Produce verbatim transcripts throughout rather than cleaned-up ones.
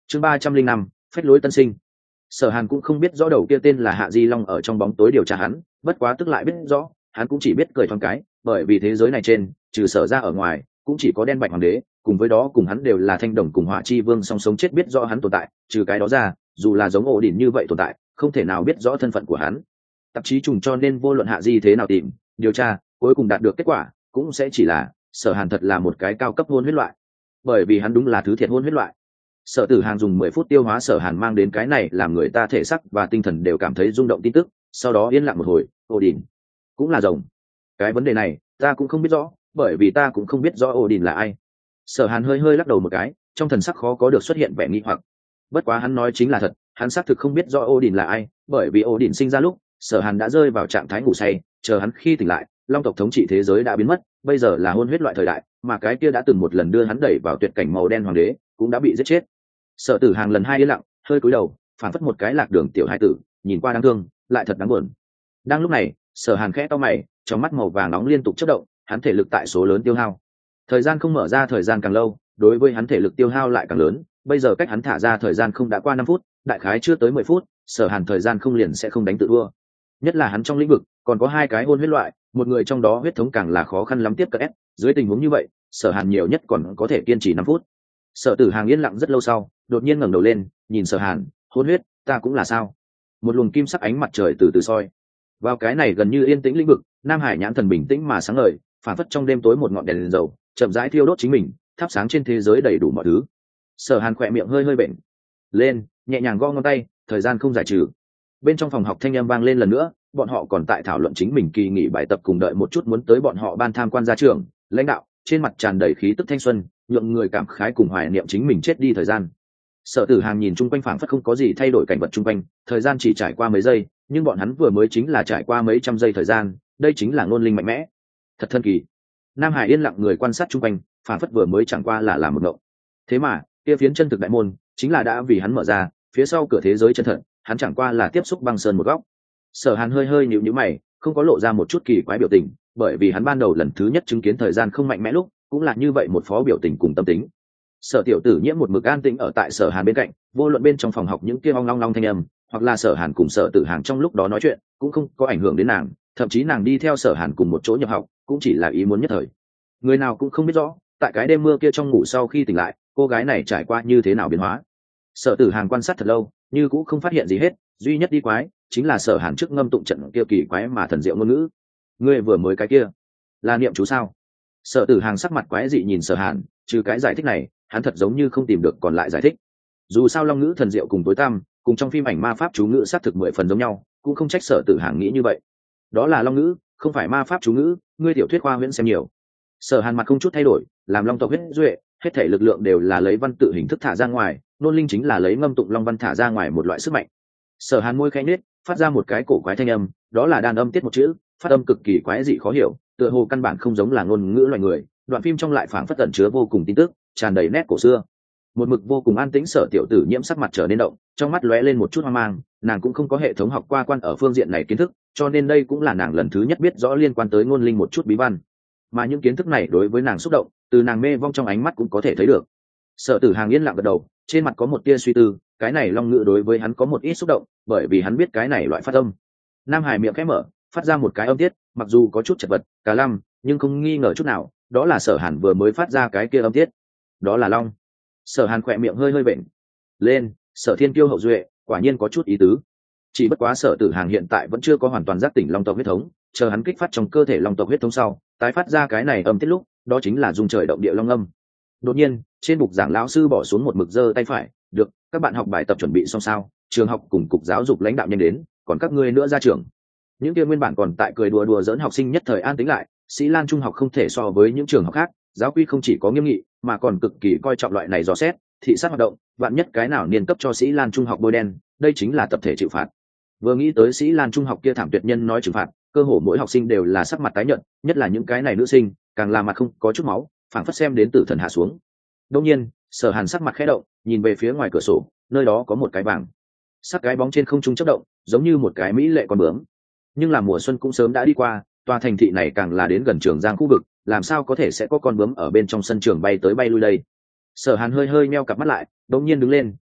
chương ba trăm linh năm phách lối tân sinh. Sở Hàn cũng không biết rõ đầu kia tên là Hạ Di Long ở trong bóng tối điều tra hắn, bất quá tức lại biết rõ, hắn cũng chỉ biết cười thoáng cái, bởi vì thế giới này trên, trừ Sở ra ở ngoài, cũng chỉ có đen bạch hoàng đế, cùng với đó cùng hắn đều là thanh đồng cùng hỏa chi vương song sống chết biết rõ hắn tồn tại, trừ cái đó ra, dù là giống ổ đỉnh như vậy tồn tại, không thể nào biết rõ thân phận của hắn. Tạp chí trùng cho nên vô luận Hạ Di thế nào tìm, điều tra, cuối cùng đạt được kết quả, cũng sẽ chỉ là Sở Hàn thật là một cái cao cấp hôn huyết loại, bởi vì hắn đúng là thứ thiệt hôn huyết loại. Sở Tử Hàng dùng mười phút tiêu hóa Sở Hàn mang đến cái này làm người ta thể xác và tinh thần đều cảm thấy rung động tin tức, sau đó yên lặng một hồi, Odin cũng là rồng. Cái vấn đề này, ta cũng không biết rõ, bởi vì ta cũng không biết rõ Odin là ai. Sở Hàn hơi hơi lắc đầu một cái, trong thần sắc khó có được xuất hiện vẻ nghi hoặc. Bất quá hắn nói chính là thật, hắn xác thực không biết rõ Odin là ai, bởi vì Odin sinh ra lúc, Sở Hàn đã rơi vào trạng thái ngủ say, chờ hắn khi tỉnh lại, Long tộc thống trị thế giới đã biến mất, bây giờ là hôn huyết loại thời đại, mà cái kia đã từng một lần đưa hắn đẩy vào tuyệt cảnh màu đen hoàng đế, cũng đã bị giết chết. Sở Tử Hàng lần hai yên lặng, hơi cúi đầu, phản phất một cái lạc đường tiểu hải tử, nhìn qua đáng thương, lại thật đáng buồn. Đang lúc này, Sở Hàn khẽ cau mày, trong mắt màu vàng nóng liên tục chớp động, hắn thể lực tại số lớn tiêu hao. Thời gian không mở ra thời gian càng lâu, đối với hắn thể lực tiêu hao lại càng lớn, bây giờ cách hắn thả ra thời gian không đã qua năm phút, đại khái chưa tới mười phút, Sở Hàn thời gian không liền sẽ không đánh tự thua. Nhất là hắn trong lĩnh vực, còn có hai cái hôn huyết loại, một người trong đó huyết thống càng là khó khăn lắm tiếp cận ép, dưới tình huống như vậy, Sở Hàn nhiều nhất còn có thể kiên trì năm phút. Sở Tử Hàng yên lặng rất lâu sau, đột nhiên ngẩng đầu lên, nhìn Sở Hàn, hôn huyết, ta cũng là sao? Một luồng kim sắc ánh mặt trời từ từ soi vào cái này gần như yên tĩnh lĩnh vực. Nam Hải nhãn thần bình tĩnh mà sáng ngời, phản phất trong đêm tối một ngọn đèn, đèn dầu chậm rãi thiêu đốt chính mình, thắp sáng trên thế giới đầy đủ mọi thứ. Sở Hàn khỏe miệng hơi hơi bệnh lên, nhẹ nhàng gõ ngón tay, thời gian không giải trừ. Bên trong phòng học thanh âm vang lên lần nữa, bọn họ còn tại thảo luận chính mình kỳ nghỉ bài tập, cùng đợi một chút muốn tới bọn họ ban tham quan gia trưởng, lãnh đạo, trên mặt tràn đầy khí tức thanh xuân, nhượng người cảm khái cùng hoài niệm chính mình chết đi thời gian. Sở Tử Hàng nhìn chung quanh phảng phất không có gì thay đổi cảnh vật chung quanh, thời gian chỉ trải qua mấy giây, nhưng bọn hắn vừa mới chính là trải qua mấy trăm giây thời gian, đây chính là ngôn linh mạnh mẽ, thật thần kỳ. Nam Hải yên lặng người quan sát chung quanh, phảng phất vừa mới chẳng qua là làm một ngộng. Thế mà, kia phiến chân thực đại môn, chính là đã vì hắn mở ra, phía sau cửa thế giới chân thật, hắn chẳng qua là tiếp xúc băng sơn một góc. Sở Hàn hơi hơi nhíu nhíu mày, không có lộ ra một chút kỳ quái biểu tình, bởi vì hắn ban đầu lần thứ nhất chứng kiến thời gian không mạnh mẽ lúc, cũng là như vậy một phó biểu tình cùng tâm tính. Sở Tiểu Tử Nhiễm một mực an tĩnh ở tại Sở Hàn bên cạnh, vô luận bên trong phòng học những kia ong long long thanh âm, hoặc là Sở Hàn cùng Sở Tử Hàng trong lúc đó nói chuyện, cũng không có ảnh hưởng đến nàng, thậm chí nàng đi theo Sở Hàn cùng một chỗ nhập học, cũng chỉ là ý muốn nhất thời. Người nào cũng không biết rõ, tại cái đêm mưa kia trong ngủ sau khi tỉnh lại, cô gái này trải qua như thế nào biến hóa. Sở Tử Hàng quan sát thật lâu, như cũng không phát hiện gì hết, duy nhất đi quái chính là Sở Hàn trước ngâm tụng trận kia kỳ quái mà thần diệu ngôn ngữ. Ngươi vừa mới cái kia, là niệm chú sao? Sở Tử Hàng sắc mặt quái dị nhìn Sở Hàn, trừ cái giải thích này, hắn thật giống như không tìm được còn lại giải thích. Dù sao long ngữ thần diệu cùng tối tăm, cùng trong phim ảnh ma pháp chú ngữ xác thực mười phần giống nhau, cũng không trách Sở Tử Hàng nghĩ như vậy. Đó là long ngữ, không phải ma pháp chú ngữ, ngươi tiểu thuyết khoa huyễn xem nhiều. Sở Hàn mặt không chút thay đổi, làm long tộc huyết duệ, hết thể lực lượng đều là lấy văn tự hình thức thả ra ngoài, nôn linh chính là lấy ngâm tụng long văn thả ra ngoài một loại sức mạnh. Sở Hàn môi khẽ nhếch, phát ra một cái cổ quái thanh âm, đó là đàn âm tiết một chữ, phát âm cực kỳ quái dị khó hiểu, tựa hồ căn bản không giống là ngôn ngữ loài người. Đoạn phim trong lại phảng phất ẩn chứa vô cùng tin tức, tràn đầy nét cổ xưa. Một mực vô cùng an tĩnh Sở Tiểu Tử Nhiễm sắc mặt trở nên động, trong mắt lóe lên một chút hoang mang, nàng cũng không có hệ thống học qua quan ở phương diện này kiến thức, cho nên đây cũng là nàng lần thứ nhất biết rõ liên quan tới ngôn linh một chút bí văn. Mà những kiến thức này đối với nàng xúc động, từ nàng mê vong trong ánh mắt cũng có thể thấy được. Sở Tử Hàng yên lặng gật đầu, trên mặt có một tia suy tư, cái này long ngữ đối với hắn có một ít xúc động, bởi vì hắn biết cái này loại phát âm. Nam Hải miệng khẽ mở, phát ra một cái âm tiết, mặc dù có chút chật vật, cả lăm, nhưng không nghi ngờ chút nào, đó là Sở Hàn vừa mới phát ra cái kia âm tiết. Đó là long. Sở Hàn khỏe miệng hơi hơi bệnh lên, Sở Thiên Kiêu hậu duệ, quả nhiên có chút ý tứ. Chỉ bất quá Sở Tử Hàng hiện tại vẫn chưa có hoàn toàn giác tỉnh long tộc huyết thống, chờ hắn kích phát trong cơ thể long tộc huyết thống sau, tái phát ra cái này âm tiết lúc, đó chính là dung trời động địa long âm. Đột nhiên, trên bục giảng lão sư bỏ xuống một mực giơ tay phải, "Được, các bạn học bài tập chuẩn bị xong sao? Trường học cùng cục giáo dục lãnh đạo nhanh đến, còn các ngươi nữa ra trường." Những kia nguyên bản còn tại cười đùa đùa giỡn học sinh nhất thời an tĩnh lại, Sĩ Lan trung học không thể so với những trường học khác, giáo quy không chỉ có nghiêm nghị, mà còn cực kỳ coi trọng loại này dò xét, thị sát hoạt động, vạn nhất cái nào niên cấp cho Sĩ Lan trung học bôi đen, đây chính là tập thể chịu phạt. Vừa nghĩ tới Sĩ Lan trung học kia thảm tuyệt nhân nói trừng phạt, cơ hồ mỗi học sinh đều là sắc mặt tái nhợt, nhất là những cái này nữ sinh, càng là mặt không có chút máu, phảng phất xem đến tử thần hạ xuống. Đương nhiên, Sở Hàn sắc mặt khẽ động, nhìn về phía ngoài cửa sổ, nơi đó có một cái vàng sắc cái bóng trên không trung chớp động, giống như một cái mỹ lệ con bướm. Nhưng là mùa xuân cũng sớm đã đi qua, tòa thành thị này càng là đến gần Trường Giang khu vực, làm sao có thể sẽ có con bướm ở bên trong sân trường bay tới bay lui đây. Sở Hàn hơi hơi meo cặp mắt lại, đột nhiên đứng lên,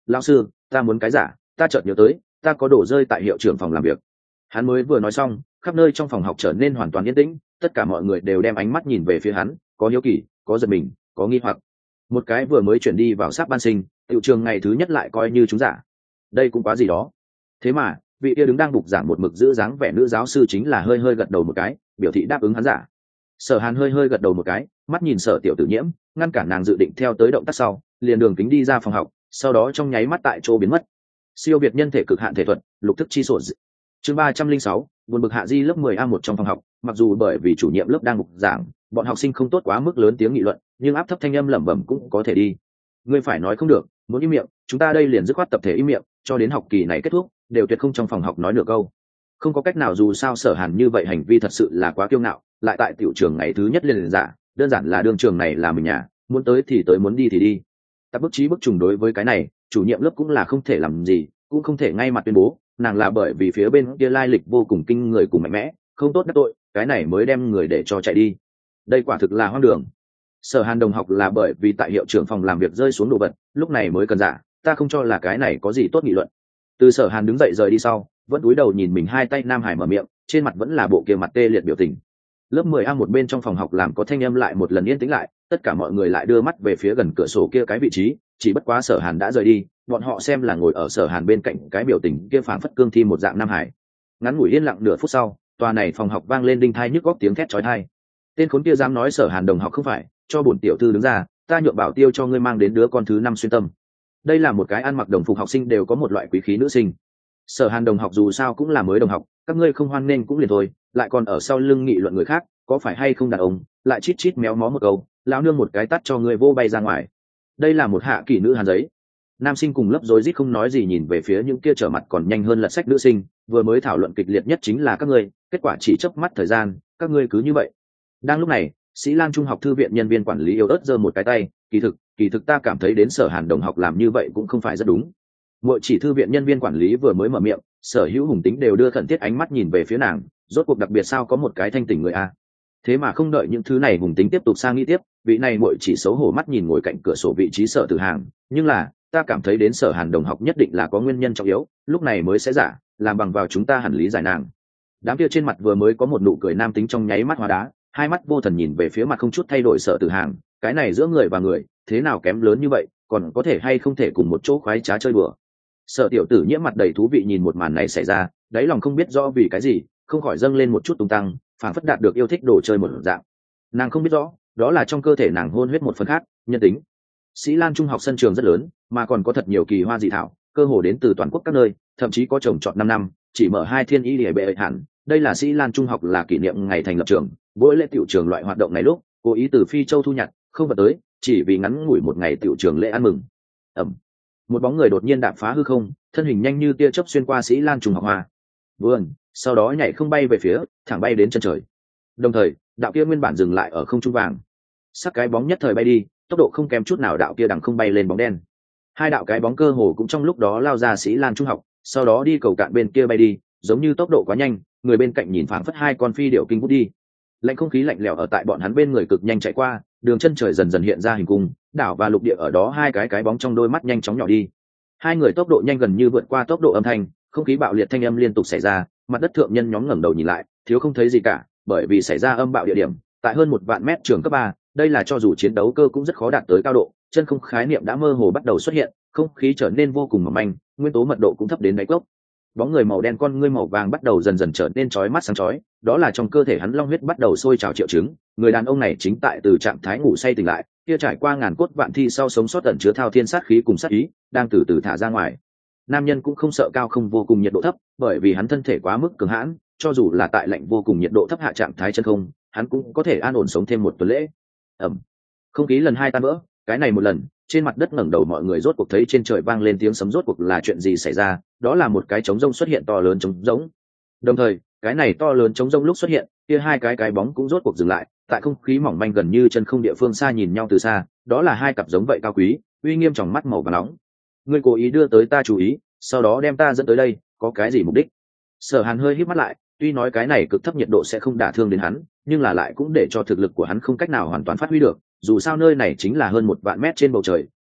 lão sư ta muốn cái giả, ta chợt nhớ tới ta có đồ rơi tại hiệu trưởng phòng làm việc. Hắn mới vừa nói xong, khắp nơi trong phòng học trở nên hoàn toàn yên tĩnh, tất cả mọi người đều đem ánh mắt nhìn về phía hắn, có hiếu kỳ, có giật mình, có nghi hoặc. Một cái vừa mới chuyển đi vào sắp ban sinh, hiệu trường ngày thứ nhất lại coi như chúng giả. Đây cũng quá gì đó. Thế mà vị kia đứng đang bục giảng một mực giữ dáng vẻ nữ giáo sư chính là hơi hơi gật đầu một cái, biểu thị đáp ứng hắn giả. Sở Hàn hơi hơi gật đầu một cái, mắt nhìn Sở Tiểu Tử Nhiễm, ngăn cản nàng dự định theo tới động tác sau, liền đường kính đi ra phòng học, sau đó trong nháy mắt tại chỗ biến mất. Siêu việt nhân thể cực hạn thể thuật, lục thức chi sổ. Chương ba trăm linh sáu, buồn bực Hạ Di lớp mười A một trong phòng học, mặc dù bởi vì chủ nhiệm lớp đang bục giảng, bọn học sinh không tốt quá mức lớn tiếng nghị luận, nhưng áp thấp thanh âm lẩm bẩm cũng có thể đi. Ngươi phải nói không được, muốn im miệng, chúng ta đây liền dứt khoát tập thể im miệng, cho đến học kỳ này kết thúc, đều tuyệt không trong phòng học nói nửa câu. Không có cách nào, dù sao Sở Hàn như vậy hành vi thật sự là quá kiêu ngạo, lại tại tiểu trường ngày thứ nhất liền liền giả, đơn giản là đường trường này là mình nhà, muốn tới thì tới, muốn đi thì đi. Ta bức trí bức trùng đối với cái này, chủ nhiệm lớp cũng là không thể làm gì, cũng không thể ngay mặt tuyên bố, nàng là bởi vì phía bên kia lai lịch vô cùng kinh người cùng mạnh mẽ, không tốt đắc tội, cái này mới đem người để cho chạy đi. Đây quả thực là hoang đường. Sở Hàn đồng học là bởi vì tại hiệu trưởng phòng làm việc rơi xuống đồ vật, lúc này mới cần giả, ta không cho là cái này có gì tốt nghị luận. Từ Sở Hàn đứng dậy rời đi sau, vẫn cúi đầu nhìn mình hai tay Nam Hải mở miệng, trên mặt vẫn là bộ kia mặt tê liệt biểu tình. Lớp mười A một bên trong phòng học làm có thanh âm lại một lần yên tĩnh lại, tất cả mọi người lại đưa mắt về phía gần cửa sổ kia cái vị trí, chỉ bất quá Sở Hàn đã rời đi, bọn họ xem là ngồi ở Sở Hàn bên cạnh cái biểu tình kia phảng phất cương thi một dạng Nam Hải. Ngắn ngủi yên lặng nửa phút sau, tòa này phòng học vang lên đinh thai nhức góc tiếng thét chói tai. Tên khốn kia dám nói Sở Hàn đồng học không phải, cho bổn tiểu thư đứng ra, ta nhượng bảo tiêu cho ngươi mang đến đứa con thứ năm xuyên tâm. Đây là một cái ăn mặc đồng phục học sinh đều có một loại quý khí nữ sinh. Sở Hàn đồng học dù sao cũng là mới đồng học, các ngươi không hoan nên cũng liền thôi, lại còn ở sau lưng nghị luận người khác, có phải hay không đàn ông, lại chít chít méo mó một câu, lão nương một cái tát cho ngươi vô bay ra ngoài. Đây là một hạ kỳ nữ hàn giấy. Nam sinh cùng lớp rối rít không nói gì nhìn về phía những kia trở mặt còn nhanh hơn lật sách nữ sinh, vừa mới thảo luận kịch liệt nhất chính là các ngươi, kết quả chỉ chớp mắt thời gian, các ngươi cứ như vậy. Đang lúc này, Sĩ Lan Trung học thư viện nhân viên quản lý yếu ớt giơ một cái tay, kỳ thực, kỳ thực ta cảm thấy đến Sở Hàn đồng học làm như vậy cũng không phải rất đúng. Mỗi chỉ thư viện nhân viên quản lý vừa mới mở miệng, Sở Hữu Hùng Tính đều đưa khẩn thiết ánh mắt nhìn về phía nàng, rốt cuộc đặc biệt sao có một cái thanh tỉnh người a. Thế mà không đợi những thứ này Hùng Tính tiếp tục sang nghĩ tiếp, vị này mỗi chỉ xấu hổ mắt nhìn ngồi cạnh cửa sổ vị trí Sở Tử Hàng, nhưng là, ta cảm thấy đến Sở Hàn đồng học nhất định là có nguyên nhân trọng yếu, lúc này mới sẽ giả, làm bằng vào chúng ta hẳn lý giải nàng. Đám kia trên mặt vừa mới có một nụ cười nam tính trong nháy mắt hóa đá, hai mắt vô thần nhìn về phía mặt không chút thay đổi Sở Tử Hàng, cái này giữa người và người, thế nào kém lớn như vậy, còn có thể hay không thể cùng một chỗ khoái trá chơi đùa. Sở Tiểu Tử Nhiễm mặt đầy thú vị nhìn một màn này xảy ra, đáy lòng không biết rõ vì cái gì, không khỏi dâng lên một chút tung tăng, phảng phất đạt được yêu thích đồ chơi một dạng. Nàng không biết rõ, đó là trong cơ thể nàng hôn huyết một phần khác, nhân tính. Sĩ Lan Trung học sân trường rất lớn, mà còn có thật nhiều kỳ hoa dị thảo, cơ hồ đến từ toàn quốc các nơi, thậm chí có trồng trọt năm năm, chỉ mở hai thiên y để bệ hẳn. Đây là Sĩ Lan Trung học là kỷ niệm ngày thành lập trường, mỗi lễ tiểu trường loại hoạt động này lúc, cố ý từ Phi Châu thu nhặt, không vật tới, chỉ vì ngắn ngủi một ngày tiểu trường lễ ăn mừng. Ẩm. Một bóng người đột nhiên đạp phá hư không, thân hình nhanh như tia chớp xuyên qua Sĩ Lan Trung học hoa vườn, sau đó nhảy không bay về phía, thẳng bay đến chân trời. Đồng thời, đạo kia nguyên bản dừng lại ở không trung vàng, sắc cái bóng nhất thời bay đi, tốc độ không kém chút nào đạo kia đằng không bay lên bóng đen. Hai đạo cái bóng cơ hồ cũng trong lúc đó lao ra Sĩ Lan Trung học, sau đó đi cầu cạn bên kia bay đi, giống như tốc độ quá nhanh, người bên cạnh nhìn phảng phất hai con phi điệu kinh vút đi. Lạnh không khí lạnh lẽo ở tại bọn hắn bên người cực nhanh chạy qua, đường chân trời dần dần hiện ra hình cung, đảo và lục địa ở đó hai cái cái bóng trong đôi mắt nhanh chóng nhỏ đi. Hai người tốc độ nhanh gần như vượt qua tốc độ âm thanh, không khí bạo liệt thanh âm liên tục xảy ra, mặt đất thượng nhân nhóm ngẩng đầu nhìn lại, thiếu không thấy gì cả, bởi vì xảy ra âm bạo địa điểm tại hơn một vạn mét trường cấp ba, đây là cho dù chiến đấu cơ cũng rất khó đạt tới cao độ, chân không khái niệm đã mơ hồ bắt đầu xuất hiện, không khí trở nên vô cùng mỏng manh, nguyên tố mật độ cũng thấp đến đáy cốc. Bóng người màu đen con ngươi màu vàng bắt đầu dần dần trở nên chói mắt sáng chói, đó là trong cơ thể hắn long huyết bắt đầu sôi trào triệu chứng, người đàn ông này chính tại từ trạng thái ngủ say tỉnh lại, kia trải qua ngàn cốt vạn thi sau sống sót ẩn chứa thao thiên sát khí cùng sát ý, đang từ từ thả ra ngoài. Nam nhân cũng không sợ cao không vô cùng nhiệt độ thấp, bởi vì hắn thân thể quá mức cường hãn, cho dù là tại lạnh vô cùng nhiệt độ thấp hạ trạng thái chân không, hắn cũng có thể an ổn sống thêm một tuần lễ. Ẩm. Không khí lần hai tan vỡ, cái này một lần, trên mặt đất ngẩng đầu mọi người rốt cuộc thấy trên trời vang lên tiếng sấm, rốt cuộc là chuyện gì xảy ra, đó là một cái trống rông xuất hiện to lớn trống rỗng. Đồng thời, cái này to lớn trống rông lúc xuất hiện, kia hai cái cái bóng cũng rốt cuộc dừng lại, tại không khí mỏng manh gần như chân không địa phương xa nhìn nhau từ xa, đó là hai cặp giống vậy cao quý, uy nghiêm tròng mắt màu vàng nóng. Ngươi cố ý đưa tới ta chú ý, sau đó đem ta dẫn tới đây, có cái gì mục đích? Sở Hàn hơi híp mắt lại, tuy nói cái này cực thấp nhiệt độ sẽ không đả thương đến hắn, nhưng là lại cũng để cho thực lực của hắn không cách nào hoàn toàn phát huy được, dù sao nơi này chính là hơn một vạn mét trên bầu trời,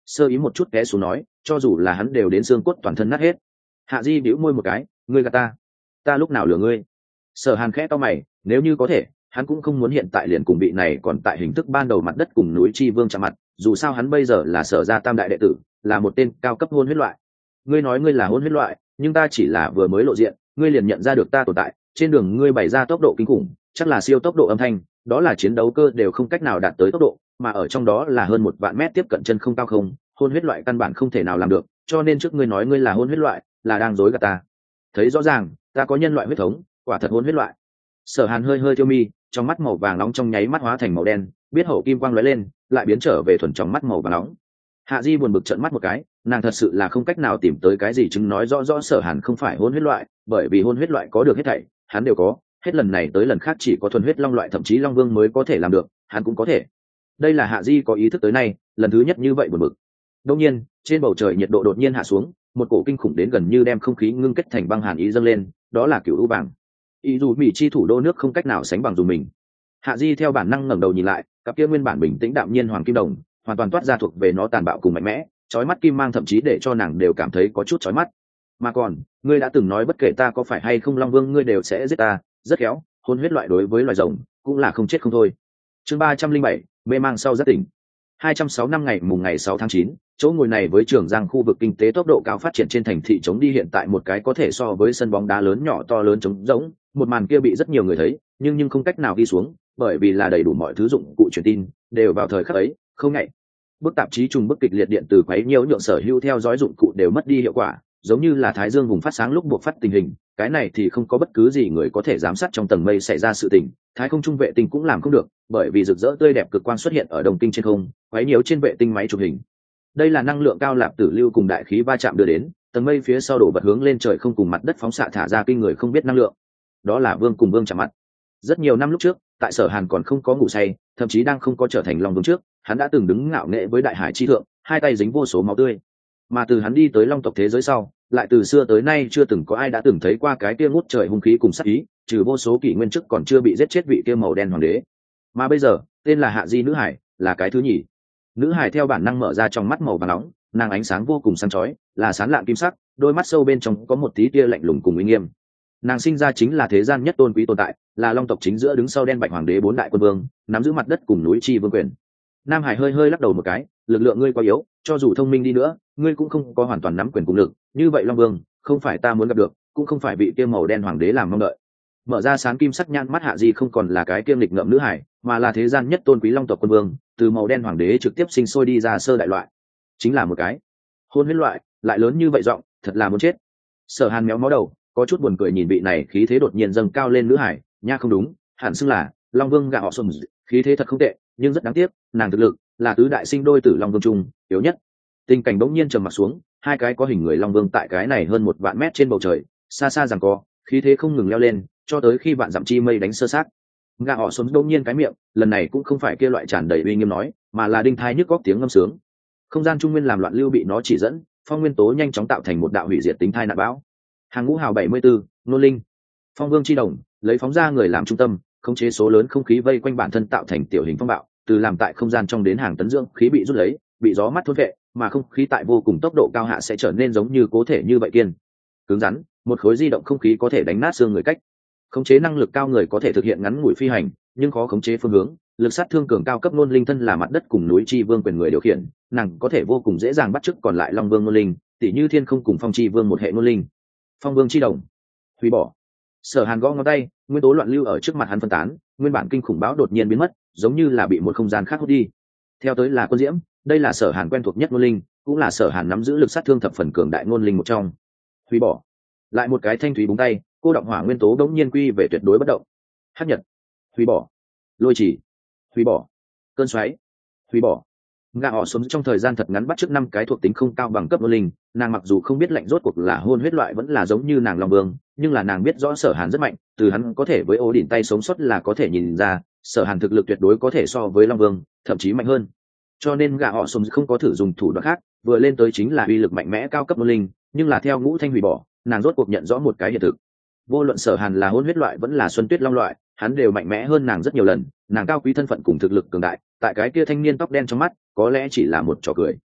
sơ ý một chút té xuống nói, cho dù là hắn đều đến xương cốt toàn thân nát hết. Hạ Di bĩu môi một cái, ngươi gạt ta, ta lúc nào lừa ngươi? Sở Hàn khẽ to mày, nếu như có thể, hắn cũng không muốn hiện tại liền cùng vị này còn tại hình thức ban đầu mặt đất cùng núi chi vương chạm mặt, dù sao hắn bây giờ là Sở gia tam đại đệ tử, là một tên cao cấp hôn huyết loại. Ngươi nói ngươi là hôn huyết loại, nhưng ta chỉ là vừa mới lộ diện, ngươi liền nhận ra được ta tồn tại, trên đường ngươi bày ra tốc độ kinh khủng, chắc là siêu tốc độ âm thanh, đó là chiến đấu cơ đều không cách nào đạt tới tốc độ, mà ở trong đó là hơn một vạn mét tiếp cận chân không cao không, hôn huyết loại căn bản không thể nào làm được, cho nên trước ngươi nói ngươi là hôn huyết loại, là đang dối gạt ta. Thấy rõ ràng, ta có nhân loại huyết thống, quả thật hôn huyết loại. Sở Hàn hơi hơi tiêu mi, trong mắt màu vàng nóng trong nháy mắt hóa thành màu đen, biết hậu kim quang lóe lên, lại biến trở về thuần trong mắt màu vàng nóng. Hạ Di buồn bực trợn mắt một cái, nàng thật sự là không cách nào tìm tới cái gì chứng nói rõ rõ Sở Hàn không phải hôn huyết loại, bởi vì hôn huyết loại có được hết thảy, hắn đều có, hết lần này tới lần khác chỉ có thuần huyết long loại thậm chí long vương mới có thể làm được, hắn cũng có thể. Đây là Hạ Di có ý thức tới nay, lần thứ nhất như vậy buồn bực. Đương nhiên, trên bầu trời nhiệt độ đột nhiên hạ xuống, một cổ kinh khủng đến gần như đem không khí ngưng kết thành băng hàn ý dâng lên, đó là cửu u bảng. Ý dù mỹ chi thủ đô nước không cách nào sánh bằng dù mình. Hạ Di theo bản năng ngẩng đầu nhìn lại, cặp kia nguyên bản bình tĩnh đạm nhiên hoàng kim đồng, hoàn toàn toát ra thuộc về nó tàn bạo cùng mạnh mẽ, chói mắt kim mang thậm chí để cho nàng đều cảm thấy có chút chói mắt. Mà còn, ngươi đã từng nói bất kể ta có phải hay không long vương ngươi đều sẽ giết ta, rất khéo, hôn huyết loại đối với loài rồng cũng là không chết không thôi. Chương ba trăm linh bảy, mê mang sau giác tỉnh. hai trăm sáu năm ngày mùng ngày sáu tháng chín, chỗ ngồi này với Trường Giang khu vực kinh tế tốc độ cao phát triển trên thành thị chống đi hiện tại một cái có thể so với sân bóng đá lớn nhỏ to lớn trống rỗng, một màn kia bị rất nhiều người thấy, nhưng nhưng không cách nào ghi xuống, bởi vì là đầy đủ mọi thứ dụng cụ truyền tin đều vào thời khắc ấy, không ngại. Bức tạp chí trùng bức kịch liệt điện từ quấy nhiễu nhượng sở hữu theo dõi dụng cụ đều mất đi hiệu quả, giống như là thái dương vùng phát sáng lúc buộc phát tình hình, cái này thì không có bất cứ gì người có thể giám sát trong tầng mây xảy ra sự tình, thái không trung vệ tinh cũng làm không được, bởi vì rực rỡ tươi đẹp cực quang xuất hiện ở đồng tinh trên không, quấy nhiễu trên vệ tinh máy chụp hình. Đây là năng lượng cao lạp tử lưu cùng đại khí va chạm đưa đến, tầng mây phía sau đổ bật hướng lên trời không cùng mặt đất phóng xạ thả ra kinh người không biết năng lượng. Đó là vương cùng vương chạm mặt. Rất nhiều năm lúc trước, tại Sở Hàn còn không có ngủ say, thậm chí đang không có trở thành long vương trước, hắn đã từng đứng ngạo nghễ với đại hải chi thượng, hai tay dính vô số máu tươi. Mà từ hắn đi tới long tộc thế giới sau, lại từ xưa tới nay chưa từng có ai đã từng thấy qua cái kia ngút trời hung khí cùng sát ý, trừ vô số kỷ nguyên trước còn chưa bị giết chết vị kia màu đen hoàng đế. Mà bây giờ, tên là Hạ Di nữ hải, là cái thứ nhì. Nữ hải theo bản năng mở ra trong mắt màu vàng nóng, nàng ánh sáng vô cùng sáng chói, là sáng lạng kim sắc, đôi mắt sâu bên trong có một tí tia lạnh lùng cùng uy nghiêm. Nàng sinh ra chính là thế gian nhất tôn quý tồn tại, là long tộc chính giữa đứng sau đen bạch hoàng đế bốn đại quân vương, nắm giữ mặt đất cùng núi chi vương quyền. Nam Hải hơi hơi lắc đầu một cái, lực lượng ngươi quá yếu, cho dù thông minh đi nữa, ngươi cũng không có hoàn toàn nắm quyền cùng lực, như vậy long vương không phải ta muốn gặp được, cũng không phải vị kia màu đen hoàng đế làm mong đợi. Mở ra sáng kim sắc nhãn mắt Hạ Di không còn là cái kiêm lịch ngợm nữ hải, mà là thế gian nhất tôn quý long tộc quân vương, từ màu đen hoàng đế trực tiếp sinh sôi đi ra sơ đại loại, chính là một cái hôn huyết loại, lại lớn như vậy giọng, thật là muốn chết. Sở Hàn méo mó đầu, có chút buồn cười nhìn vị này khí thế đột nhiên dâng cao lên nữ hải, nha không đúng, hẳn xưng là long vương gạ họ xuân, khí thế thật không tệ, nhưng rất đáng tiếc, nàng thực lực là tứ đại sinh đôi tử long vương trung yếu nhất. Tình cảnh bỗng nhiên trầm mặc xuống, hai cái có hình người long vương tại cái này hơn một vạn mét trên bầu trời, xa xa rằng co, khí thế không ngừng leo lên, cho tới khi vạn dặm chi mây đánh sơ sát. Gạ họ xuân bỗng nhiên cái miệng, lần này cũng không phải kia loại tràn đầy uy nghiêm nói, mà là đinh thai nhức góc tiếng ngâm sướng. Không gian trung nguyên làm loạn lưu bị nó chỉ dẫn, phong nguyên tố nhanh chóng tạo thành một đạo hủy diệt tính thai nạn bão. Hàng ngũ hào bảy mươi bốn, nô linh, phong vương chi đồng, lấy phóng ra người làm trung tâm, khống chế số lớn không khí vây quanh bản thân tạo thành tiểu hình phong bạo, từ làm tại không gian trong đến hàng tấn dưỡng khí bị rút lấy, bị gió mắt thôn vệ, mà không khí tại vô cùng tốc độ cao hạ sẽ trở nên giống như cố thể như vậy kiên cứng rắn, một khối di động không khí có thể đánh nát xương người cách. Khống chế năng lực cao người có thể thực hiện ngắn ngủi phi hành, nhưng khó khống chế phương hướng, lực sát thương cường cao cấp nôn linh thân là mặt đất cùng núi chi vương quyền người điều khiển, nàng có thể vô cùng dễ dàng bắt chước còn lại long vương nôn linh, tỉ như thiên không cùng phong chi vương một hệ nôn linh. Phong vương chi đồng, hủy bỏ. Sở Hàn gõ ngón tay, nguyên tố loạn lưu ở trước mặt hắn phân tán, nguyên bản kinh khủng bão đột nhiên biến mất, giống như là bị một không gian khác hút đi. Theo tới là quân diễm, đây là Sở Hàn quen thuộc nhất ngôn linh, cũng là Sở Hàn nắm giữ lực sát thương thập phần cường đại ngôn linh một trong. Hủy bỏ. Lại một cái thanh thúy búng tay, cô động hỏa nguyên tố đống nhiên quy về tuyệt đối bất động. Hắc nhật. Hủy bỏ. Lôi chỉ. Hủy bỏ. Cơn xoáy. Hủy bỏ. Gã họ sống trong thời gian thật ngắn bắt chước năm cái thuộc tính không cao bằng cấp ngôn linh, nàng mặc dù không biết lạnh rốt cuộc là hôn huyết loại vẫn là giống như nàng long vương, nhưng là nàng biết rõ Sở Hàn rất mạnh, từ hắn có thể với ố đỉnh tay sống sót là có thể nhìn ra, Sở Hàn thực lực tuyệt đối có thể so với long vương, thậm chí mạnh hơn. Cho nên gã họ sống không có thử dùng thủ đoạn khác, vừa lên tới chính là uy lực mạnh mẽ cao cấp ngôn linh, nhưng là theo ngũ thanh hủy bỏ, nàng rốt cuộc nhận rõ một cái hiện thực. Vô luận Sở Hàn là hôn huyết loại vẫn là xuân tuyết long loại, hắn đều mạnh mẽ hơn nàng rất nhiều lần, nàng cao quý thân phận cùng thực lực cường đại, tại cái kia thanh niên tóc đen trong mắt, có lẽ chỉ là một trò cười.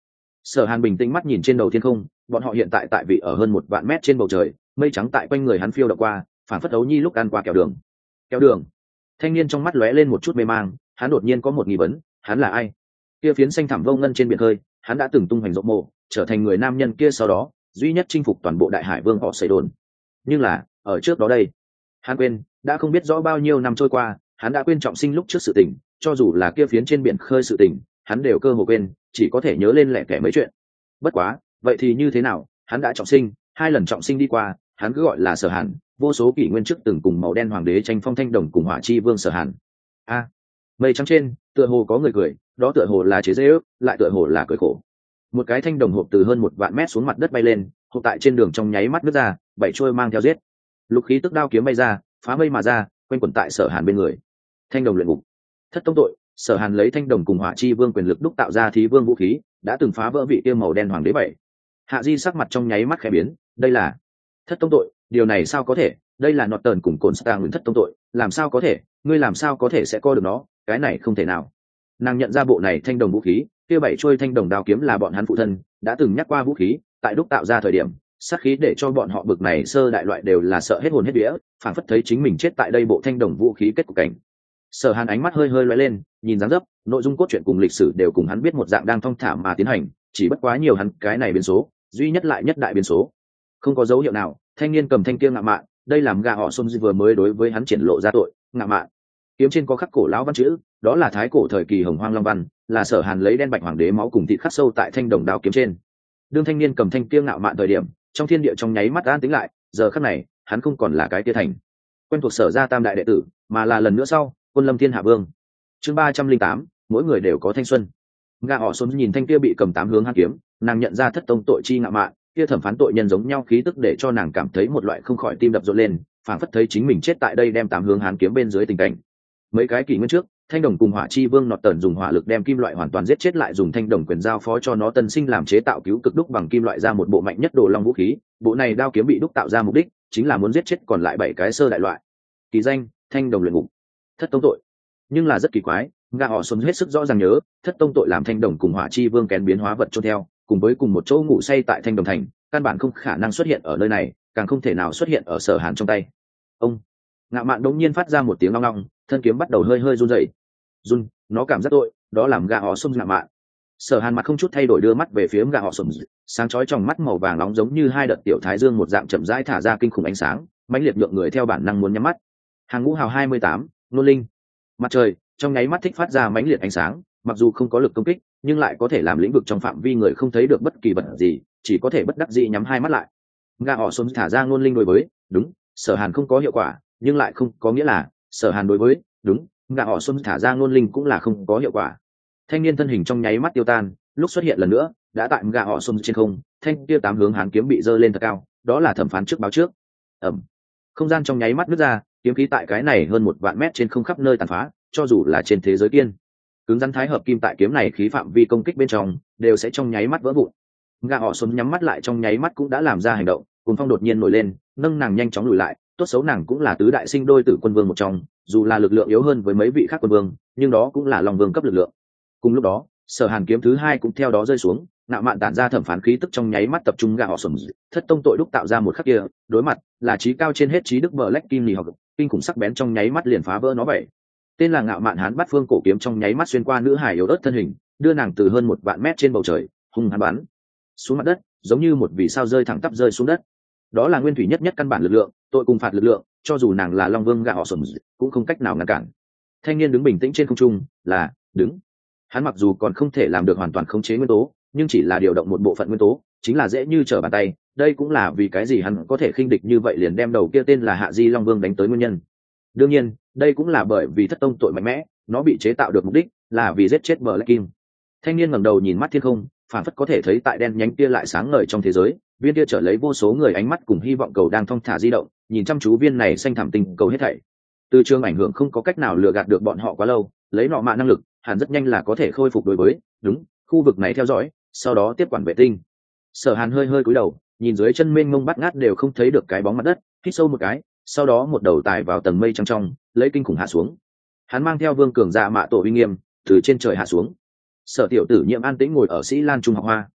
Sở Hàn bình tĩnh mắt nhìn trên đầu thiên không, bọn họ hiện tại tại vị ở hơn một vạn mét trên bầu trời, mây trắng tại quanh người hắn phiêu đậu qua, phản phất ấu nhi lúc ăn qua kẹo đường. Kẹo đường. Thanh niên trong mắt lóe lên một chút mê mang, hắn đột nhiên có một nghi vấn, hắn là ai? Kia phiến xanh thẳm vô ngân trên biển khơi, hắn đã từng tung hoành rộng mộ, trở thành người nam nhân kia sau đó, duy nhất chinh phục toàn bộ đại hải vương họ xây đồn. Nhưng là, ở trước đó đây, hắn quên, đã không biết rõ bao nhiêu năm trôi qua, hắn đã quên trọng sinh lúc trước sự tình, cho dù là kia phiến trên biển khơi sự tình, hắn đều cơ hồ quên, chỉ có thể nhớ lên lẻ tẻ mấy chuyện. Bất quá, vậy thì như thế nào, hắn đã trọng sinh, hai lần trọng sinh đi qua, hắn cứ gọi là Sở Hàn, vô số kỷ nguyên trước từng cùng màu đen hoàng đế tranh phong thanh đồng cùng hỏa chi vương Sở Hàn. A, mây trắng trên, tựa hồ có người cười, đó tựa hồ là chế giễu, lại tựa hồ là cười khổ. Một cái thanh đồng hộp từ hơn một vạn mét xuống mặt đất bay lên, hộp tại trên đường trong nháy mắt nứt ra, bảy trôi mang theo giết. Lục khí tức đao kiếm bay ra, phá mây mà ra, quanh quẩn tại Sở Hàn bên người. Thanh đồng luyện ngục. Thất tông tội, Sở Hàn lấy thanh đồng cùng hỏa chi vương quyền lực đúc tạo ra thí vương vũ khí, đã từng phá vỡ vị kia màu đen hoàng đế bảy. Hạ Di sắc mặt trong nháy mắt khẽ biến, đây là thất tông tội, điều này sao có thể, đây là nọt tờn cùng cồn star nguyên thất tông tội, làm sao có thể, ngươi làm sao có thể sẽ co được nó, cái này không thể nào. Nàng nhận ra bộ này thanh đồng vũ khí, kia bảy trôi thanh đồng đao kiếm là bọn hắn phụ thân đã từng nhắc qua vũ khí, tại đúc tạo ra thời điểm, sát khí để cho bọn họ bực này sơ đại loại đều là sợ hết hồn hết vía, phảng phất thấy chính mình chết tại đây bộ thanh đồng vũ khí kết cục cảnh. Sở Hàn ánh mắt hơi hơi lóe lên, nhìn dáng dấp, nội dung cốt truyện cùng lịch sử đều cùng hắn biết một dạng đang thong thả mà tiến hành, chỉ bất quá nhiều hắn cái này biến số, duy nhất lại nhất đại biến số. Không có dấu hiệu nào, thanh niên cầm thanh kia ngạo mạn, đây làm gà họ Xuân vừa mới đối với hắn triển lộ ra tội, ngạo mạn. Kiếm trên có khắc cổ lão văn chữ, đó là thái cổ thời kỳ Hồng Hoang Long văn, là Sở Hàn lấy đen bạch hoàng đế máu cùng thịt khắc sâu tại thanh đồng đao kiếm trên. Đương thanh niên cầm thanh kia ngạo mạn thời điểm, trong thiên địa trong nháy mắt an tĩnh lại, giờ khắc này, hắn không còn là cái kia thành quen thuộc Sở gia tam đại đệ tử, mà là lần nữa sau, Quân Lâm Thiên Hạ Vương. Chương ba trăm linh tám, mỗi người đều có thanh xuân. Gà họ Xuân nhìn thanh kia bị cầm tám hướng hàn kiếm, nàng nhận ra thất tông tội chi ngạo mạn, kia thẩm phán tội nhân giống nhau khí tức để cho nàng cảm thấy một loại không khỏi tim đập rộn lên, phảng phất thấy chính mình chết tại đây đem tám hướng hàn kiếm bên dưới tình cảnh. Mấy cái kỷ nguyên trước, thanh đồng cùng hỏa chi vương nọt tần dùng hỏa lực đem kim loại hoàn toàn giết chết, lại dùng thanh đồng quyền giao phó cho nó tân sinh làm chế tạo cứu cực đúc bằng kim loại ra một bộ mạnh nhất đồ long vũ khí. Bộ này đao kiếm bị đúc tạo ra mục đích chính là muốn giết chết còn lại bảy cái sơ đại loại. Kỳ danh: thanh đồng luyện ngục. Thất tông tội. Nhưng là rất kỳ quái, gà họ Xuân hết sức rõ ràng nhớ, thất tông tội làm thanh đồng cùng hỏa chi vương kén biến hóa vật chôn theo, cùng với cùng một chỗ ngủ say tại thanh đồng thành, căn bản không khả năng xuất hiện ở nơi này, càng không thể nào xuất hiện ở Sở Hàn trong tay. Ông ngạo mạn đột nhiên phát ra một tiếng long long, thân kiếm bắt đầu hơi hơi run rẩy. Run, nó cảm giác tội, đó làm gà họ Xuân ngạo mạn. Sở Hàn mặt không chút thay đổi đưa mắt về phía gà họ Xuân, sáng chói trong mắt màu vàng nóng giống như hai đợt tiểu thái dương một dạng chậm rãi thả ra kinh khủng ánh sáng, mãnh liệt nhượng người theo bản năng muốn nhắm mắt. Hàng ngũ hào hai mươi tám, nôn linh. Mặt trời trong nháy mắt thích phát ra mãnh liệt ánh sáng, mặc dù không có lực công kích, nhưng lại có thể làm lĩnh vực trong phạm vi người không thấy được bất kỳ vật gì, chỉ có thể bất đắc dĩ nhắm hai mắt lại. Gà họ Xuân thả ra nôn linh đối với, đúng, Sở Hàn không có hiệu quả, nhưng lại không có nghĩa là Sở Hàn đối với, đúng, gà họ Xuân thả ra nôn linh cũng là không có hiệu quả. Thanh niên thân hình trong nháy mắt tiêu tan, lúc xuất hiện lần nữa, đã tại gà họ Xuân trên không, thanh kia tám hướng hàn kiếm bị giơ lên thật cao, đó là thẩm phán trước báo trước. Ầm. Không gian trong nháy mắt nứt ra, kiếm khí tại cái này hơn một vạn mét trên không khắp nơi tàn phá, cho dù là trên thế giới kiên cứng rắn thái hợp kim tại kiếm này khí phạm vi công kích bên trong đều sẽ trong nháy mắt vỡ vụn. Gà họ Xuân nhắm mắt lại trong nháy mắt cũng đã làm ra hành động, cùng phong đột nhiên nổi lên, nâng nàng nhanh chóng lùi lại, tốt xấu nàng cũng là tứ đại sinh đôi tử quân vương một trong, dù là lực lượng yếu hơn với mấy vị khác quân vương, nhưng đó cũng là long vương cấp lực lượng. Cùng lúc đó, Sở Hàn kiếm thứ hai cũng theo đó rơi xuống, ngạo mạn tản ra thẩm phán khí tức trong nháy mắt tập trung gà họ Xuân, thất tông tội đúc tạo ra một khắc kia, đối mặt là trí cao trên hết trí đức Black Kim Lì học, kinh khủng sắc bén trong nháy mắt liền phá vỡ nó vậy. Tên là ngạo mạn hán bắt phương cổ kiếm trong nháy mắt xuyên qua nữ hải yếu ớt thân hình, đưa nàng từ hơn một vạn mét trên bầu trời hung hăng bắn xuống mặt đất, giống như một vì sao rơi thẳng tắp rơi xuống đất. Đó là nguyên thủy nhất nhất căn bản lực lượng, tội cùng phạt lực lượng, cho dù nàng là long vương gà họ Xuân cũng không cách nào ngăn cản. Thanh niên đứng bình tĩnh trên không trung, là đứng. Hắn mặc dù còn không thể làm được hoàn toàn khống chế nguyên tố, nhưng chỉ là điều động một bộ phận nguyên tố, chính là dễ như trở bàn tay. Đây cũng là vì cái gì hắn có thể khinh địch như vậy liền đem đầu kia tên là Hạ Di Long Vương đánh tới nguyên nhân. Đương nhiên, đây cũng là bởi vì thất tông tội mạnh mẽ, nó bị chế tạo được mục đích là vì giết chết Black Kim. Thanh niên ngẩng đầu nhìn mắt thiên không, phản phất có thể thấy tại đen nhánh kia lại sáng ngời trong thế giới, viên kia trở lấy vô số người ánh mắt cùng hy vọng cầu đang thong thả di động, nhìn chăm chú viên này xanh thẳm tinh cầu hết thảy. Từ trường ảnh hưởng không có cách nào lừa gạt được bọn họ quá lâu, lấy nọ mạ năng lực, hẳn rất nhanh là có thể khôi phục đối với, đúng, khu vực này theo dõi, sau đó tiếp quản vệ tinh. Sở Hàn hơi hơi cúi đầu, nhìn dưới chân mênh mông bắt ngát đều không thấy được cái bóng mặt đất, hít sâu một cái, sau đó một đầu tài vào tầng mây trắng trong, lấy kinh khủng hạ xuống. Hắn mang theo vương cường dạ mạ tổ uy nghiêm từ trên trời hạ xuống. Sở tiểu tử Nhiệm an tĩnh ngồi ở Sĩ Lan Trung học hoa,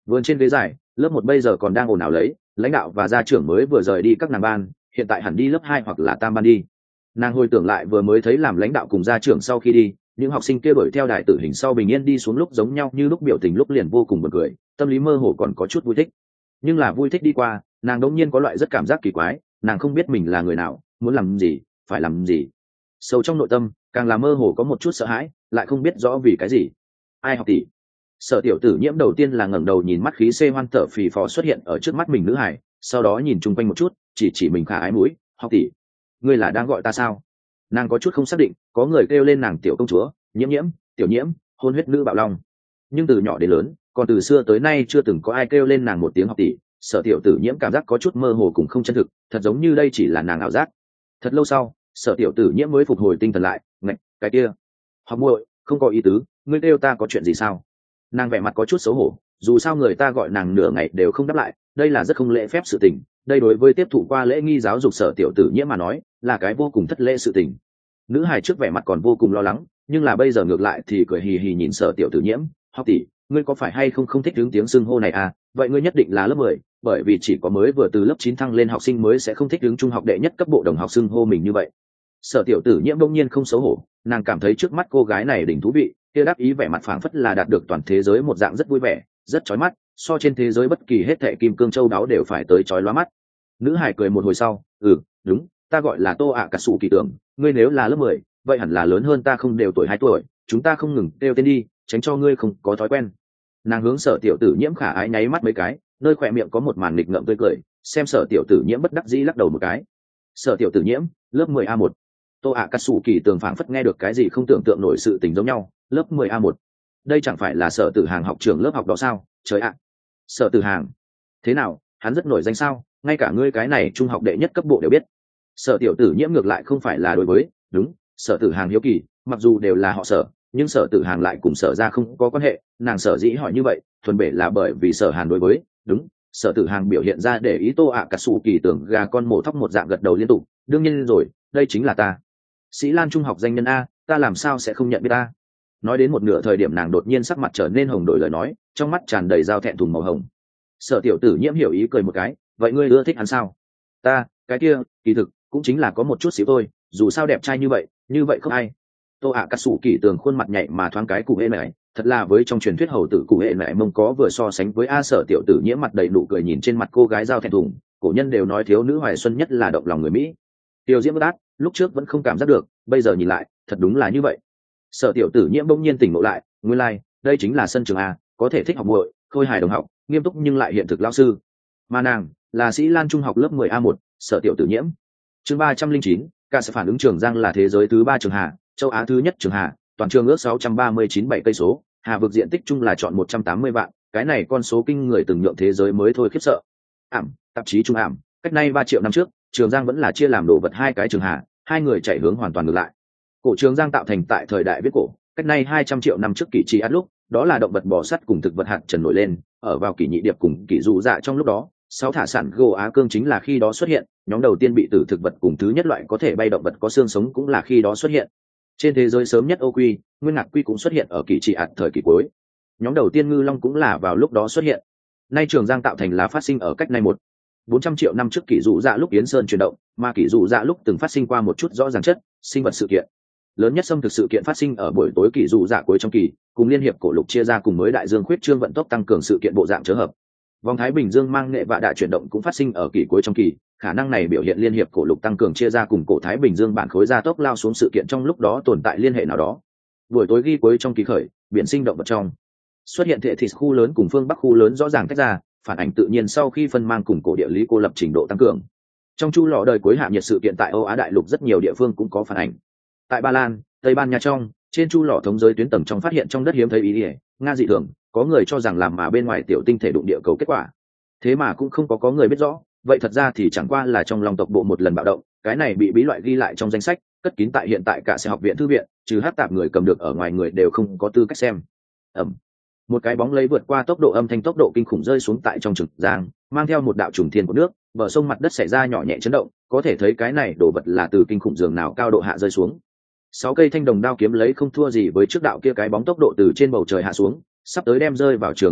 vườn trên ghế dài, lớp một bây giờ còn đang ồn ào lấy, lãnh đạo và gia trưởng mới vừa rời đi các nàng ban, hiện tại hẳn đi lớp hai hoặc là tam ban đi. Nàng hồi tưởng lại vừa mới thấy làm lãnh đạo cùng gia trưởng sau khi đi, những học sinh kia đuổi theo đại tử hình sau bình yên đi xuống lúc giống nhau như lúc biểu tình lúc liền vô cùng bật cười, tâm lý mơ hồ còn có chút vui thích. Nhưng là vui thích đi qua, nàng đột nhiên có loại rất cảm giác kỳ quái, nàng không biết mình là người nào, muốn làm gì, phải làm gì. Sâu trong nội tâm, càng là mơ hồ có một chút sợ hãi, lại không biết rõ vì cái gì. Ai học tỷ? Sở tiểu tử nhiễm đầu tiên là ngẩng đầu nhìn mắt khí xê hoan thở phì phò xuất hiện ở trước mắt mình nữ hải, sau đó nhìn chung quanh một chút, chỉ chỉ mình khả ái mũi, học tỷ, ngươi là đang gọi ta sao? Nàng có chút không xác định, có người kêu lên nàng tiểu công chúa, nhiễm nhiễm, tiểu nhiễm, hôn huyết nữ bạo long. Nhưng từ nhỏ đến lớn, còn từ xưa tới nay chưa từng có ai kêu lên nàng một tiếng học tỷ. Sở tiểu tử nhiễm cảm giác có chút mơ hồ cùng không chân thực, thật giống như đây chỉ là nàng ảo giác. Thật lâu sau, sở tiểu tử nhiễm mới phục hồi tinh thần lại, ngạch, cái kia, học muội, không có ý tứ, ngươi kêu ta có chuyện gì sao? Nàng vẻ mặt có chút xấu hổ, dù sao người ta gọi nàng nửa ngày đều không đáp lại, đây là rất không lễ phép sự tình, đây đối với tiếp thụ qua lễ nghi giáo dục sở tiểu tử nhiễm mà nói là cái vô cùng thất lễ sự tình. Nữ hài trước vẻ mặt còn vô cùng lo lắng, nhưng là bây giờ ngược lại thì cười hì hì nhìn sở tiểu tử nhiễm, học tỷ, ngươi có phải hay không không thích hướng tiếng xưng hô này à? Vậy ngươi nhất định là lớp mười, bởi vì chỉ có mới vừa từ lớp chín thăng lên học sinh mới sẽ không thích hướng trung học đệ nhất cấp bộ đồng học xưng hô mình như vậy. Sở tiểu tử nhiễm đông nhiên không xấu hổ, nàng cảm thấy trước mắt cô gái này đỉnh thú vị, kia đáp ý vẻ mặt phảng phất là đạt được toàn thế giới một dạng rất vui vẻ, rất chói mắt, so trên thế giới bất kỳ hết thệ kim cương châu đáo đều phải tới chói lóa mắt. Nữ hải cười một hồi sau, ừ, đúng, ta gọi là Tô ạ Cà Sủ Kỳ Tưởng, ngươi nếu là lớp mười, vậy hẳn là lớn hơn ta không đều tuổi hai tuổi, chúng ta không ngừng kêu tên đi, tránh cho ngươi không có thói quen. Nàng hướng sở tiểu tử nhiễm khả ái nháy mắt mấy cái, nơi khỏe miệng có một màn nghịch ngợm tươi cười, xem sở tiểu tử nhiễm bất đắc dĩ lắc đầu một cái. Sở tiểu tử nhiễm, lớp mười a một. Tô ạ Cà Sủ Kỳ Tường phảng phất nghe được cái gì không tưởng tượng nổi sự tình giống nhau, lớp mười a một. Đây chẳng phải là sở tử hàng học trường lớp học đó sao? Trời ạ. Sở tử hàng, thế nào, hắn rất nổi danh sao? Ngay cả ngươi cái này trung học đệ nhất cấp bộ đều biết. Sở tiểu tử nhiễm ngược lại không phải là đối với, đúng, sở tử hàng hiếu kỳ, mặc dù đều là họ sở, nhưng sở tử hàng lại cùng sở ra không có quan hệ, nàng sở dĩ hỏi như vậy thuần bể là bởi vì sở hàn đối với, đúng, sở tử hàng biểu hiện ra để ý. Tô ạ Cà Sủ Kỳ Tưởng gà con mổ thóc một dạng gật đầu liên tục, đương nhiên rồi, đây chính là ta, Sĩ Lan trung học danh nhân a, ta làm sao sẽ không nhận biết ta. Nói đến một nửa thời điểm nàng đột nhiên sắc mặt trở nên hồng đổi lời nói, trong mắt tràn đầy dao thẹn thùng màu hồng. Sở tiểu tử nhiễm hiểu ý cười một cái, vậy ngươi ưa thích hắn sao? Ta, cái kia, kỳ thực cũng chính là có một chút xíu thôi, dù sao đẹp trai như vậy, như vậy không ai. Tô ạ Cà Sủ Kỳ Tường khuôn mặt nhạy mà thoáng cái cụ hệ mẹ, thật là với trong truyền thuyết hầu tử cụ hệ mẹ mông có vừa so sánh với a. Sở tiểu tử nhiễm mặt đầy nụ cười nhìn trên mặt cô gái dao thẹn thùng, cổ nhân đều nói thiếu nữ hoài xuân nhất là động lòng người Mỹ. Tiêu diễm bất ác, lúc trước vẫn không cảm giác được, bây giờ nhìn lại, thật đúng là như vậy. Sở tiểu tử nhiễm bỗng nhiên tỉnh ngộ lại, nguyên lai, like, đây chính là sân trường a, có thể thích học muội, khôi hài đồng học, nghiêm túc nhưng lại hiện thực lão sư. Mà nàng là Sĩ Lan trung học lớp mười a một, sở tiểu tử nhiễm. Chương ba trăm linh chín, cả sẽ phản ứng Trường Giang là thế giới thứ ba trường hạ, châu Á thứ nhất trường hạ, toàn trường ước sáu trăm ba mươi chín bảy cây số, hà vực diện tích chung là chọn một trăm tám mươi vạn, cái này con số kinh người từng nhượng thế giới mới thôi khiếp sợ. Ảm, tạp chí Trung Ảm, cách nay ba triệu năm trước, Trường Giang vẫn là chia làm đồ vật hai cái trường hạ, hai người chạy hướng hoàn toàn ngược lại. Cổ Trường Giang tạo thành tại thời đại viết cổ, cách nay hai trăm triệu năm trước kỷ tri át lúc, đó là động vật bò sắt cùng thực vật hạt trần nổi lên, ở vào kỷ nhị điệp cùng kỷ dụ dạ trong lúc đó, sáu thả sản gỗ Á cương chính là khi đó xuất hiện, nhóm đầu tiên bị tử thực vật cùng thứ nhất loại có thể bay động vật có xương sống cũng là khi đó xuất hiện. Trên thế giới sớm nhất ô quy, nguyên ngạc quy cũng xuất hiện ở kỷ tri át thời kỷ cuối. Nhóm đầu tiên ngư long cũng là vào lúc đó xuất hiện. Nay Trường Giang tạo thành là phát sinh ở cách nay một bốn trăm triệu năm trước kỷ dụ dạ lúc Yến Sơn chuyển động, mà kỷ dụ dạ lúc từng phát sinh qua một chút rõ ràng chất sinh vật sự kiện. Lớn nhất xâm thực sự kiện phát sinh ở buổi tối kỷ dụ dạ cuối trong kỳ, cùng liên hiệp cổ lục chia ra cùng mới đại dương khuyết trương vận tốc tăng cường sự kiện bộ dạng chớ hợp. Vòng Thái Bình Dương mang nghệ vạ đại chuyển động cũng phát sinh ở kỷ cuối trong kỳ, khả năng này biểu hiện liên hiệp cổ lục tăng cường chia ra cùng cổ Thái Bình Dương bản khối gia tốc lao xuống sự kiện trong lúc đó tồn tại liên hệ nào đó. Buổi tối ghi cuối trong kỳ khởi, biển sinh động vật trong xuất hiện thể thịt khu lớn cùng phương Bắc khu lớn rõ ràng tách ra, phản ảnh tự nhiên sau khi phân mang cùng cổ địa lý cô lập trình độ tăng cường. Trong chu lọ đời cuối hạ nhiệt sự kiện tại Âu Á đại lục rất nhiều địa phương cũng có phản ảnh. Tại Ba Lan, Tây Ban Nha trong, trên chu lọ thống giới tuyến tầng trong phát hiện trong đất hiếm thấy ý ỉa, Nga dị thường, có người cho rằng làm mà bên ngoài tiểu tinh thể đụng địa cầu kết quả. Thế mà cũng không có có người biết rõ, vậy thật ra thì chẳng qua là trong lòng tộc bộ một lần bạo động, cái này bị bí loại ghi lại trong danh sách, cất kín tại hiện tại cả sẽ học viện thư viện, trừ hát tạp người cầm được ở ngoài người đều không có tư cách xem. Ẩm. Một cái bóng lấy vượt qua tốc độ âm thanh tốc độ kinh khủng rơi xuống tại trong Trường Giang, mang theo một đạo trùng thiên của nước, bờ sông mặt đất xảy ra nhỏ nhẹ chấn động, có thể thấy cái này đồ vật là từ kinh khủng giường nào cao độ hạ rơi xuống. Sáu cây thanh đồng đao kiếm lấy không thua gì với trước đạo kia cái bóng tốc độ từ trên bầu trời hạ xuống, sắp tới đem rơi vào Trường Giang lúc,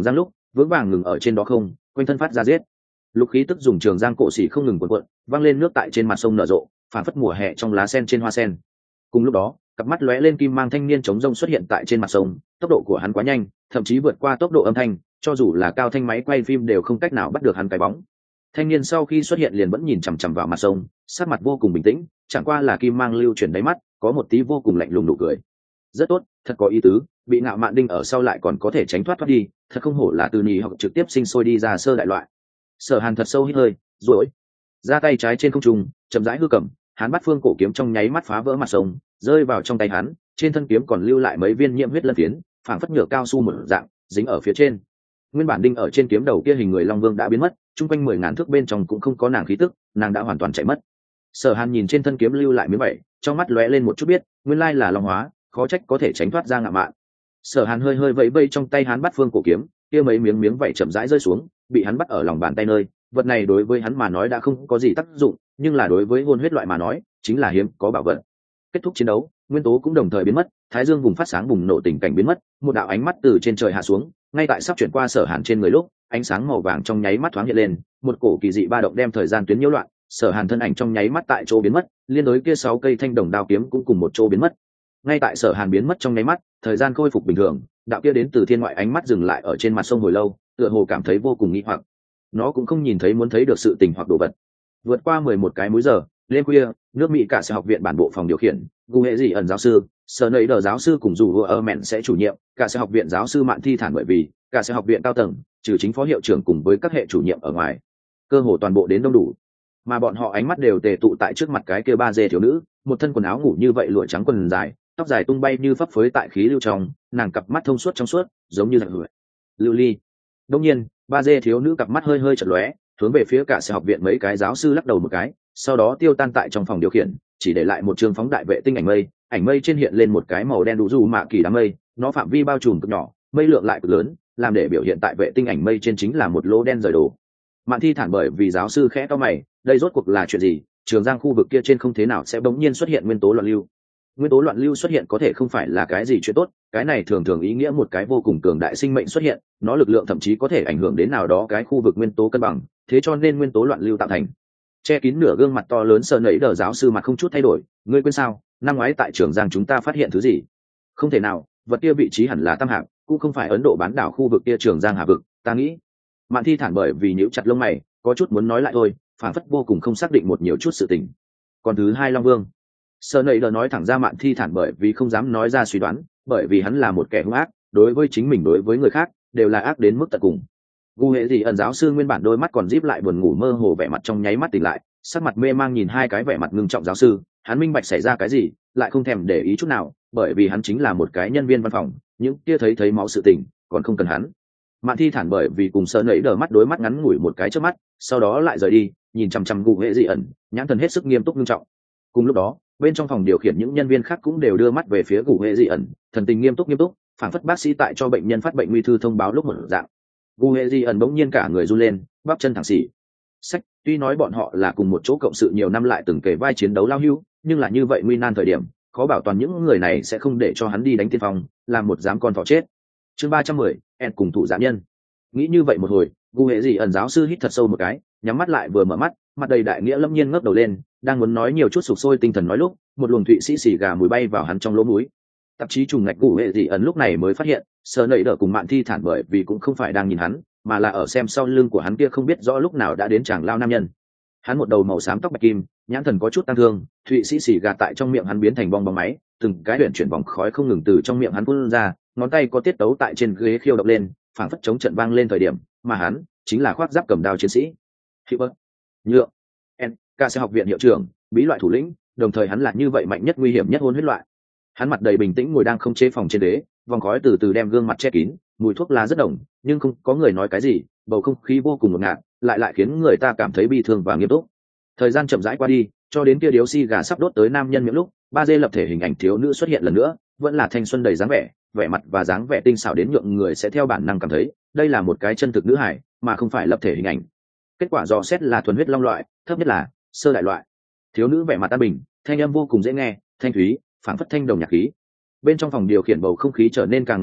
vững vàng ngừng ở trên đó không, quanh thân phát ra giết. Lục khí tức dùng trường giang cổ xỉ không ngừng cuộn cuộn, văng lên nước tại trên mặt sông nở rộ, phản phất mùa hè trong lá sen trên hoa sen. Cùng lúc đó, cặp mắt lóe lên kim mang thanh niên chống rông xuất hiện tại trên mặt sông, tốc độ của hắn quá nhanh, thậm chí vượt qua tốc độ âm thanh, cho dù là cao thanh máy quay phim đều không cách nào bắt được hắn cái bóng. Thanh niên sau khi xuất hiện liền vẫn nhìn chằm chằm vào mặt sông, sắc mặt vô cùng bình tĩnh, chẳng qua là kim mang lưu chuyển đáy mắt, có một tí vô cùng lạnh lùng nụ cười. Rất tốt, thật có ý tứ, bị Ngạo Mạn đinh ở sau lại còn có thể tránh thoát thoát đi, thật không hổ là từ nhì học trực tiếp sinh sôi đi ra sơ đại loại. Sở Hàn thật sâu hít hơi, rồi ra tay trái trên không trung, chậm rãi hư cầm, hắn bắt phương cổ kiếm trong nháy mắt phá vỡ mặt sông, rơi vào trong tay hắn, trên thân kiếm còn lưu lại mấy viên nhiễm huyết lân phiến, phảng phất nhựa cao su một dạng, dính ở phía trên. Nguyên bản đinh ở trên kiếm đầu kia hình người long vương đã biến mất, chung quanh mười ngàn thước bên trong cũng không có nàng khí tức, nàng đã hoàn toàn chạy mất. Sở Hàn nhìn trên thân kiếm lưu lại miếng vảy, trong mắt lóe lên một chút biết, nguyên lai là long hóa, khó trách có thể tránh thoát ra Ngạo Mạn. Sở Hàn hơi hơi vẫy vẫy trong tay hắn bắt phương cổ kiếm, kia mấy miếng miếng vảy chậm rãi rơi xuống, bị hắn bắt ở lòng bàn tay nơi, vật này đối với hắn mà nói đã không có gì tác dụng, nhưng là đối với hôn huyết loại mà nói, chính là hiếm có bảo vật. Kết thúc chiến đấu, nguyên tố cũng đồng thời biến mất, thái dương vùng phát sáng bùng nổ tình cảnh biến mất, một đạo ánh mắt từ trên trời hạ xuống, ngay tại sắp chuyển qua Sở Hàn trên người lúc, ánh sáng màu vàng trong nháy mắt thoáng hiện lên, một cổ kỳ dị ba động đem thời gian tuyến nhiễu loạn, Sở Hàn thân ảnh trong nháy mắt tại chỗ biến mất, liên đối kia sáu cây thanh đồng đao kiếm cũng cùng một chỗ biến mất. Ngay tại Sở Hàn biến mất trong nháy mắt, thời gian khôi phục bình thường, đạo kia đến từ thiên ngoại ánh mắt dừng lại ở trên mặt sông hồi lâu, tựa hồ cảm thấy vô cùng nghi hoặc. Nó cũng không nhìn thấy muốn thấy được sự tình hoặc đồ vật. Vượt qua mười một cái múi giờ, đêm khuya, nước Mỹ cả sẽ học viện bản bộ phòng điều khiển, gu hệ gì ẩn giáo sư, sở nấy đờ giáo sư cùng dù ở mẹn sẽ chủ nhiệm, cả sẽ học viện giáo sư Mạn Thi Thản bởi vì cả sẽ học viện cao tầng, trừ chính phó hiệu trưởng cùng với các hệ chủ nhiệm ở ngoài, cơ hồ toàn bộ đến đông đủ. Mà bọn họ ánh mắt đều tề tụ tại trước mặt cái kia ba dê thiếu nữ, một thân quần áo ngủ như vậy lụa trắng quần dài, tóc dài tung bay như phấp phới tại khí lưu trong, nàng cặp mắt thông suốt trong suốt, giống như dạng hửa. Lưu Ly. Đương nhiên, ba dê thiếu nữ cặp mắt hơi hơi chật lóe, hướng về phía cả sẽ học viện mấy cái giáo sư lắc đầu một cái, sau đó tiêu tan tại trong phòng điều khiển, chỉ để lại một trường phóng đại vệ tinh ảnh mây, ảnh mây trên hiện lên một cái màu đen đủ dù mạ kỳ đám mây, nó phạm vi bao trùm cực nhỏ, mây lượng lại cực lớn, làm để biểu hiện tại vệ tinh ảnh mây trên chính là một lỗ đen rời đồ. Mạn Thi Thản bởi vì giáo sư khẽ to mày, đây rốt cuộc là chuyện gì? Trường Giang khu vực kia trên không thế nào sẽ bỗng nhiên xuất hiện nguyên tố loạn lưu? Nguyên tố loạn lưu xuất hiện có thể không phải là cái gì chuyện tốt, cái này thường thường ý nghĩa một cái vô cùng cường đại sinh mệnh xuất hiện, nó lực lượng thậm chí có thể ảnh hưởng đến nào đó cái khu vực nguyên tố cân bằng, thế cho nên nguyên tố loạn lưu tạo thành. Che kín nửa gương mặt to lớn sợ nấy đờ giáo sư mặt không chút thay đổi, ngươi quên sao, năm ngoái tại Trường Giang chúng ta phát hiện thứ gì? Không thể nào, vật kia vị trí hẳn là Tam Hạp, cũng không phải Ấn Độ bán đảo khu vực kia Trường Giang Hà vực, ta nghĩ. Mạn Thi Thản bởi vì nhíu chặt lông mày, có chút muốn nói lại thôi, phản phất vô cùng không xác định một nhiều chút sự tình. Còn thứ hai Long Vương, Sở Nầy đờ nói thẳng ra Mạn Thi Thản bởi vì không dám nói ra suy đoán, bởi vì hắn là một kẻ hung ác, đối với chính mình đối với người khác đều là ác đến mức tận cùng. Gu hệ gì ẩn giáo sư nguyên bản đôi mắt còn díp lại buồn ngủ mơ hồ, vẻ mặt trong nháy mắt tỉnh lại, sắc mặt mê mang nhìn hai cái vẻ mặt ngưng trọng giáo sư, hắn minh bạch xảy ra cái gì, lại không thèm để ý chút nào, bởi vì hắn chính là một cái nhân viên văn phòng, những kia thấy thấy máu sự tình, còn không cần hắn. Mạn Thi Thản bởi vì cùng Sở Nầy đờ mắt đối mắt ngắn ngủi một cái trước mắt, sau đó lại rời đi, nhìn chằm chằm Gu hệ gì ẩn, nhãn thần hết sức nghiêm túc nghiêm trọng. Cùng lúc đó, bên trong phòng điều khiển những nhân viên khác cũng đều đưa mắt về phía Gu hệ dị ẩn, thần tình nghiêm túc nghiêm túc, phản phất bác sĩ tại cho bệnh nhân phát bệnh nguy thư thông báo lúc một dạng. Gu hệ dị ẩn bỗng nhiên cả người run lên, bắp chân thẳng xỉ. Sách, tuy nói bọn họ là cùng một chỗ cộng sự nhiều năm lại từng kể vai chiến đấu lao hưu, nhưng là như vậy nguy nan thời điểm, khó bảo toàn những người này sẽ không để cho hắn đi đánh tiên phong, làm một dám con thỏ chết. Chương ba trăm mười, En cùng thủ giám nhân. Nghĩ như vậy một hồi, Gu hệ dị ẩn giáo sư hít thật sâu một cái, nhắm mắt lại vừa mở mắt, mặt đầy đại nghĩa lâm nhiên ngước đầu lên, đang muốn nói nhiều chút sục sôi tinh thần nói lúc, một luồng thụy sĩ xì gà mùi bay vào hắn trong lỗ mũi. Tạp chí trùng ngạch Gu hệ dị ẩn lúc này mới phát hiện, Sở Nầy đờ cùng Mạn Thi Thản bởi vì cũng không phải đang nhìn hắn, mà là ở xem sau lưng của hắn kia không biết rõ lúc nào đã đến chàng lao nam nhân. Hắn một đầu màu xám tóc bạch kim, nhãn thần có chút tăng thương, thụy sĩ xì gà tại trong miệng hắn biến thành bong bóng máy, từng cái huyền chuyển vòng khói không ngừng từ trong miệng hắn phun ra, ngón tay có tiết tấu tại trên ghế khiêu động lên, phảng phất chống trận vang lên thời điểm, mà hắn chính là khoác giáp cầm đao chiến sĩ. Hiệu nhựa en ca sẽ học viện hiệu trưởng, bí loại thủ lĩnh, đồng thời hắn là như vậy mạnh nhất nguy hiểm nhất hôn huyết loại. Hắn mặt đầy bình tĩnh ngồi đang không chế phòng trên đế, vòng khói từ từ đem gương mặt che kín, mùi thuốc lá rất đồng, nhưng không có người nói cái gì, bầu không khí vô cùng ngột ngạt, lại lại khiến người ta cảm thấy bi thương và nghiêm túc. Thời gian chậm rãi qua đi, cho đến kia điếu xi gà sắp đốt tới nam nhân miệng lúc, ba dê lập thể hình ảnh thiếu nữ xuất hiện lần nữa, vẫn là thanh xuân đầy dáng vẻ, vẻ mặt và dáng vẻ tinh xảo đến nhượng người sẽ theo bản năng cảm thấy đây là một cái chân thực nữ hải, mà không phải lập thể hình ảnh. Kết quả dò xét là thuần huyết long loại, thấp nhất là sơ đại loại. Thiếu nữ vẻ mặt an bình, thanh âm vô cùng dễ nghe, thanh thúy, phảng phất thanh đồng nhạc khí. Bên trong phòng điều khiển bầu không khí trở nên càng ngột ngạt,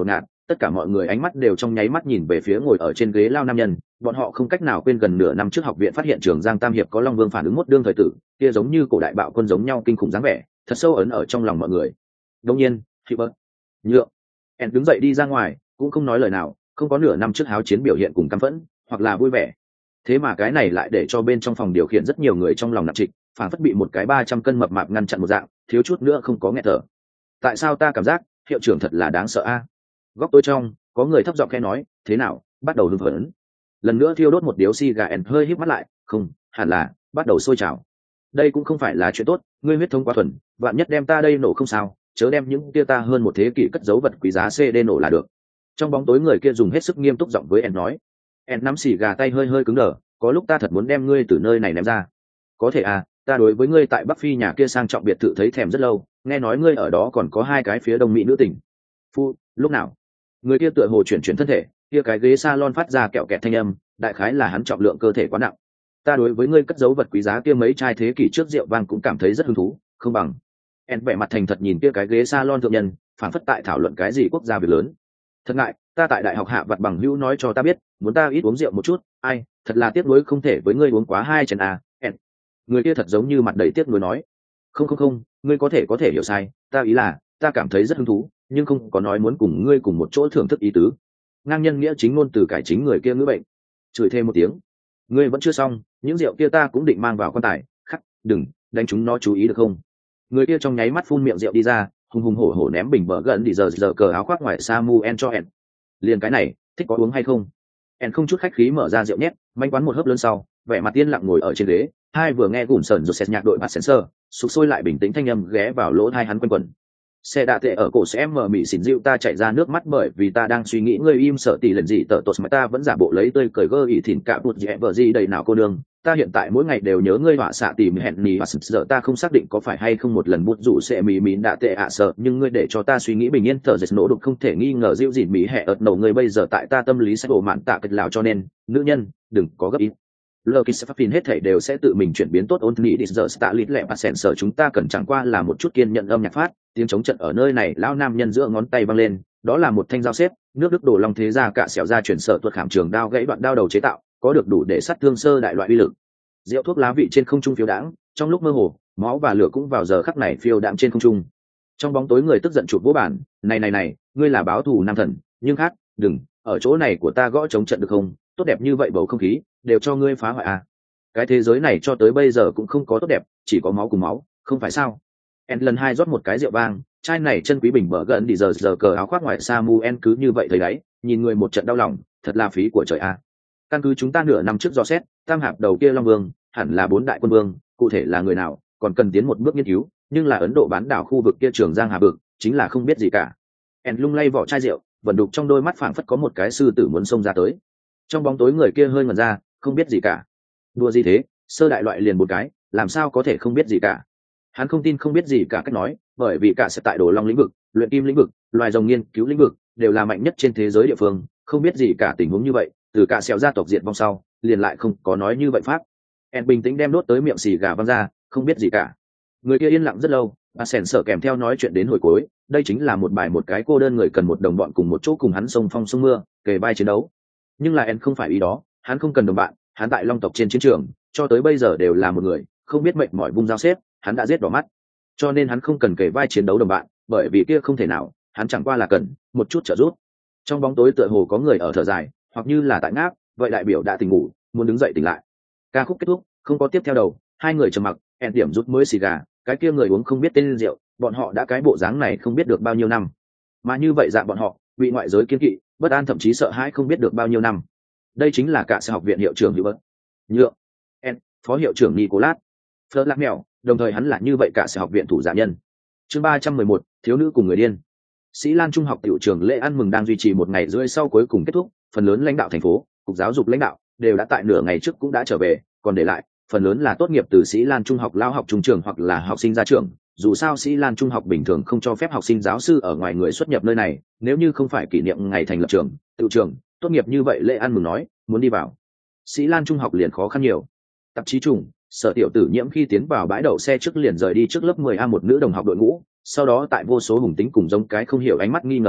tất cả mọi người ánh mắt đều trong nháy mắt nhìn về phía ngồi ở trên ghế lao nam nhân. Bọn họ không cách nào quên gần nửa năm trước học viện phát hiện Trường Giang Tam hiệp có Long Vương phản ứng mốt đương thời tử, kia giống như cổ đại bạo quân giống nhau kinh khủng dáng vẻ, thật sâu ấn ở trong lòng mọi người. Đương nhiên, Hubert, nhượng, En đứng dậy đi ra ngoài, cũng không nói lời nào, không có nửa năm trước háo chiến biểu hiện cùng căm phẫn, hoặc là vui vẻ. Thế mà cái này lại để cho bên trong phòng điều khiển rất nhiều người trong lòng nặng trịch, phản phất bị một cái ba trăm cân mập mạp ngăn chặn một dạng, thiếu chút nữa không có nghẹt thở. Tại sao ta cảm giác hiệu trưởng thật là đáng sợ a? Góc tối trong có người thấp giọng khẽ nói, thế nào, bắt đầu hưng phấn. Lần nữa thiêu đốt một điếu xì gà, En hơi híp mắt lại, không, hẳn là bắt đầu sôi trào. Đây cũng không phải là chuyện tốt, ngươi huyết thống quá thuần, vạn nhất đem ta đây nổ không sao, chớ đem những kia ta hơn một thế kỷ cất giấu vật quý giá xê đê nổ là được. Trong bóng tối người kia dùng hết sức nghiêm túc giọng với En nói. En nắm xì gà tay hơi hơi cứng đờ, có lúc ta thật muốn đem ngươi từ nơi này ném ra. Có thể à, ta đối với ngươi tại Bắc Phi nhà kia sang trọng biệt thự thấy thèm rất lâu, nghe nói ngươi ở đó còn có hai cái phía đông mỹ nữ tình. Phu, lúc nào? Người kia tựa hồ chuyển chuyển thân thể, kia cái ghế salon phát ra kẹo kẹt thanh âm, đại khái là hắn trọng lượng cơ thể quá nặng. Ta đối với ngươi cất giấu vật quý giá kia mấy chai thế kỷ trước rượu vang cũng cảm thấy rất hứng thú, không bằng. En vẻ mặt thành thật nhìn kia cái ghế salon thượng nhân, phản phất tại thảo luận cái gì quốc gia việc lớn. Thật ngại, ta tại đại học hạ vặt bằng hữu nói cho ta biết, muốn ta ít uống rượu một chút, ai, thật là tiếc nuối không thể với ngươi uống quá hai chén à, En. Người kia thật giống như mặt đầy tiếc nuối nói. Không không không, ngươi có thể có thể hiểu sai, ta ý là, ta cảm thấy rất hứng thú, nhưng không có nói muốn cùng ngươi cùng một chỗ thưởng thức ý tứ. Ngang nhân nghĩa chính ngôn từ cải chính người kia ngữ bệnh. Chửi thêm một tiếng. Ngươi vẫn chưa xong, những rượu kia ta cũng định mang vào quan tài, khắc, đừng, đánh chúng nó chú ý được không? Người kia trong nháy mắt phun miệng rượu đi ra, hùng hùng hổ hổ ném bình bờ gần đi giờ giờ cờ áo khoác ngoài Samuel cho En. Liền cái này, thích có uống hay không? En không chút khách khí mở ra rượu nhét, manh quán một hớp lớn sau, vẻ mặt tiên lặng ngồi ở trên ghế, hai vừa nghe gùn sờn rồi xét nhạc đội Passenser, sụp sôi lại bình tĩnh thanh âm ghé vào lỗ tai hắn quanh quẩn. Xe đạp tệ ở cổ sẽ mở mị xỉn dịu ta chạy ra nước mắt bởi vì ta đang suy nghĩ ngươi im sợ tỷ lần gì tờ tột mà ta vẫn giả bộ lấy tươi cười gơ ỉ thìn cả bụt dẹ vợ gì đầy nào cô nương. Ta hiện tại mỗi ngày đều nhớ ngươi họa xạ tìm hẹn nì và sợ ta không xác định có phải hay không một lần bút rủ sẽ mì mịn đạ tệ ạ sợ nhưng ngươi để cho ta suy nghĩ bình yên thở dệt nỗ đục không thể nghi ngờ dịu dịn mỹ hẹ ợt nổ ngươi bây giờ tại ta tâm lý sẽ đổ mạn tạ kịch lào cho nên nữ nhân đừng có gấp ít. Lucky Safin hết thảy đều sẽ tự mình chuyển biến tốt ôn nghĩ đi giờ tạ lịt lẹ và sẹn sở chúng ta cần chẳng qua là một chút kiên nhận âm nhạc phát tiếng chống trận ở nơi này lão nam nhân giữa ngón tay văng lên đó là một thanh dao xếp nước đức đổ long thế ra cả xẻo ra chuyển sở tuột khảm trường đao gãy đoạn đao đầu chế tạo có được đủ để sát thương sơ đại loại uy lực rượu thuốc lá vị trên không trung phiêu đãng trong lúc mơ hồ máu và lửa cũng vào giờ khắc này phiêu đãng trên không trung trong bóng tối người tức giận chụp vỗ bản này này này ngươi là báo thù nam thần nhưng khác đừng ở chỗ này của ta gõ chống trận được không tốt đẹp như vậy bầu không khí đều cho ngươi phá hoại à cái thế giới này cho tới bây giờ cũng không có tốt đẹp chỉ có máu cùng máu không phải sao En lần hai rót một cái rượu vang chai này chân quý bình bờ gần đi giờ giờ cờ áo khoác ngoài Samuel cứ như vậy thấy đấy nhìn người một trận đau lòng thật là phí của trời à căn cứ chúng ta nửa năm trước dò xét tam hạp đầu kia long vương hẳn là bốn đại quân vương cụ thể là người nào còn cần tiến một bước nghiên cứu nhưng là Ấn Độ bán đảo khu vực kia Trường Giang Hà vực chính là không biết gì cả En lung lay vỏ chai rượu vận đục trong đôi mắt phảng phất có một cái sư tử muốn xông ra tới trong bóng tối người kia hơi ngẩn ra không biết gì cả đùa gì thế sơ đại loại liền một cái làm sao có thể không biết gì cả hắn không tin không biết gì cả cách nói bởi vì cả sẽ tại đồ long lĩnh vực luyện kim lĩnh vực loài rồng nghiên cứu lĩnh vực đều là mạnh nhất trên thế giới địa phương không biết gì cả tình huống như vậy từ cả xẻo gia tộc diệt vong sau liền lại không có nói như vậy pháp En bình tĩnh đem đốt tới miệng xì gà văng ra không biết gì cả người kia yên lặng rất lâu và sèn sở kèm theo nói chuyện đến hồi cuối đây chính là một bài một cái cô đơn người cần một đồng bọn cùng một chỗ cùng hắn sông phong sông mưa kề vai chiến đấu nhưng là En không phải ý đó hắn không cần đồng bạn hắn tại long tộc trên chiến trường cho tới bây giờ đều là một người không biết mệt mỏi vung dao xếp hắn đã giết đỏ mắt cho nên hắn không cần kể vai chiến đấu đồng bạn bởi vì kia không thể nào hắn chẳng qua là cần một chút trợ giúp trong bóng tối tựa hồ có người ở thở dài hoặc như là tại ngáp vậy đại biểu đã tỉnh ngủ muốn đứng dậy tỉnh lại ca khúc kết thúc không có tiếp theo đầu hai người trầm mặc En điểm rút mới xì gà cái kia người uống không biết tên rượu bọn họ đã cái bộ dáng này không biết được bao nhiêu năm mà như vậy dạng bọn họ bị ngoại giới kiên kỵ bất an thậm chí sợ hãi không biết được bao nhiêu năm đây chính là cả sở học viện hiệu trưởng Hubert nhượng En phó hiệu trưởng Nicolas Fleur lạc mèo đồng thời hắn là như vậy cả sở học viện thủ giả nhân chương ba trăm mười một thiếu nữ cùng người điên Sĩ Lan Trung học tiểu trường lễ ăn mừng đang duy trì một ngày rưỡi sau cuối cùng kết thúc phần lớn lãnh đạo thành phố cục giáo dục lãnh đạo đều đã tại nửa ngày trước cũng đã trở về còn để lại phần lớn là tốt nghiệp từ Sĩ Lan Trung học lao học trung trường hoặc là học sinh ra trường dù sao Sĩ Lan Trung học bình thường không cho phép học sinh giáo sư ở ngoài người xuất nhập nơi này nếu như không phải kỷ niệm ngày thành lập trường tự trường tốt nghiệp như vậy lễ ăn mừng nói muốn đi vào Sĩ Lan Trung học liền khó khăn nhiều tạp chí trùng Sở Tiểu Tử Nhiễm khi tiến vào bãi đậu xe trước liền rời đi trước lớp mười A một nữ đồng học đội ngũ sau đó tại vô số hùng tính cùng giống cái không hiểu ánh mắt nghi ngờ hạng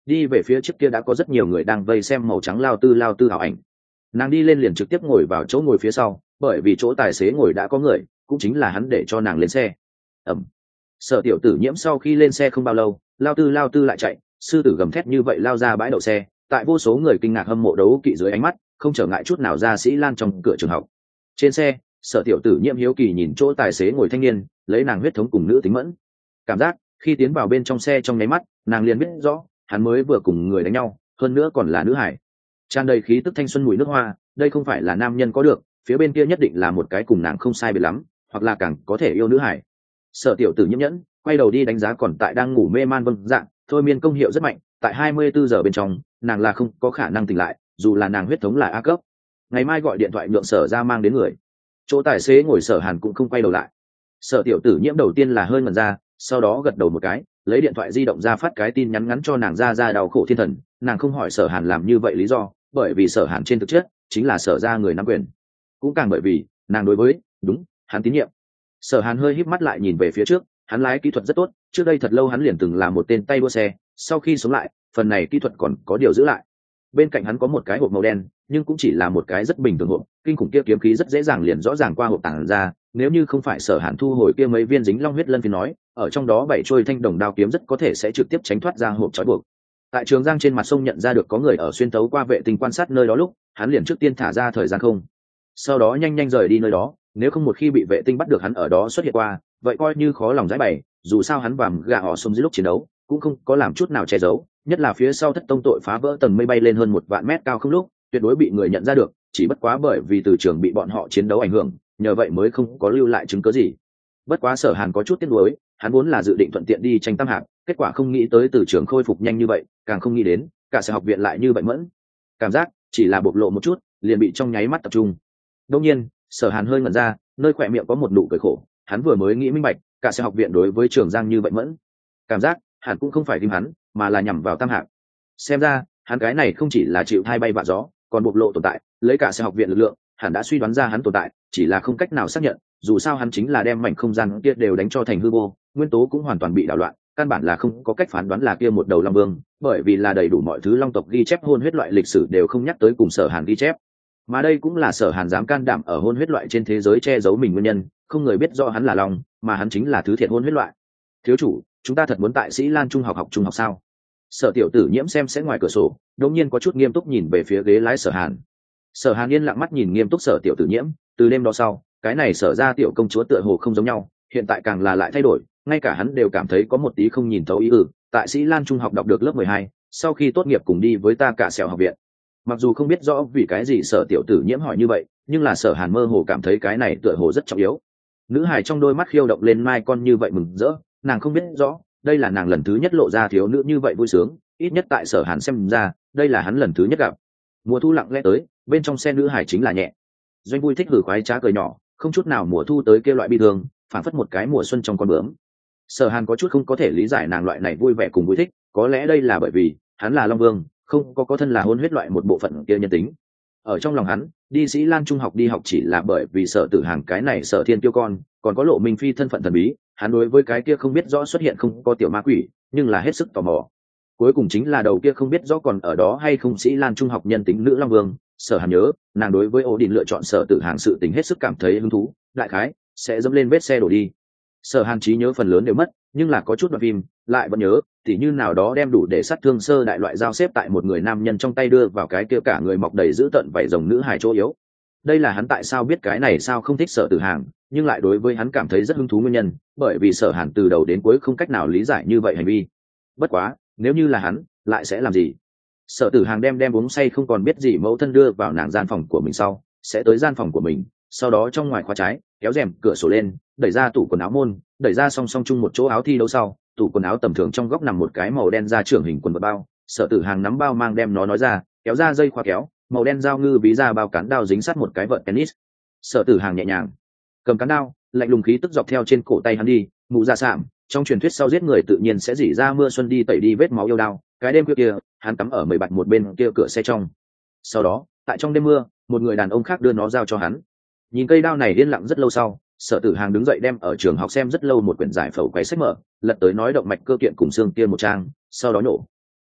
đi về phía trước kia đã có rất nhiều người đang vây xem màu trắng lao tư lao tư ảo ảnh. Nàng đi lên liền trực tiếp ngồi vào chỗ ngồi phía sau, bởi vì chỗ tài xế ngồi đã có người, cũng chính là hắn để cho nàng lên xe. Ẩm. Sở Tiểu Tử Nhiễm sau khi lên xe không bao lâu, lao tư lao tư lại chạy, sư tử gầm thét như vậy lao ra bãi đậu xe, tại vô số người kinh ngạc hâm mộ đấu kỵ dưới ánh mắt, không trở ngại chút nào ra Sĩ Lan trong cửa trường học. Trên xe, Sở Tiểu Tử Nhiễm hiếu kỳ nhìn chỗ tài xế ngồi thanh niên, lấy nàng huyết thống cùng nữ tính mẫn. Cảm giác khi tiến vào bên trong xe trong nháy mắt, nàng liền biết rõ, hắn mới vừa cùng người đánh nhau, hơn nữa còn là nữ hải. Tràn đầy khí tức thanh xuân mùi nước hoa, đây không phải là nam nhân có được, phía bên kia nhất định là một cái cùng nàng không sai biệt lắm, hoặc là càng có thể yêu nữ hải. Sở Tiểu Tử Nhiễm nhẫn quay đầu đi đánh giá còn tại đang ngủ mê man vâng dạng, thôi miên công hiệu rất mạnh, tại hai mươi bốn giờ bên trong, nàng là không có khả năng tỉnh lại, dù là nàng huyết thống là A cấp. Ngày mai gọi điện thoại nhượng Sở ra mang đến người. Chỗ tài xế ngồi Sở Hàn cũng không quay đầu lại. Sở Tiểu Tử Nhiễm đầu tiên là hơi ngẩn ra, sau đó gật đầu một cái, lấy điện thoại di động ra phát cái tin nhắn ngắn cho nàng ra ra đau khổ thiên thần. Nàng không hỏi Sở Hàn làm như vậy lý do, bởi vì Sở Hàn trên thực chất chính là Sở ra người nắm quyền, cũng càng bởi vì nàng đối với đúng hắn tín nhiệm. Sở Hàn hơi híp mắt lại nhìn về phía trước, hắn lái kỹ thuật rất tốt, trước đây thật lâu hắn liền từng là một tên tay đua xe, sau khi sống lại, phần này kỹ thuật còn có điều giữ lại. Bên cạnh hắn có một cái hộp màu đen, nhưng cũng chỉ là một cái rất bình thường hộp, kinh khủng kia kiếm khí rất dễ dàng liền rõ ràng qua hộp tàng ra, nếu như không phải Sở Hàn thu hồi kia mấy viên dính long huyết lân phiến nói, ở trong đó bảy trôi thanh đồng đao kiếm rất có thể sẽ trực tiếp tránh thoát ra hộp trói buộc. Tại Trường Giang trên mặt sông nhận ra được có người ở xuyên tấu qua vệ tinh quan sát nơi đó lúc, hắn liền trước tiên thả ra thời gian không, sau đó nhanh nhanh rời đi nơi đó, nếu không một khi bị vệ tinh bắt được hắn ở đó xuất hiện qua, vậy coi như khó lòng giải bày, dù sao hắn và gà họ xông dưới lúc chiến đấu cũng không có làm chút nào che giấu, nhất là phía sau thất tông tội phá vỡ tầng mây bay lên hơn một vạn mét cao không lúc, tuyệt đối bị người nhận ra được, chỉ bất quá bởi vì từ trường bị bọn họ chiến đấu ảnh hưởng, nhờ vậy mới không có lưu lại chứng cứ gì. Bất quá Sở Hàn có chút tiếc nuối, hắn vốn là dự định thuận tiện đi tranh tam hạng, kết quả không nghĩ tới từ trường khôi phục nhanh như vậy, càng không nghĩ đến cả sở học viện lại như vậy mẫn. Cảm giác chỉ là bộc lộ một chút, liền bị trong nháy mắt tập trung. Đương nhiên, Sở Hàn hơi ngẩn ra, nơi khỏe miệng có một nụ cười khổ, hắn vừa mới nghĩ minh bạch, cả sở học viện đối với Trường Giang như vậy mẫn. Cảm giác hẳn cũng không phải tim hắn, mà là nhằm vào tam hạng. Xem ra, hắn cái này không chỉ là chịu thai bay vạ gió, còn bộc lộ tồn tại, lấy cả sở học viện lực lượng, hắn đã suy đoán ra hắn tồn tại, chỉ là không cách nào xác nhận, dù sao hắn chính là đem mảnh không gian kia đều đánh cho thành hư vô, nguyên tố cũng hoàn toàn bị đảo loạn, căn bản là không có cách phán đoán là kia một đầu long vương, bởi vì là đầy đủ mọi thứ long tộc ghi chép hôn huyết loại lịch sử đều không nhắc tới cùng Sở Hàn ghi chép, mà đây cũng là Sở Hàn dám can đảm ở hôn huyết loại trên thế giới che giấu mình nguyên nhân, không người biết rõ hắn là long, mà hắn chính là thứ thiệt hôn huyết loại. Thiếu chủ, chúng ta thật muốn tại Sĩ Lan trung học học trung học sao? Sở Tiểu Tử Nhiễm xem sẽ ngoài cửa sổ, đột nhiên có chút nghiêm túc nhìn về phía ghế lái Sở Hàn. Sở Hàn yên lặng mắt nhìn nghiêm túc Sở Tiểu Tử Nhiễm, từ đêm đó sau, cái này Sở ra tiểu công chúa tựa hồ không giống nhau, hiện tại càng là lại thay đổi, ngay cả hắn đều cảm thấy có một tí không nhìn thấu ý. Ừ, tại Sĩ Lan trung học đọc được lớp mười hai, sau khi tốt nghiệp cùng đi với ta cả sẹo học viện. Mặc dù không biết rõ vì cái gì Sở Tiểu Tử Nhiễm hỏi như vậy, nhưng là Sở Hàn mơ hồ cảm thấy cái này tựa hồ rất trọng yếu. Nữ hài trong đôi mắt khiêu động lên mai con như vậy mừng rỡ, nàng không biết rõ, đây là nàng lần thứ nhất lộ ra thiếu nữ như vậy vui sướng, ít nhất tại Sở Hàn xem ra, đây là hắn lần thứ nhất gặp. Mùa thu lặng lẽ tới, bên trong xe nữ hài chính là Nhẹ. Doanh vui thích hử khoái trá cười nhỏ, không chút nào mùa thu tới kia loại bi thương, phản phất một cái mùa xuân trong con bướm. Sở Hàn có chút không có thể lý giải nàng loại này vui vẻ cùng vui thích, có lẽ đây là bởi vì hắn là Long Vương, không có có thân là hôn huyết loại một bộ phận kia nhân tính. Ở trong lòng hắn, đi Sĩ Lan trung học đi học chỉ là bởi vì Sở Tử Hàng cái này Sở Thiên Kiêu con, còn có Lộ Minh Phi thân phận thần bí, hắn đối với cái kia không biết rõ xuất hiện không có tiểu ma quỷ, nhưng là hết sức tò mò. Cuối cùng chính là đầu kia không biết rõ còn ở đó hay không Sĩ Lan trung học nhân tính nữ Long Vương. Sở Hàn nhớ, nàng đối với Ổ Đình lựa chọn Sở Tử Hàng sự tình hết sức cảm thấy hứng thú, đại khái sẽ dẫm lên vết xe đổ đi. Sở Hàn trí nhớ phần lớn đều mất, nhưng là có chút đoạn phim lại vẫn nhớ, tỉ như nào đó đem đủ để sát thương sơ đại loại dao xếp tại một người nam nhân trong tay đưa vào cái kia cả người mọc đầy dữ tợn vảy rồng nữ hài chỗ yếu. Đây là hắn tại sao biết cái này sao không thích Sở Tử Hàng, nhưng lại đối với hắn cảm thấy rất hứng thú nguyên nhân, bởi vì Sở Hàn từ đầu đến cuối không cách nào lý giải như vậy hành vi. Bất quá, nếu như là hắn, lại sẽ làm gì? Sở Tử Hàng đem đem uống say không còn biết gì mẫu thân đưa vào nàng gian phòng của mình sau, sẽ tới gian phòng của mình, sau đó trong ngoài khóa trái, kéo rèm cửa sổ lên, đẩy ra tủ quần áo môn, đẩy ra song song chung một chỗ áo thi đấu sau, tủ quần áo tầm thường trong góc nằm một cái màu đen da trưởng hình quần vật bao. Sở Tử Hàng nắm bao mang đem nó nói ra, kéo ra dây khóa kéo, màu đen dao ngư ví ra bao cán đao dính sát một cái vợt tennis. Sở Tử Hàng nhẹ nhàng cầm cán đao, lạnh lùng khí tức dọc theo trên cổ tay hắn đi, mụ ra sạm. Trong truyền thuyết sau giết người tự nhiên sẽ rỉ ra mưa xuân đi tẩy đi vết máu yêu đao. Cái đêm khuya kia, hắn cắm ở mười bạch một bên kia cửa xe trong. Sau đó, tại trong đêm mưa, một người đàn ông khác đưa nó giao cho hắn. Nhìn cây đao này yên lặng rất lâu sau, Sở Tử Hàng đứng dậy đem ở trường học xem rất lâu một quyển giải phẫu quấy sách mở, lật tới nói động mạch cơ kiện cùng xương kia một trang, sau đó nổ.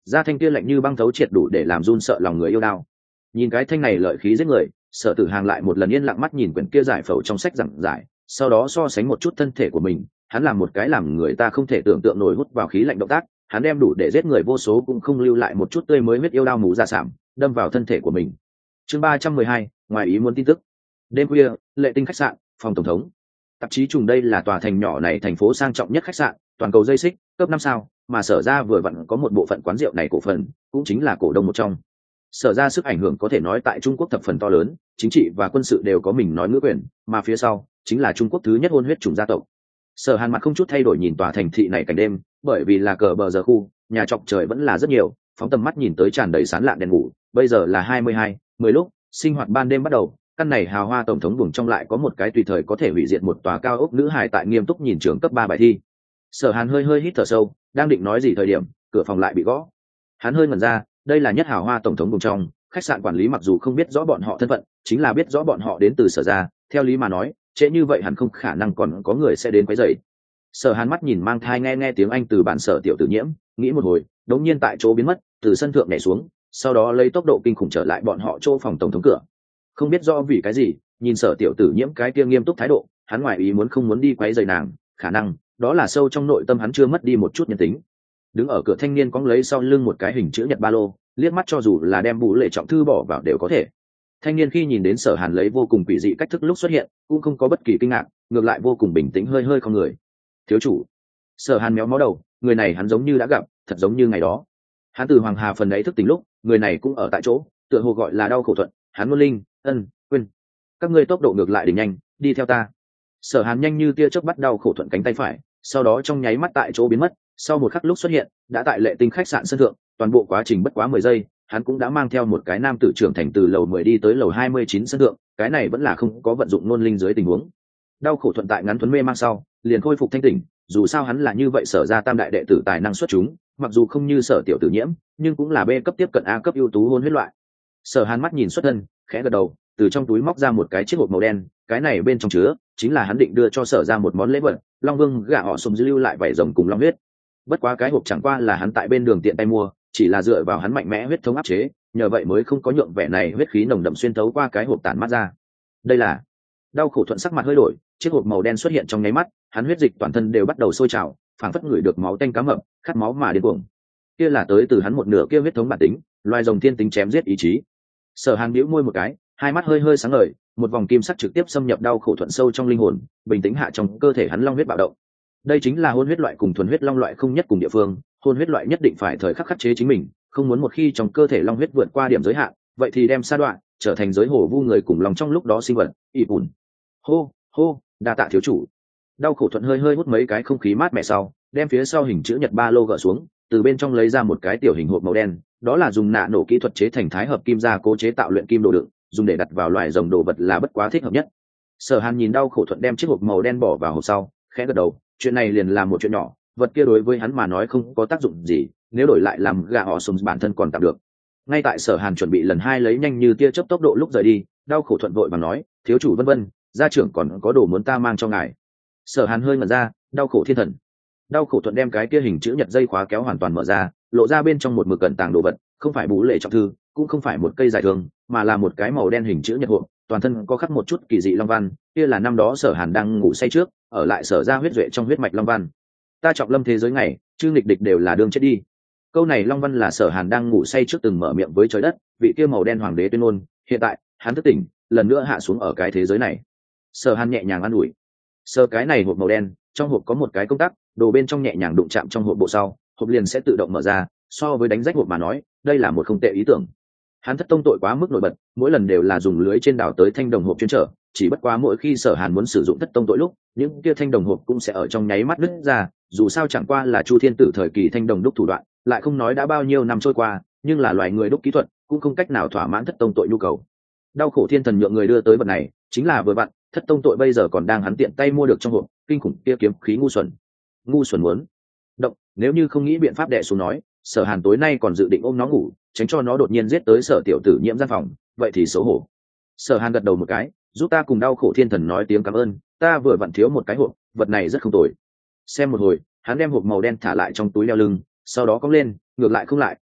ra thanh kia lạnh như băng thấu triệt đủ để làm run sợ lòng người yêu đao. Nhìn cái thanh này lợi khí giết người, Sở Tử Hàng lại một lần yên lặng mắt nhìn quyển kia giải phẫu trong sách giảng giải, sau đó so sánh một chút thân thể của mình, hắn làm một cái làm người ta không thể tưởng tượng nổi hút vào khí lạnh động tác, hắn đem đủ để giết người vô số cũng không lưu lại một chút tươi mới huyết yêu đao mù ra sảm, đâm vào thân thể của mình. Chương ba trăm mười hai, ngoài ý muốn tin tức. Đêm khuya, Lệ Tinh khách sạn, phòng tổng thống. Tạp chí trùng đây là tòa thành nhỏ này thành phố sang trọng nhất khách sạn, toàn cầu dây xích, cấp năm sao, mà Sở ra vừa vặn có một bộ phận quán rượu này cổ phần, cũng chính là cổ đông một trong. Sở ra sức ảnh hưởng có thể nói tại Trung Quốc thập phần to lớn, chính trị và quân sự đều có mình nói ngữ quyền, mà phía sau chính là Trung Quốc thứ nhất hôn huyết chủng gia tộc. Sở Hàn mặt không chút thay đổi nhìn tòa thành thị này cảnh đêm, bởi vì là cờ bờ giờ khu, nhà trọc trời vẫn là rất nhiều, phóng tầm mắt nhìn tới tràn đầy sáng lạn đèn ngủ. Bây giờ là hai mươi hai, mười lúc, sinh hoạt ban đêm bắt đầu. Căn này hào hoa tổng thống buồng trong lại có một cái tùy thời có thể hủy diệt một tòa cao ốc nữ hài tại nghiêm túc nhìn trường cấp ba bài thi. Sở Hàn hơi hơi hít thở sâu, đang định nói gì thời điểm, cửa phòng lại bị gõ. Hắn hơi ngẩn ra, đây là nhất hào hoa tổng thống buồng trong, khách sạn quản lý mặc dù không biết rõ bọn họ thân phận, chính là biết rõ bọn họ đến từ Sở ra, theo lý mà nói, trễ như vậy hẳn không khả năng còn có người sẽ đến quấy rầy. Sở Hàn mắt nhìn mang thai nghe nghe tiếng Anh từ bản Sở tiểu tử nhiễm, nghĩ một hồi, đống nhiên tại chỗ biến mất, từ sân thượng nhảy xuống, sau đó lấy tốc độ kinh khủng trở lại bọn họ chỗ phòng tổng thống cửa. Không biết rõ vì cái gì, nhìn Sở tiểu tử nhiễm cái kia nghiêm túc thái độ, hắn ngoài ý muốn không muốn đi quấy rầy nàng, khả năng đó là sâu trong nội tâm hắn chưa mất đi một chút nhân tính. Đứng ở cửa thanh niên cóng lấy sau lưng một cái hình chữ nhật ba lô, liếc mắt cho dù là đem Bú Lệ trọng thư bỏ vào đều có thể. Thanh niên khi nhìn đến Sở Hàn lấy vô cùng quỷ dị cách thức lúc xuất hiện, cũng không có bất kỳ kinh ngạc, ngược lại vô cùng bình tĩnh hơi hơi không người. Thiếu chủ. Sở Hàn méo mó đầu, người này hắn giống như đã gặp, thật giống như ngày đó. Hắn từ Hoàng Hà phần ấy thức tỉnh lúc, người này cũng ở tại chỗ, tựa hồ gọi là đau khổ thuận, hắn muốn linh, ân, quên. Các ngươi tốc độ ngược lại đỉnh nhanh, đi theo ta. Sở Hàn nhanh như tia chớp bắt đau khổ thuận cánh tay phải, sau đó trong nháy mắt tại chỗ biến mất, sau một khắc lúc xuất hiện, đã tại Lệ Tinh khách sạn sân thượng, toàn bộ quá trình bất quá mười giây, hắn cũng đã mang theo một cái nam tử trưởng thành từ lầu mười đi tới lầu hai mươi chín sân thượng, cái này vẫn là không có vận dụng nôn linh dưới tình huống. Đau khổ thuận tại ngắn thuấn mê mang sau, liền khôi phục thanh tỉnh, dù sao hắn là như vậy Sở ra tam đại đệ tử tài năng xuất chúng, mặc dù không như Sở tiểu tử nhiễm, nhưng cũng là B cấp tiếp cận A cấp ưu tú hôn huyết loại. Sở Hàn mắt nhìn xuất thân, khẽ gật đầu, từ trong túi móc ra một cái chiếc hộp màu đen, cái này bên trong chứa chính là hắn định đưa cho Sở ra một món lễ vật, Long Vương gả họ sum lưu lại vảy rồng cùng long huyết. Bất quá cái hộp chẳng qua là hắn tại bên đường tiện tay mua, chỉ là dựa vào hắn mạnh mẽ huyết thống áp chế, nhờ vậy mới không có nhượng vẻ này huyết khí nồng đậm xuyên thấu qua cái hộp tản mát ra. Đây là đau khổ thuận sắc mặt hơi đổi, chiếc hộp màu đen xuất hiện trong nháy mắt, hắn huyết dịch toàn thân đều bắt đầu sôi trào, phảng phất ngửi được máu tanh cá mập, khát máu mà điên cuồng. Kia là tới từ hắn một nửa kia huyết thống bản tính, loài rồng thiên tính chém giết ý chí. Sở Hàn bĩu môi một cái, hai mắt hơi hơi sáng ngời, một vòng kim sắc trực tiếp xâm nhập đau khổ thuận sâu trong linh hồn, bình tĩnh hạ trong cơ thể hắn long huyết bạo động. Đây chính là hôn huyết loại cùng thuần huyết long loại không nhất cùng địa phương, hôn huyết loại nhất định phải thời khắc khắc chế chính mình, không muốn một khi trong cơ thể long huyết vượt qua điểm giới hạn, vậy thì đem sa đoạn, trở thành giới hổ vu người cùng lòng trong lúc đó sinh vật, ị bùn. Hô, hô, đa tạ thiếu chủ. Đau khổ thuận hơi hơi hút mấy cái không khí mát mẻ sau, đem phía sau hình chữ nhật ba lô gỡ xuống, từ bên trong lấy ra một cái tiểu hình hộp màu đen, đó là dùng nạ nổ kỹ thuật chế thành thái hợp kim gia cố chế tạo luyện kim đồ đựng, dùng để đặt vào loài rồng đồ vật là bất quá thích hợp nhất. Sở Hàn nhìn đau khổ thuận đem chiếc hộp màu đen bỏ vào hộp sau, khẽ gật đầu, chuyện này liền là một chuyện nhỏ, vật kia đối với hắn mà nói không có tác dụng gì, nếu đổi lại làm gà họ sums bản thân còn tạm được. Ngay tại Sở Hàn chuẩn bị lần hai lấy nhanh như tia chớp tốc độ lúc rời đi, đau khổ thuận vội vàng nói, thiếu chủ vân vân, gia trưởng còn có đồ muốn ta mang cho ngài. Sở Hàn hơi ngẩn ra, đau khổ thiên thần. Đau khổ thuận đem cái kia hình chữ nhật dây khóa kéo hoàn toàn mở ra, lộ ra bên trong một mực cẩn tàng đồ vật, không phải Bú Lệ trọng thư, cũng không phải một cây dài thường, mà là một cái màu đen hình chữ nhật hộp, toàn thân có khắc một chút kỳ dị long văn, kia là năm đó Sở Hàn đang ngủ say trước, ở lại Sở ra huyết duệ trong huyết mạch long văn. Ta trọng lâm thế giới ngày, chư nghịch địch đều là đương chết đi. Câu này long văn là Sở Hàn đang ngủ say trước từng mở miệng với trời đất, vị kia màu đen hoàng đế tuyên ngôn, hiện tại hắn thức tỉnh, lần nữa hạ xuống ở cái thế giới này. Sở Hàn nhẹ nhàng an ủi. Sơ cái này hộp màu đen, trong hộp có một cái công tắc, đồ bên trong nhẹ nhàng đụng chạm trong hộp bộ sau, hộp liền sẽ tự động mở ra, so với đánh rách hộp mà nói, đây là một không tệ ý tưởng. Hắn thất tông tội quá mức nổi bật, mỗi lần đều là dùng lưới trên đảo tới thanh đồng hộp chuyên trở, chỉ bất quá mỗi khi Sở Hàn muốn sử dụng thất tông tội lúc, những kia thanh đồng hộp cũng sẽ ở trong nháy mắt nứt ra, dù sao chẳng qua là Chu Thiên Tử thời kỳ thanh đồng đúc thủ đoạn, lại không nói đã bao nhiêu năm trôi qua, nhưng là loài người đúc kỹ thuật, cũng không cách nào thỏa mãn thất tông tội nhu cầu. Đau khổ thiên thần nhượng người đưa tới vật này, chính là vừa vặn, thất tông tội bây giờ còn đang hắn tiện tay mua được trong hộp, kinh khủng kia kiếm khí ngu xuẩn. Ngu xuẩn muốn động, nếu như không nghĩ biện pháp đè xuống nói, Sở Hàn tối nay còn dự định ôm nó ngủ, tránh cho nó đột nhiên giết tới Sở tiểu tử nhiễm gian phòng, vậy thì xấu hổ. Sở Hàn gật đầu một cái, giúp ta cùng đau khổ thiên thần nói tiếng cảm ơn, ta vừa vặn thiếu một cái hộp, vật này rất không tồi. Xem một hồi, hắn đem hộp màu đen thả lại trong túi đeo lưng, sau đó cong lên, ngược lại không lại,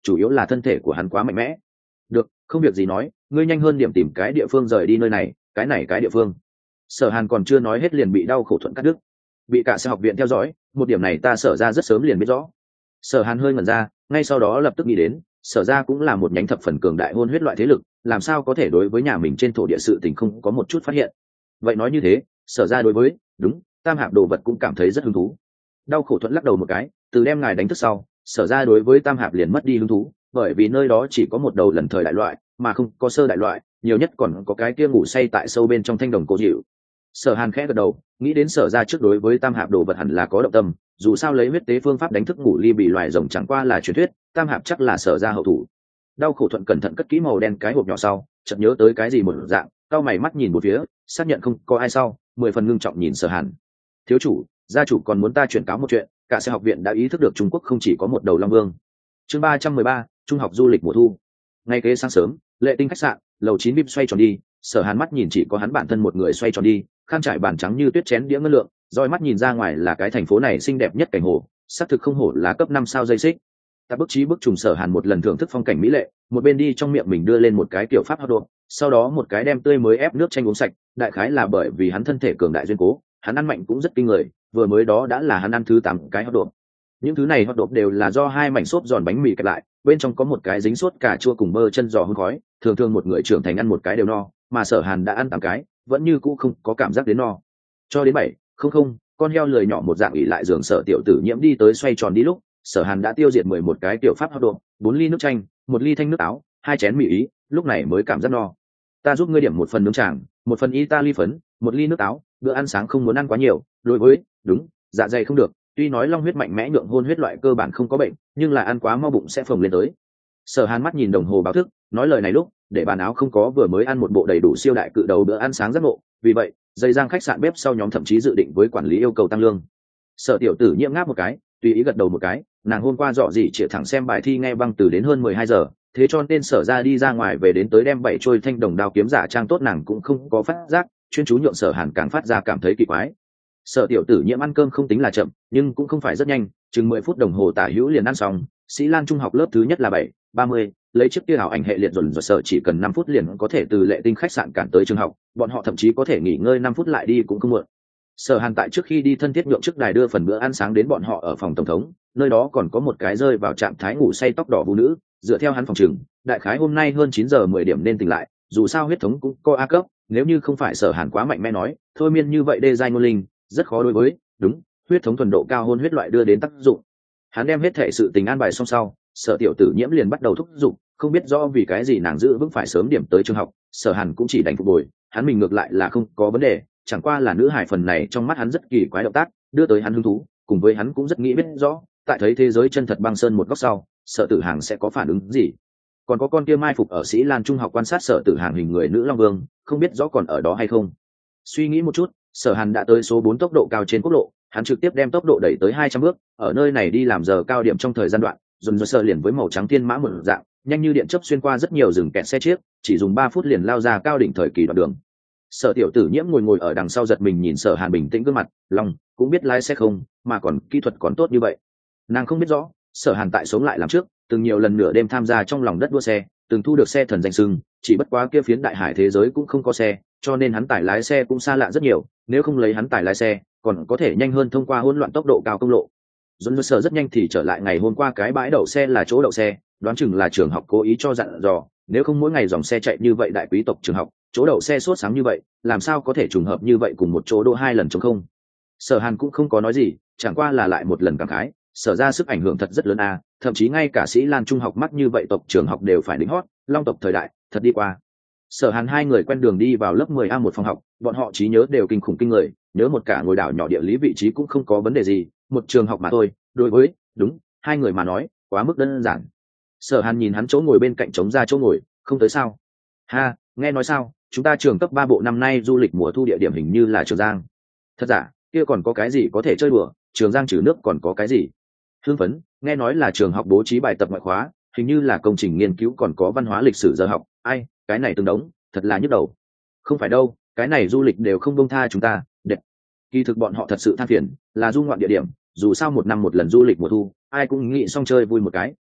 chủ yếu là thân thể của hắn quá mạnh mẽ. Được, không việc gì nói, ngươi nhanh hơn điểm tìm cái địa phương rời đi nơi này, cái này cái địa phương. Sở Hàn còn chưa nói hết liền bị đau khổ thuận cắt đứt. Bị cả xe học viện theo dõi, một điểm này ta Sở ra rất sớm liền biết rõ. Sở Hàn hơi ngẩn ra, ngay sau đó lập tức nghĩ đến, Sở ra cũng là một nhánh thập phần cường đại hôn huyết loại thế lực, làm sao có thể đối với nhà mình trên thổ địa sự tình không có một chút phát hiện. Vậy nói như thế, Sở ra đối với, đúng, tam hạp đồ vật cũng cảm thấy rất hứng thú. Đau khổ thuận lắc đầu một cái, từ đem ngài đánh thức sau, Sở ra đối với tam hạp liền mất đi hứng thú, bởi vì nơi đó chỉ có một đầu lần thời đại loại, mà không có sơ đại loại, nhiều nhất còn có cái kia ngủ say tại sâu bên trong thanh đồng cố dịu. Sở Hàn khẽ gật đầu, nghĩ đến Sở ra trước đối với tam hạp đồ vật hẳn là có động tâm, dù sao lấy huyết tế phương pháp đánh thức ngủ ly bị loài rồng chẳng qua là truyền thuyết, tam hạp chắc là Sở ra hậu thủ. Đau khổ thuận cẩn thận cất kỹ màu đen cái hộp nhỏ sau, chợt nhớ tới cái gì một dạng, cau mày mắt nhìn một phía, xác nhận không có ai sau, mười phần ngưng trọng nhìn Sở Hàn. Thiếu chủ, gia chủ còn muốn ta chuyển cáo một chuyện, cả xe học viện đã ý thức được Trung Quốc không chỉ có một đầu long vương. Chương ba trăm mười ba, trung học du lịch mùa thu. Ngay kế sáng sớm, Lệ Tinh khách sạn, lầu chín bip xoay tròn đi, Sở Hàn mắt nhìn chỉ có hắn bản thân một người xoay tròn đi, khăn trải bàn trắng như tuyết chén đĩa ngân lượng, roi mắt nhìn ra ngoài là cái thành phố này xinh đẹp nhất cảnh hồ, xác thực không hổ là cấp năm sao dây xích. Ta bức trí bức trùng Sở Hàn một lần thưởng thức phong cảnh mỹ lệ, một bên đi trong miệng mình đưa lên một cái tiểu pháp hot độ, sau đó một cái đem tươi mới ép nước chanh uống sạch, đại khái là bởi vì hắn thân thể cường đại duyên cố, hắn ăn mạnh cũng rất kinh người, vừa mới đó đã là hắn ăn thứ tám cái hot độ. Những thứ này hot độ đều là do hai mảnh xốp giòn bánh mì kẹp lại, bên trong có một cái dính sốt cà chua cùng bơ chân giò hun khói, thường thường một người trưởng thành ăn một cái đều no, mà Sở Hàn đã ăn tám cái, vẫn như cũ không có cảm giác đến no. Cho đến bảy, không không, con heo lười nhỏ một dạng ỉ lại giường Sở tiểu tử nhiễm đi tới xoay tròn đi lúc, Sở Hàn đã tiêu diệt mười một cái tiểu pháp hot độ, bốn ly nước chanh, một ly thanh nước táo, hai chén mì ý, lúc này mới cảm giác no. Ta giúp ngươi điểm một phần nướng tràng, một phần italy phấn, một ly nước táo, bữa ăn sáng không muốn ăn quá nhiều, đối với, đúng, dạ dày không được, tuy nói long huyết mạnh mẽ nhượng hôn huyết loại cơ bản không có bệnh, nhưng là ăn quá mau bụng sẽ phồng lên tới. Sở Hàn mắt nhìn đồng hồ báo thức, nói lời này lúc, để bàn áo không có vừa mới ăn một bộ đầy đủ siêu đại cự đầu bữa ăn sáng rất ngộ, vì vậy, dây giang khách sạn bếp sau nhóm thậm chí dự định với quản lý yêu cầu tăng lương. Sở tiểu tử nhiễm ngáp một cái, tùy ý gật đầu một cái, nàng hôm qua dọ gì chĩa thẳng xem bài thi nghe băng từ đến hơn mười hai giờ, thế cho nên Sở ra đi ra ngoài về đến tới đem bảy trôi thanh đồng đao kiếm giả trang tốt nàng cũng không có phát giác, chuyên chú nhượng Sở Hàn càng phát ra cảm thấy kỳ quái. Sở tiểu tử nhiễm ăn cơm không tính là chậm, nhưng cũng không phải rất nhanh, chừng mười phút đồng hồ tả hữu liền ăn xong. Sĩ Lan trung học lớp thứ nhất là bảy ba mươi, lấy chiếc kia ảo ảnh hệ liệt dồn dồn Sở chỉ cần năm phút liền có thể từ Lệ Tinh khách sạn cản tới trường học, bọn họ thậm chí có thể nghỉ ngơi năm phút lại đi cũng không muộn. Sở Hàn tại trước khi đi thân thiết nhượng trước đài đưa phần bữa ăn sáng đến bọn họ ở phòng tổng thống, nơi đó còn có một cái rơi vào trạng thái ngủ say tóc đỏ vũ nữ, dựa theo hắn phòng trường, đại khái hôm nay hơn chín giờ mười điểm nên tỉnh lại, dù sao huyết thống cũng có A cấp, nếu như không phải Sở Hàn quá mạnh mẽ nói, thôi miên như vậy đê giai ngôn linh, rất khó đối với, đúng, huyết thống thuần độ cao hôn huyết loại đưa đến tác dụng. Hắn đem hết thể sự tình an bài xong sau, Sở tiểu tử nhiễm liền bắt đầu thúc giục, không biết rõ vì cái gì nàng giữ vững phải sớm điểm tới trường học, Sở Hàn cũng chỉ đành phục bồi, hắn mình ngược lại là không có vấn đề, chẳng qua là nữ hải phần này trong mắt hắn rất kỳ quái động tác, đưa tới hắn hứng thú, cùng với hắn cũng rất nghĩ biết rõ, tại thấy thế giới chân thật băng sơn một góc sau, Sở Tử Hàng sẽ có phản ứng gì. Còn có con kia mai phục ở Sĩ Lan trung học quan sát Sở Tử Hàng hình người nữ long vương, không biết rõ còn ở đó hay không. Suy nghĩ một chút, Sở Hàn đã tới số bốn tốc độ cao trên quốc lộ, hắn trực tiếp đem tốc độ đẩy tới hai trăm bước, ở nơi này đi làm giờ cao điểm trong thời gian đoạn, dồn dồn Sở liền với màu trắng thiên mã một dạng, nhanh như điện chớp xuyên qua rất nhiều rừng kẹt xe chiếc, chỉ dùng ba phút liền lao ra cao đỉnh thời kỳ đoạn đường. Sở tiểu tử nhiễm ngồi ngồi ở đằng sau giật mình nhìn Sở Hàn bình tĩnh gương mặt, lòng cũng biết lái xe không, mà còn kỹ thuật còn tốt như vậy. Nàng không biết rõ, Sở Hàn tại sống lại làm trước, từng nhiều lần nửa đêm tham gia trong lòng đất đua xe, từng thu được xe thần danh sưng, chỉ bất quá kia phiến đại hải thế giới cũng không có xe, cho nên hắn tải lái xe cũng xa lạ rất nhiều, nếu không lấy hắn tải lái xe, còn có thể nhanh hơn thông qua hỗn loạn tốc độ cao công lộ. Dồn Sở rất nhanh thì trở lại ngày hôm qua cái bãi đậu xe là chỗ đậu xe, đoán chừng là trường học cố ý cho dặn dò, nếu không mỗi ngày dòng xe chạy như vậy đại quý tộc trường học, chỗ đậu xe sốt sáng như vậy, làm sao có thể trùng hợp như vậy cùng một chỗ đỗ hai lần trống không. Sở Hàn cũng không có nói gì, chẳng qua là lại một lần cảm khái, Sở ra sức ảnh hưởng thật rất lớn a, à, thậm chí ngay cả Sĩ Lan trung học mắt như vậy tộc trường học đều phải đỉnh hót, long tộc thời đại, thật đi qua. Sở Hàn hai người quen đường đi vào lớp mười A một phòng học, bọn họ trí nhớ đều kinh khủng kinh người, nhớ một cả ngôi đảo nhỏ địa lý vị trí cũng không có vấn đề gì, một trường học mà thôi, đối với, đúng, hai người mà nói, quá mức đơn giản. Sở Hàn nhìn hắn chỗ ngồi bên cạnh trống ra chỗ ngồi, không tới sao? Ha, nghe nói sao, chúng ta trường cấp ba bộ năm nay du lịch mùa thu địa điểm hình như là Trường Giang. Thật giả, kia còn có cái gì có thể chơi đùa, Trường Giang trừ nước còn có cái gì? Hưng phấn, nghe nói là trường học bố trí bài tập ngoại khóa, hình như là công trình nghiên cứu còn có văn hóa lịch sử giờ học, ai, cái này tương đống, thật là nhức đầu. Không phải đâu, cái này du lịch đều không buông tha chúng ta, đẹp. Kỳ thực bọn họ thật sự than phiền, là du ngoạn địa điểm, dù sao một năm một lần du lịch mùa thu, ai cũng nghĩ xong chơi vui một cái,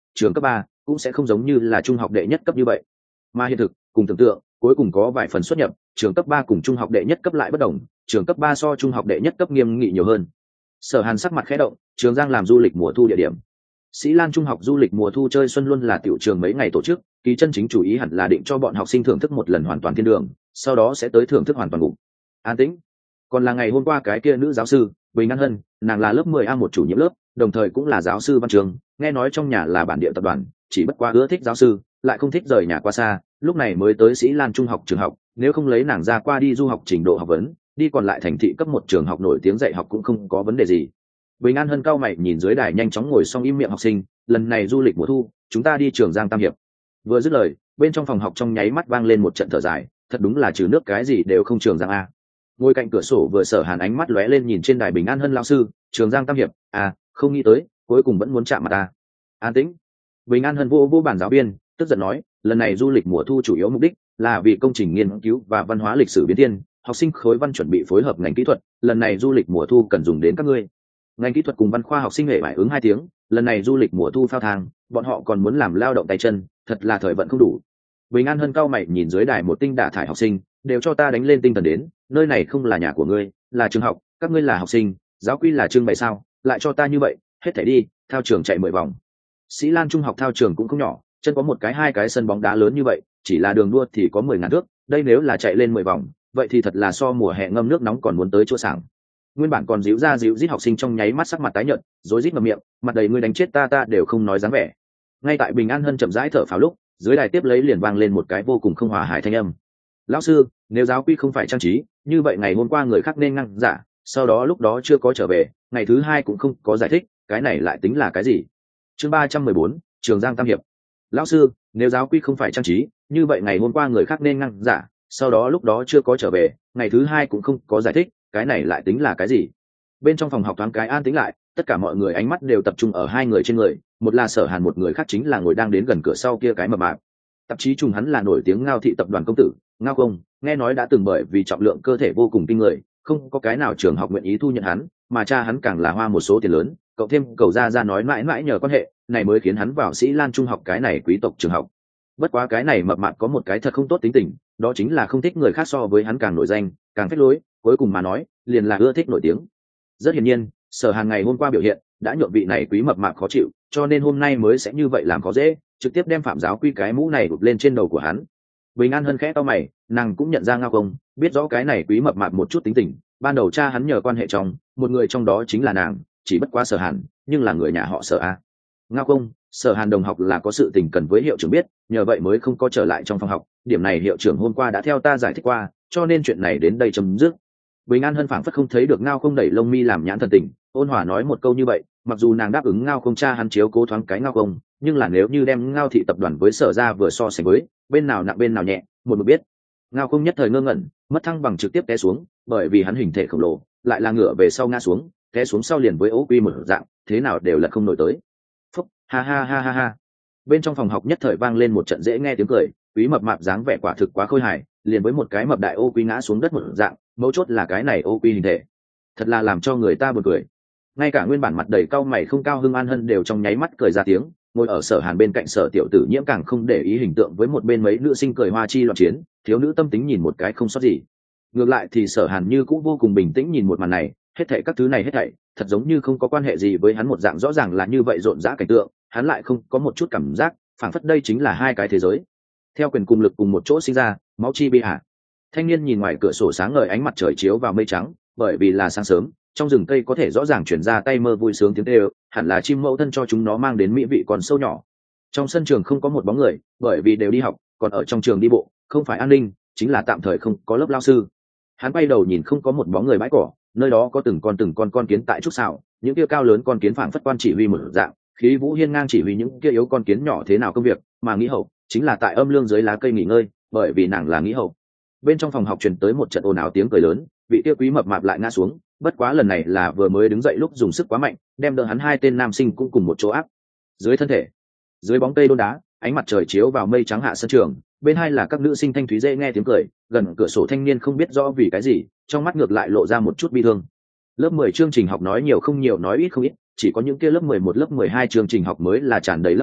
trường cấp ba cũng sẽ không giống như là trung học đệ nhất cấp như vậy, mà hiện thực cùng tưởng tượng cuối cùng có vài phần xuất nhập. Trường cấp ba cùng trung học đệ nhất cấp lại bất đồng, trường cấp ba so trung học đệ nhất cấp nghiêm nghị nhiều hơn. Sở Hàn sắc mặt khẽ động, Trường Giang làm du lịch mùa thu địa điểm. Sĩ Lan trung học du lịch mùa thu chơi xuân luôn là tiểu trường mấy ngày tổ chức, kỳ chân chính chủ ý hẳn là định cho bọn học sinh thưởng thức một lần hoàn toàn thiên đường, sau đó sẽ tới thưởng thức hoàn toàn ngủ. An tĩnh. Còn là ngày hôm qua cái kia nữ giáo sư Bình An Hân, nàng là lớp mười A một chủ nhiệm lớp, đồng thời cũng là giáo sư văn trường, nghe nói trong nhà là bản địa tập đoàn, chỉ bất quá ưa thích giáo sư, lại không thích rời nhà quá xa, lúc này mới tới Sĩ Lan trung học trường học, nếu không lấy nàng ra qua đi du học trình độ học vấn, đi còn lại thành thị cấp một trường học nổi tiếng dạy học cũng không có vấn đề gì. Bình An Hân cao mày nhìn dưới đài nhanh chóng ngồi xong im miệng học sinh, lần này du lịch mùa thu, chúng ta đi Trường Giang Tam Hiệp. Vừa dứt lời, bên trong phòng học trong nháy mắt vang lên một trận thở dài, thật đúng là trừ nước cái gì đều không Trường Giang a. Ngồi cạnh cửa sổ vừa Sở Hàn ánh mắt lóe lên nhìn trên đài Bình An Hân lão sư, Trường Giang Tam Hiệp, à, không nghĩ tới, cuối cùng vẫn muốn chạm mặt ta. An tĩnh. Bình An Hân vô vô bản giáo viên, tức giận nói, lần này du lịch mùa thu chủ yếu mục đích là vì công trình nghiên cứu và văn hóa lịch sử biến thiên, học sinh khối văn chuẩn bị phối hợp ngành kỹ thuật, lần này du lịch mùa thu cần dùng đến các ngươi. Ngành kỹ thuật cùng văn khoa học sinh hệ phải ứng hai tiếng, lần này du lịch mùa thu phao thang, bọn họ còn muốn làm lao động tay chân, thật là thời vận không đủ. Bình An Hân cao mày nhìn dưới đài một tinh đả thải học sinh, đều cho ta đánh lên tinh thần đến, nơi này không là nhà của ngươi, là trường học, các ngươi là học sinh, giáo quy là trưng bày sao, lại cho ta như vậy, hết thảy đi, thao trường chạy mười vòng. Sĩ Lan trung học thao trường cũng không nhỏ, chân có một cái hai cái sân bóng đá lớn như vậy, chỉ là đường đua thì có mười ngàn thước, đây nếu là chạy lên mười vòng, vậy thì thật là so mùa hè ngâm nước nóng còn muốn tới chỗ sảng. Nguyên bản còn díu ra díu dít học sinh trong nháy mắt sắc mặt tái nhợt, rối rít ngậm miệng, mặt đầy ngươi đánh chết ta ta đều không nói dáng vẻ. Ngay tại Bình An Hân chậm rãi thở phào lúc, dưới đài tiếp lấy liền vang lên một cái vô cùng không hòa hài thanh âm. Lão sư, nếu giáo quy không phải trang trí, như vậy ngày hôm qua người khác nên ngăn giả, sau đó lúc đó chưa có trở về, ngày thứ hai cũng không có giải thích, cái này lại tính là cái gì? Chương ba trăm mười bốn, Trường Giang Tam Hiệp. Lão sư, nếu giáo quy không phải trang trí, như vậy ngày hôm qua người khác nên ngăn giả, sau đó lúc đó chưa có trở về, ngày thứ hai cũng không có giải thích, cái này lại tính là cái gì? Bên trong phòng học thoáng cái an tĩnh lại, tất cả mọi người ánh mắt đều tập trung ở hai người trên người, một là Sở Hàn, một người khác chính là ngồi đang đến gần cửa sau kia cái mập mạp. Tạp chí trùng hắn là nổi tiếng Ngao thị tập đoàn công tử, Ngao Công, nghe nói đã từng bởi vì trọng lượng cơ thể vô cùng kinh người, không có cái nào trường học nguyện ý thu nhận hắn, mà cha hắn càng là hoa một số tiền lớn, cậu thêm cầu ra ra nói mãi mãi nhờ quan hệ, này mới khiến hắn vào Sĩ Lan trung học cái này quý tộc trường học. Bất quá cái này mập mạp có một cái thật không tốt tính tình, đó chính là không thích người khác so với hắn càng nổi danh, càng phách lối, cuối cùng mà nói, liền là ưa thích nổi tiếng. Rất hiển nhiên, Sở Hàn ngày hôm qua biểu hiện đã nhượng vị này quý mập mạp khó chịu, cho nên hôm nay mới sẽ như vậy làm khó dễ, trực tiếp đem phạm giáo quy cái mũ này đụt lên trên đầu của hắn. Bình An Hân khẽ to mày, nàng cũng nhận ra Ngao Công, biết rõ cái này quý mập mạp một chút tính tình, ban đầu cha hắn nhờ quan hệ trong, một người trong đó chính là nàng, chỉ bất quá Sở Hàn, nhưng là người nhà họ Sở a. Ngao Công, Sở Hàn đồng học là có sự tình cần với hiệu trưởng biết, nhờ vậy mới không có trở lại trong phòng học, điểm này hiệu trưởng hôm qua đã theo ta giải thích qua, cho nên chuyện này đến đây chấm dứt. Bình An Hân phảng phất không thấy được Ngao Công đẩy lông mi làm nhãn thần tình, ôn hòa nói một câu như vậy, mặc dù nàng đáp ứng Ngao Công cha hắn chiếu cố thoáng cái Ngao Công, nhưng là nếu như đem Ngao thị tập đoàn với Sở ra vừa so sánh với, bên nào nặng bên nào nhẹ, một mực biết. Ngao Công nhất thời ngơ ngẩn, mất thăng bằng trực tiếp té xuống, bởi vì hắn hình thể khổng lồ, lại là ngửa về sau ngã xuống, té xuống sau liền với ố quy một dạng, thế nào đều lật không nổi tới. Phúc, ha ha ha ha ha. Bên trong phòng học nhất thời vang lên một trận dễ nghe tiếng cười, quý mập mạp dáng vẻ quả thực quá khôi hài, liền với một cái mập đại ô quy ngã xuống đất một dạng, mấu chốt là cái này ô quy hình thể, thật là làm cho người ta buồn cười. Ngay cả nguyên bản mặt đầy cau mày không cao Hưng An Hân đều trong nháy mắt cười ra tiếng, ngồi ở Sở Hàn bên cạnh Sở tiểu tử Nhiễm càng không để ý hình tượng với một bên mấy nữ sinh cười hoa chi loạn chiến, thiếu nữ tâm tính nhìn một cái không sót gì. Ngược lại thì Sở Hàn như cũng vô cùng bình tĩnh nhìn một màn này, hết thảy các thứ này hết thảy, thật giống như không có quan hệ gì với hắn một dạng, rõ ràng là như vậy rộn rã cảnh tượng, hắn lại không có một chút cảm giác, phảng phất đây chính là hai cái thế giới. Theo quyền cùng lực cùng một chỗ sinh ra, máu chi bi hạ. Thanh niên nhìn ngoài cửa sổ sáng ngời ánh mặt trời chiếu vào mây trắng, bởi vì là sáng sớm, trong rừng cây có thể rõ ràng truyền ra tay mơ vui sướng tiếng kêu, hẳn là chim mẫu thân cho chúng nó mang đến mỹ vị còn sâu nhỏ. Trong sân trường không có một bóng người, bởi vì đều đi học, còn ở trong trường đi bộ, không phải an ninh, chính là tạm thời không có lớp lao sư. Hắn quay đầu nhìn không có một bóng người bãi cỏ, nơi đó có từng con từng con con kiến tại trúc xào, những kia cao lớn con kiến phảng phất quan chỉ huy một dạng, khí vũ hiên ngang chỉ huy những kia yếu con kiến nhỏ thế nào công việc, mà nghĩ hậu chính là tại âm lương dưới lá cây nghỉ ngơi, bởi vì nàng là nghĩ hậu. Bên trong phòng học truyền tới một trận ồn ào tiếng cười lớn, vị kia quý mập mạp lại ngã xuống, bất quá lần này là vừa mới đứng dậy lúc dùng sức quá mạnh, đem đỡ hắn hai tên nam sinh cũng cùng một chỗ áp dưới thân thể. Dưới bóng cây đôn đá, ánh mặt trời chiếu vào mây trắng hạ sân trường, bên hai là các nữ sinh thanh thúy dễ nghe tiếng cười, gần cửa sổ thanh niên không biết rõ vì cái gì, trong mắt ngược lại lộ ra một chút bi thương. Lớp mười chương trình học nói nhiều không nhiều nói ít không ít, chỉ có những kia lớp mười một lớp mười hai chương trình học mới là tràn đầy lớp kín,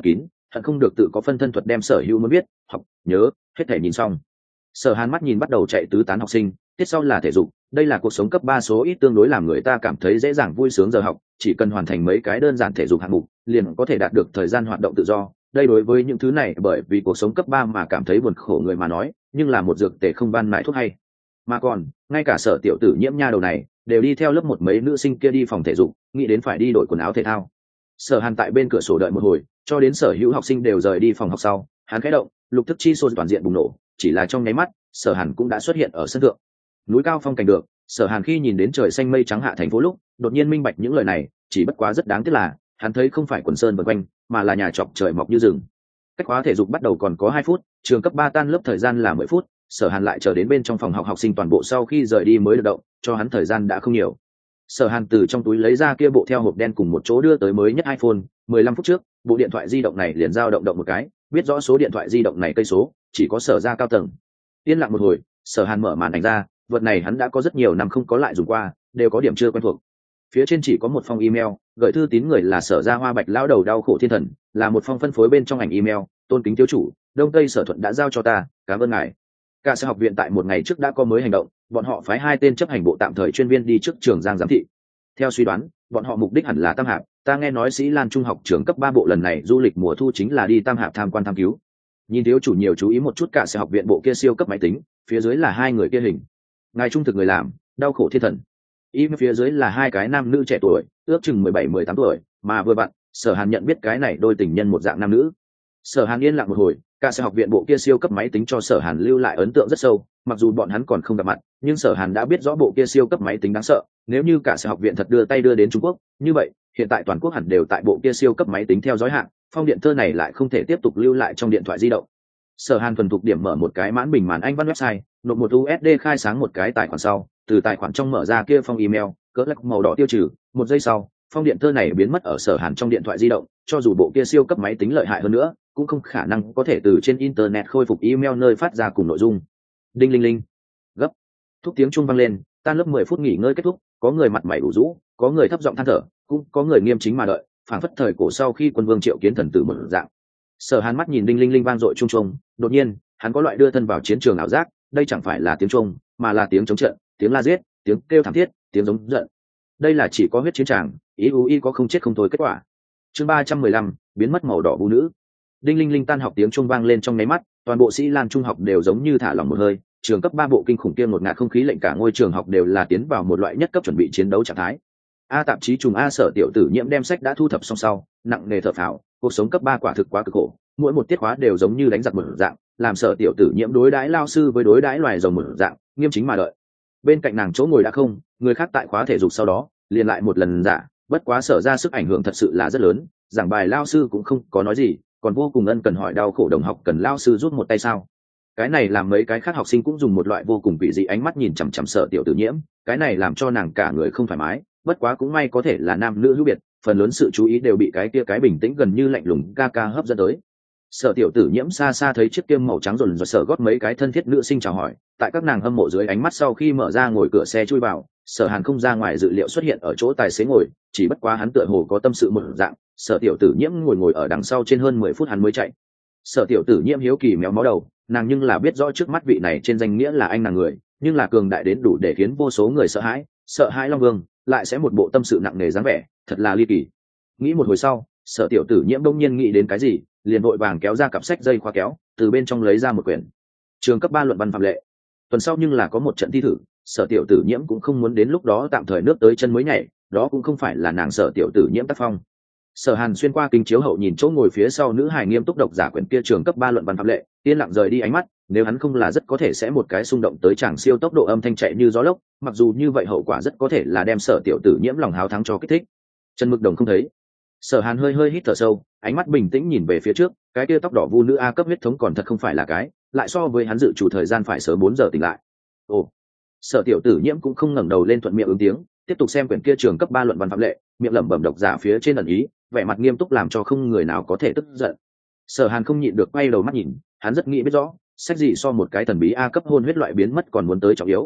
hận không được tự có phân thân thuật đem sở hữu muốn biết học nhớ hết thể nhìn xong. Sở Hàn mắt nhìn bắt đầu chạy tứ tán học sinh, tiết sau là thể dục, đây là cuộc sống cấp ba số ít tương đối làm người ta cảm thấy dễ dàng vui sướng giờ học, chỉ cần hoàn thành mấy cái đơn giản thể dục hạng mục, liền có thể đạt được thời gian hoạt động tự do. Đây đối với những thứ này bởi vì cuộc sống cấp ba mà cảm thấy buồn khổ người mà nói, nhưng là một dược tề không van nại thuốc hay. Mà còn, ngay cả Sở tiểu tử Nhiễm nha đầu này, đều đi theo lớp một mấy nữ sinh kia đi phòng thể dục, nghĩ đến phải đi đổi quần áo thể thao. Sở Hàn tại bên cửa sổ đợi một hồi, cho đến sở hữu học sinh đều rời đi phòng học sau, hắn khẽ động, lục thức chi xôn toàn diện bùng nổ, chỉ là trong nháy mắt, Sở Hàn cũng đã xuất hiện ở sân thượng. Núi cao phong cảnh được, Sở Hàn khi nhìn đến trời xanh mây trắng hạ thành phố lúc, đột nhiên minh bạch những lời này, chỉ bất quá rất đáng tiếc là, hắn thấy không phải quần sơn vần quanh, mà là nhà trọc trời mọc như rừng. Cách khóa thể dục bắt đầu còn có hai phút, trường cấp ba tan lớp thời gian là mười phút, Sở Hàn lại chờ đến bên trong phòng học học sinh toàn bộ sau khi rời đi mới được động, cho hắn thời gian đã không nhiều. Sở Hàn từ trong túi lấy ra kia bộ theo hộp đen cùng một chỗ đưa tới mới nhất iPhone, mười lăm phút trước, bộ điện thoại di động này liền dao động động một cái, biết rõ số điện thoại di động này cây số, chỉ có Sở gia cao tầng. Yên lặng một hồi, Sở Hàn mở màn ảnh ra, vật này hắn đã có rất nhiều năm không có lại dùng qua, đều có điểm chưa quen thuộc. Phía trên chỉ có một phong email, gửi thư tín người là Sở gia Hoa Bạch lão đầu đau khổ thiên thần, là một phong phân phối bên trong ảnh email, tôn kính thiếu chủ, Đông Tây Sở Thuận đã giao cho ta, cảm ơn ngài. Cả sở học viện tại một ngày trước đã có mới hành động, bọn họ phái hai tên chấp hành bộ tạm thời chuyên viên đi trước trường Giang giám thị. Theo suy đoán, bọn họ mục đích hẳn là Tam Hạp, ta nghe nói Sĩ Lan trung học trường cấp ba bộ lần này du lịch mùa thu chính là đi Tam Hạp tham quan tham cứu. Nhìn thiếu chủ nhiều chú ý một chút cả sở học viện bộ kia siêu cấp máy tính, phía dưới là hai người kia hình. Ngài trung thực người làm, đau khổ thiên thần. Im phía dưới là hai cái nam nữ trẻ tuổi, ước chừng mười bảy mười tám tuổi, mà vừa bạn, Sở Hàn nhận biết cái này đôi tình nhân một dạng nam nữ. Sở Hàn yên lặng một hồi, cả sở học viện bộ kia siêu cấp máy tính cho Sở Hàn lưu lại ấn tượng rất sâu, mặc dù bọn hắn còn không gặp mặt, nhưng Sở Hàn đã biết rõ bộ kia siêu cấp máy tính đáng sợ, nếu như cả sở học viện thật đưa tay đưa đến Trung Quốc, như vậy, hiện tại toàn quốc hẳn đều tại bộ kia siêu cấp máy tính theo dõi hạng, phong điện thơ này lại không thể tiếp tục lưu lại trong điện thoại di động. Sở Hàn thuần thục điểm mở một cái mãn bình màn Anh văn website, nộp một u ét đê khai sáng một cái tài khoản sau, từ tài khoản trong mở ra kia phong email, cỡ lắc màu đỏ tiêu trừ, một giây sau, phong điện thơ này biến mất ở Sở Hàn trong điện thoại di động, cho dù bộ kia siêu cấp máy tính lợi hại hơn nữa, cũng không khả năng có thể từ trên internet khôi phục email nơi phát ra cùng nội dung. Đinh linh linh, gấp, thúc tiếng chuông vang lên, tan lớp mười phút nghỉ ngơi kết thúc, có người mặt mày ủ rũ, có người thấp giọng than thở, cũng có người nghiêm chính mà đợi, phảng phất thời cổ sau khi quân vương triệu kiến thần tử một dạng. Sở Hàn mắt nhìn đinh linh linh vang dội chuông chuông, đột nhiên, hắn có loại đưa thân vào chiến trường ảo giác, đây chẳng phải là tiếng chuông, mà là tiếng chống trận, tiếng la giết, tiếng kêu thảm thiết, tiếng giống giận. Đây là chỉ có huyết chiến tràng, ý u y có không chết không thôi kết quả. Chương ba trăm mười lăm, biến mất màu đỏ vũ nữ. Đinh linh linh tan học tiếng chuông vang lên trong nháy mắt, toàn bộ Sĩ Lan trung học đều giống như thả lỏng một hơi, trường cấp ba bộ kinh khủng kia ngột ngạt không khí lệnh cả ngôi trường học đều là tiến vào một loại nhất cấp chuẩn bị chiến đấu trạng thái. A tạp chí trùng A Sở tiểu tử Nhiễm đem sách đã thu thập xong sau, nặng nề thở phào, cuộc sống cấp ba quả thực quá cực khổ, mỗi một tiết khóa đều giống như đánh giặc một dạng, làm Sở tiểu tử Nhiễm đối đãi lao sư với đối đãi loài rồng một dạng, nghiêm chính mà đợi. Bên cạnh nàng chỗ ngồi đã không, người khác tại khóa thể dục sau đó, liền lại một lần giả, bất quá Sở ra sức ảnh hưởng thật sự là rất lớn, giảng bài lao sư cũng không có nói gì, còn vô cùng ân cần hỏi đau khổ đồng học cần lao sư rút một tay sao. Cái này làm mấy cái khác học sinh cũng dùng một loại vô cùng quỷ dị ánh mắt nhìn chằm chằm Sở tiểu tử Nhiễm, cái này làm cho nàng cả người không thoải mái, bất quá cũng may có thể là nam nữ hữu biệt, phần lớn sự chú ý đều bị cái kia cái bình tĩnh gần như lạnh lùng ca ca hấp dẫn tới. Sở tiểu tử Nhiễm xa xa thấy chiếc kiêm màu trắng rồn rồi Sở gót mấy cái thân thiết nữ sinh chào hỏi, tại các nàng hâm mộ dưới ánh mắt sau khi mở ra ngồi cửa xe chui vào, Sở Hàn không ra ngoài dự liệu xuất hiện ở chỗ tài xế ngồi, chỉ bất quá hắn tựa hồ có tâm sự một dạng, Sở tiểu tử Nhiễm ngồi ngồi ở đằng sau trên hơn mười phút hắn mới chạy. Sở tiểu tử Nhiễm hiếu kỳ méo mó đầu, nàng nhưng là biết rõ trước mắt vị này trên danh nghĩa là anh nàng người, nhưng là cường đại đến đủ để khiến vô số người sợ hãi, sợ hãi Long Vương, lại sẽ một bộ tâm sự nặng nề dáng vẻ, thật là ly kỳ. Nghĩ một hồi sau, Sở tiểu tử Nhiễm đông nhiên nghĩ đến cái gì, liền vội vàng kéo ra cặp sách dây khóa kéo, từ bên trong lấy ra một quyển. Trường cấp ba luận văn phạm lệ. Tuần sau nhưng là có một trận thi thử, Sở tiểu tử Nhiễm cũng không muốn đến lúc đó tạm thời nước tới chân mới nhảy, đó cũng không phải là nàng Sở tiểu tử Nhiễm tác phong. Sở Hàn xuyên qua kính chiếu hậu nhìn chỗ ngồi phía sau nữ hài nghiêm túc độc giả quyển kia trường cấp ba luận văn phạm lệ, yên lặng rời đi ánh mắt, nếu hắn không là rất có thể sẽ một cái xung động tới chàng siêu tốc độ âm thanh chạy như gió lốc, mặc dù như vậy hậu quả rất có thể là đem Sở tiểu tử Nhiễm lòng háo thắng cho kích thích. Trần Mực Đồng không thấy. Sở Hàn hơi hơi hít thở sâu, ánh mắt bình tĩnh nhìn về phía trước, cái kia tóc đỏ vu nữ A cấp huyết thống còn thật không phải là cái, lại so với hắn dự chủ thời gian phải sớm bốn giờ tỉnh lại. Ồ. Sở tiểu tử Nhiễm cũng không ngẩng đầu lên thuận miệng ứng tiếng, tiếp tục xem quyển kia trường cấp ba luận văn phạm lệ, miệng lẩm bẩm độc giả phía trên ẩn ý, vẻ mặt nghiêm túc làm cho không người nào có thể tức giận. Sở Hàn không nhịn được quay đầu mắt nhìn, hắn rất nghĩ biết rõ, sách gì so một cái thần bí A cấp hôn huyết loại biến mất còn muốn tới trọng yếu.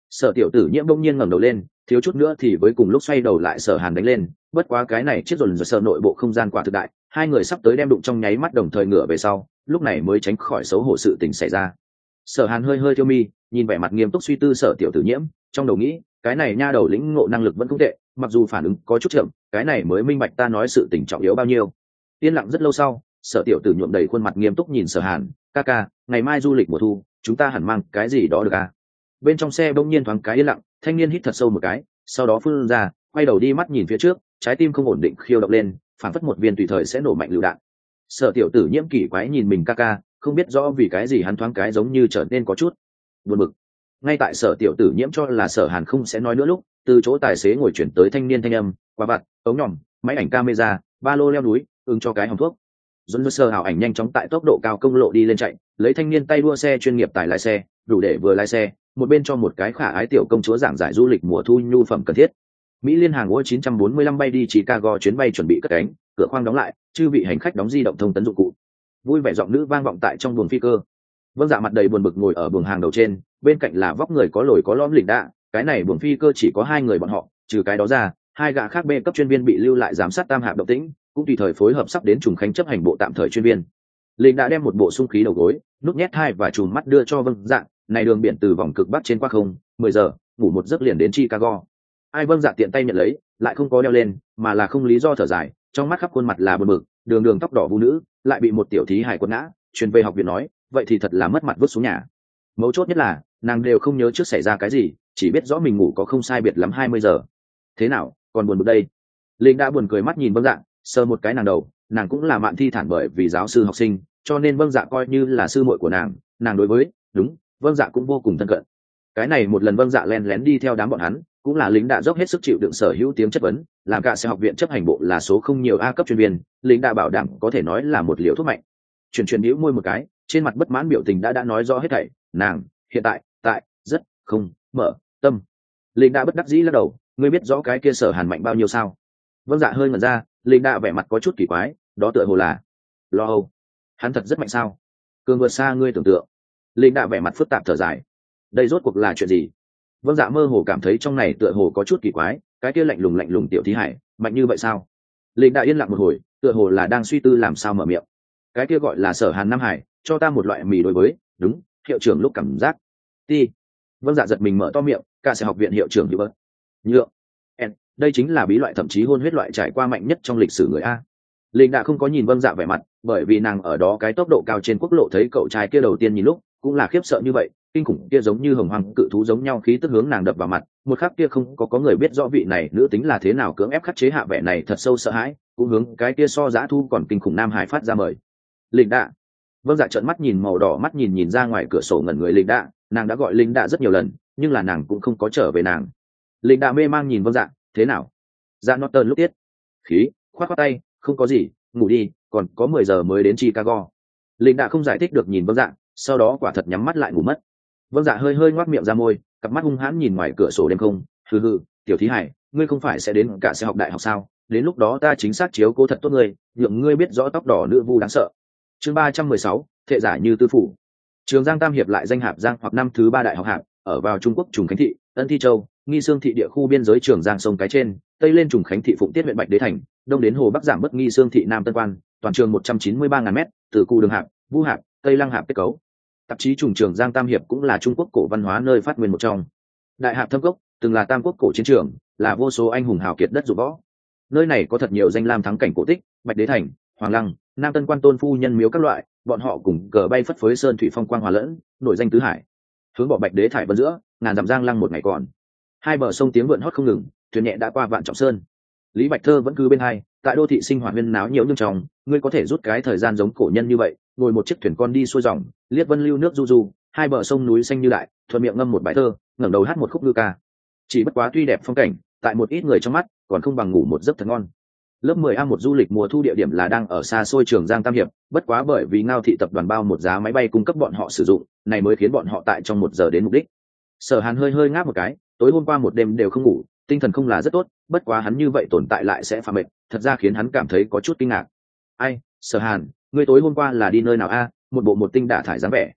Sở tiểu tử nhiễm bỗng nhiên ngẩng đầu lên, thiếu chút nữa thì với cùng lúc xoay đầu lại Sở Hàn đánh lên, bất quá cái này chiếc dồn dồn sở nội bộ không gian quả thực đại, hai người sắp tới đem đụng trong nháy mắt đồng thời ngửa về sau, lúc này mới tránh khỏi xấu hổ sự tình xảy ra. Sở Hàn hơi hơi thiêu mi, nhìn vẻ mặt nghiêm túc suy tư Sở tiểu tử nhiễm, trong đầu nghĩ, cái này nha đầu lĩnh ngộ năng lực vẫn không tệ, mặc dù phản ứng có chút chậm, cái này mới minh bạch ta nói sự tình trọng yếu bao nhiêu. Yên lặng rất lâu sau, Sở tiểu tử nhuộm đầy khuôn mặt nghiêm túc nhìn Sở Hàn, ca ca, ngày mai du lịch mùa thu, chúng ta hẳn mang cái gì đó được à? Bên trong xe bỗng nhiên thoáng cái yên lặng, thanh niên hít thật sâu một cái, sau đó phun ra, quay đầu đi mắt nhìn phía trước, trái tim không ổn định khiêu động lên, phản phất một viên tùy thời sẽ nổ mạnh lựu đạn. Sở tiểu tử nhiễm kỳ quái nhìn mình ca ca, không biết rõ vì cái gì hắn thoáng cái giống như trở nên có chút buồn bực. Ngay tại Sở tiểu tử nhiễm cho là Sở Hàn không sẽ nói nữa lúc, từ chỗ tài xế ngồi chuyển tới thanh niên thanh âm, quả vặt, ống nhỏm, máy ảnh camera, ba lô leo núi, ứng cho cái hòm thuốc. Dũng sơ hào ảnh nhanh chóng tại tốc độ cao công lộ đi lên chạy, lấy thanh niên tay đua xe chuyên nghiệp tài lái xe, đủ để vừa lái xe, một bên cho một cái khả ái tiểu công chúa giảng giải du lịch mùa thu nhu phẩm cần thiết. Mỹ liên hàng ô chín trăm bốn mươi lăm bay đi Chicago chuyến bay chuẩn bị cất cánh, cửa khoang đóng lại, chư vị hành khách đóng di động thông tấn dụng cụ. Vui vẻ giọng nữ vang vọng tại trong buồng phi cơ. Vâng Dạ mặt đầy buồn bực ngồi ở buồng hàng đầu trên, bên cạnh là vóc người có lồi có lõm lỉnh đạ, cái này buồng phi cơ chỉ có hai người bọn họ, trừ cái đó ra, hai gã khác bê cấp chuyên viên bị lưu lại giám sát tam hạng động tĩnh, cũng tùy thời phối hợp sắp đến trùng khánh chấp hành bộ tạm thời chuyên viên. Linh đã đem một bộ sung khí đầu gối, nút nhét hai và chùm mắt đưa cho Vâng Dạ, này đường biển từ vòng cực bắc trên qua không, mười giờ, ngủ một giấc liền đến Chicago. Ai Vâng Dạ tiện tay nhận lấy, lại không có đeo lên, mà là không lý do thở dài, trong mắt khắp khuôn mặt là buồn bực, đường đường tóc đỏ vũ nữ, lại bị một tiểu thí hài quật ngã, truyền về học viện nói, vậy thì thật là mất mặt vứt xuống nhà. Mấu chốt nhất là, nàng đều không nhớ trước xảy ra cái gì, chỉ biết rõ mình ngủ có không sai biệt lắm hai mươi giờ. Thế nào, còn buồn bực đây? Linh đã buồn cười mắt nhìn Vâng Dạ, sờ một cái nàng đầu, nàng cũng là mạn thi thản bởi vì giáo sư học sinh, cho nên Vâng Dạ coi như là sư muội của nàng, nàng đối với, đúng, Vâng Dạ cũng vô cùng thân cận. Cái này một lần Vâng Dạ len lén đi theo đám bọn hắn, cũng là lính đã dốc hết sức chịu đựng sở hữu tiếng chất vấn, làm cả sẽ học viện chấp hành bộ là số không nhiều A cấp chuyên viên, lính đã bảo đảm có thể nói là một liều thuốc mạnh. Chuyển chuyển nhíu môi một cái, trên mặt bất mãn biểu tình đã đã nói rõ hết thảy, nàng hiện tại tại rất không mở tâm. Lính đã bất đắc dĩ lắc đầu, ngươi biết rõ cái kia Sở Hàn mạnh bao nhiêu sao? Vâng Dạ hơi ngẩn ra, lính đã vẻ mặt có chút kỳ quái, đó tựa hồ là lo âu. Hắn thật rất mạnh sao? Cường vượt xa ngươi tưởng tượng. Lính đã vẻ mặt phức tạp thở dài, đây rốt cuộc là chuyện gì? Vâng Dạ mơ hồ cảm thấy trong này tựa hồ có chút kỳ quái, cái kia lạnh lùng lạnh lùng tiểu thí hải mạnh như vậy sao? Lính đã yên lặng một hồi, tựa hồ là đang suy tư làm sao mở miệng. Cái kia gọi là Sở Hàn Nam Hải, cho ta một loại mì đối với, đúng, hiệu trưởng lúc cảm giác. Ti. Vâng Dạ giật mình mở to miệng, cả sẽ học viện hiệu trưởng như bớt. Nhượng. En, đây chính là bí loại thậm chí hôn huyết loại trải qua mạnh nhất trong lịch sử người a. Linh đã không có nhìn Vâng Dạ vẻ mặt, bởi vì nàng ở đó cái tốc độ cao trên quốc lộ thấy cậu trai kia đầu tiên nhìn lúc, cũng là khiếp sợ như vậy, kinh khủng kia giống như hồng hoàng cự thú giống nhau khí tức hướng nàng đập vào mặt, một khắc kia không có có người biết rõ vị này nữ tính là thế nào cưỡng ép khắc chế hạ vẻ này thật sâu sợ hãi, cũng hướng cái kia so dã thu còn kinh khủng nam hải phát ra mời. Linh đã. Vâng Dạ trợn mắt nhìn màu đỏ mắt nhìn nhìn ra ngoài cửa sổ ngẩn người Linh đã, nàng đã gọi Linh đã rất nhiều lần, nhưng là nàng cũng không có trở về nàng. Linh đã mê mang nhìn Vâng Dạ, thế nào? Dạ Norton lúc tiết khí, khoát khoát tay, không có gì, ngủ đi, còn có mười giờ mới đến Chicago. Linh đã không giải thích được nhìn Vâng Dạ, sau đó quả thật nhắm mắt lại ngủ mất. Vâng Dạ hơi hơi ngoác miệng ra môi, cặp mắt hung hãn nhìn ngoài cửa sổ đêm không, hừ hừ, tiểu thí hải, ngươi không phải sẽ đến cả sẽ học đại học sao? Đến lúc đó ta chính xác chiếu cố thật tốt ngươi, nhượng ngươi biết rõ tóc đỏ nữ vu đáng sợ. Chương ba trăm mười sáu, thệ giả như tư phủ. Trường Giang Tam hiệp lại danh hạp Giang hoặc năm thứ ba đại học hạp, ở vào Trung Quốc Trùng Khánh thị, Ân Thi Châu, Nghi Sương thị địa khu biên giới Trường Giang sông cái trên, tây lên Trùng Khánh thị Phụng Tiết huyện Bạch Đế thành, đông đến hồ Bắc giảm bất Nghi Sương thị Nam Tân Quan, toàn trường một trăm chín mươi ba ngàn mét, từ cụ đường hạp, Vu hạp, Tây Lăng hạp kết cấu. Tạp chí Trùng Trường Giang Tam hiệp cũng là Trung Quốc cổ văn hóa nơi phát nguyên một trong. Đại hạp thâm gốc, từng là Tam quốc cổ chiến trường, là vô số anh hùng hào kiệt đất dụng võ. Nơi này có thật nhiều danh lam thắng cảnh cổ tích, Bạch Đế thành, Hoàng Lăng, Nam Tân Quan tôn phu nhân miếu các loại, bọn họ cùng cờ bay phất phới sơn thủy phong quang hòa lẫn, nổi danh tứ hải. Hướng bỏ Bạch Đế thải vân giữa, ngàn dặm Giang Lăng một ngày còn. Hai bờ sông tiếng vượn hót không ngừng, thuyền nhẹ đã qua vạn trọng sơn. Lý Bạch Thơ vẫn cứ bên hai, tại đô thị sinh hoạt huyên náo nhiều nhưng trong, ngươi có thể rút cái thời gian giống cổ nhân như vậy, ngồi một chiếc thuyền con đi xuôi dòng, liếc vân lưu nước du du, hai bờ sông núi xanh như đại, thuận miệng ngâm một bài thơ, ngẩng đầu hát một khúc ngư ca. Chỉ bất quá tuy đẹp phong cảnh, tại một ít người trong mắt, còn không bằng ngủ một giấc thật ngon. Lớp mười A một du lịch mùa thu địa điểm là đang ở xa xôi Trường Giang Tam hiệp, bất quá bởi vì Ngao thị tập đoàn bao một giá máy bay cung cấp bọn họ sử dụng, này mới khiến bọn họ tại trong một giờ đến mục đích. Sở Hàn hơi hơi ngáp một cái, tối hôm qua một đêm đều không ngủ, tinh thần không là rất tốt, bất quá hắn như vậy tồn tại lại sẽ phá mệt, thật ra khiến hắn cảm thấy có chút kinh ngạc. Ai, Sở Hàn, ngươi tối hôm qua là đi nơi nào a? Một bộ một tinh đả thải dáng vẻ.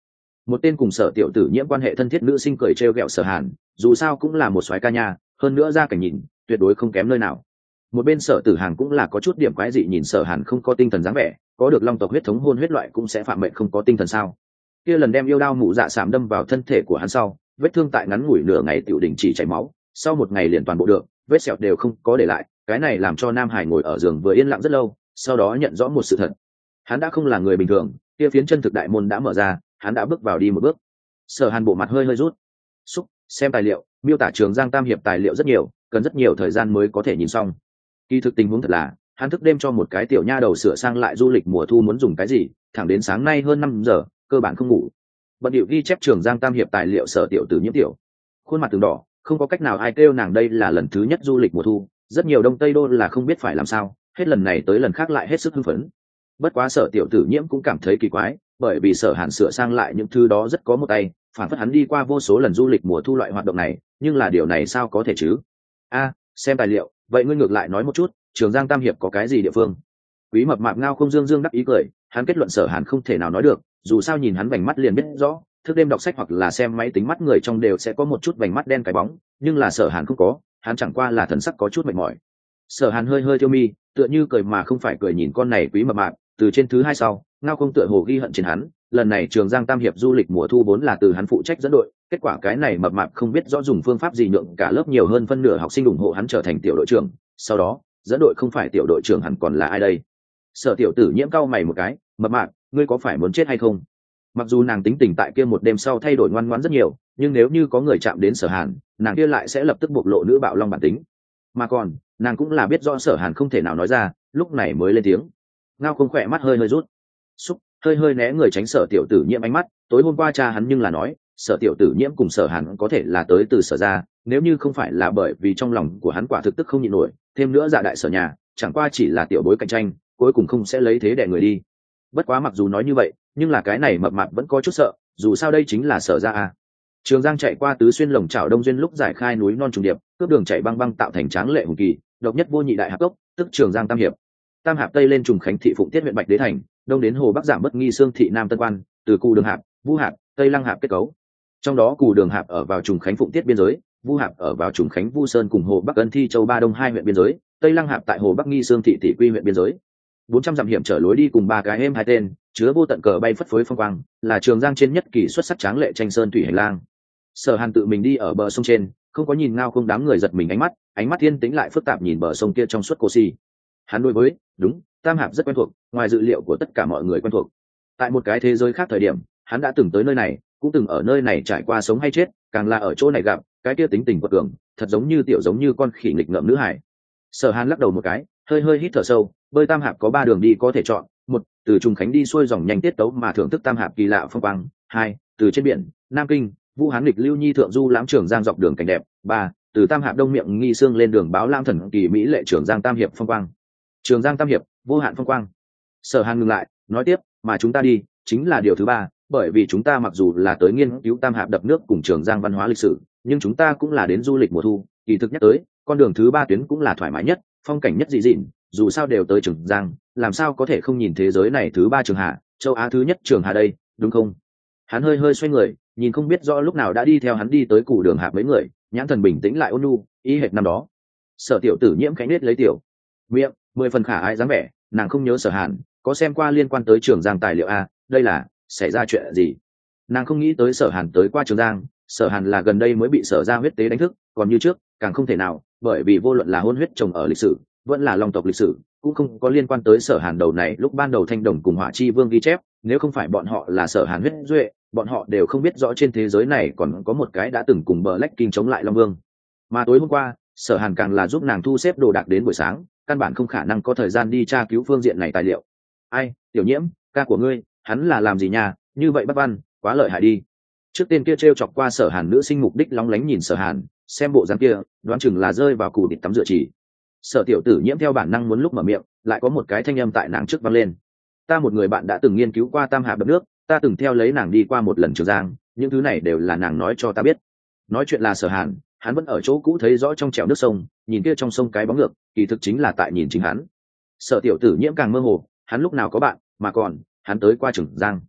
Một tên cùng Sở Tiểu Tử Nhiễm quan hệ thân thiết nữ sinh cười trêu ghẹo Sở Hàn, dù sao cũng là một soái ca nha, hơn nữa ra cảnh nhìn tuyệt đối không kém nơi nào. Một bên Sở Tử Hàng cũng là có chút điểm quái dị, nhìn Sở Hàn không có tinh thần dáng vẻ, có được long tộc huyết thống hôn huyết loại cũng sẽ phạm mệnh không có tinh thần sao? Kia lần đem yêu đao mụ dạ sạm đâm vào thân thể của hắn sau, vết thương tại ngắn ngủi nửa ngày tiểu đình chỉ chảy máu, sau một ngày liền toàn bộ được, vết sẹo đều không có để lại, cái này làm cho Nam Hải ngồi ở giường vừa yên lặng rất lâu, sau đó nhận rõ một sự thật. Hắn đã không là người bình thường, kia phiến chân thực đại môn đã mở ra, hắn đã bước vào đi một bước. Sở Hàn bộ mặt hơi hơi rút. Xúc, xem tài liệu, miêu tả Trường Giang Tam hiệp tài liệu rất nhiều, cần rất nhiều thời gian mới có thể nhìn xong. Kỳ thực tình huống thật là, hắn thức đêm cho một cái tiểu nha đầu sửa sang lại du lịch mùa thu muốn dùng cái gì, thẳng đến sáng nay hơn năm giờ, cơ bản không ngủ. Bận điệu ghi chép Trường Giang Tam hiệp tài liệu Sở Tiểu Tử Nhiễm tiểu, khuôn mặt từng đỏ, không có cách nào ai kêu nàng đây là lần thứ nhất du lịch mùa thu, rất nhiều đông tây đô là không biết phải làm sao, hết lần này tới lần khác lại hết sức hưng phấn. Bất quá Sở Tiểu Tử Nhiễm cũng cảm thấy kỳ quái, bởi vì Sở Hàn sửa sang lại những thứ đó rất có một tay, phản phất hắn đi qua vô số lần du lịch mùa thu loại hoạt động này, nhưng là điều này sao có thể chứ? A, xem tài liệu, vậy ngươi ngược lại nói một chút, Trường Giang Tam hiệp có cái gì địa phương? Quý mập mạp ngao không dương dương đắc ý cười, hắn kết luận Sở Hàn không thể nào nói được, dù sao nhìn hắn vành mắt liền biết rõ, thức đêm đọc sách hoặc là xem máy tính mắt người trong đều sẽ có một chút vành mắt đen cái bóng, nhưng là Sở Hàn không có, hắn chẳng qua là thần sắc có chút mệt mỏi. Sở Hàn hơi hơi thiêu mi, tựa như cười mà không phải cười nhìn con này quý mập mạp, từ trên thứ hai sau, ngao không tựa hồ ghi hận trên hắn, lần này Trường Giang Tam hiệp du lịch mùa thu vốn là từ hắn phụ trách dẫn đội, kết quả cái này mập mạp không biết rõ dùng phương pháp gì nhượng cả lớp nhiều hơn phân nửa học sinh ủng hộ hắn trở thành tiểu đội trưởng, sau đó, dẫn đội không phải tiểu đội trưởng hẳn còn là ai đây? Sở Tiểu Tử Nhiễm cau mày một cái, mập mạp, ngươi có phải muốn chết hay không? Mặc dù nàng tính tình tại kia một đêm sau thay đổi ngoan ngoãn rất nhiều, nhưng nếu như có người chạm đến Sở Hàn, nàng kia lại sẽ lập tức bộc lộ nữ bạo long bản tính. Mà còn, nàng cũng là biết rõ Sở Hàn không thể nào nói ra, lúc này mới lên tiếng. Ngao không khỏe mắt hơi hơi rút, xúc, hơi hơi né người tránh Sở Tiểu Tử Nhiễm ánh mắt, tối hôm qua cha hắn nhưng là nói, Sở Tiểu Tử Nhiễm cùng Sở Hàn có thể là tới từ Sở gia, nếu như không phải là bởi vì trong lòng của hắn quả thực tức không nhịn nổi, thêm nữa dạ đại Sở nhà, chẳng qua chỉ là tiểu bối cạnh tranh, cuối cùng không sẽ lấy thế đè người đi. Bất quá mặc dù nói như vậy, nhưng là cái này mập mạp vẫn có chút sợ, dù sao đây chính là Sở gia à. Trường Giang chạy qua tứ xuyên lồng chảo đông duyên lúc giải khai núi non trùng điệp, cướp đường chạy băng băng tạo thành tráng lệ hùng kỳ, độc nhất vô nhị đại hạp cốc, tức Trường Giang Tam hiệp. Tam hạp tây lên trùng khánh thị phụng tiết huyện Bạch Đế thành, đông đến hồ bắc giảm bất nghi xương thị nam tân quan, từ cù đường hạp, vu hạp, tây lăng hạp kết cấu. Trong đó cù đường hạp ở vào trùng khánh phụng tiết biên giới, vu hạp ở vào trùng khánh vu sơn cùng hồ bắc ân thi châu ba đông hai huyện biên giới, tây lăng hạp tại hồ bắc nghi xương thị tỷ quy huyện biên giới. Bốn trăm dặm hiểm trở lối đi cùng ba cái êm hai tên, chứa vô tận cờ bay phất phới phong quang, là Trường Giang trên nhất kỳ xuất sắc tráng lệ tranh sơn thủy hành lang. Sở Hàn tự mình đi ở bờ sông trên, không có nhìn ngao không đám người giật mình ánh mắt, ánh mắt thiên tĩnh lại phức tạp nhìn bờ sông kia trong suốt cô si. Hắn đối với, đúng, Tam hạp rất quen thuộc, ngoài dự liệu của tất cả mọi người quen thuộc. Tại một cái thế giới khác thời điểm, hắn đã từng tới nơi này, cũng từng ở nơi này trải qua sống hay chết, càng là ở chỗ này gặp, cái kia tính tình quật cường, thật giống như tiểu giống như con khỉ nghịch ngợm nữ hải. Sở Hàn lắc đầu một cái, hơi hơi hít thở sâu, bơi Tam hạp có ba đường đi có thể chọn: một, từ trùng khánh đi xuôi dòng nhanh tiết tấu mà thưởng thức Tam hạp kỳ lạ phong quang; hai, từ trên biển, Nam Kinh, Vũ Hán nghịch lưu nhi thượng du lãm Trường Giang dọc đường cảnh đẹp; ba, từ Tam hạp đông miệng nghi xương lên đường báo lãng thần kỳ mỹ lệ Trường Giang Tam hiệp phong quang. Trường Giang Tam hiệp, vô hạn phong quang. Sở Hàn ngừng lại, nói tiếp, mà chúng ta đi chính là điều thứ ba, bởi vì chúng ta mặc dù là tới nghiên cứu Tam hạp đập nước cùng Trường Giang văn hóa lịch sử, nhưng chúng ta cũng là đến du lịch mùa thu, kỳ thực nhắc tới, con đường thứ ba tuyến cũng là thoải mái nhất, phong cảnh nhất dị dịn, dù sao đều tới Trường Giang, làm sao có thể không nhìn thế giới này thứ ba Trường Hà, châu Á thứ nhất Trường Hà đây, đúng không? Hắn hơi hơi xoay người, nhìn không biết rõ lúc nào đã đi theo hắn đi tới củ đường hạp mấy người, nhãn thần bình tĩnh lại ôn nhu, y hệt năm đó. Sở Tiểu Tử Nhiễm khẽ nết lấy tiểu miệng, mười phần khả ái dáng vẻ, nàng không nhớ Sở Hàn có xem qua liên quan tới Trường Giang tài liệu a, đây là xảy ra chuyện gì? Nàng không nghĩ tới Sở Hàn tới qua Trường Giang, Sở Hàn là gần đây mới bị Sở gia huyết tế đánh thức, còn như trước, càng không thể nào, bởi vì vô luận là hôn huyết chồng ở lịch sử, vẫn là long tộc lịch sử, cũng không có liên quan tới Sở Hàn đầu này lúc ban đầu Thanh Đồng cùng Hỏa Chi Vương ghi chép, nếu không phải bọn họ là Sở Hàn huyết duệ, bọn họ đều không biết rõ trên thế giới này còn có một cái đã từng cùng Black King chống lại Long Vương. Mà tối hôm qua, Sở Hàn càng là giúp nàng thu xếp đồ đạc đến buổi sáng, căn bản không khả năng có thời gian đi tra cứu phương diện này tài liệu. Ai, Tiểu Nhiễm, ca của ngươi, hắn là làm gì nha, như vậy bắt văn, quá lợi hại đi. Trước tên kia trêu chọc qua Sở Hàn nữ sinh mục đích lóng lánh nhìn Sở Hàn, xem bộ dáng kia, đoán chừng là rơi vào cù địch tắm rửa chỉ. Sở Tiểu Tử Nhiễm theo bản năng muốn lúc mở miệng, lại có một cái thanh âm tại nàng trước vang lên. Ta một người bạn đã từng nghiên cứu qua Tam hạp đập nước, ta từng theo lấy nàng đi qua một lần Trường Giang, những thứ này đều là nàng nói cho ta biết. Nói chuyện là Sở Hàn, hắn vẫn ở chỗ cũ thấy rõ trong trèo nước sông, nhìn kia trong sông cái bóng ngược, kỳ thực chính là tại nhìn chính hắn. Sở Tiểu Tử Nhiễm càng mơ hồ, hắn lúc nào có bạn, mà còn, hắn tới qua Trường Giang.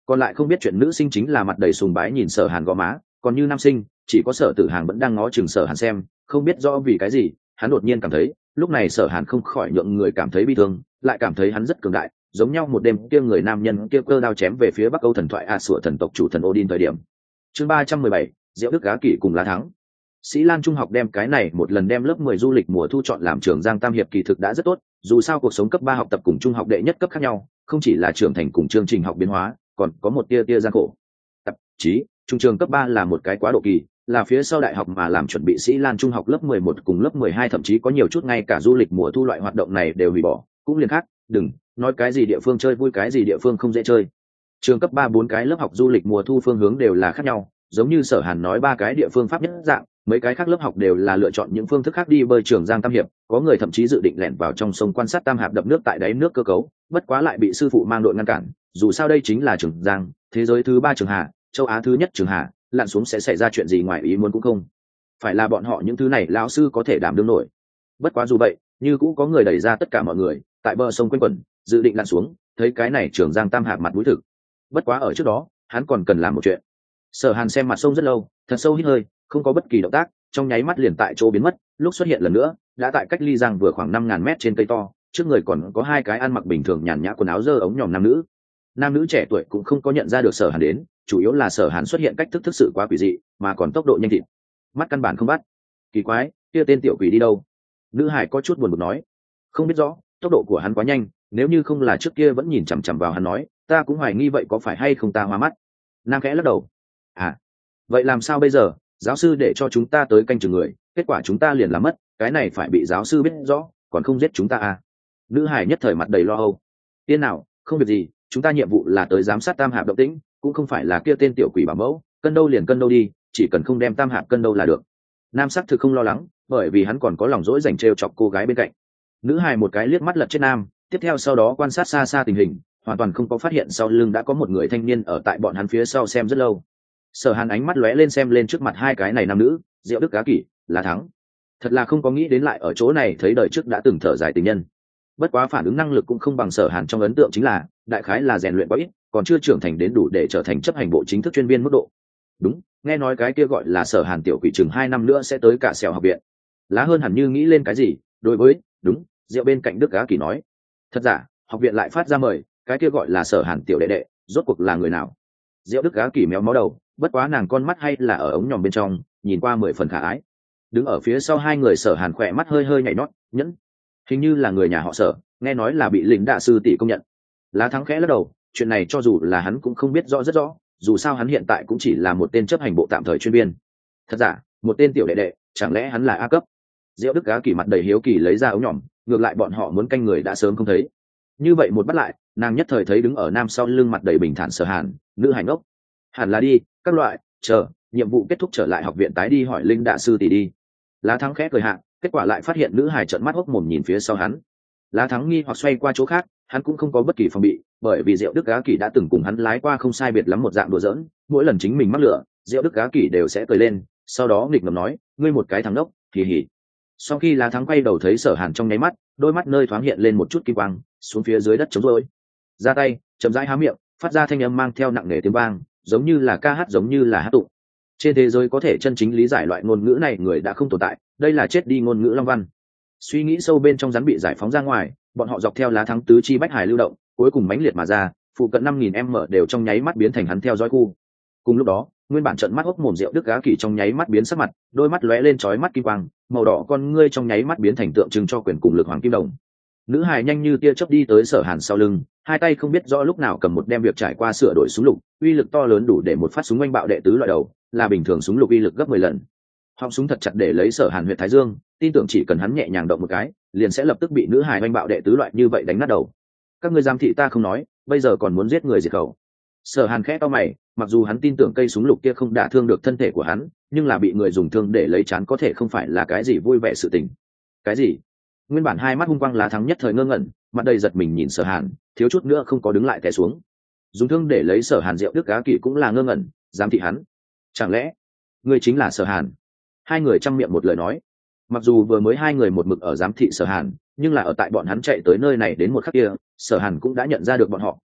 Còn lại không biết chuyện nữ sinh chính là mặt đầy sùng bái nhìn Sở Hàn gò má, còn như nam sinh chỉ có Sở Tử Hàng vẫn đang ngó chừng Sở Hàn xem, không biết rõ vì cái gì, hắn đột nhiên cảm thấy lúc này Sở Hàn không khỏi nhượng người cảm thấy bi thương, lại cảm thấy hắn rất cường đại, giống nhau một đêm kia người nam nhân kia cơ đao chém về phía Bắc Âu thần thoại a sủa thần tộc chủ thần Odin thời điểm. Chương ba trăm mười bảy, Diệu Đức Gá Kỷ cùng lá thắng. Sĩ Lan Trung học đem cái này một lần đem lớp mười du lịch mùa thu chọn làm trường Giang Tam hiệp kỳ thực đã rất tốt, dù sao cuộc sống cấp ba học tập cùng trung học đệ nhất cấp khác nhau, không chỉ là trưởng thành cùng chương trình học biến hóa, còn có một tia tia gian khổ. Tập chí, trung trường cấp ba là một cái quá độ kỳ, là phía sau đại học mà làm chuẩn bị Sĩ Lan Trung học lớp mười một cùng lớp mười hai thậm chí có nhiều chút ngay cả du lịch mùa thu loại hoạt động này đều hủy bỏ, cũng liền khác, đừng nói cái gì địa phương chơi vui cái gì địa phương không dễ chơi. Trường cấp ba bốn cái lớp học du lịch mùa thu phương hướng đều là khác nhau, giống như Sở Hàn nói ba cái địa phương pháp nhất dạng, mấy cái khác lớp học đều là lựa chọn những phương thức khác đi bơi trường Giang Tam hiệp, có người thậm chí dự định lẻn vào trong sông quan sát tam hạp đập nước tại đáy nước cơ cấu, bất quá lại bị sư phụ mang đội ngăn cản, dù sao đây chính là trường Giang, thế giới thứ ba trường hạ, châu Á thứ nhất trường hạ, lặn xuống sẽ xảy ra chuyện gì ngoài ý muốn cũng không phải là bọn họ những thứ này lão sư có thể đảm đương nổi. Bất quá dù vậy, như cũng có người đẩy ra tất cả mọi người tại bờ sông quanh quẩn, dự định lặn xuống, thấy cái này trường Giang Tam hạp mặt mũi thực. Bất quá ở trước đó, hắn còn cần làm một chuyện. Sở Hàn xem mặt sông rất lâu, thật sâu hít hơi, không có bất kỳ động tác, trong nháy mắt liền tại chỗ biến mất, lúc xuất hiện lần nữa, đã tại cách ly Giang vừa khoảng năm ngàn mét trên cây to, trước người còn có hai cái ăn mặc bình thường nhàn nhã quần áo dơ ống nhòm nam nữ. Nam nữ trẻ tuổi cũng không có nhận ra được Sở Hàn đến, chủ yếu là Sở Hàn xuất hiện cách thức thực sự quá quỷ dị, mà còn tốc độ nhanh thịt. Mắt căn bản không bắt. Kỳ quái, kia tên tiểu quỷ đi đâu? Nữ hải có chút buồn bực nói. Không biết rõ, tốc độ của hắn quá nhanh, nếu như không là trước kia vẫn nhìn chằm chằm vào hắn nói, ta cũng hoài nghi vậy có phải hay không ta hoa mắt. Nam khẽ lắc đầu. À, vậy làm sao bây giờ? Giáo sư để cho chúng ta tới canh chừng người, kết quả chúng ta liền làm mất, cái này phải bị giáo sư biết rõ, còn không giết chúng ta à? Nữ hải nhất thời mặt đầy lo âu. Tiên nào, không việc gì, chúng ta nhiệm vụ là tới giám sát tam hạp động tĩnh, cũng không phải là kia tên tiểu quỷ bảo mẫu, cân đâu liền cân đâu đi, chỉ cần không đem tam hạp cân đâu là được. Nam sắc thực không lo lắng, bởi vì hắn còn có lòng dỗi dành trêu chọc cô gái bên cạnh. Nữ hài một cái liếc mắt lật chết Nam, tiếp theo sau đó quan sát xa xa tình hình, hoàn toàn không có phát hiện sau lưng đã có một người thanh niên ở tại bọn hắn phía sau xem rất lâu. Sở Hàn ánh mắt lóe lên xem lên trước mặt hai cái này nam nữ, Diệu Đức Gá Kỷ, là thắng. Thật là không có nghĩ đến lại ở chỗ này thấy đời trước đã từng thở dài tình nhân. Bất quá phản ứng năng lực cũng không bằng Sở Hàn trong ấn tượng chính là, đại khái là rèn luyện quá ít, còn chưa trưởng thành đến đủ để trở thành chấp hành bộ chính thức chuyên viên mức độ. Đúng, nghe nói cái kia gọi là Sở Hàn tiểu quỷ chừng hai năm nữa sẽ tới cả Sẹo học viện. Lá hơn hẳn như nghĩ lên cái gì, đối với, đúng, Diệu bên cạnh Đức Gá Kỷ nói. Thật giả, học viện lại phát ra mời, cái kia gọi là Sở Hàn tiểu đệ đệ, rốt cuộc là người nào? Diệu Đức Gá Kỷ méo mó đầu, bất quá nàng con mắt hay là ở ống nhòm bên trong, nhìn qua mười phần khả ái. Đứng ở phía sau hai người Sở Hàn khỏe mắt hơi hơi nhảy nhót, nhẫn, hình như là người nhà họ Sở, nghe nói là bị lính đạ sư tỷ công nhận. Lá Thắng khẽ lắc đầu, chuyện này cho dù là hắn cũng không biết rõ rất rõ, dù sao hắn hiện tại cũng chỉ là một tên chấp hành bộ tạm thời chuyên viên. Thật giả, một tên tiểu đệ đệ, chẳng lẽ hắn là A cấp? Diệu Đức Gá Kỷ mặt đầy hiếu kỳ lấy ra ống nhòm, ngược lại bọn họ muốn canh người đã sớm không thấy. Như vậy một bắt lại, nàng nhất thời thấy đứng ở Nam sau lưng mặt đầy bình thản Sở Hàn, nữ hành ốc. Hẳn là đi, các loại, chờ, nhiệm vụ kết thúc trở lại học viện tái đi hỏi linh đạ sư tỷ đi. Lá Thắng khẽ cười hạ, kết quả lại phát hiện nữ hài trợn mắt hốc mồm nhìn phía sau hắn. Lá Thắng nghi hoặc xoay qua chỗ khác, hắn cũng không có bất kỳ phòng bị, bởi vì Diệu Đức Gá Kỷ đã từng cùng hắn lái qua không sai biệt lắm một dạng đùa giỡn, mỗi lần chính mình mắc lửa, Diệu Đức Gá Kỷ đều sẽ cười lên, sau đó nghịch ngợm nói, ngươi một cái thằng đốc, kỳ hỉ. Sau khi Lá Thắng quay đầu thấy Sở Hàn trong nháy mắt, đôi mắt nơi thoáng hiện lên một chút kim quang, xuống phía dưới đất trống rối. Ra tay, chậm rãi há miệng, phát ra thanh âm mang theo nặng nề tiếng vang, giống như là ca hát giống như là hát tụng. Trên thế giới có thể chân chính lý giải loại ngôn ngữ này người đã không tồn tại, đây là chết đi ngôn ngữ long văn. Suy nghĩ sâu bên trong rắn bị giải phóng ra ngoài, bọn họ dọc theo Lá Thắng tứ chi bách hải lưu động, cuối cùng mãnh liệt mà ra, phụ cận năm nghìn m đều trong nháy mắt biến thành hắn theo dõi khu. Cùng lúc đó, nguyên bản trận mắt hốc mồm Diệu Đức Gá Kỷ trong nháy mắt biến sắc mặt, đôi mắt lóe lên chói mắt kim quang, màu đỏ con ngươi trong nháy mắt biến thành tượng trưng cho quyền cùng lực hoàng kim đồng. Nữ hài nhanh như tia chớp đi tới Sở Hàn sau lưng, hai tay không biết rõ lúc nào cầm một đem việc trải qua sửa đổi súng lục, uy lực to lớn đủ để một phát súng oanh bạo đệ tứ loại đầu, là bình thường súng lục uy lực gấp mười lần. Họng súng thật chặt để lấy Sở Hàn huyệt thái dương, tin tưởng chỉ cần hắn nhẹ nhàng động một cái, liền sẽ lập tức bị nữ hài oanh bạo đệ tứ loại như vậy đánh nát đầu. Các ngươi giám thị ta không nói, bây giờ còn muốn giết người diệt khẩu. Sở Hàn khẽ cau mày, mặc dù hắn tin tưởng cây súng lục kia không đả thương được thân thể của hắn, nhưng là bị người dùng thương để lấy chán có thể không phải là cái gì vui vẻ sự tình. Cái gì? Nguyên bản hai mắt hung quang Lá Thắng nhất thời ngơ ngẩn, mặt đầy giật mình nhìn Sở Hàn, thiếu chút nữa không có đứng lại té xuống. Dùng thương để lấy Sở Hàn Diệu Đức Gá Kỷ cũng là ngơ ngẩn, giám thị hắn. Chẳng lẽ ngươi chính là Sở Hàn? Hai người trăm miệng một lời nói. Mặc dù vừa mới hai người một mực ở giám thị Sở Hàn, nhưng là ở tại bọn hắn chạy tới nơi này đến một khắc kia, Sở Hàn cũng đã nhận ra được bọn họ,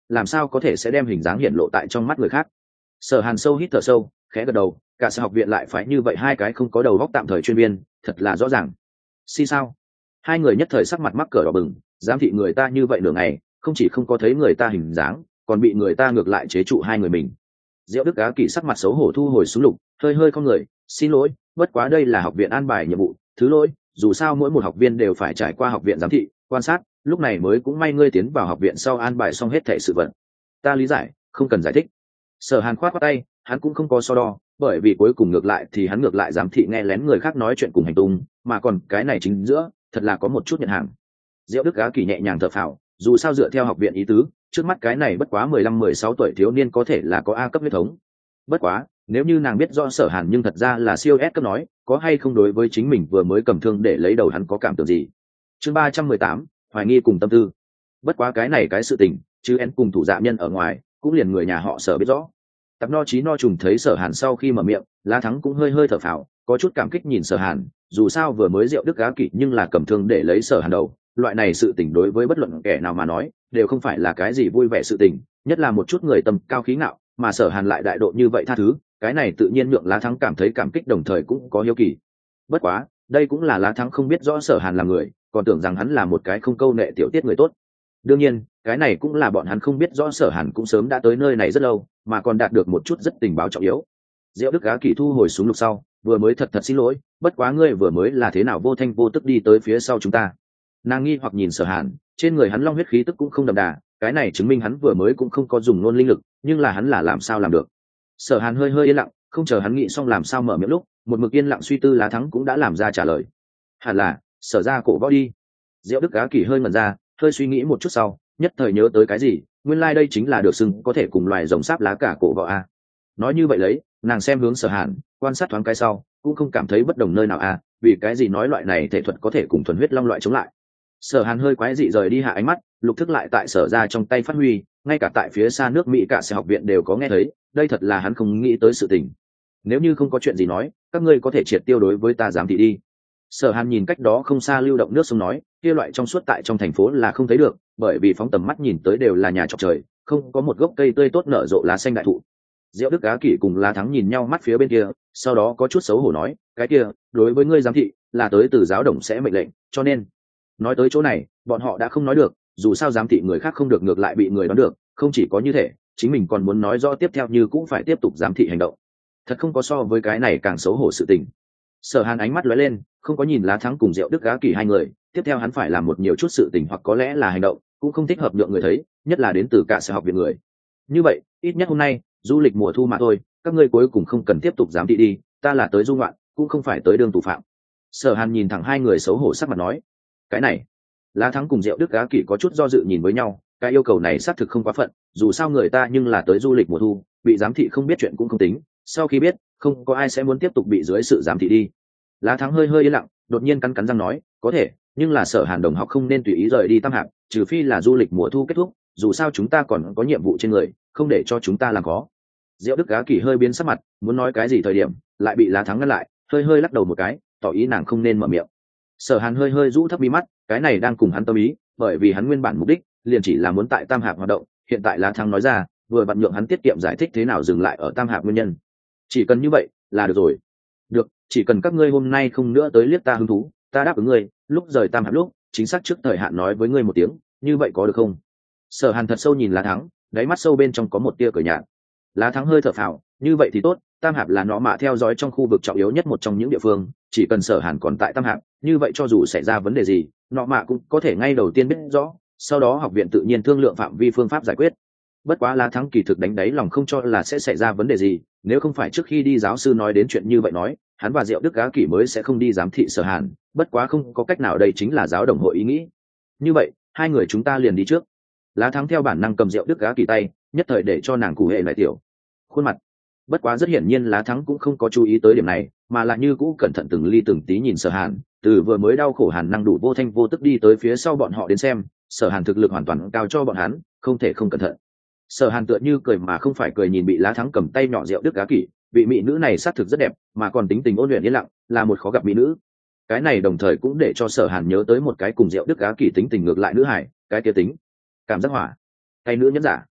làm sao có thể sẽ đem hình dáng hiện lộ tại trong mắt người khác. Sở Hàn sâu hít thở sâu, khẽ gật đầu, cả sở học viện lại phải như vậy hai cái không có đầu góc tạm thời chuyên viên, thật là rõ ràng. Xì sao? Hai người nhất thời sắc mặt mắc cỡ đỏ bừng, giám thị người ta như vậy nửa ngày, không chỉ không có thấy người ta hình dáng, còn bị người ta ngược lại chế trụ hai người mình. Diệu Đức Á Kỳ sắc mặt xấu hổ thu hồi xuống lục, hơi hơi không người, xin lỗi, bất quá đây là học viện an bài nhiệm vụ, thứ lỗi, dù sao mỗi một học viên đều phải trải qua học viện giám thị, quan sát, lúc này mới cũng may ngươi tiến vào học viện sau an bài xong hết thảy sự vật. Ta lý giải, không cần giải thích. Sở Hàn khoát khoát tay, hắn cũng không có so đo, bởi vì cuối cùng ngược lại thì hắn ngược lại giám thị nghe lén người khác nói chuyện cùng hành tung, mà còn cái này chính giữa, thật là có một chút nhận hàng. Diệu Đức Á Kỳ nhẹ nhàng thở phào, dù sao dựa theo học viện ý tứ, trước mắt cái này bất quá mười lăm mười sáu tuổi thiếu niên có thể là có A cấp huyết thống. Bất quá, nếu như nàng biết rõ Sở Hàn nhưng thật ra là siêu S cấp nói, có hay không đối với chính mình vừa mới cầm thương để lấy đầu hắn có cảm tưởng gì. Chương ba trăm mười tám, hoài nghi cùng tâm tư. Bất quá cái này cái sự tình, chứ en cùng thủ dạ nhân ở ngoài, cũng liền người nhà họ Sở biết rõ. Tập no chí no trùng thấy Sở Hàn sau khi mở miệng, La Thắng cũng hơi hơi thở phào, có chút cảm kích nhìn Sở Hàn, dù sao vừa mới Diệu Đức Á Kỳ nhưng là cầm thương để lấy Sở Hàn đầu, loại này sự tình đối với bất luận kẻ nào mà nói, đều không phải là cái gì vui vẻ sự tình, nhất là một chút người tầm cao khí ngạo, mà Sở Hàn lại đại độ như vậy tha thứ, cái này tự nhiên nhượng Lá Thắng cảm thấy cảm kích đồng thời cũng có hiếu kỳ. Bất quá, đây cũng là Lá Thắng không biết rõ Sở Hàn là người, còn tưởng rằng hắn là một cái không câu nệ tiểu tiết người tốt. Đương nhiên, cái này cũng là bọn hắn không biết rõ Sở Hàn cũng sớm đã tới nơi này rất lâu, mà còn đạt được một chút rất tình báo trọng yếu. Diệu Đức Á Kỳ thu hồi súng lục sau, vừa mới thật thật xin lỗi, bất quá ngươi vừa mới là thế nào vô thanh vô tức đi tới phía sau chúng ta. Nàng nghi hoặc nhìn Sở Hàn, trên người hắn long huyết khí tức cũng không đậm đà, cái này chứng minh hắn vừa mới cũng không có dùng luôn linh lực, nhưng là hắn là làm sao làm được. Sở Hàn hơi hơi yên lặng, không chờ hắn nghĩ xong làm sao mở miệng lúc, một mực yên lặng suy tư Lá Thắng cũng đã làm ra trả lời. Hẳn là, Sở ra cổ võ đi. Diệu Đức Á Kỳ hơi ngẩn ra, hơi suy nghĩ một chút sau, nhất thời nhớ tới cái gì, nguyên lai like đây chính là được xưng có thể cùng loài rồng sáp lá cả cổ võ a. Nói như vậy lấy, nàng xem hướng Sở Hàn, quan sát thoáng cái sau, cũng không cảm thấy bất đồng nơi nào a, vì cái gì nói loại này thể thuật có thể cùng thuần huyết long loại chống lại. Sở Hàn hơi quái dị rời đi hạ ánh mắt, lục thức lại tại Sở ra trong tay phát huy, ngay cả tại phía xa nước Mỹ cả sẽ học viện đều có nghe thấy, đây thật là hắn không nghĩ tới sự tình. Nếu như không có chuyện gì nói, các ngươi có thể triệt tiêu đối với ta giám thị đi. Sở Hàn nhìn cách đó không xa lưu động nước sông nói, kia loại trong suốt tại trong thành phố là không thấy được, bởi vì phóng tầm mắt nhìn tới đều là nhà trọc trời, không có một gốc cây tươi tốt nở rộ lá xanh đại thụ. Diệu Đức Á Kỳ cùng La Thắng nhìn nhau mắt phía bên kia, sau đó có chút xấu hổ nói, cái kia, đối với ngươi giám thị, là tới từ giáo đồng sẽ mệnh lệnh, cho nên nói tới chỗ này, bọn họ đã không nói được, dù sao giám thị người khác không được ngược lại bị người đoán được, không chỉ có như thế, chính mình còn muốn nói rõ tiếp theo như cũng phải tiếp tục giám thị hành động. Thật không có so với cái này càng xấu hổ sự tình. Sở Hàn ánh mắt lóe lên, không có nhìn Lá Thắng cùng Diệu Đức Á Kỳ hai người, tiếp theo hắn phải làm một nhiều chút sự tình hoặc có lẽ là hành động, cũng không thích hợp nhượng người thấy, nhất là đến từ cả sở học viện người. Như vậy, ít nhất hôm nay, du lịch mùa thu mà thôi, các ngươi cuối cùng không cần tiếp tục giám thị đi, ta là tới du ngoạn, cũng không phải tới đương tù phạm. Sở Hàn nhìn thẳng hai người xấu hổ sắc mặt nói, cái này, Lá Thắng cùng Diệu Đức Á Kỳ có chút do dự nhìn với nhau, cái yêu cầu này xác thực không quá phận, dù sao người ta nhưng là tới du lịch mùa thu, bị giám thị không biết chuyện cũng không tính, sau khi biết, không có ai sẽ muốn tiếp tục bị dưới sự giám thị đi. Lá Thắng hơi hơi yên lặng, đột nhiên cắn cắn răng nói, có thể, nhưng là Sở Hàn đồng học không nên tùy ý rời đi Tam Hạp, trừ phi là du lịch mùa thu kết thúc, dù sao chúng ta còn có nhiệm vụ trên người, không để cho chúng ta làm khó. Diệu Đức Á Kỳ hơi biến sắc mặt, muốn nói cái gì thời điểm, lại bị Lá Thắng ngăn lại, hơi hơi lắc đầu một cái, tỏ ý nàng không nên mở miệng. Sở Hàn hơi hơi rũ thấp mi mắt, cái này đang cùng hắn tâm ý, bởi vì hắn nguyên bản mục đích liền chỉ là muốn tại Tam Hạp hoạt động, hiện tại Lá Thắng nói ra, vừa vặn nhượng hắn tiết kiệm giải thích thế nào dừng lại ở Tam Hạp nguyên nhân. Chỉ cần như vậy là được rồi. Được, chỉ cần các ngươi hôm nay không nữa tới liếc ta hứng thú, ta đáp ứng ngươi, lúc rời Tam Hạp lúc, chính xác trước thời hạn nói với ngươi một tiếng, như vậy có được không? Sở Hàn thật sâu nhìn Lá Thắng, đáy mắt sâu bên trong có một tia cười nhạt. Lá Thắng hơi thở phào, như vậy thì tốt, Tam Hạp là nó mạ theo dõi trong khu vực trọng yếu nhất một trong những địa phương, chỉ cần Sở Hàn còn tại Tam Hạp, như vậy cho dù xảy ra vấn đề gì, nó mạ cũng có thể ngay đầu tiên biết rõ, sau đó học viện tự nhiên thương lượng phạm vi phương pháp giải quyết. Bất quá Lá Thắng kỳ thực đánh đáy lòng không cho là sẽ xảy ra vấn đề gì, nếu không phải trước khi đi giáo sư nói đến chuyện như vậy nói, hắn và Diệu Đức Á Kỳ mới sẽ không đi giám thị Sở Hàn, bất quá không có cách nào, đây chính là giáo đồng hội ý nghĩ. Như vậy, hai người chúng ta liền đi trước. Lá Thắng theo bản năng cầm Diệu Đức Á Kỳ tay, nhất thời để cho nàng cụ hệ lại tiểu khuôn mặt. Bất quá rất hiển nhiên Lá Thắng cũng không có chú ý tới điểm này, mà là như cũ cẩn thận từng ly từng tí nhìn Sở Hàn, từ vừa mới đau khổ Hàn năng đủ vô thanh vô tức đi tới phía sau bọn họ đến xem, Sở Hàn thực lực hoàn toàn cao cho bọn hắn, không thể không cẩn thận. Sở Hàn tựa như cười mà không phải cười nhìn bị Lá Thắng cầm tay nhỏ Diệu Đức Á Kỳ, vị mỹ nữ này xác thực rất đẹp, mà còn tính tình ôn luyện yên lặng, là một khó gặp mỹ nữ. Cái này đồng thời cũng để cho Sở Hàn nhớ tới một cái cùng Diệu Đức Á Kỳ tính tình ngược lại nữ hải, cái kia tính cảm giác hỏa, cái nữ nhẫn giả,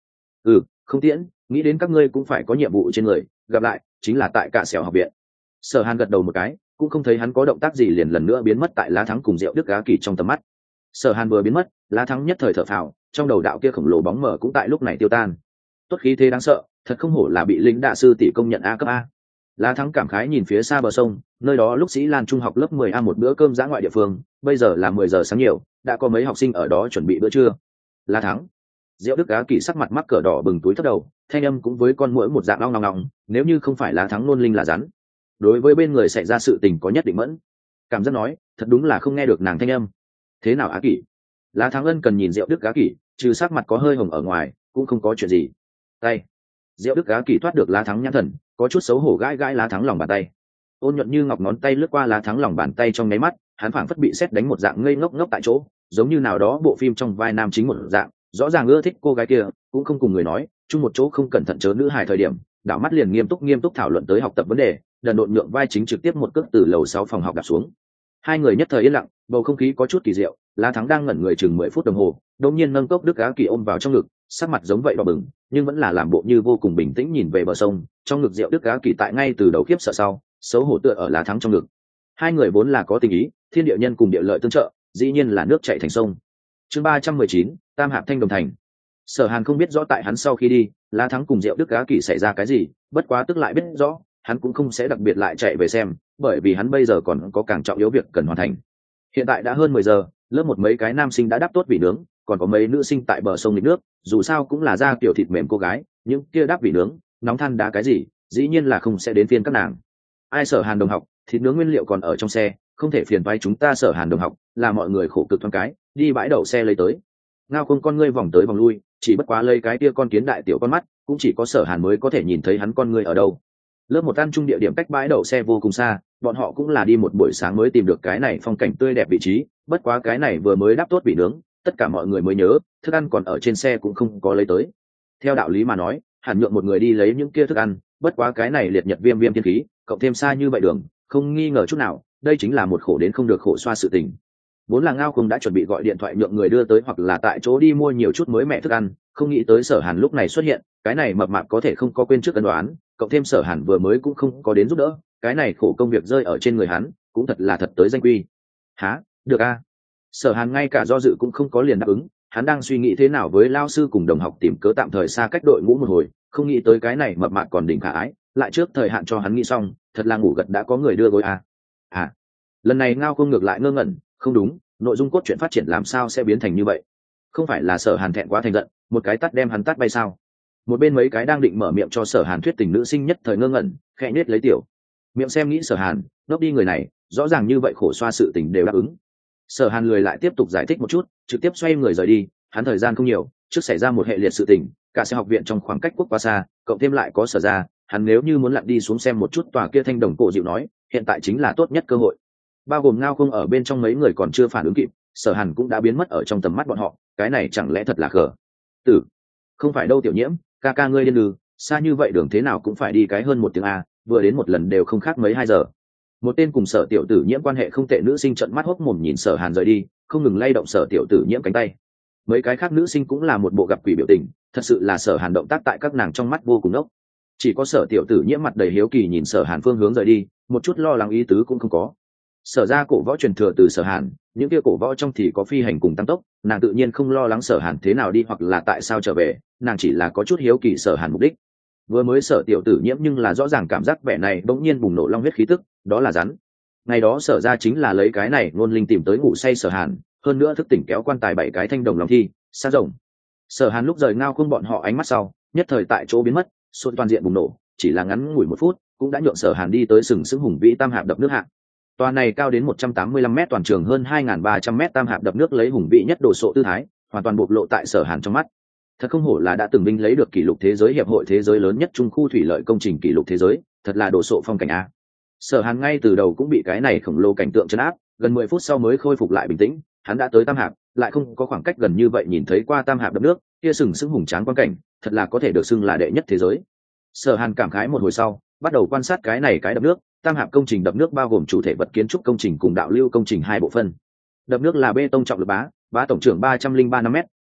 Ừ, không tiễn, nghĩ đến các ngươi cũng phải có nhiệm vụ trên người, gặp lại chính là tại Cạ Sẹo học viện. Sở Hàn gật đầu một cái, cũng không thấy hắn có động tác gì, liền lần nữa biến mất tại lá thắng cùng Diệu Đức Á Kỳ trong tầm mắt. Sở Hàn vừa biến mất, lá thắng nhất thời thở phào, trong đầu đạo kia khổng lồ bóng mờ cũng tại lúc này tiêu tan. Tốt khí thế đáng sợ, thật không hổ là bị linh đạ sư tỷ công nhận A cấp A. Lá thắng cảm khái nhìn phía xa bờ sông, nơi đó lúc Sĩ Lan trung học lớp mười A một bữa cơm dã ngoại địa phương, bây giờ là mười giờ sáng nhiều, đã có mấy học sinh ở đó chuẩn bị bữa trưa. Lá thắng. Diệu Đức Á Kỳ sắc mặt mắc cỡ đỏ bừng túi thấp đầu, thanh âm cũng với con muỗi một dạng long long long, nếu như không phải lá thắng nôn linh là rắn. Đối với bên người xảy ra sự tình có nhất định mẫn. Cảm giác nói, thật đúng là không nghe được nàng thanh âm. Thế nào Á Kỳ? Lá thắng ân cần nhìn Diệu Đức Á Kỳ, trừ sắc mặt có hơi hồng ở ngoài, cũng không có chuyện gì. Tay. Diệu Đức Á Kỳ thoát được lá thắng nhãn thần, có chút xấu hổ gãi gãi lá thắng lòng bàn tay. Ôn nhuận như ngọc ngón tay lướt qua lá thắng lòng bàn tay trong nháy mắt, hắn phảng phất bị sét đánh một dạng ngây ngốc ngốc tại chỗ, giống như nào đó bộ phim trong vai nam chính một dạng, rõ ràng ưa thích cô gái kia, cũng không cùng người nói, chung một chỗ không cẩn thận chớ nữ hài thời điểm, đảo mắt liền nghiêm túc nghiêm túc thảo luận tới học tập vấn đề, đần độn nhượng vai chính trực tiếp một cước từ lầu sáu phòng học đạp xuống. Hai người nhất thời yên lặng, bầu không khí có chút kỳ diệu, lá thắng đang ngẩn người chừng mười phút đồng hồ, đột nhiên nâng cốc Đức Á Kỳ ôm vào trong ngực, sắc mặt giống vậy đỏ bừng, nhưng vẫn là làm bộ như vô cùng bình tĩnh nhìn về bờ sông, trong ngực Diệu Đức Á Kỳ tại ngay từ đầu khiếp sợ sau, xấu hổ tựa ở lá thắng trong ngực. Hai người vốn là có tình ý, thiên địa nhân cùng địa lợi tương trợ, dĩ nhiên là nước chảy thành sông. Chương ba trăm mười chín, Tam Hạp Thanh Đồng Thành. Sở Hàn không biết rõ tại hắn sau khi đi, lá thắng cùng Diệu Đức Á Kỳ xảy ra cái gì, bất quá tức lại biết rõ, hắn cũng không sẽ đặc biệt lại chạy về xem, bởi vì hắn bây giờ còn có càng trọng yếu việc cần hoàn thành. Hiện tại đã hơn mười giờ, lớp một mấy cái nam sinh đã đắp tốt vị nướng, còn có mấy nữ sinh tại bờ sông nghịch nước, dù sao cũng là da kiểu thịt mềm cô gái, những kia đắp vị nướng, nóng than đá cái gì, dĩ nhiên là không sẽ đến phiên các nàng. Ai Sở Hàn đồng học, thịt nướng nguyên liệu còn ở trong xe, không thể phiền vai chúng ta Sở Hàn đồng học, là mọi người khổ cực thoáng cái, đi bãi đậu xe lấy tới. Ngao không con ngươi vòng tới vòng lui, chỉ bất quá lấy cái kia con kiến đại tiểu con mắt, cũng chỉ có Sở Hàn mới có thể nhìn thấy hắn con ngươi ở đâu. Lớp một ăn chung địa điểm cách bãi đậu xe vô cùng xa, bọn họ cũng là đi một buổi sáng mới tìm được cái này phong cảnh tươi đẹp vị trí, bất quá cái này vừa mới đắp tốt vị nướng, tất cả mọi người mới nhớ, thức ăn còn ở trên xe cũng không có lấy tới. Theo đạo lý mà nói, hẳn nhượng một người đi lấy những kia thức ăn, bất quá cái này liệt nhật viêm viêm thiên khí, cộng thêm xa như vậy đường, không nghi ngờ chút nào, đây chính là một khổ đến không được khổ xoa sự tình. Vốn là Ngao không đã chuẩn bị gọi điện thoại nhượng người đưa tới hoặc là tại chỗ đi mua nhiều chút mới mẻ thức ăn, không nghĩ tới Sở Hàn lúc này xuất hiện, cái này mập mạp có thể không có quên trước ân đoán, cộng thêm Sở Hàn vừa mới cũng không có đến giúp đỡ, cái này khổ công việc rơi ở trên người hắn, cũng thật là thật tới danh quy. Hả, được a. Sở Hàn ngay cả do dự cũng không có liền đáp ứng, hắn đang suy nghĩ thế nào với lao sư cùng đồng học tìm cớ tạm thời xa cách đội ngũ một hồi, không nghĩ tới cái này mập mạp còn đỉnh khả ái, lại trước thời hạn cho hắn nghĩ xong, thật là ngủ gật đã có người đưa gối a. À, lần này Ngao không ngược lại ngơ ngẩn, không đúng, nội dung cốt truyện phát triển làm sao sẽ biến thành như vậy? Không phải là Sở Hàn thẹn quá thành giận, một cái tát đem hắn tát bay sao? Một bên mấy cái đang định mở miệng cho Sở Hàn thuyết tình nữ sinh nhất thời ngơ ngẩn, khẽ nhếch lấy tiểu miệng xem nghĩ Sở Hàn, ngốc đi người này, rõ ràng như vậy khổ xoa sự tình đều đáp ứng. Sở Hàn lười lại tiếp tục giải thích một chút, trực tiếp xoay người rời đi, hắn thời gian không nhiều, trước xảy ra một hệ liệt sự tình, cả xe học viện trong khoảng cách quốc quá xa, cộng thêm lại có Sở ra, hắn nếu như muốn lặn đi xuống xem một chút tòa kia thanh đồng cổ dịu nói, hiện tại chính là tốt nhất cơ hội. Bao gồm Ngao không ở bên trong mấy người còn chưa phản ứng kịp, Sở Hàn cũng đã biến mất ở trong tầm mắt bọn họ, cái này chẳng lẽ thật là khờ. Tử, không phải đâu tiểu nhiễm, ca ca ngươi điên lừ, xa như vậy đường thế nào cũng phải đi cái hơn một tiếng a, vừa đến một lần đều không khác mấy hai giờ. Một tên cùng Sở tiểu tử nhiễm quan hệ không tệ nữ sinh trợn mắt hốc mồm nhìn Sở Hàn rời đi, không ngừng lay động Sở tiểu tử nhiễm cánh tay. Mấy cái khác nữ sinh cũng là một bộ gặp quỷ biểu tình, thật sự là Sở Hàn động tác tại các nàng trong mắt vô cùng ốc. Chỉ có Sở tiểu tử nhiễm mặt đầy hiếu kỳ nhìn Sở Hàn phương hướng rời đi, một chút lo lắng ý tứ cũng không có. Sở ra cổ võ truyền thừa từ Sở Hàn, những kia cổ võ trong thì có phi hành cùng tăng tốc, nàng tự nhiên không lo lắng Sở Hàn thế nào đi hoặc là tại sao trở về, nàng chỉ là có chút hiếu kỳ Sở Hàn mục đích. Vừa mới Sở tiểu tử nhiễm nhưng là rõ ràng cảm giác vẻ này bỗng nhiên bùng nổ long huyết khí tức, đó là rắn. Ngày đó Sở ra chính là lấy cái này ngôn linh tìm tới ngủ say Sở Hàn, hơn nữa thức tỉnh kéo quan tài bảy cái thanh đồng long thi, sa rồng. Sở Hàn lúc rời Ngao không bọn họ ánh mắt sau, nhất thời tại chỗ biến mất, xuân toàn diện bùng nổ, chỉ là ngắn ngủi một phút, cũng đã nhượng Sở Hàn đi tới sừng sững hùng vĩ tam hạp đập nước hạng. Tòa này cao đến một trăm tám mươi lăm mét, toàn trường hơn hai nghìn ba trăm mét tam hạp đập nước lấy hùng vĩ nhất đồ sộ tư thái, hoàn toàn bộc lộ tại Sở Hàn trong mắt. Thật không hổ là đã từng binh lấy được kỷ lục thế giới hiệp hội thế giới lớn nhất trung khu thủy lợi công trình kỷ lục thế giới, thật là đồ sộ phong cảnh a. Sở Hàn ngay từ đầu cũng bị cái này khổng lồ cảnh tượng trấn áp, gần mười phút sau mới khôi phục lại bình tĩnh, hắn đã tới tam hạp, lại không có khoảng cách gần như vậy nhìn thấy qua tam hạp đập nước, kia sừng sững hùng tráng quan cảnh, thật là có thể được xưng là đệ nhất thế giới. Sở Hàn cảm khái một hồi sau, bắt đầu quan sát cái này cái đập nước. Tam hạp công trình đập nước bao gồm chủ thể vật kiến trúc công trình cùng đạo lưu công trình hai bộ phận. Đập nước là bê tông trọng lực bá, bá tổng trưởng ba trăm linh ba năm m,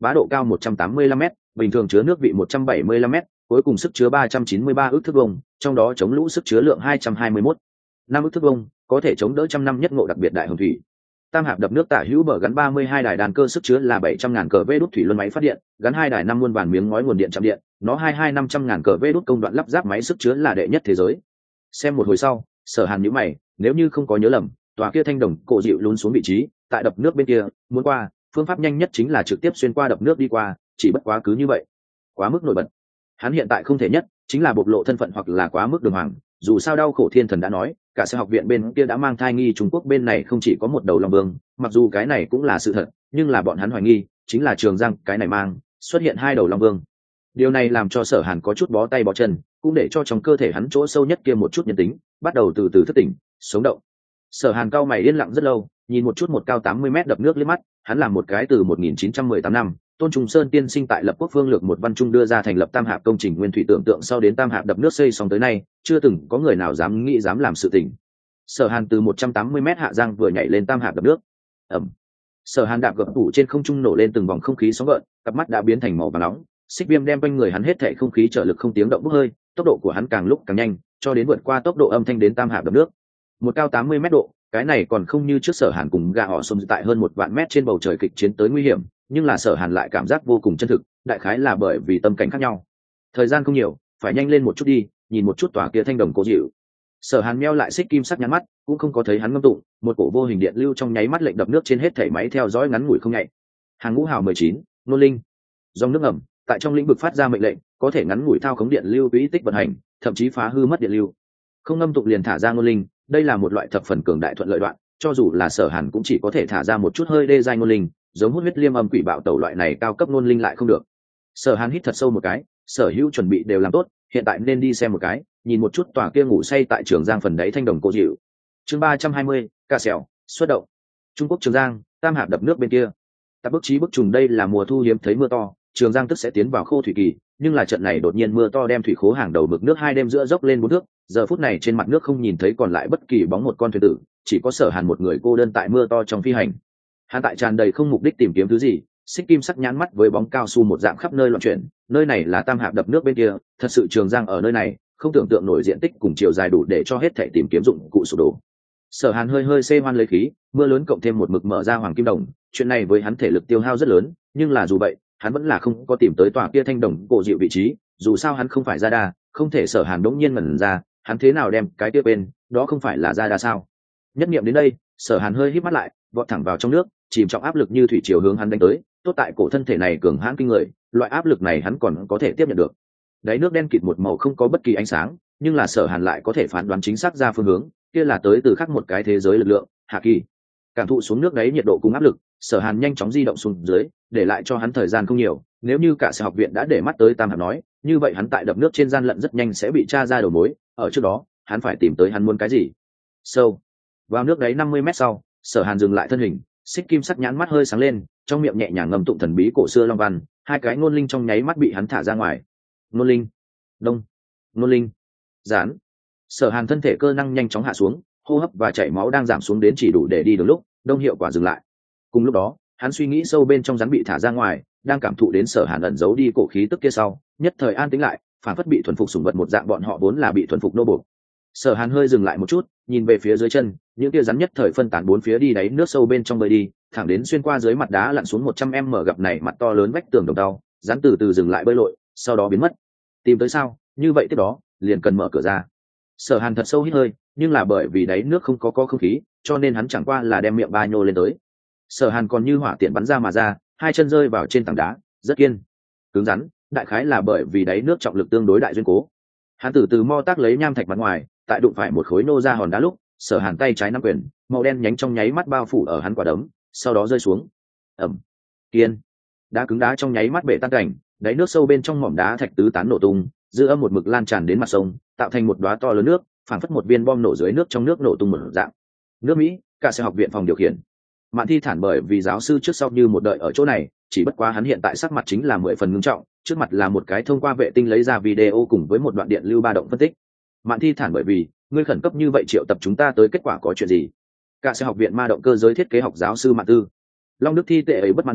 bá độ cao một trăm tám mươi lăm m, bình thường chứa nước vị một trăm bảy mươi lăm m, cuối cùng sức chứa ba trăm chín mươi ba ức thước vuông, trong đó chống lũ sức chứa lượng hai trăm hai mươi mốt năm ức thước vuông, có thể chống đỡ trăm năm nhất ngộ đặc biệt đại hồng thủy. Tam hạp đập nước tả hữu bờ gắn ba mươi hai đài đàn cơ, sức chứa là bảy trăm ngàn cờ vê đốt thủy luân máy phát điện, gắn hai đài năm muôn vàn miếng ngói nguồn điện chạm điện, nó hai hai năm trăm ngàn cờ vê đốt công đoạn lắp ráp máy, sức chứa là đệ nhất thế giới. Xem một hồi sau, Sở Hàn nhíu mày, nếu như không có nhớ lầm, tòa kia thanh đồng cổ dịu lún xuống vị trí, tại đập nước bên kia, muốn qua, phương pháp nhanh nhất chính là trực tiếp xuyên qua đập nước đi qua, chỉ bất quá cứ như vậy, quá mức nổi bật. Hắn hiện tại không thể nhất, chính là bộc lộ thân phận hoặc là quá mức đường hoàng, dù sao đau khổ thiên thần đã nói, cả sở học viện bên kia đã mang thai nghi Trung Quốc bên này không chỉ có một đầu long vương, mặc dù cái này cũng là sự thật, nhưng là bọn hắn hoài nghi, chính là Trường Giang cái này mang xuất hiện hai đầu long vương. Điều này làm cho Sở Hàn có chút bó tay bó chân, cũng để cho trong cơ thể hắn chỗ sâu nhất kia một chút nhân tính bắt đầu từ từ thức tỉnh, sống động. Sở Hàn cao mày yên lặng rất lâu, nhìn một chút một cao tám mươi mét đập nước liếc mắt, hắn làm một cái từ một nghìn chín trăm mười tám năm, Tôn Trùng Sơn tiên sinh tại lập quốc phương lược một văn trung đưa ra thành lập tam hạp công trình nguyên thủy tưởng tượng, sau đến tam hạp đập nước xây xong tới nay, chưa từng có người nào dám nghĩ dám làm sự tình. Sở Hàn từ một trăm tám mươi mét hạ giang vừa nhảy lên tam hạp đập nước. Ầm. Sở Hàn đạp gập tủ trên không trung nổ lên từng vòng không khí sóng gợn, cặp mắt đã biến thành màu vàng nóng, xích viêm đem quanh người hắn hết thảy không khí trợ lực không tiếng động bốc hơi, tốc độ của hắn càng lúc càng nhanh, cho đến vượt qua tốc độ âm thanh đến tam hạp đập nước. Một cao tám mươi mét độ, cái này còn không như trước Sở Hàn cùng gà họ xông tại hơn một vạn mét trên bầu trời kịch chiến tới nguy hiểm, nhưng là Sở Hàn lại cảm giác vô cùng chân thực, đại khái là bởi vì tâm cảnh khác nhau. Thời gian không nhiều, phải nhanh lên một chút đi, nhìn một chút tòa kia thanh đồng cố dịu. Sở Hàn meo lại xích kim sắc nhắn mắt, cũng không có thấy hắn ngâm tụng, một cổ vô hình điện lưu trong nháy mắt lệnh đập nước trên hết thảy máy theo dõi ngắn ngủi không nhạy. Hàng ngũ hào mười chín, nôn linh. Dòng nước ẩm, tại trong lĩnh vực phát ra mệnh lệnh, có thể ngắn ngủi thao khống điện lưu quỹ tích vận hành, thậm chí phá hư mất điện lưu. Không ngâm tụng liền thả ra ngôn linh, đây là một loại thập phần cường đại thuận lợi đoạn, cho dù là Sở Hàn cũng chỉ có thể thả ra một chút hơi đê giai ngôn linh, giống hút huyết liêm âm quỷ bạo tẩu loại này cao cấp ngôn linh lại không được. Sở Hàn hít thật sâu một cái, sở hữu chuẩn bị đều làm tốt, hiện tại nên đi xem một cái, nhìn một chút tòa kia ngủ say tại Trường Giang phần đáy thanh đồng cô dịu. Chương ba trăm hai mươi, cà xẻo xuất động. Trung Quốc Trường Giang, tam hạp đập nước bên kia. Ta bức trí bức trùng, đây là mùa thu hiếm thấy mưa to, Trường Giang tức sẽ tiến vào khô thủy kỳ, nhưng là trận này đột nhiên mưa to đem thủy khố hàng đầu mực nước hai đêm giữa dốc lên bốn thước, giờ phút này trên mặt nước không nhìn thấy còn lại bất kỳ bóng một con thuyền tử, chỉ có Sở Hàn một người cô đơn tại mưa to trong phi hành. Hắn tại tràn đầy không mục đích tìm kiếm thứ gì, xích kim sắc nhãn mắt với bóng cao su một dạng khắp nơi loạn chuyển, nơi này là tam hạp đập nước bên kia, thật sự Trường Giang ở nơi này, không tưởng tượng nổi diện tích cùng chiều dài đủ để cho hết thể tìm kiếm dụng cụ sụp đổ. Sở Hàn hơi hơi xê hoan lấy khí, mưa lớn cộng thêm một mực mở ra hoàng kim đồng, chuyện này với hắn thể lực tiêu hao rất lớn, nhưng là dù vậy, hắn vẫn là không có tìm tới tòa kia thanh đồng cổ dịu vị trí, dù sao hắn không phải Gia Đa, không thể. Sở Hàn đống nhiên ngẩn ra, hắn thế nào đem cái kia bên, đó không phải là Gia Đa sao? Nhất niệm đến đây, Sở Hàn hơi híp mắt lại, vọt thẳng vào trong nước, chìm trọng áp lực như thủy triều hướng hắn đánh tới, tốt tại cổ thân thể này cường hãn kinh người, loại áp lực này hắn còn có thể tiếp nhận được. Đáy nước đen kịt một màu không có bất kỳ ánh sáng, nhưng là Sở Hàn lại có thể phán đoán chính xác ra phương hướng, kia là tới từ khác một cái thế giới lực lượng, Hạ Kỳ. Cảm thụ xuống nước đáy nhiệt độ cùng áp lực, Sở Hàn nhanh chóng di động xuống dưới, để lại cho hắn thời gian không nhiều, nếu như cả sở học viện đã để mắt tới tam hạp nói, như vậy hắn tại đập nước trên gian lận rất nhanh sẽ bị tra ra đầu mối, ở trước đó, hắn phải tìm tới hắn muốn cái gì. Sâu. Vào nước đáy năm mươi mét sau, Sở Hàn dừng lại thân hình, xích kim sắc nhãn mắt hơi sáng lên, trong miệng nhẹ nhàng ngâm tụng thần bí cổ xưa long văn, hai cái ngôn linh trong nháy mắt bị hắn thả ra ngoài. Ngôn linh, đông, ngôn linh, gián. Sở Hàn thân thể cơ năng nhanh chóng hạ xuống, hô hấp và chảy máu đang giảm xuống đến chỉ đủ để đi được lúc, đông hiệu quả dừng lại. Cùng lúc đó, hắn suy nghĩ sâu bên trong rắn bị thả ra ngoài, đang cảm thụ đến Sở Hàn ẩn giấu đi cổ khí tức kia sau, nhất thời an tĩnh lại, phản phất bị thuần phục sủng vật một dạng, bọn họ vốn là bị thuần phục nô bộc. Sở Hàn hơi dừng lại một chút, nhìn về phía dưới chân, những kia rắn nhất thời phân tán bốn phía đi đáy nước sâu bên trong bơi đi, thẳng đến xuyên qua dưới mặt đá lặn xuống một trăm mét, gặp này mặt to lớn vách tường đồng đau, rắn từ từ dừng lại bơi lội, sau đó biến mất. Tìm tới sao? Như vậy tiếp đó, liền cần mở cửa ra. Sở Hàn thật sâu hít hơi, nhưng là bởi vì đáy nước không có có không khí, cho nên hắn chẳng qua là đem miệng ba nhô lên tới. Sở Hàn còn như hỏa tiện bắn ra mà ra, hai chân rơi vào trên tảng đá, rất kiên, cứng rắn, đại khái là bởi vì đáy nước trọng lực tương đối đại duyên cố. Hắn từ từ mo tác lấy nham thạch mặt ngoài, tại đụng phải một khối nô ra hòn đá lúc, Sở Hàn tay trái nắm quyền, màu đen nhánh trong nháy mắt bao phủ ở hắn quả đấm, sau đó rơi xuống. Ầm. Kiên. Đá cứng đá trong nháy mắt bể tan cảnh, đáy nước sâu bên trong mỏm đá thạch tứ tán nổ tung, dư âm một mực lan tràn đến mặt sông, tạo thành một đóa to lớn nước, phảng phất một viên bom nổ dưới nước, trong nước nổ tung một dạng. Nước Mỹ, cả sẽ học viện phòng điều khiển. Mạn Thi Thản bởi vì giáo sư trước sau như một đợi ở chỗ này, chỉ bất quá hắn hiện tại sắc mặt chính là mười phần ngưng trọng, trước mặt là một cái thông qua vệ tinh lấy ra video cùng với một đoạn điện lưu ba động phân tích. Mạn Thi Thản, bởi vì ngươi khẩn cấp như vậy triệu tập chúng ta tới, kết quả có chuyện gì? Cả sẽ học viện ma động cơ giới thiết kế học giáo sư Mạn Tư. Long Đức Thi Tệ ấy bất mãn nói,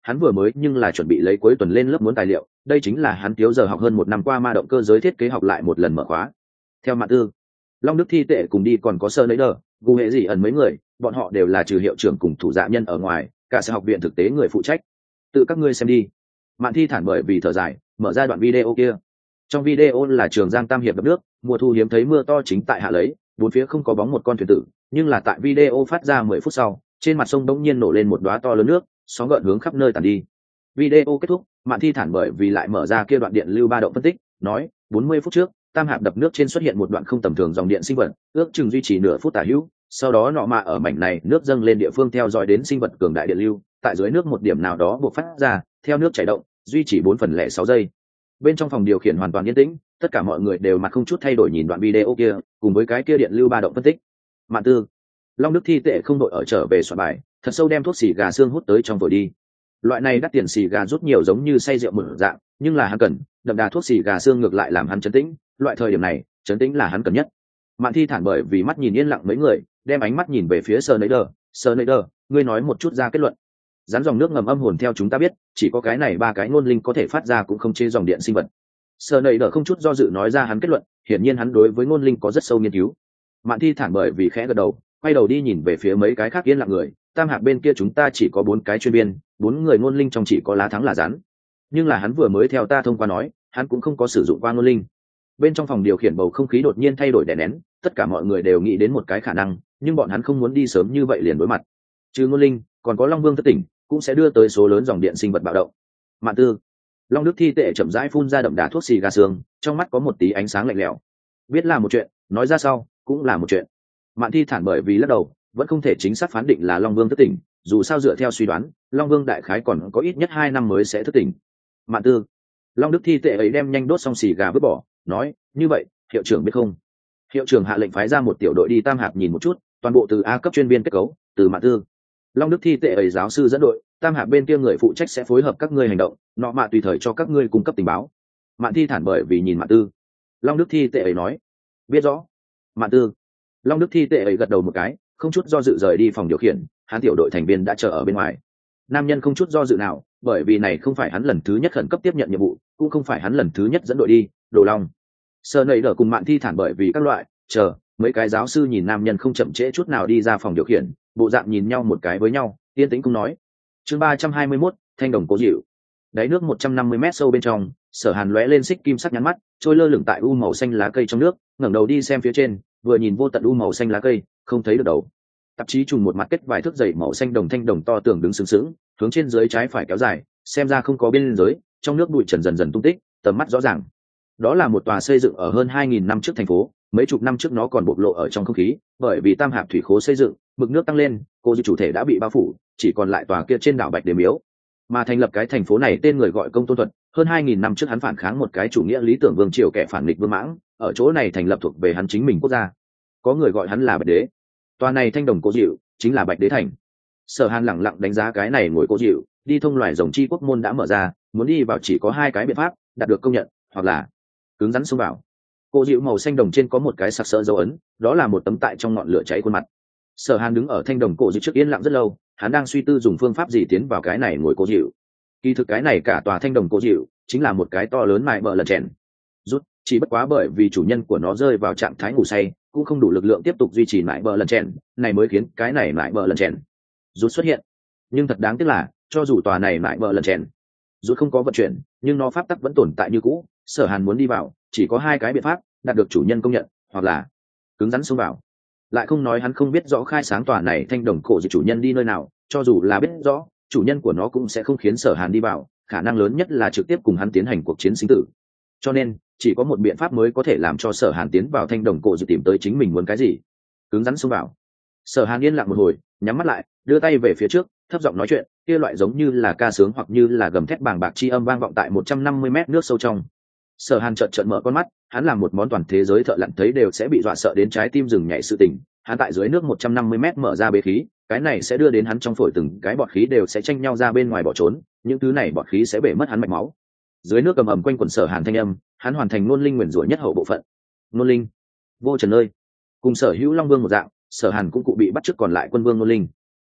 hắn vừa mới nhưng là chuẩn bị lấy cuối tuần lên lớp muốn tài liệu, đây chính là hắn thiếu giờ học hơn một năm qua ma động cơ giới thiết kế học lại một lần mở khóa. Theo Mạn Tư, Long Đức Thi Tệ cùng đi còn có Sơ Nấy Đờ, Gu Hệ Dị ẩn mấy người, bọn họ đều là trừ hiệu trưởng cùng thủ dạ nhân ở ngoài, cả sở học viện thực tế người phụ trách. Tự các ngươi xem đi. Mạn Thi thản bởi vì thở dài, mở ra đoạn video kia. Trong video là Trường Giang Tam hiệp đập nước, mùa thu hiếm thấy mưa to chính tại hạ lấy, bốn phía không có bóng một con thuyền tử, nhưng là tại video phát ra mười phút sau, trên mặt sông bỗng nhiên nổ lên một đóa to lớn nước, sóng gợn hướng khắp nơi tản đi. Video kết thúc, Mạn Thi thản bởi vì lại mở ra kia đoạn điện lưu ba động phân tích, nói, bốn mươi phút trước, Tam hạp đập nước trên xuất hiện một đoạn không tầm thường dòng điện sinh vật, ước chừng duy trì nửa phút tả hữu, sau đó nọ mạ ở mảnh này nước dâng lên địa phương theo dõi đến sinh vật cường đại điện lưu, tại dưới nước một điểm nào đó buộc phát ra, theo nước chảy động, duy trì bốn phần lẻ sáu giây. Bên trong phòng điều khiển hoàn toàn yên tĩnh, tất cả mọi người đều mặt không chút thay đổi nhìn đoạn video kia, cùng với cái kia điện lưu ba động phân tích. Mạn Tư, Long Đức Thi Tệ không đội ở trở về soạn bài, thật sâu đem thuốc xì gà xương hút tới trong vội đi. Loại này đắt tiền xì gà rút nhiều giống như say rượu mở dạng, nhưng là hắn cần, đậm đà thuốc xì gà xương ngược lại làm hắn trấn tĩnh, loại thời điểm này, trấn tĩnh là hắn cần nhất. Mạn Thi thản bởi vì mắt nhìn yên lặng mấy người, đem ánh mắt nhìn về phía Sơ Nấy Đờ, Sơ Nấy Đờ, ngươi nói một chút ra kết luận. Rắn dòng nước ngầm âm hồn theo chúng ta biết, chỉ có cái này ba cái ngôn linh có thể phát ra cũng không chế dòng điện sinh vật. Sơ Nấy Đờ không chút do dự nói ra hắn kết luận, hiển nhiên hắn đối với ngôn linh có rất sâu nghiên cứu. Mạn Thi thản bởi vì khẽ gật đầu, quay đầu đi nhìn về phía mấy cái khác yên lặng người, Tam hạp bên kia chúng ta chỉ có bốn cái chuyên viên, bốn người ngôn linh trong chỉ có lá thắng là rắn. Nhưng là hắn vừa mới theo ta thông qua nói, hắn cũng không có sử dụng qua ngôn linh. Bên trong phòng điều khiển bầu không khí đột nhiên thay đổi đè nén, tất cả mọi người đều nghĩ đến một cái khả năng, nhưng bọn hắn không muốn đi sớm như vậy liền đối mặt. Trừ ngôn linh, còn có Long Vương thất tỉnh, cũng sẽ đưa tới số lớn dòng điện sinh vật bạo động. Mạn Tư, Long Đức Thi Tệ chậm rãi phun ra đậm đà thuốc xì gà xương, trong mắt có một tí ánh sáng lạnh lẽo. Biết là một chuyện, nói ra sau cũng là một chuyện. Mạn Thi thản bởi vì lắc đầu, vẫn không thể chính xác phán định là Long Vương thất tỉnh, dù sao dựa theo suy đoán, Long Vương đại khái còn có ít nhất hai năm mới sẽ thất tỉnh. Mạn Tư, Long Đức Thi Tệ ấy đem nhanh đốt xong xì gà vứt bỏ, nói, như vậy, hiệu trưởng biết không? Hiệu trưởng hạ lệnh phái ra một tiểu đội đi Tam hạp nhìn một chút, toàn bộ từ A cấp chuyên viên kết cấu, từ Mạn Tư. Long Đức Thi Tệ ấy giáo sư dẫn đội, Tam hạp bên kia người phụ trách sẽ phối hợp các ngươi hành động, nọ mạ tùy thời cho các ngươi cung cấp tình báo. Mạn Thi thản bởi vì nhìn Mạn Tư. Long Đức Thi Tệ ấy nói, biết rõ. Mạn Tư. Long Đức Thi Tệ ấy gật đầu một cái, không chút do dự rời đi phòng điều khiển, hắn tiểu đội thành viên đã chờ ở bên ngoài. Nam nhân không chút do dự nào, bởi vì này không phải hắn lần thứ nhất khẩn cấp tiếp nhận nhiệm vụ, cũng không phải hắn lần thứ nhất dẫn đội đi. Đồ Long. Sơ Nấy Đờ cùng Mạn Thi thản bởi vì các loại, chờ, mấy cái giáo sư nhìn nam nhân không chậm trễ chút nào đi ra phòng điều khiển, bộ dạng nhìn nhau một cái với nhau, yên tĩnh cũng nói. Chương ba trăm hai mươi mốt, Thanh đồng cố dịu. Đáy nước một trăm năm mươi mét sâu bên trong, Sở Hàn lóe lên xích kim sắc nhắn mắt, trôi lơ lửng tại u màu xanh lá cây trong nước, ngẩng đầu đi xem phía trên, vừa nhìn vô tận u màu xanh lá cây, không thấy được đầu. Tạp chí trùng một mặt kết vài thước dày màu xanh đồng thanh đồng to tường đứng sướng sướng, hướng trên dưới trái phải kéo dài, xem ra không có biên giới, trong nước bụi trần dần dần tung tích, tầm mắt rõ ràng. Đó là một tòa xây dựng ở hơn hai nghìn năm trước thành phố, mấy chục năm trước nó còn bộc lộ ở trong không khí, bởi vì Tam hạp thủy khố xây dựng, mực nước tăng lên, cô dư chủ thể đã bị bao phủ, chỉ còn lại tòa kia trên đảo Bạch Đế Miếu. Mà thành lập cái thành phố này tên người gọi Công Tôn Thuật, hơn hai nghìn năm trước hắn phản kháng một cái chủ nghĩa lý tưởng vương triều kẻ phản nghịch Vương Mãng, ở chỗ này thành lập thuộc về hắn chính mình quốc gia. Có người gọi hắn là Bạch Đế. Tòa này thanh đồng cố dịu, chính là Bạch Đế thành. Sở Hàn lẳng lặng đánh giá cái này ngồi cố dịu, đi thông loài rồng chi quốc môn đã mở ra, muốn đi vào chỉ có hai cái biện pháp, đạt được công nhận, hoặc là cứng rắn xông vào. Cố dịu màu xanh đồng trên có một cái sặc sỡ dấu ấn, đó là một tấm tại trong ngọn lửa cháy khuôn mặt. Sở Hàn đứng ở thanh đồng cổ dịu trước yên lặng rất lâu, hắn đang suy tư dùng phương pháp gì tiến vào cái này ngồi cố dịu. Kỳ thực cái này cả tòa thanh đồng cố dịu chính là một cái to lớn mài bờ lần chèn rút, chỉ bất quá bởi vì chủ nhân của nó rơi vào trạng thái ngủ say, cũng không đủ lực lượng tiếp tục duy trì mài bờ lần chèn này, mới khiến cái này mài bờ lần chèn rút xuất hiện. Nhưng thật đáng tiếc là, cho dù tòa này mài bờ lần chèn rút không có vận chuyển, nhưng nó pháp tắc vẫn tồn tại như cũ. Sở Hàn muốn đi vào, chỉ có hai cái biện pháp, đạt được chủ nhân công nhận, hoặc là cứng rắn xông vào. Lại không nói hắn không biết rõ khai sáng tòa này thanh đồng cổ dịu chủ nhân đi nơi nào, cho dù là biết rõ, chủ nhân của nó cũng sẽ không khiến Sở Hàn đi vào, khả năng lớn nhất là trực tiếp cùng hắn tiến hành cuộc chiến sinh tử. Cho nên chỉ có một biện pháp mới có thể làm cho Sở Hàn tiến vào thanh đồng cổ dịu tìm tới chính mình muốn cái gì. Cứng rắn xông vào. Sở Hàn yên lặng một hồi, nhắm mắt lại, đưa tay về phía trước, thấp giọng nói chuyện, kia loại giống như là ca sướng hoặc như là gầm thét bàng bạc chi âm vang vọng tại một trăm năm mươi mét nước sâu trong. Sở Hàn chợt chợt mở con mắt, hắn làm một món toàn thế giới thợ lặn thấy đều sẽ bị dọa sợ đến trái tim dừng nhảy sự tình. Hắn tại dưới nước một trăm năm mươi mét mở ra bế khí, cái này sẽ đưa đến hắn trong phổi từng cái bọt khí đều sẽ tranh nhau ra bên ngoài bỏ trốn, những thứ này bọt khí sẽ bể mất hắn mạch máu. Dưới nước cầm ầm quanh quần Sở Hàn thanh âm, hắn hoàn thành ngôn linh nguyền rủa nhất hậu bộ phận. Ngôn linh, vô trần ơi. Cùng Sở Hữu Long Vương một dạng, Sở Hàn cũng cụ bị bắt chước còn lại quân vương ngôn linh.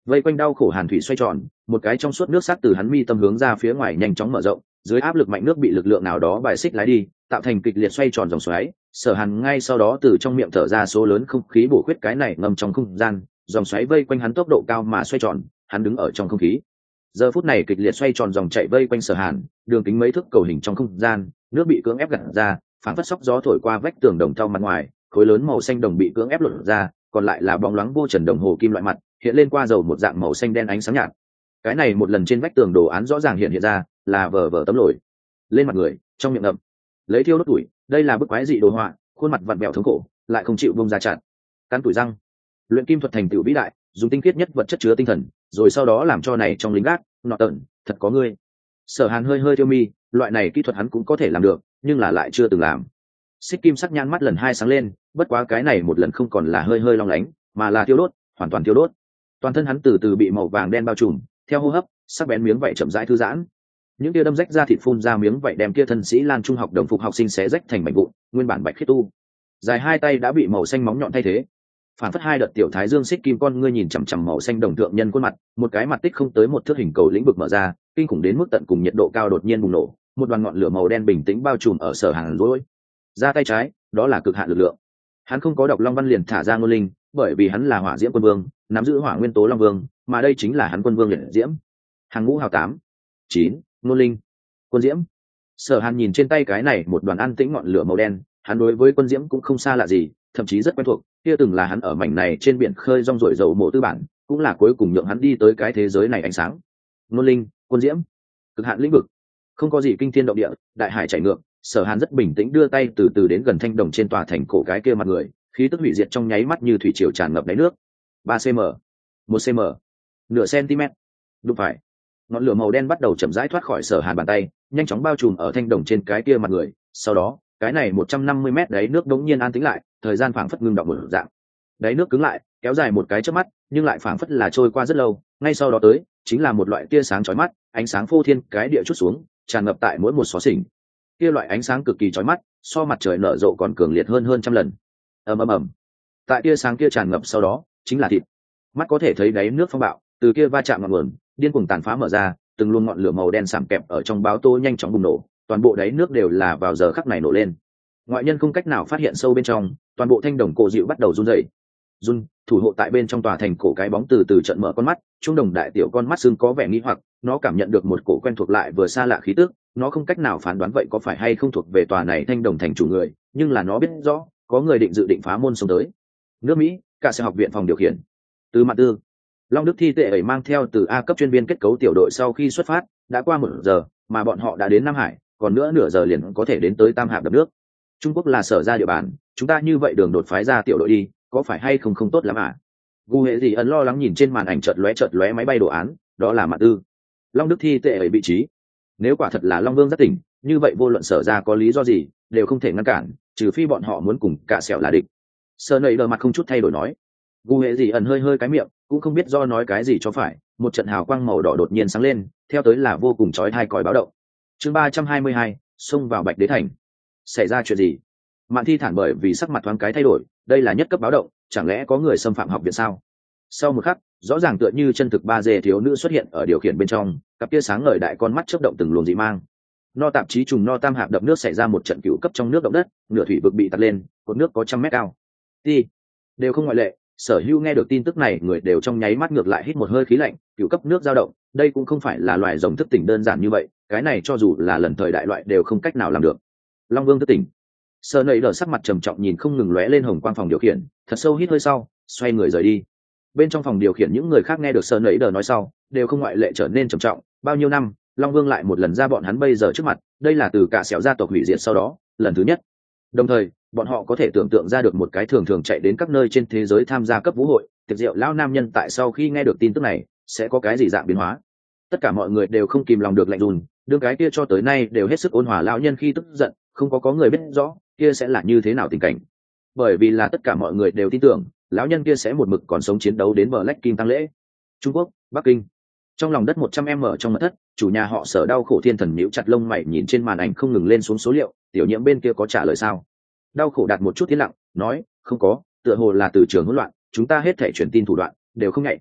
vây quanh đau khổ hàn thủy xoay tròn, một cái trong suốt nước sắt từ hắn mi tâm hướng ra phía ngoài nhanh chóng mở rộng, dưới áp lực mạnh nước bị lực lượng nào đó bài xích lái đi, tạo thành kịch liệt xoay tròn dòng xoáy. Sở Hàn ngay sau đó từ trong miệng thở ra số lớn không khí bổ khuyết cái này ngầm trong không gian, dòng xoáy vây quanh hắn tốc độ cao mà xoay tròn, hắn đứng ở trong không khí. Giờ phút này kịch liệt xoay tròn dòng chảy vây quanh Sở Hàn, đường kính mấy thước cầu hình trong không gian, nước bị cưỡng ép gạt ra, phản phất sóc gió thổi qua vách tường đồng thau mặt ngoài, khối lớn màu xanh đồng bị cưỡng ép lột ra, còn lại là bóng loáng vô trần đồng hồ kim loại mặt, hiện lên qua dầu một dạng màu xanh đen ánh sáng nhạt. Cái này một lần trên vách tường đồ án rõ ràng hiện hiện ra, là vờ vờ tấm lồi lên mặt người, trong miệng ngậm lấy thiêu đốt tuổi. Đây là bức quái dị đồ họa, khuôn mặt vặn vẹo thống khổ, lại không chịu bông ra chặt, cắn tuổi răng. Luyện kim thuật thành tựu vĩ đại, dùng tinh khiết nhất vật chất chứa tinh thần, rồi sau đó làm cho này trong lính gác, nọ tợn, thật có ngươi. Sở Hàn hơi hơi tiêu mi, loại này kỹ thuật hắn cũng có thể làm được, nhưng là lại chưa từng làm. Xích kim sắc nhãn mắt lần hai sáng lên, bất quá cái này một lần không còn là hơi hơi long lánh, mà là thiêu đốt, hoàn toàn thiêu đốt. Toàn thân hắn từ từ bị màu vàng đen bao trùm, theo hô hấp, sắc bén miếng vảy chậm rãi thư giãn. Những tia đâm rách ra thịt phun ra miếng vảy đem kia thân sĩ Lan trung học đồng phục học sinh xé rách thành mảnh vụn, nguyên bản bạch khiết tu. Dài hai tay đã bị màu xanh móng nhọn thay thế. Phản phất hai đợt tiểu thái dương xích kim con ngươi nhìn chằm chằm màu xanh đồng thượng nhân khuôn mặt, một cái mặt tích không tới một thước hình cầu lĩnh vực mở ra, kinh khủng đến mức tận cùng nhiệt độ cao đột nhiên bùng nổ, một đoàn ngọn lửa màu đen bình tĩnh bao trùm ở Sở Hàn rồi. Ra tay trái, đó là cực hạn lực lượng. Hắn không có đọc Long Văn liền thả ra ngôn linh, bởi vì hắn là Hỏa Diễm Quân Vương, nắm giữ hỏa nguyên tố Long Vương, mà đây chính là hắn Quân Vương liệt diễm. Hàng ngũ hào tám, chín, ngôn linh, quân diễm. Sở Hàn nhìn trên tay cái này một đoàn an tĩnh ngọn lửa màu đen, hắn đối với quân diễm cũng không xa lạ gì, thậm chí rất quen thuộc, kia từng là hắn ở mảnh này trên biển khơi rong ruổi dầu mộ tư bản, cũng là cuối cùng nhượng hắn đi tới cái thế giới này ánh sáng. Ngôn linh, quân diễm, cực hạn lĩnh vực, không có gì kinh thiên động địa, đại hải chảy ngược. Sở Hàn rất bình tĩnh đưa tay từ từ đến gần thanh đồng trên tòa thành cổ cái kia mặt người, khí tức hủy diệt trong nháy mắt như thủy triều tràn ngập đáy nước. ba cm, một cm, nửa cm. Đúng phải. Ngọn lửa màu đen bắt đầu chậm rãi thoát khỏi Sở Hàn bàn tay, nhanh chóng bao trùm ở thanh đồng trên cái kia mặt người, sau đó, cái này một trăm năm mươi mét đáy nước đống nhiên an tĩnh lại, thời gian phảng phất ngưng động một dạng. Đáy nước cứng lại, kéo dài một cái chớp mắt, nhưng lại phảng phất là trôi qua rất lâu, ngay sau đó tới, chính là một loại tia sáng chói mắt, ánh sáng phô thiên cái địa chút xuống, tràn ngập tại mỗi một xó xỉnh. Kia loại ánh sáng cực kỳ chói mắt, so mặt trời nở rộ còn cường liệt hơn hơn trăm lần. Ầm ầm ầm. Tại tia sáng kia tràn ngập sau đó, chính là thịt. Mắt có thể thấy đáy nước phong bạo, từ kia va chạm ngọn nguồn, điên cuồng tàn phá mở ra, từng luồng ngọn lửa màu đen sạm kẹp ở trong báo tô nhanh chóng bùng nổ, toàn bộ đáy nước đều là vào giờ khắc này nổ lên. Ngoại nhân không cách nào phát hiện sâu bên trong, toàn bộ thanh đồng cổ dịu bắt đầu run rẩy. Run, thủ hộ tại bên trong tòa thành cổ cái bóng từ từ trận mở con mắt, trung đồng đại tiểu con mắt sưng có vẻ nghi hoặc, nó cảm nhận được một cổ quen thuộc lại vừa xa lạ khí tức, nó không cách nào phán đoán vậy có phải hay không thuộc về tòa này thanh đồng thành chủ người, nhưng là nó biết rõ, có người định dự định phá môn xông tới. Nước Mỹ, cả sẽ học viện phòng điều khiển. Từ mặt tư, Long Đức thi tệ ấy mang theo từ A cấp chuyên viên kết cấu tiểu đội sau khi xuất phát, đã qua một giờ, mà bọn họ đã đến Nam Hải, còn nữa nửa giờ liền có thể đến tới Tam Hạp đập nước. Trung Quốc là sở ra địa bàn, chúng ta như vậy đường đột phái ra tiểu đội đi, có phải hay không không tốt lắm à? Gu Hệ gì ẩn lo lắng nhìn trên màn ảnh chợt lóe chợt lóe máy bay đồ án, đó là mặt tư. Long Đức thi tệ ấy vị trí. Nếu quả thật là Long Vương giác tỉnh, như vậy vô luận sở ra có lý do gì, đều không thể ngăn cản, trừ phi bọn họ muốn cùng cả sẹo là địch. Sơ nầy đờ mặt không chút thay đổi nói. Gu Hệ gì ẩn hơi hơi cái miệng, cũng không biết do nói cái gì cho phải, một trận hào quang màu đỏ đột nhiên sáng lên, theo tới là vô cùng chói tai còi báo động. Chương ba trăm hai mươi hai, xông vào Bạch Đế thành. Xảy ra chuyện gì? Mạn Thi thản bởi vì sắc mặt thoáng cái thay đổi, đây là nhất cấp báo động, chẳng lẽ có người xâm phạm học viện sao? Sau một khắc, rõ ràng tựa như chân thực ba dê thiếu nữ xuất hiện ở điều khiển bên trong, cặp kia sáng ngời đại con mắt chớp động từng luồng dị mang. No tạp chí trùng no tam hạp đập nước xảy ra một trận cựu cấp trong nước động đất, nửa thủy vực bị tạt lên, cột nước có trăm mét cao. Ti, đều không ngoại lệ. Sở Hữu nghe được tin tức này, người đều trong nháy mắt ngược lại hít một hơi khí lạnh, cựu cấp nước dao động, đây cũng không phải là loài rồng thức tỉnh đơn giản như vậy, cái này cho dù là lần thời đại loại đều không cách nào làm được. Long Vương thức tỉnh. Sở Nảy đờ sắc mặt trầm trọng nhìn không ngừng lóe lên hồng quang phòng điều khiển, thật sâu hít hơi sau, xoay người rời đi. Bên trong phòng điều khiển những người khác nghe được Sở Nảy đờ nói sau, đều không ngoại lệ trở nên trầm trọng, bao nhiêu năm, Long Vương lại một lần ra bọn hắn bây giờ trước mặt, đây là từ cả xẻo gia tộc hủy diệt sau đó, lần thứ nhất. Đồng thời, bọn họ có thể tưởng tượng ra được một cái thường thường chạy đến các nơi trên thế giới tham gia cấp vũ hội, tiệc rượu lão nam nhân tại sau khi nghe được tin tức này, sẽ có cái gì dạng biến hóa. Tất cả mọi người đều không kìm lòng được lạnh run, đương cái kia cho tới nay đều hết sức ôn hòa lão nhân khi tức giận, không có có người biết rõ kia sẽ là như thế nào tình cảnh. Bởi vì là tất cả mọi người đều tin tưởng, lão nhân kia sẽ một mực còn sống chiến đấu đến Black Kim tăng lễ. Trung Quốc, Bắc Kinh. Trong lòng đất một trăm m trong mật thất, chủ nhà họ Sở đau khổ thiên thần nhíu chặt lông mày nhìn trên màn ảnh không ngừng lên xuống số liệu, tiểu nhiễm bên kia có trả lời sao? Đau khổ đặt một chút tiến lặng, nói, không có, tựa hồ là từ trường hỗn loạn, chúng ta hết thể truyền tin thủ đoạn đều không nhạy.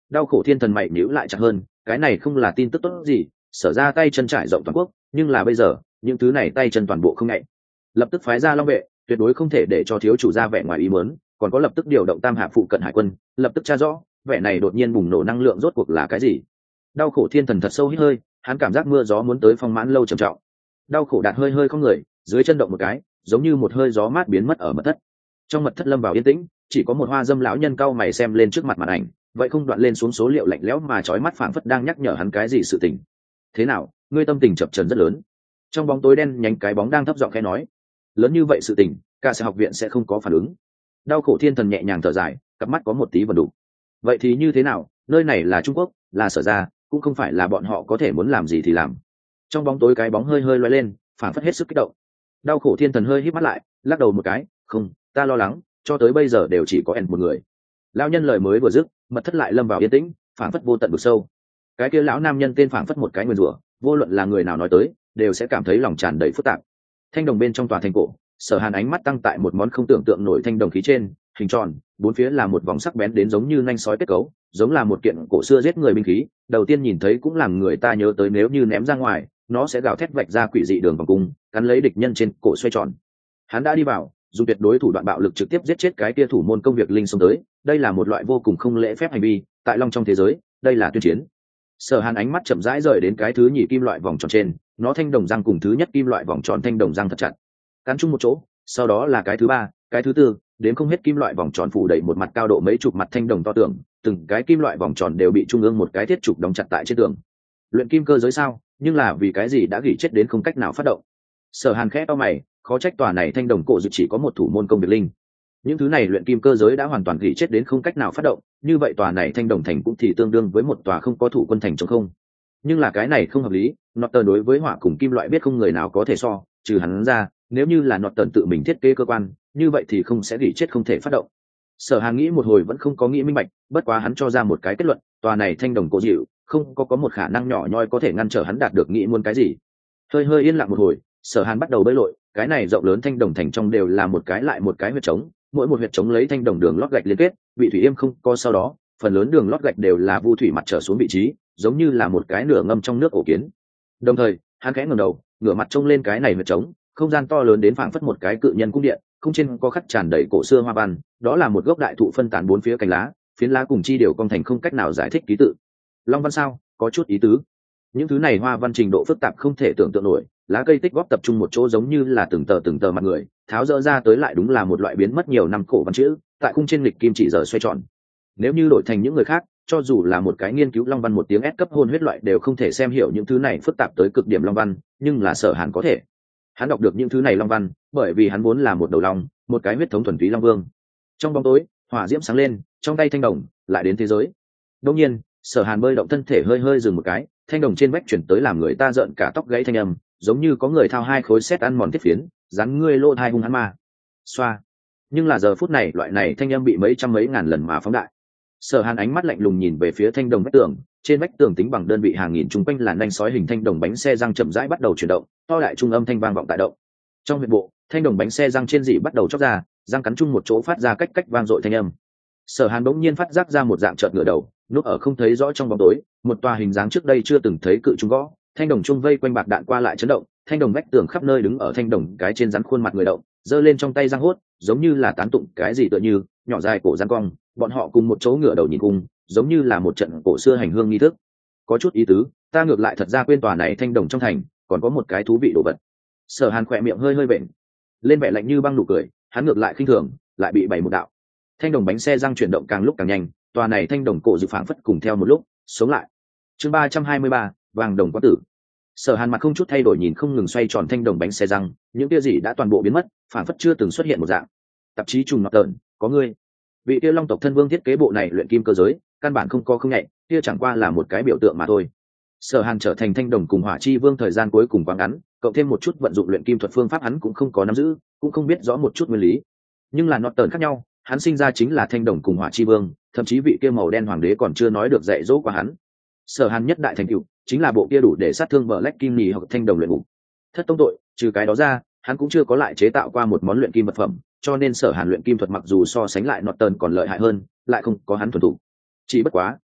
Đau khổ thiên thần mày nhíu lại chặt hơn, cái này không là tin tức tốt gì, sở ra tay chân trải rộng toàn quốc, nhưng là bây giờ những thứ này tay chân toàn bộ không ngại, lập tức phái ra long vệ, tuyệt đối không thể để cho thiếu chủ ra vẻ ngoài ý muốn, còn có lập tức điều động tam hạ phụ cận hải quân, lập tức tra rõ vẻ này đột nhiên bùng nổ năng lượng rốt cuộc là cái gì. Đau khổ thiên thần thật sâu hít hơi, hắn cảm giác mưa gió muốn tới phong mãn lâu trầm trọng. Đau khổ đạt hơi hơi không người, dưới chân động một cái, giống như một hơi gió mát biến mất ở mật thất. Trong mật thất lâm vào yên tĩnh, chỉ có một hoa dâm lão nhân cau mày xem lên trước mặt màn ảnh, vậy không đoạn lên xuống số liệu lạnh lẽo mà chói mắt phảng phất đang nhắc nhở hắn cái gì sự tình. Thế nào, ngươi tâm tình chập chờn rất lớn. Trong bóng tối đen nhánh cái bóng đang thấp giọng khẽ nói, lớn như vậy sự tình, cả sẽ học viện sẽ không có phản ứng. Đau khổ thiên thần nhẹ nhàng thở dài, cặp mắt có một tí vần đủ. Vậy thì như thế nào, nơi này là Trung Quốc, là sở ra, cũng không phải là bọn họ có thể muốn làm gì thì làm. Trong bóng tối cái bóng hơi hơi lóe lên, phảng phất hết sức kích động. Đau khổ thiên thần hơi híp mắt lại, lắc đầu một cái, không, ta lo lắng, cho tới bây giờ đều chỉ có ẻn một người. Lão nhân lời mới vừa dứt, mật thất lại lâm vào yên tĩnh, phảng phất vô tận vực sâu. Cái kia lão nam nhân tên phảng phất một cái nguyên rủa, vô luận là người nào nói tới, đều sẽ cảm thấy lòng tràn đầy phức tạp. Thanh đồng bên trong tòa thành cổ, Sở Hàn ánh mắt tăng tại một món không tưởng tượng nổi thanh đồng khí trên, hình tròn, bốn phía là một vòng sắc bén đến giống như nanh sói kết cấu, giống là một kiện cổ xưa giết người binh khí. Đầu tiên nhìn thấy cũng làm người ta nhớ tới nếu như ném ra ngoài, nó sẽ gào thét vạch ra quỷ dị đường vòng cung, cắn lấy địch nhân trên cổ xoay tròn. Hắn đã đi vào, dùng tuyệt đối thủ đoạn bạo lực trực tiếp giết chết cái kia thủ môn công việc linh xông tới. Đây là một loại vô cùng không lễ phép hành vi, tại Long trong thế giới, đây là tuyên chiến. Sở Hàn ánh mắt chậm rãi rời đến cái thứ nhì kim loại vòng tròn trên, nó thanh đồng răng cùng thứ nhất kim loại vòng tròn thanh đồng răng thật chặt, cắn chung một chỗ. Sau đó là cái thứ ba, cái thứ tư, đến không hết kim loại vòng tròn phủ đầy một mặt cao độ mấy chục mặt thanh đồng to tưởng, từng cái kim loại vòng tròn đều bị trung ương một cái thiết trục đóng chặt tại trên tường. Luyện kim cơ giới sao? Nhưng là vì cái gì đã gỉ chết đến không cách nào phát động? Sở Hàn khẽ to mày, khó trách tòa này thanh đồng cổ dự chỉ có một thủ môn công việc linh. Những thứ này luyện kim cơ giới đã hoàn toàn gỉ chết đến không cách nào phát động, như vậy tòa này thanh đồng thành cũng thì tương đương với một tòa không có thủ quân thành trống không. Nhưng là cái này không hợp lý, Norton đối với hỏa cùng kim loại biết không người nào có thể so, trừ hắn ra, nếu như là Norton tự mình thiết kế cơ quan, như vậy thì không sẽ gỉ chết không thể phát động. Sở Hàn nghĩ một hồi vẫn không có nghĩ minh bạch, bất quá hắn cho ra một cái kết luận, tòa này thanh đồng cổ dịu, không có có một khả năng nhỏ nhoi có thể ngăn trở hắn đạt được nghĩ muốn cái gì. Hơi hơi yên lặng một hồi, Sở Hàn bắt đầu bơi lội, cái này rộng lớn thanh đồng thành trong đều là một cái lại một cái huyệt trống, mỗi một huyệt trống lấy thanh đồng đường lót gạch liên kết, bị thủy yêm không có sau đó, phần lớn đường lót gạch đều là vu thủy mặt trở xuống vị trí, giống như là một cái nửa ngâm trong nước ổ kiến. Đồng thời, hắn khẽ ngẩng đầu, ngửa mặt trông lên cái này huyệt trống, không gian to lớn đến phảng phất một cái cự nhân cung điện, không trên có khắc tràn đầy cổ xưa hoa văn, đó là một gốc đại thụ phân tán bốn phía cành lá, phiến lá cùng chi điều cong thành không cách nào giải thích ký tự. Long văn sao, có chút ý tứ. Những thứ này hoa văn trình độ phức tạp không thể tưởng tượng nổi, lá cây tích góp tập trung một chỗ giống như là từng tờ từng tờ mặt người, tháo dỡ ra tới lại đúng là một loại biến mất nhiều năm cổ văn chữ, tại khung trên lịch kim chỉ giờ xoay tròn. Nếu như đổi thành những người khác, cho dù là một cái nghiên cứu long văn một tiếng S cấp hôn huyết loại đều không thể xem hiểu những thứ này phức tạp tới cực điểm long văn, nhưng là Sở Hàn có thể. Hắn đọc được những thứ này long văn, bởi vì hắn vốn là một đầu long, một cái huyết thống thuần túy long vương. Trong bóng tối, hỏa diễm sáng lên, trong tay thanh đồng lại đến thế giới. Đương nhiên, Sở Hàn bơi động thân thể hơi hơi dừng một cái, thanh đồng trên vách chuyển tới làm người ta giận cả tóc gãy thanh âm, giống như có người thao hai khối sét ăn mòn thiết phiến, rắn ngươi lô hai hung hắn ma. Xoa. Nhưng là giờ phút này loại này thanh âm bị mấy trăm mấy ngàn lần mà phóng đại. Sở Hàn ánh mắt lạnh lùng nhìn về phía thanh đồng vách tường, trên vách tường tính bằng đơn vị hàng nghìn trung quanh là nanh sói hình thanh đồng bánh xe răng chậm rãi bắt đầu chuyển động, to đại trung âm thanh vang vọng tại động. Trong huyệt bộ, thanh đồng bánh xe răng trên dị bắt đầu chóc ra, răng cắn chung một chỗ phát ra cách cách vang dội thanh âm. Sở Hàn bỗng nhiên phát giác ra một dạng chợt ngửa đầu, núp ở không thấy rõ trong bóng tối, một tòa hình dáng trước đây chưa từng thấy cự trung gõ, thanh đồng trung vây quanh bạc đạn qua lại chấn động, thanh đồng vách tường khắp nơi đứng ở thanh đồng cái trên rắn khuôn mặt người động, giơ lên trong tay răng hốt, giống như là tán tụng cái gì tựa như, nhỏ dài cổ răng cong, bọn họ cùng một chỗ ngửa đầu nhìn cung, giống như là một trận cổ xưa hành hương nghi thức. Có chút ý tứ, ta ngược lại thật ra quên tòa này thanh đồng trong thành, còn có một cái thú vị đồ vật. Sở Hàn khỏe miệng hơi hơi bệnh, lên vẻ lạnh như băng nụ cười, hắn ngược lại khinh thường, lại bị bày một đạo. Thanh đồng bánh xe răng chuyển động càng lúc càng nhanh, tòa này thanh đồng cổ dự phảng phất cùng theo một lúc sống lại. Chương ba trăm hai mươi ba, vàng đồng quá tử. Sở Hàn mặt không chút thay đổi nhìn không ngừng xoay tròn thanh đồng bánh xe răng, những kia gì đã toàn bộ biến mất, phảng phất chưa từng xuất hiện một dạng. Tạp chí trùng ngọc tợn, có ngươi. Vị kia Long tộc thân vương thiết kế bộ này luyện kim cơ giới, căn bản không có không nhạy, kia chẳng qua là một cái biểu tượng mà thôi. Sở Hàn trở thành thanh đồng cùng hỏa chi vương thời gian cuối cùng quá ngắn, cộng thêm một chút vận dụng luyện kim thuật phương pháp hắn cũng không có nắm giữ, cũng không biết rõ một chút nguyên lý. Nhưng là nọt tờn khác nhau, hắn sinh ra chính là thanh đồng cùng hỏa chi vương, thậm chí vị kia màu đen hoàng đế còn chưa nói được dạy dỗ qua hắn. Sở Hàn nhất đại thành tựu chính là bộ kia đủ để sát thương Black Kim Nhì hoặc thanh đồng luyện ngục. Thất tông tội, trừ cái đó ra, hắn cũng chưa có lại chế tạo qua một món luyện kim vật phẩm, cho nên Sở Hàn luyện kim thuật mặc dù so sánh lại nọt tờn còn lợi hại hơn, lại không có hắn thuần thủ. Chỉ bất quá,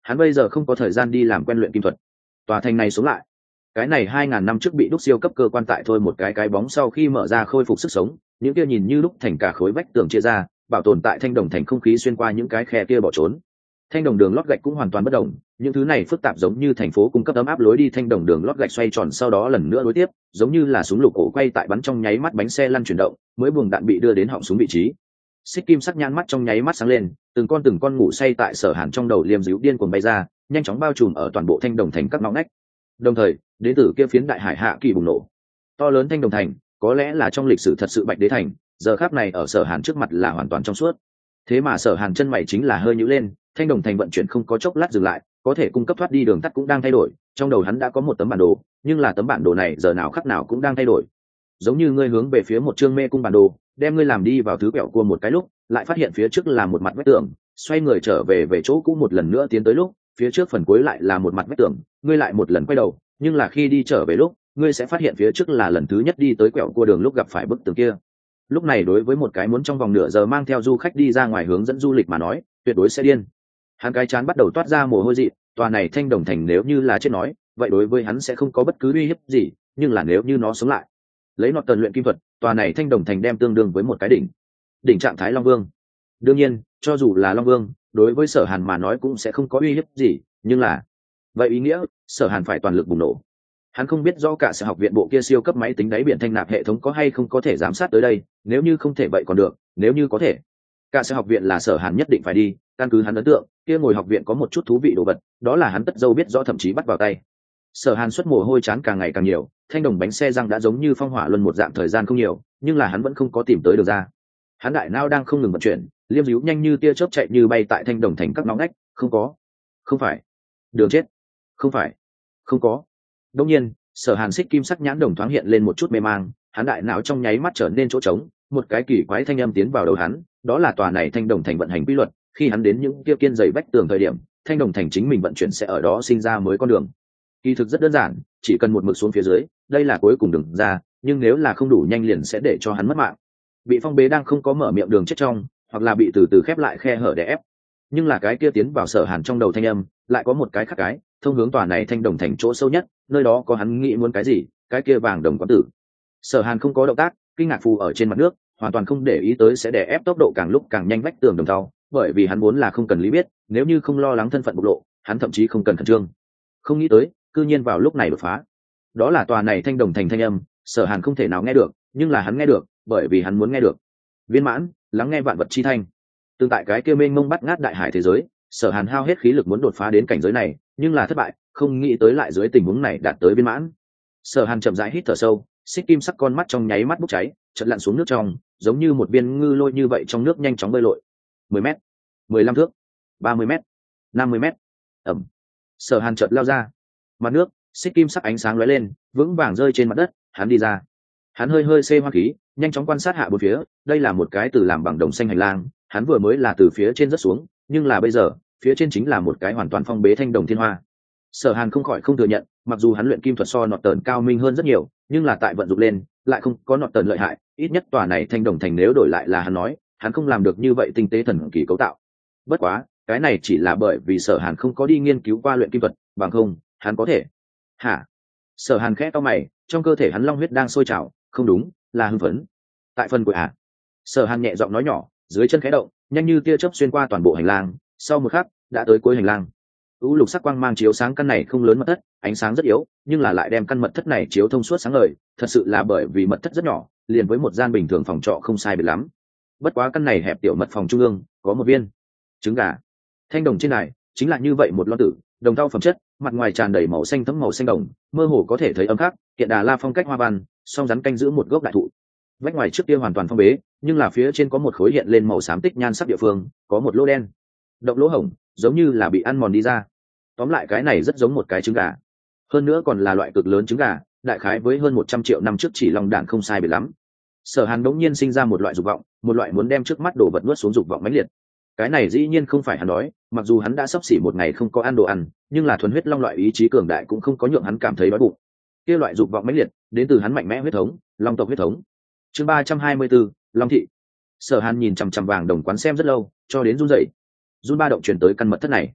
hắn bây giờ không có thời gian đi làm quen luyện kim thuật. Tòa thành này sống lại, cái này hai ngàn năm trước bị đúc siêu cấp cơ quan tại thôi một cái cái bóng sau khi mở ra khôi phục sức sống, những kia nhìn như lúc thành cả khối vách tường chia ra, bảo tồn tại thanh đồng thành không khí xuyên qua những cái khe kia bỏ trốn. Thanh đồng đường lót gạch cũng hoàn toàn bất động, những thứ này phức tạp giống như thành phố cung cấp ấm áp lối đi thanh đồng đường lót gạch xoay tròn sau đó lần nữa nối tiếp, giống như là súng lục cổ quay tại bắn trong nháy mắt bánh xe lăn chuyển động, mới buồng đạn bị đưa đến họng súng vị trí. Xích kim sắc nhãn mắt trong nháy mắt sáng lên, từng con từng con ngủ say tại Sở Hàn trong đầu liêm díu điên cuồng bay ra, nhanh chóng bao trùm ở toàn bộ thanh đồng thành các ngõ ngách. Đồng thời, đến từ kia phiến đại hải hạ kỳ bùng nổ. To lớn thanh đồng thành, có lẽ là trong lịch sử thật sự bạch đế thành, giờ khắc này ở Sở Hàn trước mặt là hoàn toàn trong suốt. Thế mà Sở Hàn chân mày chính là hơi nhíu lên, thanh đồng thành vận chuyển không có chốc lát dừng lại, có thể cung cấp thoát đi đường tắt cũng đang thay đổi, trong đầu hắn đã có một tấm bản đồ, nhưng là tấm bản đồ này giờ nào khắc nào cũng đang thay đổi. Giống như ngươi hướng về phía một chương mê cung bản đồ, đem ngươi làm đi vào thứ quẹo cua một cái lúc, lại phát hiện phía trước là một mặt vách tường, xoay người trở về về chỗ cũ một lần nữa tiến tới lúc, phía trước phần cuối lại là một mặt vách tường, ngươi lại một lần quay đầu, nhưng là khi đi trở về lúc, ngươi sẽ phát hiện phía trước là lần thứ nhất đi tới quẹo cua đường lúc gặp phải bức tường kia. Lúc này đối với một cái muốn trong vòng nửa giờ mang theo du khách đi ra ngoài hướng dẫn du lịch mà nói, tuyệt đối sẽ điên. Hắn cái chán bắt đầu toát ra mồ hôi dị, tòa này thanh đồng thành nếu như là chết nói, vậy đối với hắn sẽ không có bất cứ uy hiếp gì, nhưng là nếu như nó sống lại, lấy nọt tần luyện kim thuật, tòa này thanh đồng thành đem tương đương với một cái đỉnh đỉnh trạng thái long vương. Đương nhiên, cho dù là long vương, đối với Sở Hàn mà nói cũng sẽ không có uy hiếp gì, nhưng là vậy ý nghĩa Sở Hàn phải toàn lực bùng nổ. Hắn không biết rõ cả sở học viện bộ kia siêu cấp máy tính đáy biển thanh nạp hệ thống có hay không có thể giám sát tới đây, nếu như không thể vậy còn được, nếu như có thể, cả sở học viện là Sở Hàn nhất định phải đi, căn cứ hắn ấn tượng, kia ngồi học viện có một chút thú vị đồ vật, đó là hắn tất dâu biết rõ thậm chí bắt vào tay. Sở Hàn xuất mồ hôi chán càng ngày càng nhiều, thanh đồng bánh xe răng đã giống như phong hỏa luân một dạng thời gian không nhiều, nhưng là hắn vẫn không có tìm tới được ra. Hắn đại não đang không ngừng vận chuyển, liêm díu nhanh như tia chớp chạy như bay tại thanh đồng thành các ngõ ngách, không có, không phải, đường chết, không phải, không có. Đương nhiên, Sở Hàn xích kim sắc nhãn đồng thoáng hiện lên một chút mê mang, hắn đại não trong nháy mắt trở nên chỗ trống, một cái kỳ quái thanh âm tiến vào đầu hắn, đó là tòa này thanh đồng thành vận hành quy luật, khi hắn đến những kia kiên dày vách tường thời điểm, thanh đồng thành chính mình vận chuyển sẽ ở đó sinh ra mới con đường. Kỳ thực rất đơn giản, chỉ cần một mực xuống phía dưới, đây là cuối cùng đường ra, nhưng nếu là không đủ nhanh liền sẽ để cho hắn mất mạng. Bị phong bế đang không có mở miệng đường chết trong, hoặc là bị từ từ khép lại khe hở để ép. Nhưng là cái kia tiến vào Sở Hàn trong đầu thanh âm, lại có một cái khác cái, thông hướng tòa này thanh đồng thành chỗ sâu nhất, nơi đó có hắn nghĩ muốn cái gì, cái kia vàng đồng quán tử. Sở Hàn không có động tác, kinh ngạc phù ở trên mặt nước, hoàn toàn không để ý tới sẽ đè ép tốc độ càng lúc càng nhanh vách tường đồng thau, bởi vì hắn muốn là không cần lý biết, nếu như không lo lắng thân phận bộc lộ, hắn thậm chí không cần khẩn trương. Không nghĩ tới, cư nhiên vào lúc này đột phá. Đó là tòa này thanh đồng thành thanh âm, Sở Hàn không thể nào nghe được, nhưng là hắn nghe được, bởi vì hắn muốn nghe được. Viên mãn, lắng nghe vạn vật chi thanh. Tương tại cái kia mênh mông bắt ngát đại hải thế giới, Sở Hàn hao hết khí lực muốn đột phá đến cảnh giới này, nhưng là thất bại, không nghĩ tới lại dưới tình huống này đạt tới viên mãn. Sở Hàn chậm rãi hít thở sâu, xích kim sắc con mắt trong nháy mắt bốc cháy, chợt lặn xuống nước trong, giống như một viên ngư lôi như vậy trong nước nhanh chóng bơi lội. mười mét, mười lăm thước, ba mươi mét, năm mươi mét. Ầm. Sở Hàn chợt lao ra. Mặt nước, xích kim sắc ánh sáng lóe lên, vững vàng rơi trên mặt đất, hắn đi ra. Hắn hơi hơi xê hoa khí, nhanh chóng quan sát hạ bốn phía, đây là một cái từ làm bằng đồng xanh hành lang, hắn vừa mới là từ phía trên rất xuống, nhưng là bây giờ, phía trên chính là một cái hoàn toàn phong bế thanh đồng thiên hoa. Sở Hàn không khỏi không thừa nhận, mặc dù hắn luyện kim thuật so nọt tần cao minh hơn rất nhiều, nhưng là tại vận dụng lên, lại không có nọt tần lợi hại, ít nhất tòa này thanh đồng thành nếu đổi lại là hắn nói, hắn không làm được như vậy tinh tế thần kỳ cấu tạo. Bất quá, cái này chỉ là bởi vì Sở Hàn không có đi nghiên cứu qua luyện kim thuật, bằng không, hắn có thể. Hả? Sở Hàn khẽ cau mày, trong cơ thể hắn long huyết đang sôi trào, không đúng, là hưng phấn. Tại phần của à? Sở Hàn nhẹ giọng nói nhỏ, dưới chân khẽ động, nhanh như tia chớp xuyên qua toàn bộ hành lang, sau một khắc, đã tới cuối hành lang. U lục sắc quang mang chiếu sáng căn này không lớn mật thất, ánh sáng rất yếu, nhưng là lại đem căn mật thất này chiếu thông suốt sáng ngời, thật sự là bởi vì mật thất rất nhỏ, liền với một gian bình thường phòng trọ không sai biệt lắm. Bất quá căn này hẹp tiểu mật phòng trung ương, có một viên trứng gà. Thanh đồng trên này, chính là như vậy một lon tử, đồng thau phẩm chất, mặt ngoài tràn đầy màu xanh thẫm màu xanh đồng, mơ hồ có thể thấy âm khắc, hiện đà la phong cách hoa văn, song rắn canh giữ một gốc đại thụ. Vách ngoài trước kia hoàn toàn phong bế, nhưng là phía trên có một khối hiện lên màu xám tích nhan sắc địa phương, có một lỗ đen. Động lỗ hổng, giống như là bị ăn mòn đi ra. Tóm lại cái này rất giống một cái trứng gà, hơn nữa còn là loại cực lớn trứng gà, đại khái với hơn một trăm triệu năm trước chỉ long đản không sai biệt lắm. Sở Hàn đống nhiên sinh ra một loại dục vọng, một loại muốn đem trước mắt đồ vật nuốt xuống dục vọng mãnh liệt. Cái này dĩ nhiên không phải hắn đói, mặc dù hắn đã sắp xỉ một ngày không có ăn đồ ăn, nhưng là thuần huyết long loại ý chí cường đại cũng không có nhượng hắn cảm thấy đói bụng. Kia loại dục vọng mãnh liệt, đến từ hắn mạnh mẽ huyết thống, long tộc huyết thống. Chương ba trăm hai mươi bốn, Long thị. Sở Hàn nhìn chằm chằm vàng đồng quán xem rất lâu, cho đến run rẩy. Run ba động truyền tới căn mật thất này.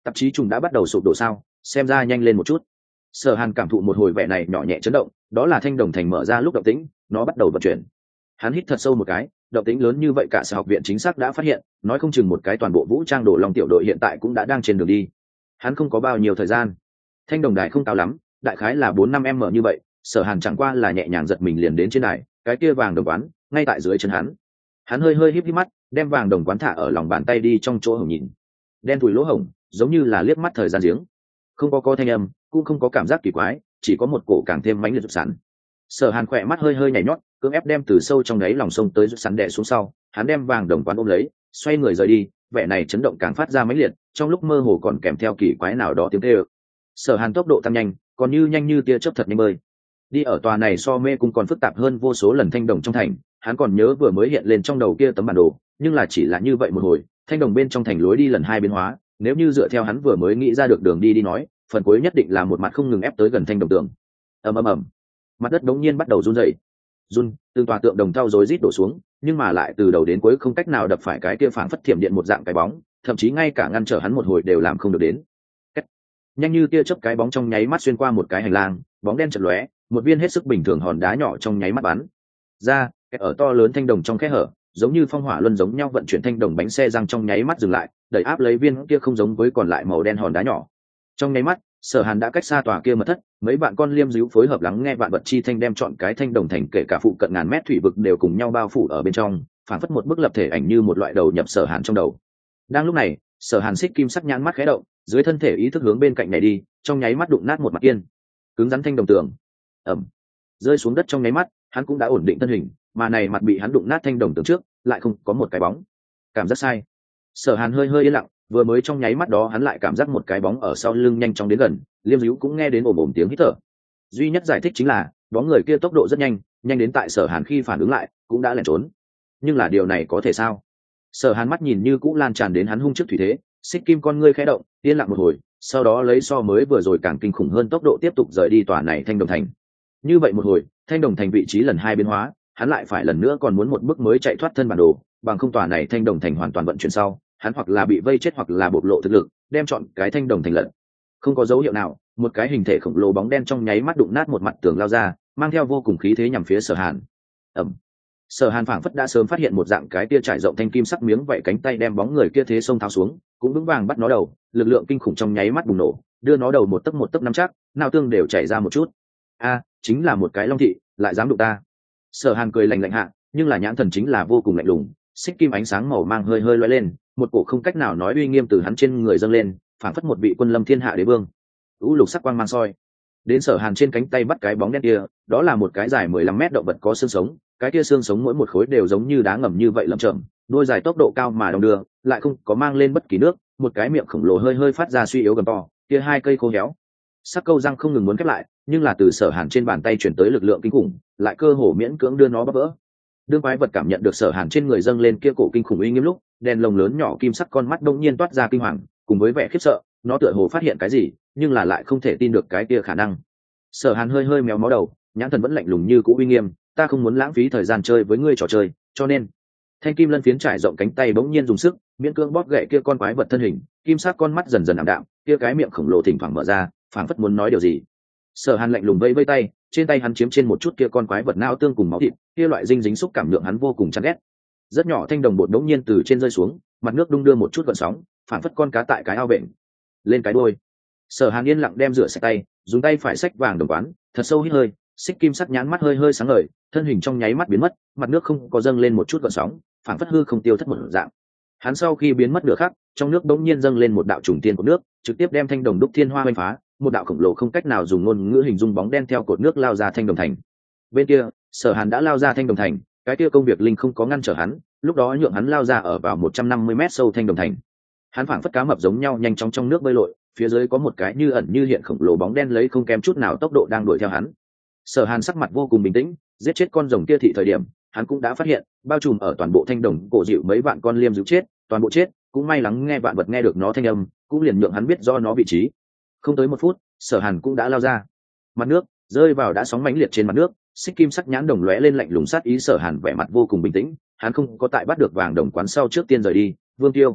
tạp chí trùng đã bắt đầu sụp đổ sao? Xem ra nhanh lên một chút. Sở Hàn cảm thụ một hồi vẻ này nhỏ nhẹ chấn động, đó là thanh đồng thành mở ra lúc động tĩnh, nó bắt đầu vận chuyển. Hắn hít thật sâu một cái, động tĩnh lớn như vậy cả sở học viện chính xác đã phát hiện, nói không chừng một cái toàn bộ vũ trang đổ long tiểu đội hiện tại cũng đã đang trên đường đi. Hắn không có bao nhiêu thời gian. Thanh đồng đài không cao lắm, đại khái là bốn năm m như vậy, Sở Hàn chẳng qua là nhẹ nhàng giật mình liền đến trên đài, cái kia vàng đồng quán ngay tại dưới chân hắn. Hắn hơi hơi híp híp mắt, đem vàng đồng quán thả ở lòng bàn tay đi trong chỗ hổng nhìn. Đen thùi lỗ hổng, giống như là liếc mắt thời gian giếng. Không có có thanh âm, cũng không có cảm giác kỳ quái, chỉ có một cổ càng thêm mãnh liệt rực sẵn. Sở Hàn khỏe mắt hơi hơi nhảy nhót, cưỡng ép đem từ sâu trong đáy lòng sông tới rực sẵn đè xuống sau, hắn đem vàng đồng quán ôm lấy, xoay người rời đi, vẻ này chấn động càng phát ra mãnh liệt, trong lúc mơ hồ còn kèm theo kỳ quái nào đó tiếng kêu. Sở Hàn tốc độ tăng nhanh, còn như nhanh như tia chớp thật nhanh bơi. Đi ở tòa này so mê cung còn phức tạp hơn vô số lần thanh đồng trong thành, hắn còn nhớ vừa mới hiện lên trong đầu kia tấm bản đồ, nhưng là chỉ là như vậy một hồi, thanh đồng bên trong thành lối đi lần hai biến hóa, nếu như dựa theo hắn vừa mới nghĩ ra được đường đi đi nói, phần cuối nhất định là một mặt không ngừng ép tới gần thanh đồng tường. Ầm ầm ầm, mặt đất đống nhiên bắt đầu run rẩy. Run, từng tòa tượng đồng thau rối rít đổ xuống, nhưng mà lại từ đầu đến cuối không cách nào đập phải cái kia phảng phất thiểm điện một dạng cái bóng, thậm chí ngay cả ngăn trở hắn một hồi đều làm không được đến. Cách. Nhanh như tia chớp cái bóng trong nháy mắt xuyên qua một cái hành lang, bóng đen chợt lóe, một viên hết sức bình thường hòn đá nhỏ trong nháy mắt bắn ra, ở to lớn thanh đồng trong kẽ hở, giống như phong hỏa luân giống nhau vận chuyển thanh đồng bánh xe răng trong nháy mắt dừng lại, đẩy áp lấy viên kia không giống với còn lại màu đen hòn đá nhỏ. Trong nháy mắt, Sở Hàn đã cách xa tòa kia mật thất, mấy bạn con liêm díu phối hợp lắng nghe vạn vật chi thanh đem chọn cái thanh đồng thành kể cả phụ cận ngàn mét thủy vực đều cùng nhau bao phủ ở bên trong, phản phất một bức lập thể ảnh như một loại đầu nhập Sở Hàn trong đầu. Đang lúc này, Sở Hàn xích kim sắc nhãn mắt khẽ động, dưới thân thể ý thức hướng bên cạnh này đi, trong nháy mắt đụng nát một mặt kiên, cứng rắn thanh đồng tường. Ầm. Rơi xuống đất trong nháy mắt, hắn cũng đã ổn định thân hình, mà này mặt bị hắn đụng nát thanh đồng tường trước, lại không có một cái bóng. Cảm giác sai. Sở Hàn hơi hơi yên lặng, vừa mới trong nháy mắt đó hắn lại cảm giác một cái bóng ở sau lưng nhanh chóng đến gần, liêm díu cũng nghe đến ồm ồm tiếng hít thở. Duy nhất giải thích chính là bóng người kia tốc độ rất nhanh, nhanh đến tại Sở Hàn khi phản ứng lại cũng đã lẩn trốn. Nhưng là điều này có thể sao? Sở Hàn mắt nhìn như cũng lan tràn đến hắn hung trước thủy thế, xích kim con ngươi khẽ động, yên lặng một hồi, sau đó lấy so mới vừa rồi càng kinh khủng hơn tốc độ tiếp tục rời đi tòa này thanh đồng thành. Như vậy một hồi, thanh đồng thành vị trí lần hai biến hóa, hắn lại phải lần nữa còn muốn một bước mới chạy thoát thân bản đồ, bằng không tòa này thanh đồng thành hoàn toàn vận chuyển sau, hắn hoặc là bị vây chết hoặc là bộc lộ thực lực, đem chọn cái thanh đồng thành lật. Không có dấu hiệu nào, một cái hình thể khổng lồ bóng đen trong nháy mắt đụng nát một mặt tường lao ra, mang theo vô cùng khí thế nhằm phía Sở Hàn. Ầm. Sở Hàn phảng phất đã sớm phát hiện một dạng cái tia trải rộng thanh kim sắc miếng vậy cánh tay đem bóng người kia thế xông tháo xuống, cũng vững vàng bắt nó đầu, lực lượng kinh khủng trong nháy mắt bùng nổ, đưa nó đầu một tấc một tấc nắm chắc, nào tương đều chảy ra một chút. A, chính là một cái long thị, lại dám đụng ta. Sở Hàn cười lạnh lạnh hạ, nhưng là nhãn thần chính là vô cùng lạnh lùng, xích kim ánh sáng màu mang hơi hơi lóe lên, một cổ không cách nào nói uy nghiêm từ hắn trên người dâng lên, phảng phất một vị quân lâm thiên hạ đế vương. U lục sắc quang mang soi đến Sở Hàn trên cánh tay bắt cái bóng đen kia, đó là một cái dài mười lăm mét động vật có xương sống, cái kia xương sống mỗi một khối đều giống như đá ngầm như vậy lởm chởm, đuôi dài tốc độ cao mà đong đưa, lại không có mang lên bất kỳ nước, một cái miệng khổng lồ hơi hơi phát ra suy yếu gầm to, kia hai cây khô héo, sắc câu răng không ngừng muốn khép lại, nhưng là từ Sở Hàn trên bàn tay chuyển tới lực lượng kinh khủng, lại cơ hồ miễn cưỡng đưa nó bóp vỡ. Đương quái vật cảm nhận được Sở Hàn trên người dâng lên kia cổ kinh khủng uy nghiêm lúc, đèn lồng lớn nhỏ kim sắc con mắt đông nhiên toát ra kinh hoàng, cùng với vẻ khiếp sợ, nó tựa hồ phát hiện cái gì, nhưng là lại không thể tin được cái kia khả năng. Sở Hàn hơi hơi méo mó đầu, nhãn thần vẫn lạnh lùng như cũ uy nghiêm, ta không muốn lãng phí thời gian chơi với ngươi trò chơi, cho nên thanh kim lân phiến trải rộng cánh tay bỗng nhiên dùng sức miễn cưỡng bóp gậy kia con quái vật thân hình, kim sắc con mắt dần dần ảm đạm, kia cái miệng khổng lồ thỉnh thoảng mở ra, phảng phất muốn nói điều gì. Sở Hàn lạnh lùng vẫy vẫy tay, trên tay hắn chiếm trên một chút kia con quái vật não tương cùng máu thịt, kia loại dinh dính xúc cảm nhượng hắn vô cùng chán ghét. Rất nhỏ thanh đồng bột đống nhiên từ trên rơi xuống, mặt nước đung đưa một chút gợn sóng, phảng phất con cá tại cái ao bệnh lên cái đuôi. Sở Hàn yên lặng đem rửa sạch tay, dùng tay phải xách vàng đồng quán, thật sâu hít hơi, xích kim sắc nhãn mắt hơi hơi sáng ngời, thân hình trong nháy mắt biến mất, mặt nước không có dâng lên một chút gợn sóng, phảng phất hư không tiêu thất một dạng. Hắn sau khi biến mất nửa khắc, trong nước bỗng nhiên dâng lên một đạo trùng tiên của nước, trực tiếp đem thanh đồng đúc thiên hoa oanh phá, một đạo khổng lồ không cách nào dùng ngôn ngữ hình dung bóng đen theo cột nước lao ra thanh đồng thành. Bên kia, Sở Hàn đã lao ra thanh đồng thành, cái kia công việc linh không có ngăn trở hắn, lúc đó nhượng hắn lao ra ở vào một trăm năm mươi mét sâu thanh đồng thành. Hắn phảng phất cá mập giống nhau nhanh chóng trong nước bơi lội, phía dưới có một cái như ẩn như hiện khổng lồ bóng đen lấy không kém chút nào tốc độ đang đuổi theo hắn. Sở Hàn sắc mặt vô cùng bình tĩnh, giết chết con rồng kia thị thời điểm, hắn cũng đã phát hiện, bao trùm ở toàn bộ thanh đồng cổ dịu mấy vạn con liêm dịu chết, toàn bộ chết, cũng may lắng nghe vạn vật nghe được nó thanh âm, cũng liền nhượng hắn biết do nó vị trí. Không tới một phút, Sở Hàn cũng đã lao ra. Mặt nước rơi vào đã sóng mãnh liệt trên mặt nước, xích kim sắc nhãn đồng lóe lên lạnh lùng sát ý. Sở Hàn vẻ mặt vô cùng bình tĩnh, hắn không có tại bắt được vàng đồng quán sau trước tiên rời đi. Vương Tiêu,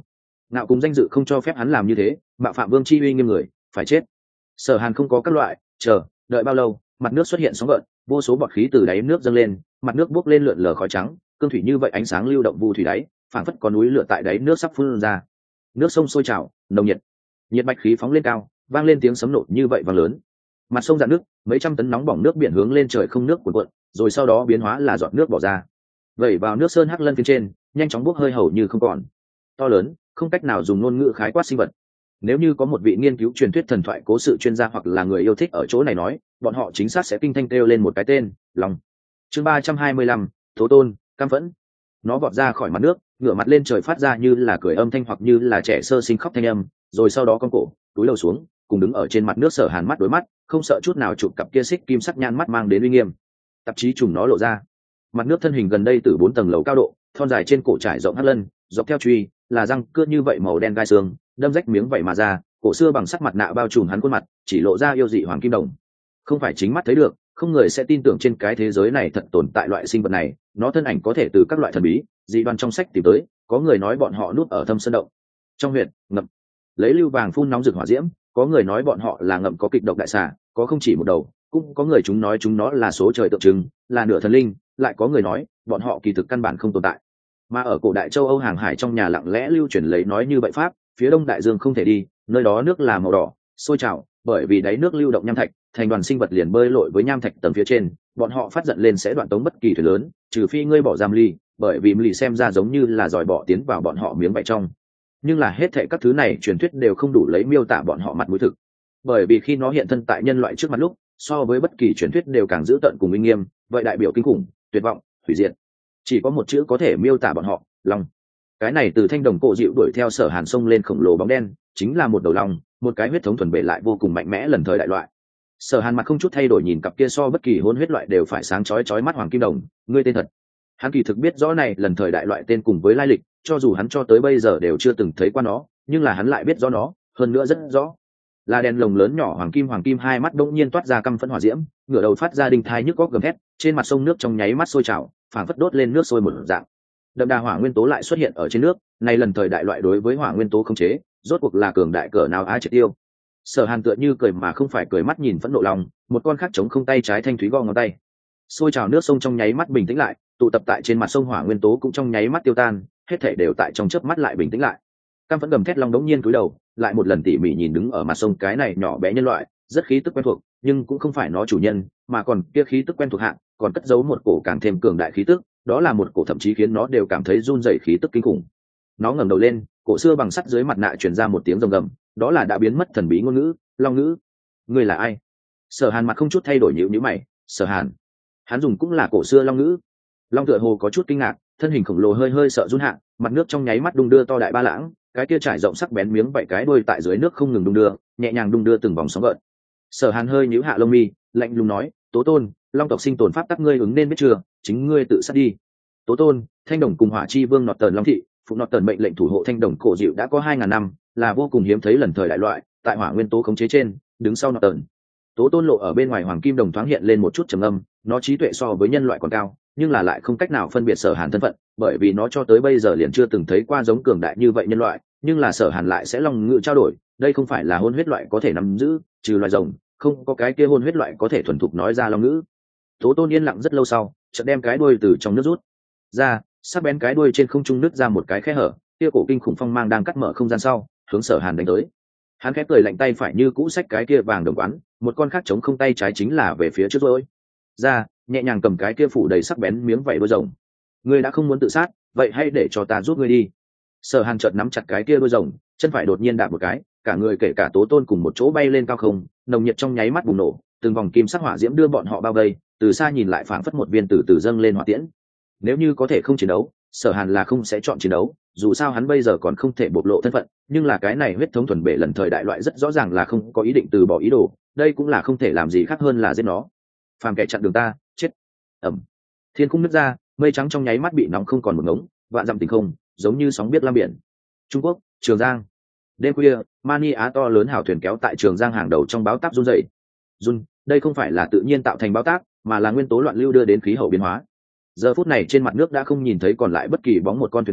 ngạo cùng danh dự không cho phép hắn làm như thế, mạo phạm vương chi uy nghiêm người phải chết. Sở Hàn không có các loại chờ đợi bao lâu, mặt nước xuất hiện sóng gợn, vô số bọt khí từ đáy nước dâng lên, mặt nước bốc lên lượn lờ khói trắng, cương thủy như vậy ánh sáng lưu động vu thủy đáy, phảng phất có núi lửa tại đáy nước sắp phun ra. Nước sông sôi trào, nồng nhiệt, nhiệt bạch khí phóng lên cao, vang lên tiếng sấm nổ như vậy vang lớn. Mặt sông dạn nước, mấy trăm tấn nóng bỏng nước biển hướng lên trời không nước cuộn cuộn, rồi sau đó biến hóa là giọt nước bỏ ra, vẩy vào nước sơn hắc lân phía trên, nhanh chóng bốc hơi hầu như không còn. To lớn, không cách nào dùng ngôn ngữ khái quát sinh vật. Nếu như có một vị nghiên cứu truyền thuyết thần thoại cố sự chuyên gia hoặc là người yêu thích ở chỗ này nói, bọn họ chính xác sẽ kinh thanh kêu lên một cái tên: lòng. Chương ba trăm hai mươi lăm, Tố Tôn, cam phẫn. Nó vọt ra khỏi mặt nước, ngửa mặt lên trời phát ra như là cười âm thanh hoặc như là trẻ sơ sinh khóc thanh âm, rồi sau đó cong cổ, túi đầu xuống, cùng đứng ở trên mặt nước Sở Hàn mắt đối mắt, không sợ chút nào chụp cặp kia xích kim sắc nhãn mắt mang đến uy nghiêm. Tạp chí trùng nó lộ ra. Mặt nước thân hình gần đây từ bốn tầng lầu cao độ, thon dài trên cổ trải rộng hắc lân, dọc theo truy, là răng cưa như vậy màu đen gai xương, đâm rách miếng vậy mà ra, cổ xưa bằng sắc mặt nạ bao trùm hắn khuôn mặt, chỉ lộ ra yêu dị hoàng kim đồng. Không phải chính mắt thấy được, không người sẽ tin tưởng trên cái thế giới này thật tồn tại loại sinh vật này, nó thân ảnh có thể từ các loại thần bí, dị đoan trong sách tìm tới, có người nói bọn họ núp ở thâm sơn động. Trong huyệt, ngậm lấy lưu vàng phun nóng rực hỏa diễm, có người nói bọn họ là ngậm có kịch độc đại xà, có không chỉ một đầu, cũng có người chúng nói chúng nó là số trời tượng trưng, là nửa thần linh, lại có người nói bọn họ kỳ thực căn bản không tồn tại. Mà ở cổ đại châu Âu hàng hải trong nhà lặng lẽ lưu truyền lấy nói như vậy pháp, phía đông đại dương không thể đi, nơi đó nước là màu đỏ, sôi trào, bởi vì đáy nước lưu động nham thạch, thành đoàn sinh vật liền bơi lội với nham thạch tầng phía trên, bọn họ phát giận lên sẽ đoạn tống bất kỳ thuyền lớn, trừ phi ngươi bỏ giam ly, bởi vì ly xem ra giống như là giỏi bỏ tiến vào bọn họ miếng vảy trong. Nhưng là hết thệ các thứ này truyền thuyết đều không đủ lấy miêu tả bọn họ mặt mũi thực, bởi vì khi nó hiện thân tại nhân loại trước mặt lúc, so với bất kỳ truyền thuyết đều càng dữ tợn cùng uy nghiêm, vậy đại biểu kinh khủng, tuyệt vọng, hủy diệt. Chỉ có một chữ có thể miêu tả bọn họ: long. Cái này từ thanh đồng cổ dịu đuổi theo Sở Hàn sông lên khổng lồ bóng đen, chính là một đầu long, một cái huyết thống thuần bể lại vô cùng mạnh mẽ lần thời đại loại. Sở Hàn mặt không chút thay đổi nhìn cặp kia so bất kỳ hôn huyết loại đều phải sáng chói chói mắt hoàng kim đồng, ngươi tên thật. Hắn kỳ thực biết rõ này lần thời đại loại tên cùng với lai lịch, cho dù hắn cho tới bây giờ đều chưa từng thấy qua nó, nhưng là hắn lại biết rõ nó, hơn nữa rất rõ. Là đèn lồng lớn nhỏ hoàng kim hoàng kim hai mắt đột nhiên toát ra căm phẫn hỏa diễm, ngửa đầu phát ra đinh thai nhức góc gầm thét, trên mặt sông nước trong nháy mắt sôi trào, phảng phất đốt lên nước sôi một dạng. Đậm đà hỏa nguyên tố lại xuất hiện ở trên nước, này lần thời đại loại đối với hỏa nguyên tố không chế, rốt cuộc là cường đại cỡ nào ai triệt tiêu. Sở Hàn tựa như cười mà không phải cười mắt nhìn phẫn nộ lòng, một con khác chống không tay trái thanh thúy gõ ngón tay. Sôi trào nước sông trong nháy mắt bình tĩnh lại, tụ tập tại trên mặt sông hỏa nguyên tố cũng trong nháy mắt tiêu tan, hết thảy đều tại trong chớp mắt lại bình tĩnh lại. Cam Phẫn gầm thét long đống nhiên cúi đầu, lại một lần tỉ mỉ nhìn đứng ở mặt sông cái này nhỏ bé nhân loại, rất khí tức quen thuộc, nhưng cũng không phải nó chủ nhân, mà còn kia khí tức quen thuộc hạng, còn cất giấu một cổ càng thêm cường đại khí tức, đó là một cổ thậm chí khiến nó đều cảm thấy run rẩy khí tức kinh khủng. Nó ngẩng đầu lên, cổ xưa bằng sắt dưới mặt nạ truyền ra một tiếng rồng gầm, đó là đã biến mất thần bí ngôn ngữ, long ngữ. Ngươi là ai? Sở Hàn mặt không chút thay đổi nhíu nhíu mày. Sở Hàn, hắn dùng cũng là cổ xưa long ngữ. Long tựa hồ có chút kinh ngạc, thân hình khổng lồ hơi hơi sợ run hạ, mặt nước trong nháy mắt đung đưa to đại ba lãng, cái kia trải rộng sắc bén miếng vảy cái đuôi tại dưới nước không ngừng đung đưa, nhẹ nhàng đung đưa từng vòng sóng gợn. Sở Hàn hơi nhíu hạ lông mi, lạnh lùng nói: Tố Tôn, long tộc sinh tồn pháp tắc ngươi ứng nên biết chưa, chính ngươi tự sát đi. Tố Tôn, thanh đồng cùng hỏa chi vương nọt tần long thị, phụ nọt tần mệnh lệnh thủ hộ thanh đồng cổ dịu đã có hai ngàn năm, là vô cùng hiếm thấy lần thời đại loại, tại hỏa nguyên tố khống chế trên, đứng sau nọt tần. Tố Tôn lộ ở bên ngoài hoàng kim đồng thoáng hiện lên một chút trầm âm, nó trí tuệ so với nhân loại còn cao, nhưng là lại không cách nào phân biệt Sở Hàn thân phận, bởi vì nó cho tới bây giờ liền chưa từng thấy qua giống cường đại như vậy nhân loại, nhưng là Sở Hàn lại sẽ long ngữ trao đổi, đây không phải là hôn huyết loại có thể nắm giữ, trừ loài rồng, không có cái kia hôn huyết loại có thể thuần thục nói ra long ngữ. Tố Tôn yên lặng rất lâu sau, chợt đem cái đuôi từ trong nước rút ra, sắc bén cái đuôi trên không trung nứt ra một cái khe hở, kia cổ kinh khủng phong mang đang cắt mở không gian sau, hướng Sở Hàn đánh tới. Hắn khép cười lạnh tay phải như cũ xách cái kia vàng đồng quán, một con khác chống không tay trái chính là về phía trước rồi. Ra, nhẹ nhàng cầm cái kia phủ đầy sắc bén miếng vảy đuôi rồng. Ngươi đã không muốn tự sát, vậy hãy để cho ta giúp ngươi đi. Sở Hàn chợt nắm chặt cái kia đuôi rồng, chân phải đột nhiên đạp một cái, cả người kể cả Tố Tôn cùng một chỗ bay lên cao không, nồng nhiệt trong nháy mắt bùng nổ, từng vòng kim sắc hỏa diễm đưa bọn họ bao vây, từ xa nhìn lại phảng phất một viên từ từ dâng lên hỏa tiễn. Nếu như có thể không chiến đấu, Sở Hàn là không sẽ chọn chiến đấu, dù sao hắn bây giờ còn không thể bộc lộ thân phận, nhưng là cái này huyết thống thuần bể lần thời đại loại rất rõ ràng là không có ý định từ bỏ ý đồ, đây cũng là không thể làm gì khác hơn là giết nó. Phàm kẻ chặn đường ta, chết. Ầm. Thiên khung nứt ra, mây trắng trong nháy mắt bị nóng không còn một ngống, vạn dặm tình không, giống như sóng biết lam biển. Trung Quốc, Trường Giang. Đêm khuya, Mani Á to lớn hào thuyền kéo tại Trường Giang hàng đầu trong báo táp run rẩy. Run, đây không phải là tự nhiên tạo thành báo táp, mà là nguyên tố loạn lưu đưa đến khí hậu biến hóa. Giờ phút này trên mặt nước đã không nhìn thấy còn lại bất kỳ bóng một con thuyền tử,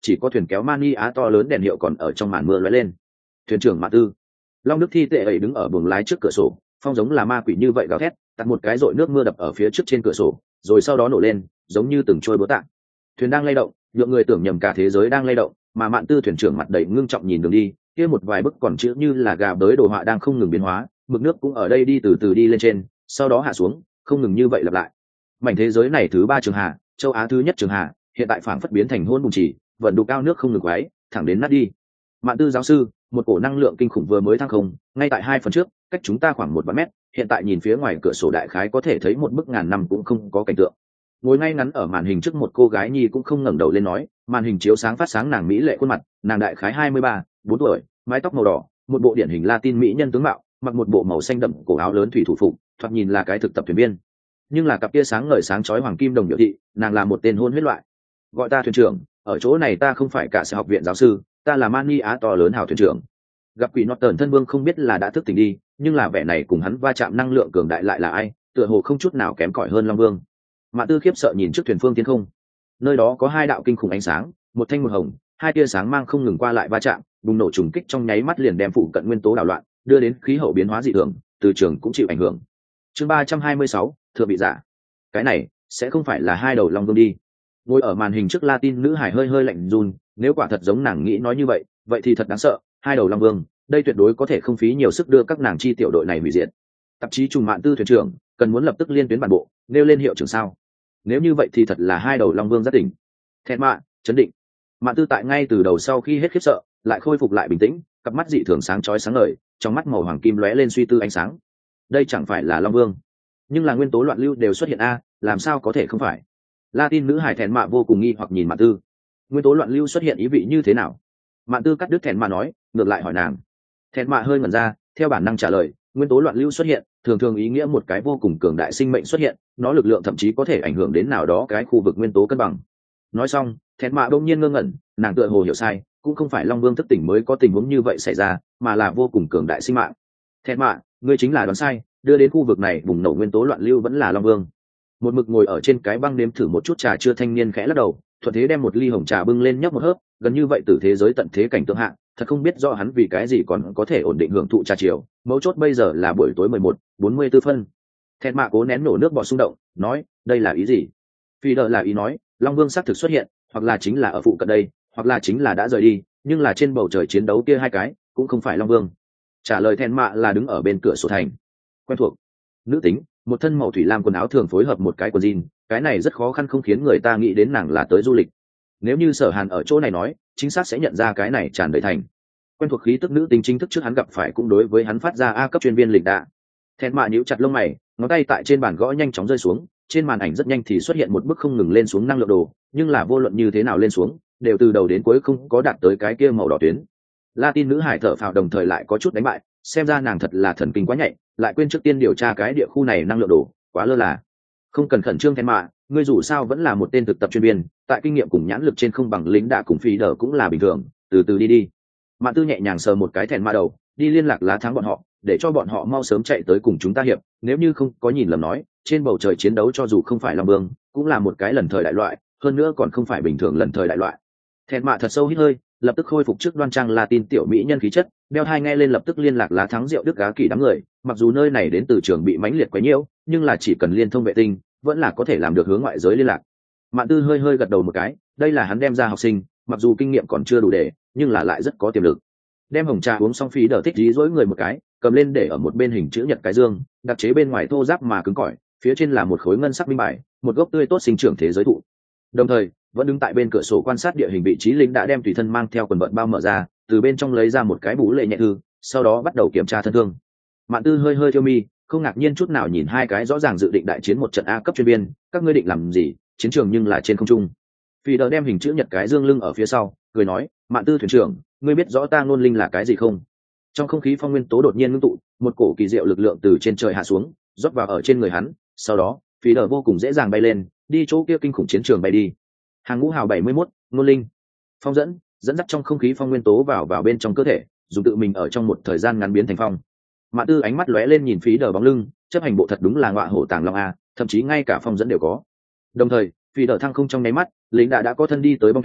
chỉ có thuyền kéo mani á to lớn đèn hiệu còn ở trong màn mưa lóe lên. Thuyền trưởng Mạn Tư, Long Đức thi tệ ấy đứng ở buồng lái trước cửa sổ, phong giống là ma quỷ như vậy gào thét, tạt một cái rội nước mưa đập ở phía trước trên cửa sổ, rồi sau đó nổ lên, giống như từng trôi búa tạ. Thuyền đang lay động, nhượng người tưởng nhầm cả thế giới đang lay động, mà Mạn Tư thuyền trưởng mặt đầy ngưng trọng nhìn đường đi, kia một vài bức còn chữ như là gà bới đồ họa đang không ngừng biến hóa, mực nước cũng ở đây đi từ từ đi lên trên, sau đó hạ xuống, không ngừng như vậy lặp lại. Mảnh thế giới này thứ ba trường hạ, châu Á thứ nhất trường hạ, hiện tại phảng phất biến thành hôn bùng chỉ, vận đủ cao nước không ngừng quấy, thẳng đến nát đi. Mạn Tư giáo sư, một cổ năng lượng kinh khủng vừa mới thăng không, ngay tại hai phần trước, cách chúng ta khoảng một vạn mét, hiện tại nhìn phía ngoài cửa sổ đại khái có thể thấy một bức ngàn năm cũng không có cảnh tượng. Ngồi ngay ngắn ở màn hình trước một cô gái nhi cũng không ngẩng đầu lên nói, màn hình chiếu sáng phát sáng nàng mỹ lệ khuôn mặt, nàng đại khái hai mươi ba, bốn tuổi, mái tóc màu đỏ, một bộ điển hình Latin mỹ nhân tướng mạo, mặc một bộ màu xanh đậm cổ áo lớn thủy thủ phục, thoạt nhìn là cái thực tập thuyền viên. Nhưng là cặp kia sáng ngời sáng chói hoàng kim đồng biểu thị, nàng là một tên hôn huyết loại. Gọi ta thuyền trưởng, ở chỗ này ta không phải cả sở học viện giáo sư, ta là Mani Á to lớn hào thuyền trưởng. Gặp quỷ Norton thân vương không biết là đã thức tỉnh đi, nhưng là vẻ này cùng hắn va chạm năng lượng cường đại lại là ai, tựa hồ không chút nào kém cỏi hơn Long Vương. Mạn Tư khiếp sợ nhìn trước thuyền phương tiến không, nơi đó có hai đạo kinh khủng ánh sáng, một thanh một hồng, hai tia sáng mang không ngừng qua lại va chạm, bùng nổ trùng kích trong nháy mắt liền đem phụ cận nguyên tố đảo loạn, đưa đến khí hậu biến hóa dị thường, từ trường cũng chịu ảnh hưởng. Chương ba trăm hai mươi sáu, thừa bị giả. Cái này sẽ không phải là hai đầu Long Vương đi. Ngồi ở màn hình trước Latin nữ hải hơi hơi lạnh run, nếu quả thật giống nàng nghĩ nói như vậy, vậy thì thật đáng sợ, hai đầu Long Vương, đây tuyệt đối có thể không phí nhiều sức đưa các nàng chi tiểu đội này hủy diệt. Tạp chí trùng Mạn Tư thuyền trưởng cần muốn lập tức liên tuyến bản bộ, nêu lên hiệu trưởng sao? Nếu như vậy thì thật là hai đầu Long Vương giác tỉnh. Thẹn mạ, chấn định. Mạn Tư tại ngay từ đầu sau khi hết khiếp sợ, lại khôi phục lại bình tĩnh, cặp mắt dị thường sáng chói sáng ngời, trong mắt màu hoàng kim lóe lên suy tư ánh sáng. Đây chẳng phải là Long Vương, nhưng là nguyên tố loạn lưu đều xuất hiện a, làm sao có thể không phải? Latin nữ hải thẹn mạ vô cùng nghi hoặc nhìn Mạn Tư. Nguyên tố loạn lưu xuất hiện ý vị như thế nào? Mạn Tư cắt đứt thẹn mạ nói, ngược lại hỏi nàng. Thẹn mạ hơi ngẩn ra, theo bản năng trả lời, nguyên tố loạn lưu xuất hiện, thường thường ý nghĩa một cái vô cùng cường đại sinh mệnh xuất hiện, nó lực lượng thậm chí có thể ảnh hưởng đến nào đó cái khu vực nguyên tố cân bằng. Nói xong, thẹn mạ đông nhiên ngơ ngẩn, nàng tựa hồ hiểu sai, cũng không phải Long Vương thức tỉnh mới có tình huống như vậy xảy ra, mà là vô cùng cường đại sinh mạng. Thẹn mạ, ngươi chính là đoán sai, đưa đến khu vực này bùng nổ nguyên tố loạn lưu vẫn là Long Vương. Một mực ngồi ở trên cái băng nếm thử một chút trà chưa thanh niên khẽ lắc đầu, thuận thế đem một ly hồng trà bưng lên nhấp một hớp, gần như vậy từ thế giới tận thế cảnh tượng hạ, thật không biết rõ hắn vì cái gì còn có thể ổn định hưởng thụ trà chiều, mấu chốt bây giờ là buổi tối mười một, bốn mươi tư phân. Thẹn mạ cố nén nổ nước bọt xung động, nói, đây là ý gì? Phi đờ là ý nói, Long Vương xác thực xuất hiện, hoặc là chính là ở phụ cận đây, hoặc là chính là đã rời đi, nhưng là trên bầu trời chiến đấu kia hai cái, cũng không phải Long Vương. Trả lời thẹn mạ là đứng ở bên cửa sổ thành. Quen thuộc. Nữ tính, một thân màu thủy lam quần áo thường phối hợp một cái quần jean, cái này rất khó khăn không khiến người ta nghĩ đến nàng là tới du lịch. Nếu như Sở Hàn ở chỗ này nói, chính xác sẽ nhận ra cái này tràn đầy thành. Quen thuộc khí tức nữ tính chính thức trước hắn gặp phải cũng đối với hắn phát ra A cấp chuyên viên lịch đạ. Thẹn mạ nhíu chặt lông mày, ngón tay tại trên bàn gõ nhanh chóng rơi xuống, trên màn ảnh rất nhanh thì xuất hiện một bức không ngừng lên xuống năng lượng đồ, nhưng là vô luận như thế nào lên xuống, đều từ đầu đến cuối không có đạt tới cái kia màu đỏ tuyến. Latin nữ hải thở phào đồng thời lại có chút đánh bại, xem ra nàng thật là thần kinh quá nhạy, lại quên trước tiên điều tra cái địa khu này năng lượng đồ, quá lơ là. Không cần khẩn trương thẹn mạ, ngươi dù sao vẫn là một tên thực tập chuyên viên, tại kinh nghiệm cùng nhãn lực trên không bằng lính đạ cùng phi đờ cũng là bình thường, từ từ đi đi. Mạn Tư nhẹ nhàng sờ một cái thẹn mạ đầu, đi liên lạc lá thắng bọn họ, để cho bọn họ mau sớm chạy tới cùng chúng ta hiệp, nếu như không có nhìn lầm nói, trên bầu trời chiến đấu cho dù không phải Long Vương, cũng là một cái lần thời đại loại, hơn nữa còn không phải bình thường lần thời đại loại. Thẹn mạ thật sâu hít hơi, lập tức khôi phục trước đoan trang Latin tiểu mỹ nhân khí chất, đeo hai nghe lên lập tức liên lạc lá thắng rượu đức gá kỳ đám người, mặc dù nơi này đến từ trường bị mãnh liệt quấy nhiễu, nhưng là chỉ cần liên thông vệ tinh, vẫn là có thể làm được hướng ngoại giới liên lạc. Mạn Tư hơi hơi gật đầu một cái, đây là hắn đem ra học sinh, mặc dù kinh nghiệm còn chưa đủ để, nhưng là lại rất có tiềm lực. Đem hồng trà uống xong phí đỡ thích dí dỗi người một cái, cầm lên để ở một bên hình chữ nhật cái dương, đặc chế bên ngoài thô ráp mà cứng cỏi, phía trên là một khối ngân sắc minh bài, một gốc tươi tốt sinh trưởng thế giới thụ. Đồng thời, vẫn đứng tại bên cửa sổ quan sát địa hình vị trí lính đã đem tùy thân mang theo quần bợn bao mở ra, từ bên trong lấy ra một cái bú lệ nhẹ thư, sau đó bắt đầu kiểm tra thân thương. Mạn Tư hơi hơi thiêu mi, không ngạc nhiên chút nào nhìn hai cái rõ ràng dự định đại chiến một trận A cấp chuyên viên, các ngươi định làm gì, chiến trường nhưng là trên không trung. Phi đờ đem hình chữ nhật cái dương lưng ở phía sau, cười nói, Mạn Tư thuyền trưởng, ngươi biết rõ ta ngôn linh là cái gì không? Trong không khí phong nguyên tố đột nhiên ngưng tụ, một cổ kỳ diệu lực lượng từ trên trời hạ xuống, rót vào ở trên người hắn, sau đó, Phi đờ vô cùng dễ dàng bay lên, đi chỗ kia kinh khủng chiến trường bay đi. Hàng ngũ hào bảy mươi mốt, ngôn linh. Phong dẫn, dẫn dắt trong không khí phong nguyên tố vào vào bên trong cơ thể, dùng tự mình ở trong một thời gian ngắn biến thành phong. Mạn Tư ánh mắt lóe lên nhìn Phí đờ bóng lưng, chấp hành bộ thật đúng là ngọa hổ tàng long a, thậm chí ngay cả phong dẫn đều có. Đồng thời, Phí đờ thăng không trong nháy mắt, lính đã đã có thân đi tới bong thuyền,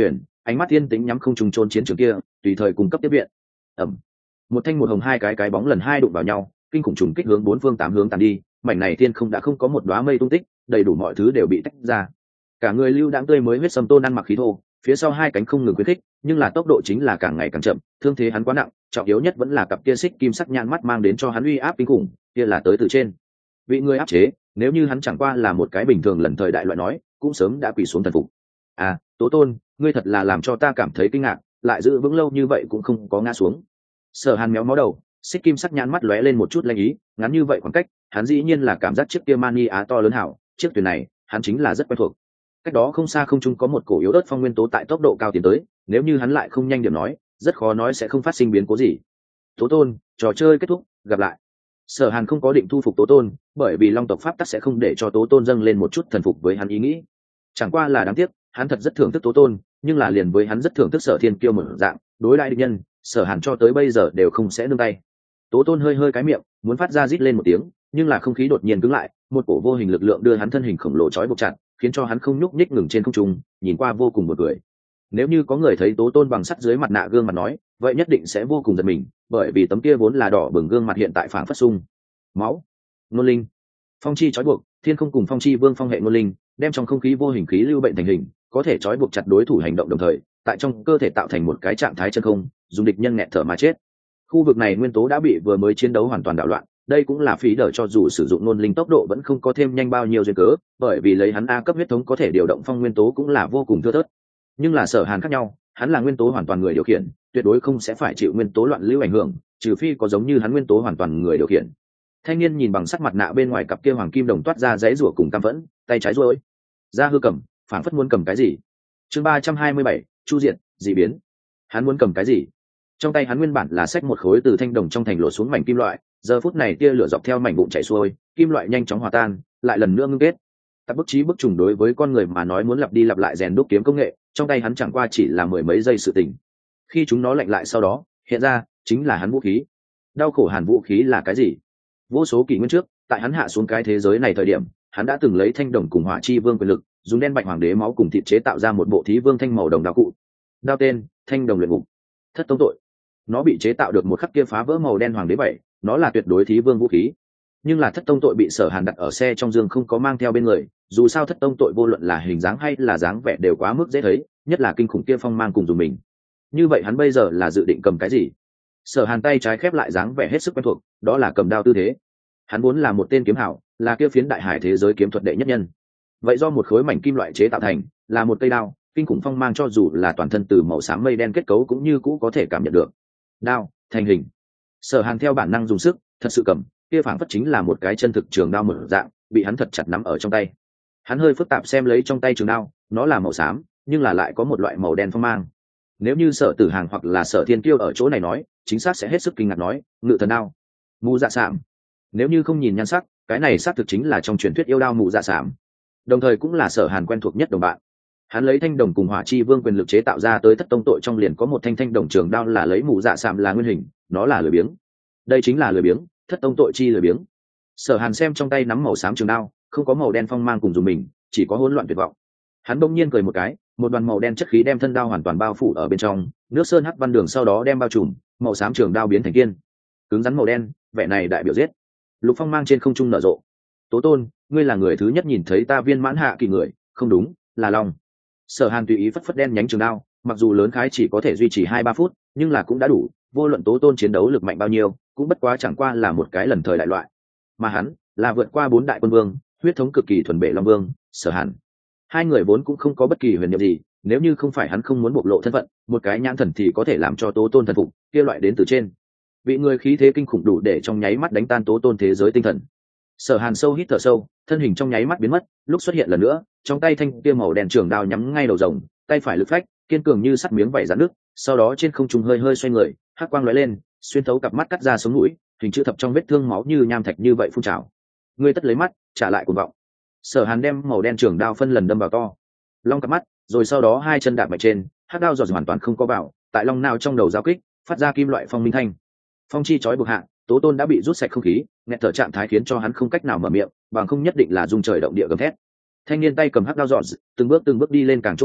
ánh mắt yên tĩnh nhắm không trùng trôn chiến trường kia, tùy thời cung cấp tiếp viện. Ẩm. Một thanh một hồng hai cái cái bóng lần hai đụng vào nhau, kinh khủng trùng kích hướng bốn phương tám hướng tàn đi, mảnh này thiên không đã không có một đóa mây tung tích, đầy đủ mọi thứ đều bị tách ra. Cả người lưu đãng tươi mới huyết sâm tôn ăn mặc khí thô, phía sau hai cánh không ngừng khuyến khích, nhưng là tốc độ chính là càng ngày càng chậm, thương thế hắn quá nặng, trọng yếu nhất vẫn là cặp kia xích kim sắc nhãn mắt mang đến cho hắn uy áp kinh khủng, kia là tới từ trên. Vị người áp chế, nếu như hắn chẳng qua là một cái bình thường lần thời đại loại nói, cũng sớm đã quỳ xuống thần phục. À, Tố Tôn, ngươi thật là làm cho ta cảm thấy kinh ngạc, lại giữ vững lâu như vậy cũng không có ngã xuống. Sở Hàn méo mó đầu, xích kim sắc nhãn mắt lóe lên một chút lanh ý, ngắn như vậy khoảng cách, hắn dĩ nhiên là cảm giác chiếc kia mani á to lớn hảo, chiếc thuyền này, hắn chính là rất quen thuộc. Cách đó không xa không trung có một cổ yếu ớt phong nguyên tố tại tốc độ cao tiến tới, nếu như hắn lại không nhanh điểm nói, rất khó nói sẽ không phát sinh biến cố gì. Tố Tôn, trò chơi kết thúc, gặp lại. Sở Hàn không có định thu phục Tố Tôn, bởi vì Long tộc pháp tắc sẽ không để cho Tố Tôn dâng lên một chút thần phục với hắn ý nghĩ. Chẳng qua là đáng tiếc, hắn thật rất thưởng thức Tố Tôn, nhưng là liền với hắn rất thưởng thức Sở Thiên Kiêu một dạng, đối đại địch nhân, Sở Hàn cho tới bây giờ đều không sẽ nương tay. Tố Tôn hơi hơi cái miệng, muốn phát ra rít lên một tiếng, nhưng là không khí đột nhiên cứng lại, một cổ vô hình lực lượng đưa hắn thân hình khổng lồ trói buộc chặt, khiến cho hắn không nhúc nhích ngừng trên không trung, nhìn qua vô cùng buồn cười. Nếu như có người thấy Tố Tôn bằng sắt dưới mặt nạ gương mặt nói, vậy nhất định sẽ vô cùng giật mình, bởi vì tấm kia vốn là đỏ bừng gương mặt hiện tại phảng phất sung máu. Ngôn linh, phong chi trói buộc, thiên không cùng phong chi vương phong hệ ngôn linh, đem trong không khí vô hình khí lưu bệnh thành hình, có thể trói buộc chặt đối thủ hành động đồng thời, tại trong cơ thể tạo thành một cái trạng thái chân không, dùng địch nhân nghẹt thở mà chết. Khu vực này nguyên tố đã bị vừa mới chiến đấu hoàn toàn đảo loạn, đây cũng là phí đỡ cho dù sử dụng ngôn linh tốc độ vẫn không có thêm nhanh bao nhiêu duyên cớ, bởi vì lấy hắn A cấp huyết thống có thể điều động phong nguyên tố cũng là vô cùng thưa thớt. Nhưng là Sở Hàn khác nhau, hắn là nguyên tố hoàn toàn người điều khiển, tuyệt đối không sẽ phải chịu nguyên tố loạn lưu ảnh hưởng, trừ phi có giống như hắn nguyên tố hoàn toàn người điều khiển. Thanh niên nhìn bằng sắc mặt nạ bên ngoài cặp kia hoàng kim đồng toát ra giấy rủa cùng cam phẫn, tay trái duỗi ra hư cầm, phảng phất muốn cầm cái gì. Chương ba trăm hai mươi bảy, Chu Diện, dị biến. Hắn muốn cầm cái gì? Trong tay hắn nguyên bản là xách một khối từ thanh đồng trong thành lột xuống mảnh kim loại, giờ phút này tia lửa dọc theo mảnh vụn chảy xuôi, kim loại nhanh chóng hòa tan, lại lần nữa ngưng kết. Tập bức trí bức trùng đối với con người mà nói muốn lặp đi lặp lại rèn đúc kiếm công nghệ, trong tay hắn chẳng qua chỉ là mười mấy giây sự tình. Khi chúng nó lạnh lại sau đó, hiện ra chính là hắn vũ khí. Đau khổ Hàn vũ khí là cái gì? Vô số kỷ nguyên trước, tại hắn hạ xuống cái thế giới này thời điểm, hắn đã từng lấy thanh đồng cùng hỏa chi vương quyền lực, dùng đen bạch hoàng đế máu cùng thịt chế tạo ra một bộ thí vương thanh màu đồng đao cụ. Đao tên: Thanh đồng luyện ngục. Thất tông tội. Nó bị chế tạo được một khắc kia phá vỡ màu đen hoàng đế bảy, nó là tuyệt đối thí vương vũ khí. Nhưng là thất tông tội bị Sở Hàn đặt ở xe trong giường không có mang theo bên người, dù sao thất tông tội vô luận là hình dáng hay là dáng vẻ đều quá mức dễ thấy, nhất là kinh khủng kia phong mang cùng dùng mình. Như vậy hắn bây giờ là dự định cầm cái gì? Sở Hàn tay trái khép lại dáng vẻ hết sức quen thuộc, đó là cầm đao tư thế. Hắn vốn là một tên kiếm hảo, là kia phiến đại hải thế giới kiếm thuật đệ nhất nhân. Vậy do một khối mảnh kim loại chế tạo thành, là một cây đao, kinh khủng phong mang cho dù là toàn thân từ màu xám mây đen kết cấu cũng như cũ có thể cảm nhận được. Đao thành hình. Sở Hàn theo bản năng dùng sức, thật sự cầm, kia phảng phất chính là một cái chân thực trường đao mở dạng, bị hắn thật chặt nắm ở trong tay. Hắn hơi phức tạp xem lấy trong tay trường đao, nó là màu xám, nhưng là lại có một loại màu đen phong mang. Nếu như Sở Tử Hàng hoặc là Sở Thiên Kiêu ở chỗ này nói, chính xác sẽ hết sức kinh ngạc nói, ngự thần đao, mù dạ sạm. Nếu như không nhìn nhan sắc, cái này xác thực chính là trong truyền thuyết yêu đao mù dạ sạm, đồng thời cũng là Sở Hàn quen thuộc nhất đồng bạn. Hắn lấy thanh đồng cùng hỏa chi vương quyền lực chế tạo ra tới thất tông tội trong liền có một thanh thanh đồng trường đao là lấy mù dạ sạm là nguyên hình, nó là lười biếng. Đây chính là lười biếng, thất tông tội chi lười biếng. Sở Hàn xem trong tay nắm màu xám trường đao, không có màu đen phong mang cùng dùng mình, chỉ có hỗn loạn tuyệt vọng. Hắn bỗng nhiên cười một cái, một đoàn màu đen chất khí đem thân đao hoàn toàn bao phủ ở bên trong, nước sơn hắc văn đường sau đó đem bao trùm, màu xám trường đao biến thành kiên cứng rắn màu đen, vẻ này đại biểu giết. Lục phong mang trên không trung nở rộ. Tố Tôn, ngươi là người thứ nhất nhìn thấy ta viên mãn hạ kỳ người, không đúng, là Long. Sở Hàn tùy ý phất phất đen nhánh trường đao, mặc dù lớn khái chỉ có thể duy trì hai ba phút, nhưng là cũng đã đủ, vô luận Tố Tôn chiến đấu lực mạnh bao nhiêu, cũng bất quá chẳng qua là một cái lần thời đại loại. Mà hắn, là vượt qua bốn đại quân vương, huyết thống cực kỳ thuần bệ Long Vương, Sở Hàn. Hai người vốn cũng không có bất kỳ huyền nhiệm gì, nếu như không phải hắn không muốn bộc lộ thân phận, một cái nhãn thần thì có thể làm cho Tố Tôn thần phục, kia loại đến từ trên. Vị người khí thế kinh khủng đủ để trong nháy mắt đánh tan Tố Tôn thế giới tinh thần. Sở Hàn sâu hít thở sâu, thân hình trong nháy mắt biến mất, lúc xuất hiện lần nữa, trong tay thanh kia màu đen trường đao nhắm ngay đầu rồng, tay phải lực phách, kiên cường như sắt miếng vảy rắn nước, sau đó trên không trung hơi hơi xoay người, hắc quang lóe lên, xuyên thấu cặp mắt cắt ra sống mũi, hình chữ thập trong vết thương máu như nham thạch như vậy phun trào. Ngươi tất lấy mắt, trả lại cuồng vọng. Sở Hàn đem màu đen trường đao phân lần đâm vào to long cặp mắt, rồi sau đó hai chân đạp mạnh trên, hắc đao giọt hoàn toàn không có vào, tại long nào trong đầu giao kích, phát ra kim loại phong minh thanh. Phong chi chói buộc hạ, Tố Tôn đã bị rút sạch không khí, nghẹt thở trạng thái khiến cho hắn không cách nào mở miệng, bằng không nhất định là dung trời động địa gầm thét. Thanh niên tay cầm hắc đao giọt, từng bước từng bước đi lên càng chỗ cao,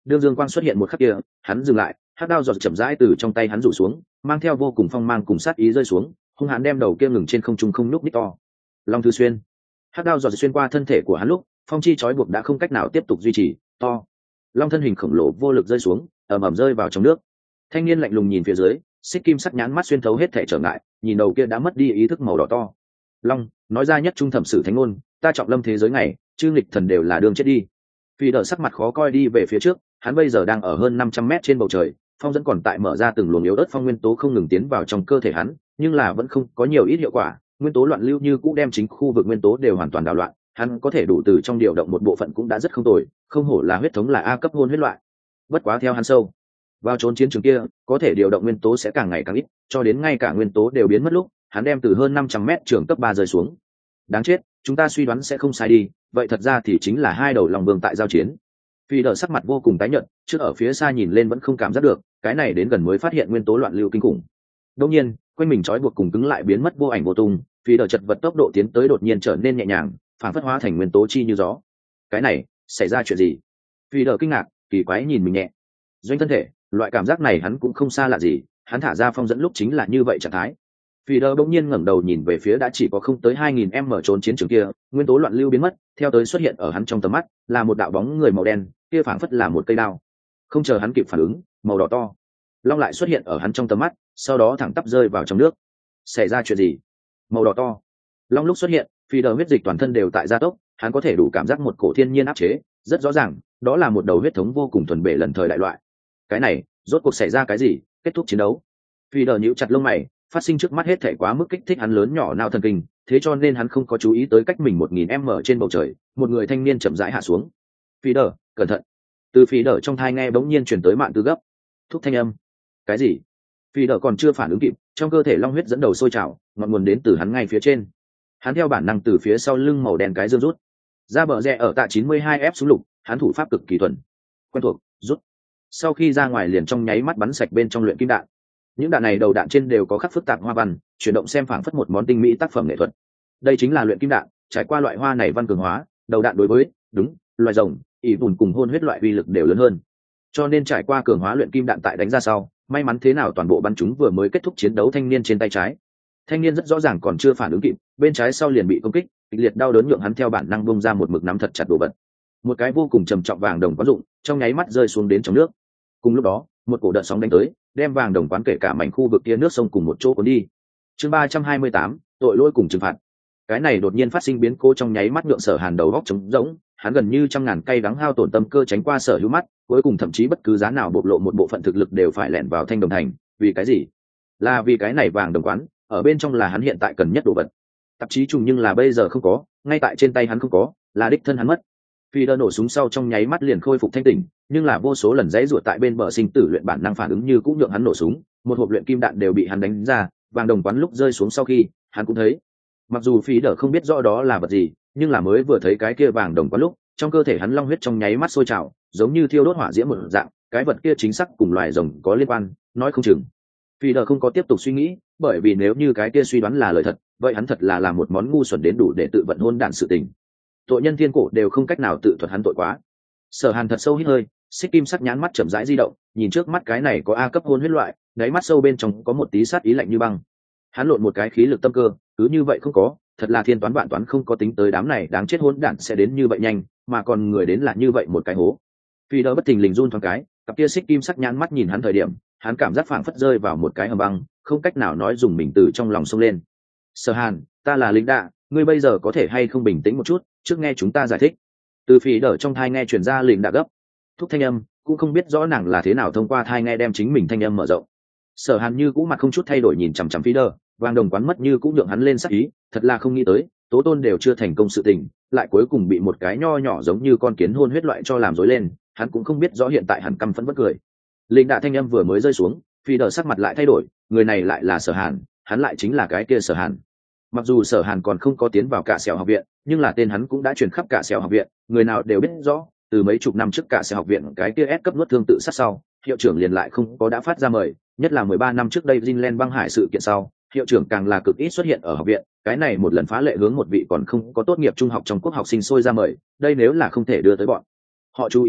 đương dương quang xuất hiện một khắc kia, hắn dừng lại, hắc đao giọt chậm rãi từ trong tay hắn rủ xuống, mang theo vô cùng phong mang cùng sát ý rơi xuống, hung hãn đem đầu kia ngừng trên không trung không nhúc nhích to. Long Thư Xuyên. Hắc đao giọt xuyên qua thân thể của hắn lúc, phong chi trói buộc đã không cách nào tiếp tục duy trì, to. Long thân hình khổng lồ vô lực rơi xuống, ầm ầm rơi vào trong nước. Thanh niên lạnh lùng nhìn phía dưới, xích kim sắc nhãn mắt xuyên thấu hết thể trở ngại, nhìn đầu kia đã mất đi ý thức màu đỏ to. Long nói ra nhất trung thẩm sử thánh ngôn, ta trọng lâm thế giới này, chư nghịch thần đều là đường chết đi. Phi đỡ sắc mặt khó coi đi về phía trước, hắn bây giờ đang ở hơn năm trăm mét trên bầu trời, phong dẫn còn tại mở ra từng luồng yếu ớt phong nguyên tố không ngừng tiến vào trong cơ thể hắn, nhưng là vẫn không có nhiều ít hiệu quả, nguyên tố loạn lưu như cũ đem chính khu vực nguyên tố đều hoàn toàn đảo loạn, hắn có thể đủ từ trong điều động một bộ phận cũng đã rất không tồi, không hổ là huyết thống là A cấp hôn huyết loại. Bất quá theo hắn sâu vào trốn chiến trường kia, có thể điều động nguyên tố sẽ càng ngày càng ít, cho đến ngay cả nguyên tố đều biến mất lúc, hắn đem từ hơn năm trăm mét trường cấp ba rơi xuống. Đáng chết, chúng ta suy đoán sẽ không sai đi, vậy thật ra thì chính là hai đầu lòng vương tại giao chiến. Phi đỡ sắc mặt vô cùng tái nhợt, trước ở phía xa nhìn lên vẫn không cảm giác được, cái này đến gần mới phát hiện nguyên tố loạn lưu kinh khủng. Đương nhiên, quanh mình trói buộc cùng cứng lại biến mất vô ảnh vô tung, Phi đỡ chật vật tốc độ tiến tới đột nhiên trở nên nhẹ nhàng, phản phất hóa thành nguyên tố chi như gió. Cái này, xảy ra chuyện gì? Phi đỡ kinh ngạc, kỳ quái nhìn mình nhẹ. Doanh thân thể, loại cảm giác này hắn cũng không xa lạ gì, hắn thả ra phong dẫn lúc chính là như vậy trạng thái. Phi đỡ bỗng nhiên ngẩng đầu nhìn về phía đã chỉ có không tới hai nghìn m trốn chiến trường kia, nguyên tố loạn lưu biến mất, theo tới xuất hiện ở hắn trong tầm mắt, là một đạo bóng người màu đen, kia phảng phất là một cây đao. Không chờ hắn kịp phản ứng, màu đỏ to long lại xuất hiện ở hắn trong tầm mắt, sau đó thẳng tắp rơi vào trong nước. Xảy ra chuyện gì? Màu đỏ to long lúc xuất hiện, Phi đỡ huyết dịch toàn thân đều tại gia tốc, hắn có thể đủ cảm giác một cổ thiên nhiên áp chế, rất rõ ràng, đó là một đầu huyết thống vô cùng thuần bể lần thời đại loại. Cái này, rốt cuộc xảy ra cái gì? Kết thúc chiến đấu. Phi đỡ nhíu chặt lông mày, phát sinh trước mắt hết thể quá mức kích thích hắn lớn nhỏ não thần kinh, thế cho nên hắn không có chú ý tới cách mình một nghìn m trên bầu trời, một người thanh niên chậm rãi hạ xuống. Phi đỡ, cẩn thận! Từ Phi đỡ trong thai nghe bỗng nhiên truyền tới mạn tư gấp thúc thanh âm. Cái gì? Phi đỡ còn chưa phản ứng kịp, trong cơ thể long huyết dẫn đầu sôi trào, ngọn nguồn đến từ hắn ngay phía trên. Hắn theo bản năng từ phía sau lưng màu đen cái dương rút ra bờ rẽ ở tạ chín mươi hai ép xuống lục, hắn thủ pháp cực kỳ thuần quen thuộc, rút. Sau khi ra ngoài liền trong nháy mắt bắn sạch bên trong luyện kim đạn. Những đạn này đầu đạn trên đều có khắc phức tạp hoa văn, chuyển động xem phảng phất một món tinh mỹ tác phẩm nghệ thuật. Đây chính là luyện kim đạn, trải qua loại hoa này văn cường hóa, đầu đạn đối với đúng loài rồng ỉ bùn cùng hôn huyết loại uy lực đều lớn hơn, cho nên trải qua cường hóa luyện kim đạn tại đánh ra sau, may mắn thế nào toàn bộ bắn chúng vừa mới kết thúc chiến đấu thanh niên trên tay trái. Thanh niên rất rõ ràng còn chưa phản ứng kịp, bên trái sau liền bị công kích, kịch liệt đau đớn nhượng hắn theo bản năng bung ra một mực nắm thật chặt đồ vật. Một cái vô cùng trầm trọng vàng đồng quán dụng trong nháy mắt rơi xuống đến trong nước. Cùng lúc đó, một cổ đợt sóng đánh tới, đem vàng đồng quán kể cả mảnh khu vực kia nước sông cùng một chỗ cuốn đi. Chương ba trăm hai mươi tám, tội lỗi cùng trừng phạt. Cái này đột nhiên phát sinh biến cố trong nháy mắt nhượng Sở Hàn đầu góc trống rỗng, hắn gần như trăm ngàn cây đắng hao tổn tâm cơ tránh qua Sở Hữu mắt, cuối cùng thậm chí bất cứ giá nào bộc lộ một bộ phận thực lực đều phải lẻn vào Thanh Đồng Thành, vì cái gì? Là vì cái này vàng đồng quán, ở bên trong là hắn hiện tại cần nhất đồ vật. Tạp chí trùng nhưng là bây giờ không có, ngay tại trên tay hắn không có, là đích thân hắn mất. Phi đỡ nổ súng sau trong nháy mắt liền khôi phục thanh tỉnh, nhưng là vô số lần dãy ruột tại bên bờ sinh tử luyện bản năng phản ứng như cũng nhượng hắn nổ súng, một hộp luyện kim đạn đều bị hắn đánh ra, vàng đồng quán lúc rơi xuống sau khi, hắn cũng thấy. Mặc dù Phi đỡ không biết rõ đó là vật gì, nhưng là mới vừa thấy cái kia vàng đồng quán lúc, trong cơ thể hắn long huyết trong nháy mắt sôi trào, giống như thiêu đốt hỏa diễm một dạng, cái vật kia chính xác cùng loài rồng có liên quan, nói không chừng. Phi đỡ không có tiếp tục suy nghĩ, bởi vì nếu như cái kia suy đoán là lời thật, vậy hắn thật là làm một món ngu xuẩn đến đủ để tự vận hôn đản sự tình. Tội nhân thiên cổ đều không cách nào tự thuật hắn tội quá. Sở Hàn thật sâu hít hơi, xích kim sắc nhãn mắt chậm rãi di động, nhìn trước mắt cái này có A cấp hôn huyết loại, đáy mắt sâu bên trong có một tí sát ý lạnh như băng. Hắn lộn một cái khí lực tâm cơ, cứ như vậy không có, thật là thiên toán vạn toán không có tính tới đám này đáng chết hỗn đản sẽ đến như vậy nhanh, mà còn người đến là như vậy một cái hố. Phi đỡ bất thình lình run thoáng cái, cặp kia xích kim sắc nhãn mắt nhìn hắn thời điểm, hắn cảm giác phảng phất rơi vào một cái hầm băng, không cách nào nói dùng mình từ trong lòng sông lên. Sở Hàn, ta là lính đạ, ngươi bây giờ có thể hay không bình tĩnh một chút, trước nghe chúng ta giải thích. Từ Phi đỡ trong thai nghe truyền ra lính đạ gấp thúc thanh âm, cũng không biết rõ nàng là thế nào thông qua thai nghe đem chính mình thanh âm mở rộng. Sở Hàn như cũ mặt không chút thay đổi nhìn chằm chằm Phi đỡ, vàng đồng quán mất như cũng nhượng hắn lên sắc ý, thật là không nghĩ tới, tố tôn đều chưa thành công sự tình, lại cuối cùng bị một cái nho nhỏ giống như con kiến hôn huyết loại cho làm rối lên, hắn cũng không biết rõ hiện tại hẳn căm phẫn bất cười. Linh đạ thanh âm vừa mới rơi xuống, Phi đỡ sắc mặt lại thay đổi, người này lại là Sở Hàn, hắn lại chính là cái kia Sở Hàn. Mặc dù Sở Hàn còn không có tiến vào Cả Sẹo học viện, nhưng là tên hắn cũng đã truyền khắp Cả Sẹo học viện, người nào đều biết rõ, từ mấy chục năm trước Cả Sẹo học viện cái kia S cấp nuốt thương tự sát sau, hiệu trưởng liền lại không có đã phát ra mời, nhất là mười ba năm trước đây Jinlen băng hải sự kiện sau, hiệu trưởng càng là cực ít xuất hiện ở học viện, cái này một lần phá lệ hướng một vị còn không có tốt nghiệp trung học trong quốc học sinh sôi ra mời, đây nếu là không thể đưa tới bọn họ chú ý nói,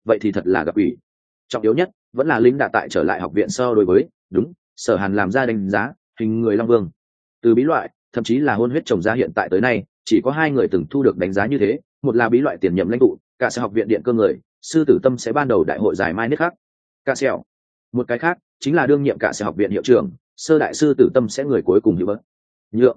vậy thì thật là gặp ủy. Trọng yếu nhất vẫn là lính đạ tại trở lại học viện sau đối với đúng Sở Hàn làm ra đánh giá hình người Long Vương. Từ bí loại thậm chí là hôn huyết trồng ra hiện tại tới nay chỉ có hai người từng thu được đánh giá như thế, một là bí loại tiền nhiệm lãnh tụ cả sẽ học viện điện cơ người sư tử tâm sẽ ban đầu đại hội giải mai nết khác cả sẹo, một cái khác chính là đương nhiệm cả sẽ học viện hiệu trưởng sơ đại sư tử tâm sẽ người cuối cùng hữu bớt nhượng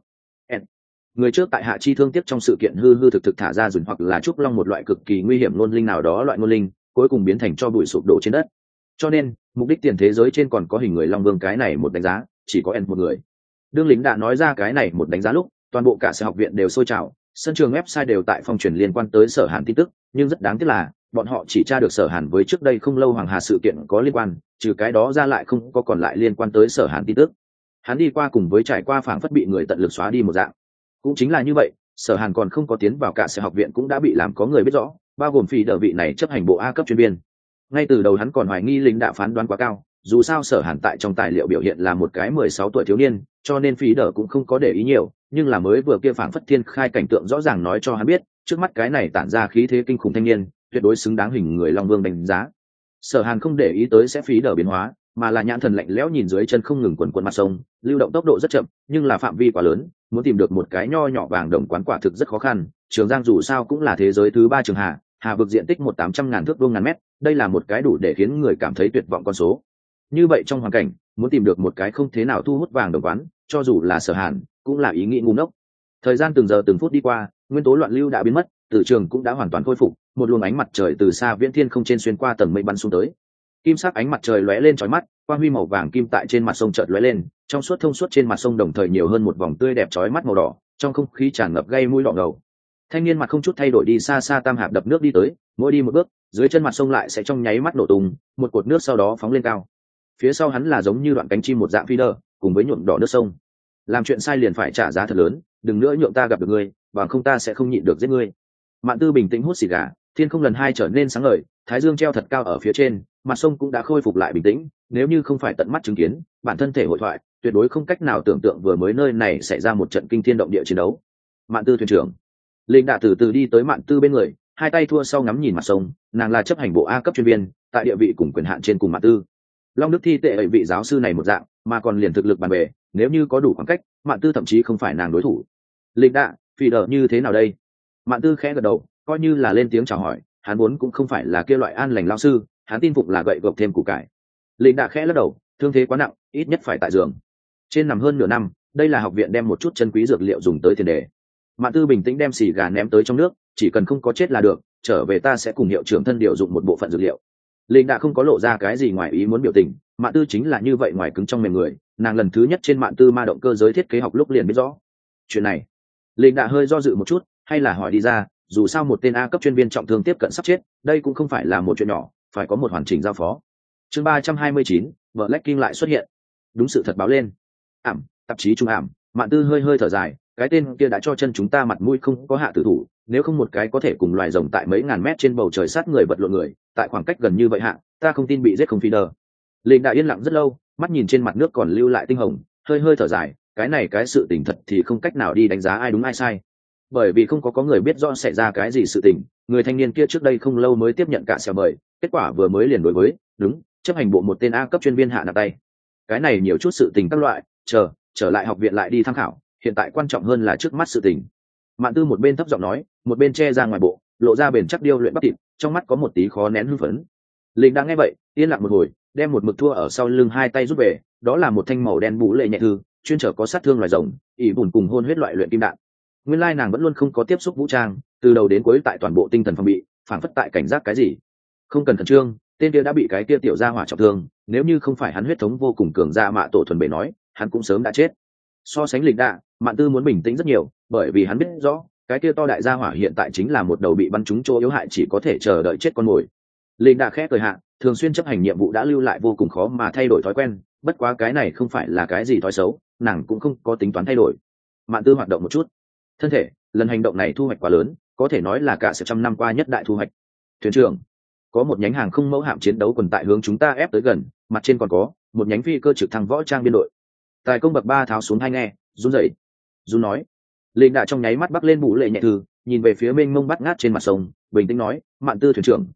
người trước tại hạ chi thương tiếc trong sự kiện hư hư thực thực thả ra dùn hoặc là trúc long một loại cực kỳ nguy hiểm ngôn linh nào đó loại ngôn linh cuối cùng biến thành cho bụi sụp đổ trên đất. Cho nên mục đích tiền thế giới trên còn có hình người Long Vương cái này một đánh giá chỉ có en một người. Đương lính đã nói ra cái này một đánh giá lúc toàn bộ cả sở học viện đều sôi trào, sân trường website đều tại phong truyền liên quan tới Sở Hàn tin tức, nhưng rất đáng tiếc là bọn họ chỉ tra được Sở Hàn với trước đây không lâu Hoàng Hà sự kiện có liên quan, trừ cái đó ra lại không có còn lại liên quan tới Sở Hàn tin tức. Hắn đi qua cùng với trải qua phảng phất bị người tận lực xóa đi một dạng. Cũng chính là như vậy, Sở Hàn còn không có tiến vào cả sở học viện cũng đã bị làm có người biết rõ, bao gồm phi đờ vị này chấp hành bộ A cấp chuyên viên. Ngay từ đầu hắn còn hoài nghi lính đã phán đoán quá cao, dù sao Sở Hàn tại trong tài liệu biểu hiện là một cái mười sáu tuổi thiếu niên, cho nên phi đờ cũng không có để ý nhiều, nhưng là mới vừa kia phảng phất thiên khai cảnh tượng rõ ràng nói cho hắn biết, trước mắt cái này tản ra khí thế kinh khủng thanh niên, tuyệt đối xứng đáng hình người Long Vương đánh giá. Sở Hàn không để ý tới sẽ phí đờ biến hóa, mà là nhãn thần lạnh lẽo nhìn dưới chân không ngừng quần quần mặt sông, lưu động tốc độ rất chậm, nhưng là phạm vi quá lớn, muốn tìm được một cái nho nhỏ vàng đồng quán quả thực rất khó khăn. Trường Giang dù sao cũng là thế giới thứ ba trường hà, hà vực diện tích một tám trăm ngàn thước vuông ngàn mét, đây là một cái đủ để khiến người cảm thấy tuyệt vọng con số. Như vậy trong hoàn cảnh, muốn tìm được một cái không thế nào thu hút vàng đồng quán, cho dù là Sở Hàn, cũng là ý nghĩ ngu ngốc. Thời gian từng giờ từng phút đi qua, nguyên tố loạn lưu đã biến mất, tử trường cũng đã hoàn toàn khôi phục, một luồng ánh mặt trời từ xa viễn thiên không trên xuyên qua tầng mây bắn xuống tới. Kim sắc ánh mặt trời lóe lên chói mắt, quang huy màu vàng kim tại trên mặt sông chợt lóe lên, trong suốt thông suốt trên mặt sông đồng thời nhiều hơn một vòng tươi đẹp chói mắt màu đỏ, trong không khí tràn ngập gây mũi đỏ ngầu. Thanh niên mặt không chút thay đổi đi xa xa tam hạp đập nước đi tới, mỗi đi một bước, dưới chân mặt sông lại sẽ trong nháy mắt nổ tung, một cột nước sau đó phóng lên cao. Phía sau hắn là giống như đoạn cánh chim một dạng phi đờ, cùng với nhuộm đỏ nước sông. Làm chuyện sai liền phải trả giá thật lớn, đừng nữa nhượng ta gặp được ngươi, bằng không ta sẽ không nhịn được giết ngươi. Mạn Tư bình tĩnh hút xì gà, thiên không lần hai trở nên sáng ngời, thái dương treo thật cao ở phía trên, mặt sông cũng đã khôi phục lại bình tĩnh. Nếu như không phải tận mắt chứng kiến, bản thân thể hội thoại, tuyệt đối không cách nào tưởng tượng vừa mới nơi này xảy ra một trận kinh thiên động địa chiến đấu. Mạn Tư thuyền trưởng, Linh đã từ từ đi tới Mạn Tư bên người, hai tay thua sau ngắm nhìn mặt sông, nàng là chấp hành bộ A cấp chuyên viên, tại địa vị cùng quyền hạn trên cùng Mạn Tư. Long Đức thi tệ ấy vị giáo sư này một dạng, mà còn liền thực lực bàn bề, nếu như có đủ khoảng cách, Mạn Tư thậm chí không phải nàng đối thủ. Linh đã, phi đờ như thế nào đây? Mạn Tư khẽ gật đầu, coi như là lên tiếng chào hỏi, hắn vốn cũng không phải là kia loại an lành lao sư, hắn tin phục là gậy gộc thêm củ cải. Linh đã khẽ lắc đầu, thương thế quá nặng, ít nhất phải tại giường. Trên nằm hơn nửa năm, đây là học viện đem một chút chân quý dược liệu dùng tới tiền đề. Mạn Tư bình tĩnh đem xì gà ném tới trong nước, chỉ cần không có chết là được, trở về ta sẽ cùng hiệu trưởng thân điều dụng một bộ phận dược liệu. Linh đã không có lộ ra cái gì ngoài ý muốn biểu tình, Mạn Tư chính là như vậy ngoài cứng trong mềm người, nàng lần thứ nhất trên Mạn Tư ma động cơ giới thiết kế học lúc liền biết rõ. Chuyện này, Linh đã hơi do dự một chút, hay là hỏi đi ra, dù sao một tên A cấp chuyên viên trọng thương tiếp cận sắp chết, đây cũng không phải là một chuyện nhỏ, phải có một hoàn chỉnh giao phó. Chương ba trăm hai mươi chín, vợ Black King lại xuất hiện. Đúng sự thật báo lên. Ảm, tạp chí trung ảm, Mạn Tư hơi hơi thở dài, cái tên kia đã cho chân chúng ta mặt mũi không có hạ tử thủ, nếu không một cái có thể cùng loài rồng tại mấy ngàn mét trên bầu trời sát người vật lộn người, tại khoảng cách gần như vậy hạ, ta không tin bị giết không phi đờ. Linh đã yên lặng rất lâu, mắt nhìn trên mặt nước còn lưu lại tinh hồng, hơi hơi thở dài, cái này cái sự tình thật thì không cách nào đi đánh giá ai đúng ai sai, bởi vì không có có người biết rõ xảy ra cái gì sự tình. Người thanh niên kia trước đây không lâu mới tiếp nhận cả xèo mời, kết quả vừa mới liền đối với đúng chấp hành bộ một tên A cấp chuyên viên hạ nặng tay. Cái này nhiều chút sự tình các loại, chờ trở lại học viện lại đi tham khảo, hiện tại quan trọng hơn là trước mắt sự tình. Mạn Tư một bên thấp giọng nói, một bên che ra ngoài bộ, lộ ra bền chắc điêu luyện bắp thịt, trong mắt có một tí khó nén hưng phấn. Linh đang nghe vậy, yên lặng một hồi, đem một mực thua ở sau lưng hai tay rút về, đó là một thanh màu đen bú lệ nhẹ thư, chuyên trở có sát thương loài rồng, ỷ bùn cùng hôn huyết loại luyện kim đạn. Nguyên lai nàng vẫn luôn không có tiếp xúc vũ trang, từ đầu đến cuối tại toàn bộ tinh thần phòng bị, phản phất tại cảnh giác cái gì. Không cần khẩn trương, tên kia đã bị cái kia tiểu gia hỏa trọng thương, nếu như không phải hắn huyết thống vô cùng cường gia mạ tổ thuần bể nói, hắn cũng sớm đã chết. So sánh Lịch Đạ, Mạn Tư muốn bình tĩnh rất nhiều, bởi vì hắn biết rõ, cái kia to đại gia hỏa hiện tại chính là một đầu bị bắn trúng chỗ yếu hại chỉ có thể chờ đợi chết con mồi. Lịch Đạ khẽ cười hạ, thường xuyên chấp hành nhiệm vụ đã lưu lại vô cùng khó mà thay đổi thói quen, bất quá cái này không phải là cái gì thói xấu, nàng cũng không có tính toán thay đổi. Mạn Tư hoạt động một chút thân thể, lần hành động này thu hoạch quá lớn, có thể nói là cả sự trăm năm qua nhất đại thu hoạch. Thuyền trưởng, có một nhánh hàng không mẫu hạm chiến đấu quần tại hướng chúng ta ép tới gần, mặt trên còn có một nhánh phi cơ trực thăng võ trang biên đội. Tài công bậc ba tháo xuống hai nghe, run rẩy. Run nói, Linh đã trong nháy mắt bắc lên bụ lệ nhẹ thư, nhìn về phía mênh mông bắt ngát trên mặt sông, bình tĩnh nói, Mạn Tư thuyền trưởng,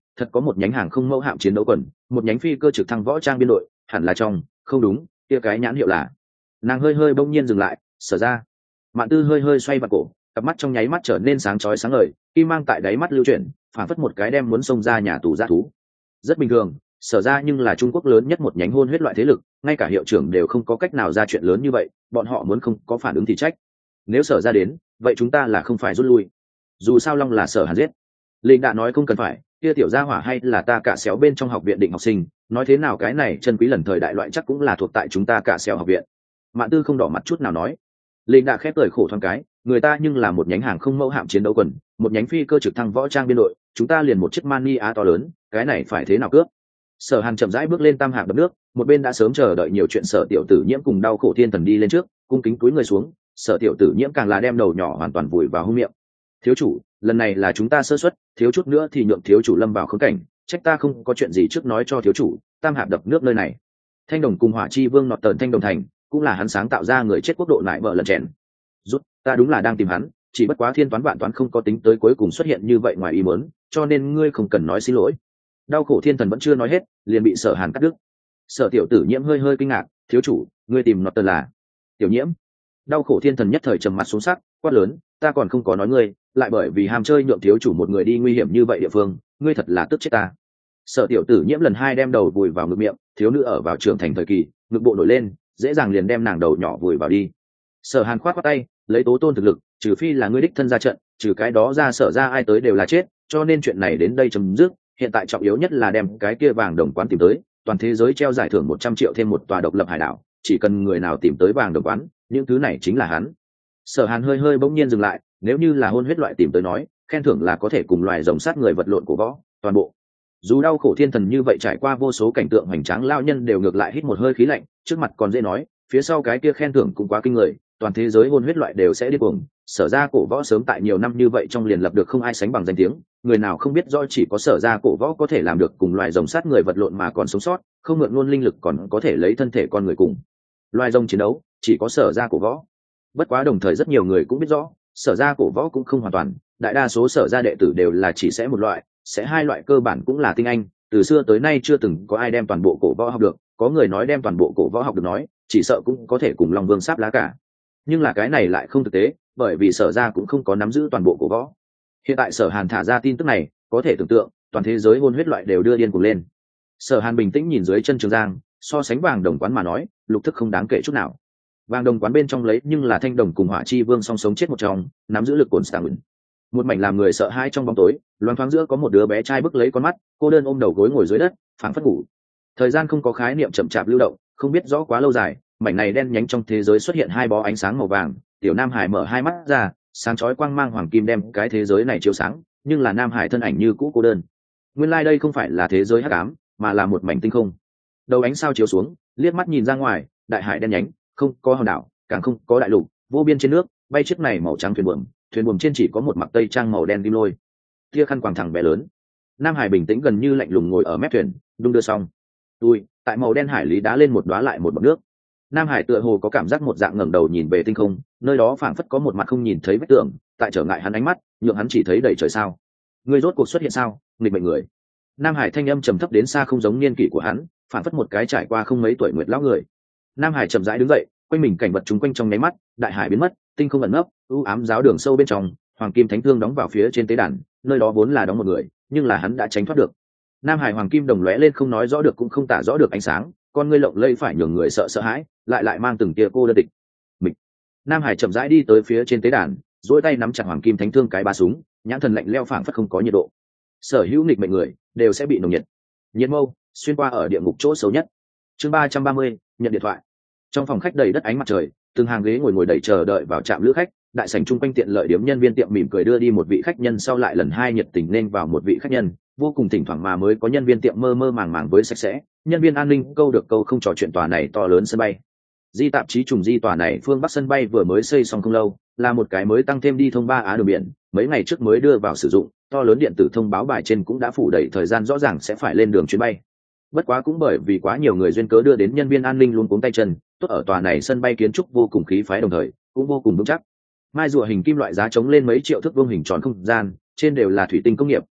thật có một nhánh hàng không mẫu hạm chiến đấu quần, một nhánh phi cơ trực thăng võ trang biên đội, hẳn là trong, không đúng, kia cái nhãn hiệu là. Nàng hơi hơi bỗng nhiên dừng lại, Sở ra. Mạn Tư hơi hơi xoay vào cổ, cặp mắt trong nháy mắt trở nên sáng chói sáng ngời, kim mang tại đáy mắt lưu chuyển, phản phất một cái đem muốn xông ra nhà tù dã thú. Rất bình thường, Sở ra nhưng là Trung Quốc lớn nhất một nhánh hôn huyết loại thế lực, ngay cả hiệu trưởng đều không có cách nào ra chuyện lớn như vậy, bọn họ muốn không có phản ứng thì trách. Nếu Sở ra đến, vậy chúng ta là không phải rút lui. Dù sao Long là Sở Hàn giết. Linh đã nói không cần phải, kia tiểu gia hỏa hay là ta cả xéo bên trong học viện định học sinh, nói thế nào cái này chân quý lần thời đại loại chắc cũng là thuộc tại chúng ta cả xéo học viện. Mạn Tư không đỏ mặt chút nào nói. Linh đã khép cười khổ thoáng cái, người ta nhưng là một nhánh hàng không mẫu hạm chiến đấu quần, một nhánh phi cơ trực thăng võ trang biên đội, chúng ta liền một chiếc mani á to lớn, cái này phải thế nào cướp? Sở Hàn chậm rãi bước lên tam hạp đập nước, một bên đã sớm chờ đợi nhiều chuyện Sở tiểu tử nhiễm cùng đau khổ thiên thần đi lên trước, cung kính cúi người xuống, Sở tiểu tử nhiễm càng là đem đầu nhỏ hoàn toàn vùi vào hung miệng. Thiếu chủ, lần này là chúng ta sơ suất, thiếu chút nữa thì nhượng thiếu chủ lâm vào khốn cảnh, trách ta không có chuyện gì trước nói cho thiếu chủ, tam hạp đập nước nơi này. Thanh đồng cùng hỏa chi vương nọt tờn thanh đồng thành, cũng là hắn sáng tạo ra người chết quốc độ lại bờ lần chèn. Rút, ta đúng là đang tìm hắn, chỉ bất quá thiên toán vạn toán không có tính tới cuối cùng xuất hiện như vậy ngoài ý muốn, cho nên ngươi không cần nói xin lỗi. Đau khổ thiên thần vẫn chưa nói hết, liền bị Sở Hàn cắt đứt. Sở tiểu tử nhiễm hơi hơi kinh ngạc, thiếu chủ, ngươi tìm nọt tờn là? Tiểu nhiễm. Đau khổ thiên thần nhất thời trầm mặt xuống sắc, quát lớn, ta còn không có nói ngươi, lại bởi vì ham chơi nhượng thiếu chủ một người đi nguy hiểm như vậy địa phương, ngươi thật là tức chết ta. Sở tiểu tử nhiễm lần hai đem đầu vùi vào ngực miệng, thiếu nữ ở vào trưởng thành thời kỳ, ngực bộ nổi lên, dễ dàng liền đem nàng đầu nhỏ vùi vào đi. Sở Hàn khoát khoát tay, lấy tố tôn thực lực, trừ phi là ngươi đích thân ra trận, trừ cái đó ra Sở ra ai tới đều là chết, cho nên chuyện này đến đây chấm dứt, hiện tại trọng yếu nhất là đem cái kia vàng đồng quán tìm tới, toàn thế giới treo giải thưởng một trăm triệu thêm một tòa độc lập hải đảo, chỉ cần người nào tìm tới vàng đồng quán, những thứ này chính là hắn. Sở Hàn hơi hơi bỗng nhiên dừng lại, nếu như là hôn huyết loại tìm tới nói, khen thưởng là có thể cùng loài rồng sát người vật lộn của võ, toàn bộ. Dù đau khổ thiên thần như vậy trải qua vô số cảnh tượng hoành tráng lao nhân đều ngược lại hít một hơi khí lạnh, trước mặt còn dễ nói, phía sau cái kia khen thưởng cũng quá kinh người, toàn thế giới hôn huyết loại đều sẽ điên cuồng. Sở ra cổ võ sớm tại nhiều năm như vậy trong liền lập được không ai sánh bằng danh tiếng, người nào không biết do chỉ có Sở ra cổ võ có thể làm được cùng loài rồng sát người vật lộn mà còn sống sót, không mượn luôn linh lực còn có thể lấy thân thể con người cùng loài rồng chiến đấu, chỉ có Sở ra cổ võ. Bất quá đồng thời rất nhiều người cũng biết rõ, Sở ra cổ võ cũng không hoàn toàn, đại đa số Sở ra đệ tử đều là chỉ sẽ một loại, sẽ hai loại cơ bản cũng là tinh anh, từ xưa tới nay chưa từng có ai đem toàn bộ cổ võ học được, có người nói đem toàn bộ cổ võ học được nói, chỉ sợ cũng có thể cùng Long Vương sáp lá cả. Nhưng là cái này lại không thực tế, bởi vì Sở ra cũng không có nắm giữ toàn bộ cổ võ. Hiện tại Sở Hàn thả ra tin tức này, có thể tưởng tượng, toàn thế giới hôn huyết loại đều đưa điên cuồng lên. Sở Hàn bình tĩnh nhìn dưới chân Trường Giang, so sánh vàng đồng quán mà nói, lục thức không đáng kể chút nào. Vàng đồng quán bên trong lấy nhưng là thanh đồng cùng hỏa chi vương song sống chết một trong, nắm giữ lực cồn stạng. Một mảnh làm người sợ hãi trong bóng tối, loáng thoáng giữa có một đứa bé trai bức lấy con mắt, cô đơn ôm đầu gối ngồi dưới đất, phảng phất ngủ. Thời gian không có khái niệm chậm chạp lưu động, không biết rõ quá lâu dài, mảnh này đen nhánh trong thế giới xuất hiện hai bó ánh sáng màu vàng, tiểu Nam Hải mở hai mắt ra, sáng chói quang mang hoàng kim đem cái thế giới này chiếu sáng, nhưng là Nam Hải thân ảnh như cũ cô đơn. Nguyên lai like đây không phải là thế giới hắc ám, mà là một mảnh tinh không. Đầu ánh sao chiếu xuống, liếc mắt nhìn ra ngoài, đại hải đen nhánh, không có hòn đảo, càng không có đại lục, vô biên trên nước, bay chiếc này màu trắng thuyền buồm, thuyền buồm trên chỉ có một mặc tây trang màu đen kim lôi. Tia khăn quàng thẳng bé lớn. Nam Hải bình tĩnh gần như lạnh lùng ngồi ở mép thuyền, đung đưa xong. Tôi, tại màu đen hải lý đá lên một đóa lại một bọt nước. Nam Hải tựa hồ có cảm giác một dạng ngẩng đầu nhìn về tinh không, nơi đó phảng phất có một mặt không nhìn thấy vách tường, tại trở ngại hắn ánh mắt, nhượng hắn chỉ thấy đầy trời sao. Người rốt cuộc xuất hiện sao, nghịch mệnh người. Nam Hải thanh âm trầm thấp đến xa không giống niên kỷ của hắn, phảng phất một cái trải qua không mấy tuổi nguyệt lão người. Nam Hải chậm rãi đứng dậy, quanh mình cảnh vật chúng quanh trong nháy mắt, đại hải biến mất, tinh không ẩn nấp, u ám giáo đường sâu bên trong, hoàng kim thánh thương đóng vào phía trên tế đàn, nơi đó vốn là đóng một người, nhưng là hắn đã tránh thoát được. Nam Hải hoàng kim đồng lóe lên không nói rõ được cũng không tả rõ được ánh sáng, con ngươi lộng lẫy phải nhường người sợ sợ hãi, lại lại mang từng tia cô đơn địch. Mình. Nam Hải chậm rãi đi tới phía trên tế đàn, duỗi tay nắm chặt hoàng kim thánh thương cái ba súng, nhãn thần lạnh lẽo phảng phất không có nhiệt độ. Sở hữu nghịch mệnh người đều sẽ bị nồng nhiệt. Nhiệt mâu xuyên qua ở địa ngục chỗ xấu nhất. Chương ba trăm ba mươi, nhận điện thoại. Trong phòng khách đầy đất ánh mặt trời, từng hàng ghế ngồi ngồi đầy chờ đợi vào trạm lữ khách, đại sảnh chung quanh tiện lợi điểm nhân viên tiệm mỉm cười đưa đi một vị khách nhân sau lại lần hai nhiệt tình nên vào một vị khách nhân, vô cùng thỉnh thoảng mà mới có nhân viên tiệm mơ mơ màng màng với sạch sẽ, nhân viên an ninh câu được câu không trò chuyện tòa này to lớn sân bay. Di tạp chí trùng di tòa này phương Bắc sân bay vừa mới xây xong không lâu, là một cái mới tăng thêm đi thông ba á đường biển, mấy ngày trước mới đưa vào sử dụng, to lớn điện tử thông báo bài trên cũng đã phủ đầy thời gian rõ ràng sẽ phải lên đường chuyến bay. Bất quá cũng bởi vì quá nhiều người duyên cớ đưa đến nhân viên an ninh luôn cuống tay chân, tốt ở tòa này sân bay kiến trúc vô cùng khí phái đồng thời cũng vô cùng vững chắc. Mai rùa hình kim loại giá chống lên mấy triệu thước vuông hình tròn không gian, trên đều là thủy tinh công nghiệp,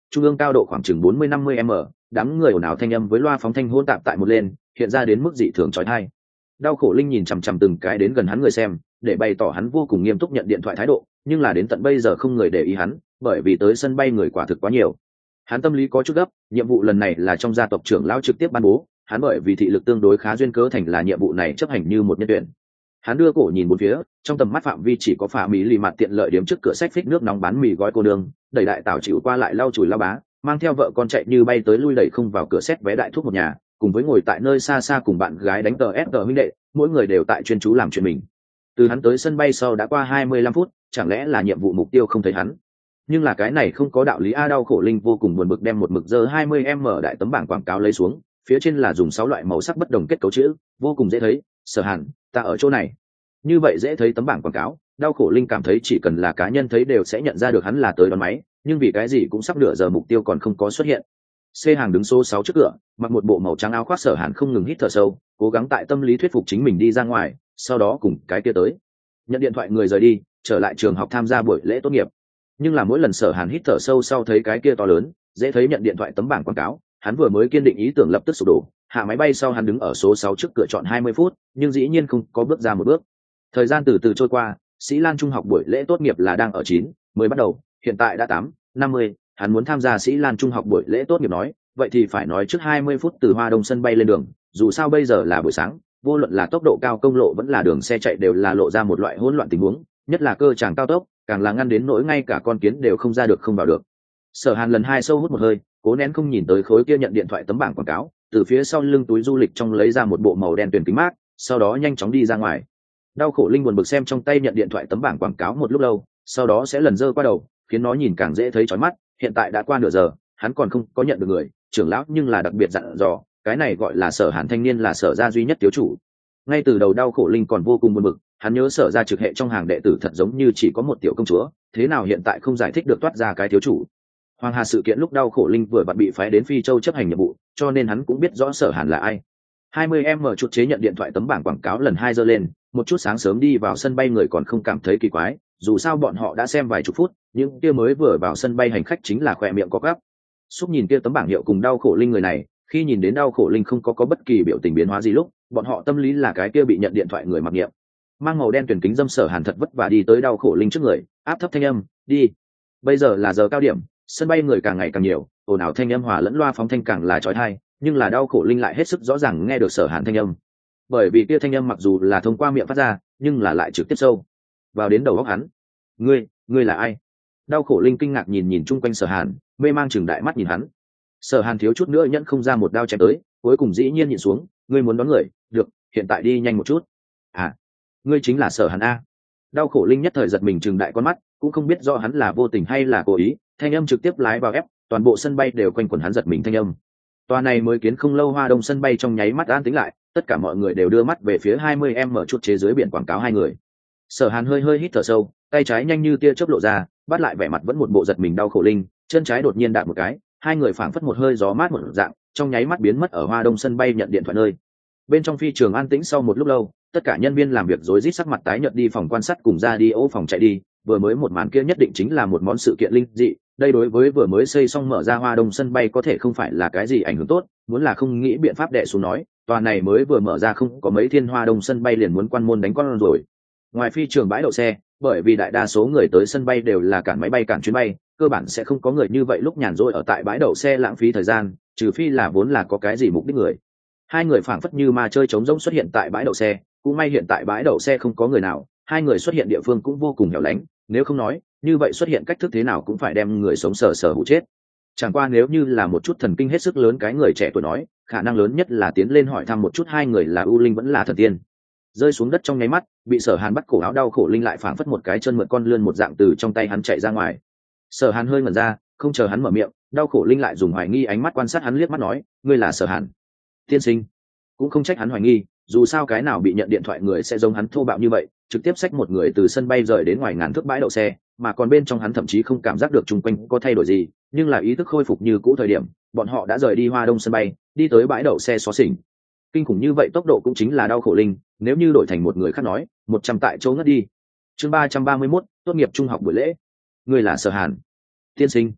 trung ương cao độ khoảng chừng bốn mươi năm mươi m, đám người ồn ào thanh âm với loa phóng thanh hỗn tạp tại một lên, hiện ra đến mức dị thường chói tai. Đau khổ linh nhìn chằm chằm từng cái đến gần hắn người xem, để bày tỏ hắn vô cùng nghiêm túc nhận điện thoại thái độ, nhưng là đến tận bây giờ không người để ý hắn, bởi vì tới sân bay người quả thực quá nhiều. Hắn tâm lý có chút gấp, nhiệm vụ lần này là trong gia tộc trưởng lão trực tiếp ban bố, hắn bởi vì thị lực tương đối khá duyên cớ thành là nhiệm vụ này chấp hành như một nhân tuyển. Hắn đưa cổ nhìn bốn phía, trong tầm mắt phạm vi chỉ có phà mỹ lì mặt tiện lợi điểm trước cửa sách phích nước nóng bán mì gói cô đường, đẩy đại tảo chịu qua lại lau chùi lau bá, mang theo vợ con chạy như bay tới lui đẩy không vào cửa xét vé đại thuốc một nhà, cùng với ngồi tại nơi xa xa cùng bạn gái đánh tờ ép tờ huynh đệ, mỗi người đều tại chuyên chú làm chuyện mình. Từ hắn tới sân bay sau đã qua hai mươi lăm phút, chẳng lẽ là nhiệm vụ mục tiêu không thấy hắn? Nhưng là cái này không có đạo lý a. Đau khổ linh vô cùng buồn bực đem một mực giờ hai mươi m đại tấm bảng quảng cáo lấy xuống, phía trên là dùng sáu loại màu sắc bất đồng kết cấu chữ, vô cùng dễ thấy. Sở Hàn, ta ở chỗ này. Như vậy dễ thấy tấm bảng quảng cáo, đau khổ linh cảm thấy chỉ cần là cá nhân thấy đều sẽ nhận ra được hắn là tới đón máy, nhưng vì cái gì cũng sắp nửa giờ mục tiêu còn không có xuất hiện. C hàng đứng số sáu trước cửa, mặc một bộ màu trắng áo khoác. Sở Hàn không ngừng hít thở sâu, cố gắng tại tâm lý thuyết phục chính mình đi ra ngoài, sau đó cùng cái kia tới. Nhận điện thoại người rời đi, trở lại trường học tham gia buổi lễ tốt nghiệp. Nhưng là mỗi lần Sở Hàn hít thở sâu sau thấy cái kia to lớn, dễ thấy nhận điện thoại tấm bảng quảng cáo, hắn vừa mới kiên định ý tưởng lập tức sụp đổ. Hạ máy bay sau hắn đứng ở số sáu trước cửa chọn hai mươi phút, nhưng dĩ nhiên không có bước ra một bước. Thời gian từ từ trôi qua, Sĩ Lan Trung học buổi lễ tốt nghiệp là đang ở chín mới bắt đầu, hiện tại đã tám năm mươi, hắn muốn tham gia Sĩ Lan Trung học buổi lễ tốt nghiệp nói, vậy thì phải nói trước hai mươi phút từ Hoa Đông sân bay lên đường, dù sao bây giờ là buổi sáng, vô luận là tốc độ cao công lộ vẫn là đường xe chạy đều là lộ ra một loại hỗn loạn tình huống, nhất là cơ tràng cao tốc, càng là ngăn đến nỗi ngay cả con kiến đều không ra được không vào được. Sở Hàn lần hai sâu hút một hơi, cố nén không nhìn tới khối kia nhận điện thoại tấm bảng quảng cáo, từ phía sau lưng túi du lịch trong lấy ra một bộ màu đen tuyển kính mát, sau đó nhanh chóng đi ra ngoài. Đau khổ linh buồn bực xem trong tay nhận điện thoại tấm bảng quảng cáo một lúc lâu, sau đó sẽ lần dơ qua đầu, khiến nó nhìn càng dễ thấy chói mắt. Hiện tại đã qua nửa giờ, hắn còn không có nhận được người trưởng lão, nhưng là đặc biệt dặn dò, cái này gọi là Sở Hàn thanh niên là Sở gia duy nhất thiếu chủ. Ngay từ đầu đau khổ linh còn vô cùng buồn bực, hắn nhớ Sở gia trực hệ trong hàng đệ tử thật giống như chỉ có một tiểu công chúa, thế nào hiện tại không giải thích được toát ra cái thiếu chủ. Hoàng Hà sự kiện lúc đau khổ linh vừa vặn bị phái đến Phi Châu chấp hành nhiệm vụ, cho nên hắn cũng biết rõ Sở Hàn là ai. hai mươi em chút chế nhận điện thoại tấm bảng quảng cáo lần hai giơ lên, một chút sáng sớm đi vào sân bay người còn không cảm thấy kỳ quái, dù sao bọn họ đã xem vài chục phút, những kia mới vừa vào sân bay hành khách chính là khỏe miệng có gắp. Xúc nhìn kia tấm bảng hiệu cùng đau khổ linh người này, khi nhìn đến đau khổ linh không có có bất kỳ biểu tình biến hóa gì lúc, bọn họ tâm lý là cái kia bị nhận điện thoại người mặc niệm. Mang màu đen tuyển kính dâm Sở Hàn thật vất vả đi tới đau khổ linh trước người, áp thấp thanh âm, đi. Bây giờ là giờ cao điểm, sân bay người càng ngày càng nhiều, ồn ào thanh âm hòa lẫn loa phóng thanh càng là chói tai, nhưng là đau khổ linh lại hết sức rõ ràng nghe được Sở Hàn thanh âm. Bởi vì kia thanh âm mặc dù là thông qua miệng phát ra, nhưng là lại trực tiếp sâu vào đến đầu óc hắn. Ngươi, ngươi là ai? Đau khổ linh kinh ngạc nhìn nhìn chung quanh Sở Hàn, mê mang chừng đại mắt nhìn hắn. Sở Hàn thiếu chút nữa nhẫn không ra một đao chém tới, cuối cùng dĩ nhiên nhịn xuống. Ngươi muốn đón người, được, hiện tại đi nhanh một chút. À, ngươi chính là Sở Hàn a? Đau khổ linh nhất thời giật mình chừng đại con mắt, cũng không biết do hắn là vô tình hay là cố ý, thanh âm trực tiếp lái vào ép, toàn bộ sân bay đều quanh quẩn hắn giật mình thanh âm. Tòa này mới kiến không lâu Hoa Đông sân bay trong nháy mắt an tĩnh lại, tất cả mọi người đều đưa mắt về phía hai mươi em mở chút chế dưới biển quảng cáo hai người. Sở Hàn hơi hơi hít thở sâu, tay trái nhanh như tia chớp lộ ra, bắt lại vẻ mặt vẫn một bộ giật mình đau khổ linh, chân trái đột nhiên đạp một cái, hai người phảng phất một hơi gió mát một dạng, trong nháy mắt biến mất ở Hoa Đông sân bay nhận điện thoại nơi. Bên trong phi trường an tĩnh sau một lúc lâu, tất cả nhân viên làm việc rối rít sắc mặt tái nhợt đi phòng quan sát cùng ra đi ô phòng chạy đi, vừa mới một màn kia nhất định chính là một món sự kiện linh dị, đây đối với vừa mới xây xong mở ra Hoa Đông sân bay có thể không phải là cái gì ảnh hưởng tốt, muốn là không nghĩ biện pháp đè xuống nói, tòa này mới vừa mở ra không có mấy thiên Hoa Đông sân bay liền muốn quan môn đánh con rồi. Ngoài phi trường bãi đậu xe, bởi vì đại đa số người tới sân bay đều là cản máy bay cản chuyến bay, cơ bản sẽ không có người như vậy lúc nhàn rỗi ở tại bãi đậu xe lãng phí thời gian, trừ phi là vốn là có cái gì mục đích người. Hai người phảng phất như ma chơi trống rỗng xuất hiện tại bãi đậu xe, cũng may hiện tại bãi đậu xe không có người nào, hai người xuất hiện địa phương cũng vô cùng hẻo lánh, nếu không nói, như vậy xuất hiện cách thức thế nào cũng phải đem người sống sờ sờ hụ chết. Chẳng qua nếu như là một chút thần kinh hết sức lớn cái người trẻ tuổi nói, khả năng lớn nhất là tiến lên hỏi thăm một chút hai người là U Linh vẫn là thần tiên. Rơi xuống đất trong nháy mắt, bị Sở Hàn bắt cổ áo đau khổ linh lại phảng phất một cái chân mượn con lươn một dạng từ trong tay hắn chạy ra ngoài. Sở Hàn hơi ngẩn ra, không chờ hắn mở miệng, đau khổ linh lại dùng hoài nghi ánh mắt quan sát hắn liếc mắt nói, ngươi là Sở Hàn tiên sinh. Cũng không trách hắn hoài nghi, dù sao cái nào bị nhận điện thoại người sẽ giống hắn thô bạo như vậy, trực tiếp xách một người từ sân bay rời đến ngoài ngàn thước bãi đậu xe, mà còn bên trong hắn thậm chí không cảm giác được chung quanh có thay đổi gì, nhưng là ý thức khôi phục như cũ thời điểm, bọn họ đã rời đi Hoa Đông sân bay, đi tới bãi đậu xe xóa xỉnh. Kinh khủng như vậy tốc độ cũng chính là đau khổ linh, nếu như đổi thành một người khác nói, một trăm tại chỗ ngất đi. Chương ba trăm ba mươi mốt, tốt nghiệp trung học buổi lễ. Người là Sở Hàn tiên sinh.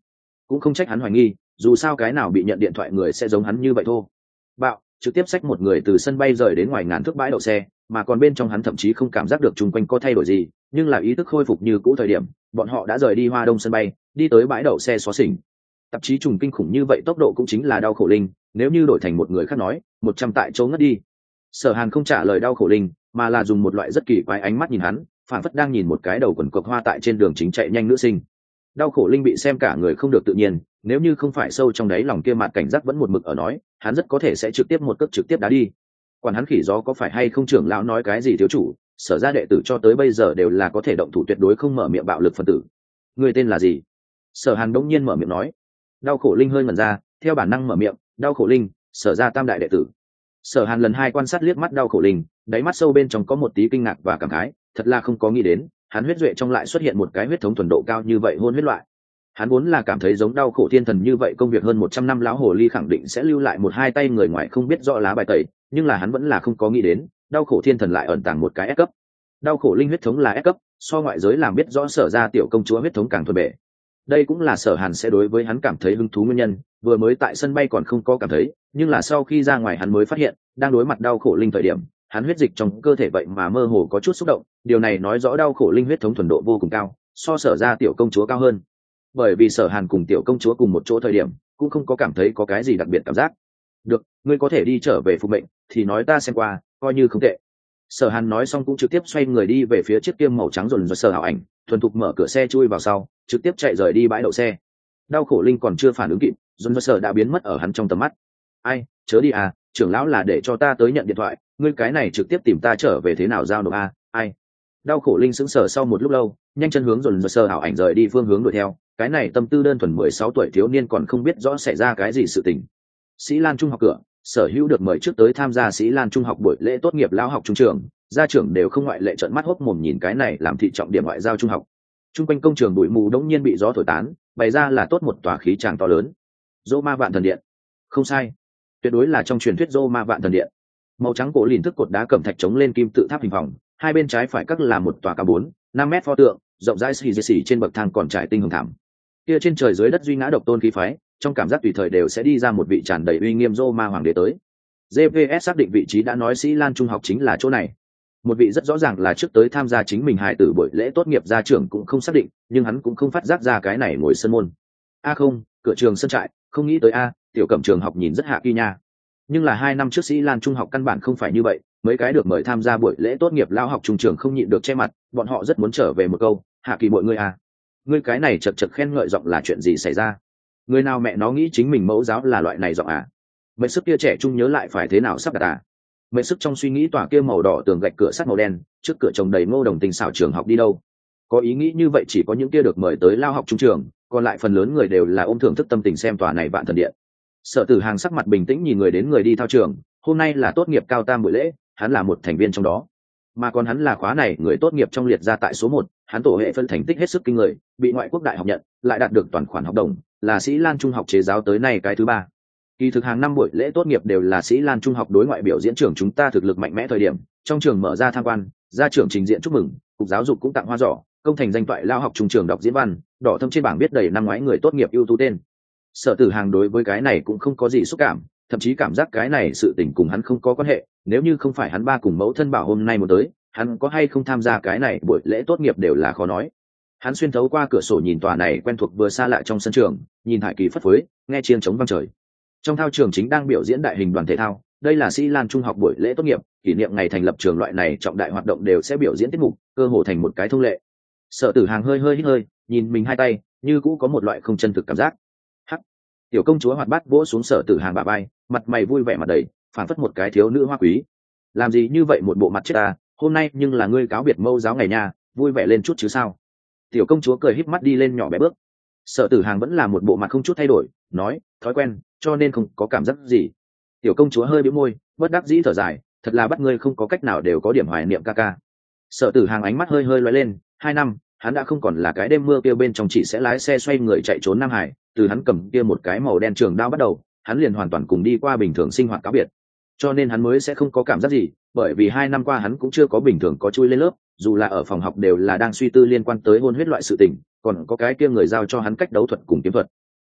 cũng không trách hắn hoài nghi, dù sao cái nào bị nhận điện thoại người sẽ giống hắn như vậy thôi. Bạo trực tiếp xách một người từ sân bay rời đến ngoài ngàn thước bãi đậu xe, mà còn bên trong hắn thậm chí không cảm giác được chung quanh có thay đổi gì, nhưng là ý thức khôi phục như cũ thời điểm, bọn họ đã rời đi Hoa Đông sân bay, đi tới bãi đậu xe xóa xỉnh. Tạp chí trùng kinh khủng như vậy tốc độ cũng chính là đau khổ linh, nếu như đổi thành một người khác nói, một trăm tại chỗ ngất đi. Sở Hàn không trả lời đau khổ linh, mà là dùng một loại rất kỳ quái ánh mắt nhìn hắn, phản phất đang nhìn một cái đầu quần cộc hoa tại trên đường chính chạy nhanh nữ sinh. Đau khổ linh bị xem cả người không được tự nhiên, nếu như không phải sâu trong đáy lòng kia mặt cảnh giác vẫn một mực ở nói, hắn rất có thể sẽ trực tiếp một cước trực tiếp đá đi. Quản hắn khỉ gió có phải hay không, trưởng lão nói cái gì thiếu chủ, Sở gia đệ tử cho tới bây giờ đều là có thể động thủ tuyệt đối không mở miệng bạo lực phân tử. Người tên là gì? Sở Hàn đống nhiên mở miệng nói. Đau khổ linh hơi ngẩn ra, theo bản năng mở miệng, đau khổ linh, Sở gia tam đại đệ tử. Sở Hàn lần hai quan sát liếc mắt đau khổ linh, đáy mắt sâu bên trong có một tí kinh ngạc và cảm khái, thật là không có nghĩ đến, hắn huyết duệ trong lại xuất hiện một cái huyết thống thuần độ cao như vậy hôn huyết loại. Hắn vốn là cảm thấy giống đau khổ thiên thần như vậy công việc hơn một trăm năm lão hồ ly khẳng định sẽ lưu lại một hai tay người ngoài không biết rõ lá bài tẩy, nhưng là hắn vẫn là không có nghĩ đến, đau khổ thiên thần lại ẩn tàng một cái S cấp. Đau khổ linh huyết thống là S cấp, so ngoại giới làm biết rõ Sở gia tiểu công chúa huyết thống càng thuần bể. Đây cũng là Sở Hàn sẽ đối với hắn cảm thấy hứng thú nguyên nhân, vừa mới tại sân bay còn không có cảm thấy, nhưng là sau khi ra ngoài hắn mới phát hiện, đang đối mặt đau khổ linh thời điểm, hắn huyết dịch trong cơ thể vậy mà mơ hồ có chút xúc động, điều này nói rõ đau khổ linh huyết thống thuần độ vô cùng cao, so Sở gia tiểu công chúa cao hơn. Bởi vì Sở Hàn cùng tiểu công chúa cùng một chỗ thời điểm, cũng không có cảm thấy có cái gì đặc biệt cảm giác. Được, ngươi có thể đi trở về phục mệnh, thì nói ta xem qua, coi như không tệ. Sở Hàn nói xong cũng trực tiếp xoay người đi về phía chiếc kiêm màu trắng dồn dồn Sở Hạo Ảnh, thuần thục mở cửa xe chui vào sau, trực tiếp chạy rời đi bãi đậu xe. Đau khổ linh còn chưa phản ứng kịp, dồn dồn Sở đã biến mất ở hắn trong tầm mắt. Ai, chớ đi à, trưởng lão là để cho ta tới nhận điện thoại, ngươi cái này trực tiếp tìm ta trở về thế nào giao nộp à, ai. Đau khổ linh sững sờ sau một lúc lâu, nhanh chân hướng dồn dồn Sở Hạo Ảnh rời đi phương hướng đuổi theo, cái này tâm tư đơn thuần mười sáu tuổi thiếu niên còn không biết rõ xảy ra cái gì sự tình. Sĩ Lan trung học cửa, Sở Hữu được mời trước tới tham gia Sĩ Lan trung học buổi lễ tốt nghiệp lão học trung trường, gia trưởng đều không ngoại lệ trợn mắt hốc mồm nhìn cái này làm thị trọng điểm ngoại giao trung học. Trung quanh công trường bụi mù đống nhiên bị gió thổi tán, bày ra là tốt một tòa khí tràng to lớn. Dô Ma Vạn Thần Điện. Không sai, tuyệt đối là trong truyền thuyết Dô Ma Vạn Thần Điện. Màu trắng cổ lìn thức cột đá cẩm thạch chống lên kim tự tháp hình vòng, hai bên trái phải các là một tòa cao bốn, năm mét pho tượng, rộng rãi xì xì trên bậc thang còn trải tinh hồng thảm. Kia trên trời dưới đất duy ngã độc tôn khí phái, trong cảm giác tùy thời đều sẽ đi ra một vị tràn đầy uy nghiêm Dô Ma hoàng đế tới. giê pê ét xác định vị trí đã nói Sĩ Lan trung học chính là chỗ này. Một vị rất rõ ràng là trước tới tham gia chính mình hài tử buổi lễ tốt nghiệp gia trưởng cũng không xác định, nhưng hắn cũng không phát giác ra cái này ngồi sân môn. A không, cửa trường sân trại, không nghĩ tới a, tiểu cẩm trường học nhìn rất hạ kỳ nha. Nhưng là hai năm trước Sĩ Lan trung học căn bản không phải như vậy, mấy cái được mời tham gia buổi lễ tốt nghiệp lao học trung trường không nhịn được che mặt, bọn họ rất muốn trở về một câu, hạ kỳ mọi người a. Ngươi cái này chật chật khen ngợi giọng là chuyện gì xảy ra? Người nào mẹ nó nghĩ chính mình mẫu giáo là loại này giọng à? Mệnh sức kia trẻ trung nhớ lại phải thế nào sắp đặt à? Mệnh sức trong suy nghĩ tòa kia màu đỏ tường gạch cửa sắt màu đen, trước cửa trồng đầy ngô đồng tình xảo trường học đi đâu? Có ý nghĩ như vậy chỉ có những kia được mời tới lao học trung trường, còn lại phần lớn người đều là ôm thưởng thức tâm tình xem tòa này Vạn Thần Điện. Sở Tử Hàng sắc mặt bình tĩnh nhìn người đến người đi thao trường, hôm nay là tốt nghiệp cao tam buổi lễ, hắn là một thành viên trong đó. Mà còn hắn là khóa này người tốt nghiệp trong liệt ra tại số một, hắn tổ hệ phân thành tích hết sức kinh người, bị ngoại quốc đại học nhận, lại đạt được toàn khoản học đồng, là Sĩ Lan trung học chế giáo tới nay cái thứ ba. Kỳ thực hàng năm buổi lễ tốt nghiệp đều là Sĩ Lan trung học đối ngoại biểu diễn trường chúng ta thực lực mạnh mẽ thời điểm, trong trường mở ra tham quan, gia trưởng trình diện chúc mừng, cục giáo dục cũng tặng hoa giỏ, công thành danh toại lao học trung trường đọc diễn văn, đỏ thâm trên bảng biết đầy năm ngoái người tốt nghiệp ưu tú tên. Sở Tử Hàng đối với cái này cũng không có gì xúc cảm, thậm chí cảm giác cái này sự tình cùng hắn không có quan hệ, nếu như không phải hắn ba cùng mẫu thân bảo hôm nay muốn tới, hắn có hay không tham gia cái này buổi lễ tốt nghiệp đều là khó nói. Hắn xuyên thấu qua cửa sổ nhìn tòa này quen thuộc vừa xa lạ trong sân trường, nhìn hải kỳ phất phới, nghe chiêng trống vang trời. Trong thao trường chính đang biểu diễn đại hình đoàn thể thao, đây là Sĩ Lan trung học buổi lễ tốt nghiệp, kỷ niệm ngày thành lập trường loại này trọng đại hoạt động đều sẽ biểu diễn tiết mục, cơ hồ thành một cái thông lệ. Sở Tử Hàng hơi hơi hít hơi, nhìn mình hai tay, như cũ có một loại không chân thực cảm giác. Hắc. Tiểu công chúa hoạt bát vỗ xuống Sở Tử Hàng bả vai, mặt mày vui vẻ mặt đầy, phảng phất một cái thiếu nữ hoa quý. Làm gì như vậy một bộ mặt chết ta, hôm nay nhưng là ngươi cáo biệt mâu giáo ngày nha, vui vẻ lên chút chứ sao? Tiểu công chúa cười híp mắt đi lên nhỏ bé bước. Sở Tử Hàng vẫn là một bộ mặt không chút thay đổi, nói, thói quen, cho nên không có cảm giác gì. Tiểu công chúa hơi bĩu môi, bất đắc dĩ thở dài, thật là bắt ngươi không có cách nào đều có điểm hoài niệm ca ca. Sở Tử Hàng ánh mắt hơi hơi lóe lên, hai năm, hắn đã không còn là cái đêm mưa kia bên trong chỉ sẽ lái xe xoay người chạy trốn Nam Hải, từ hắn cầm kia một cái màu đen trường đao bắt đầu, hắn liền hoàn toàn cùng đi qua bình thường sinh hoạt cáo biệt. Cho nên hắn mới sẽ không có cảm giác gì, bởi vì hai năm qua hắn cũng chưa có bình thường có chui lên lớp, dù là ở phòng học đều là đang suy tư liên quan tới hôn huyết loại sự tình, còn có cái kia người giao cho hắn cách đấu thuật cùng kiếm thuật.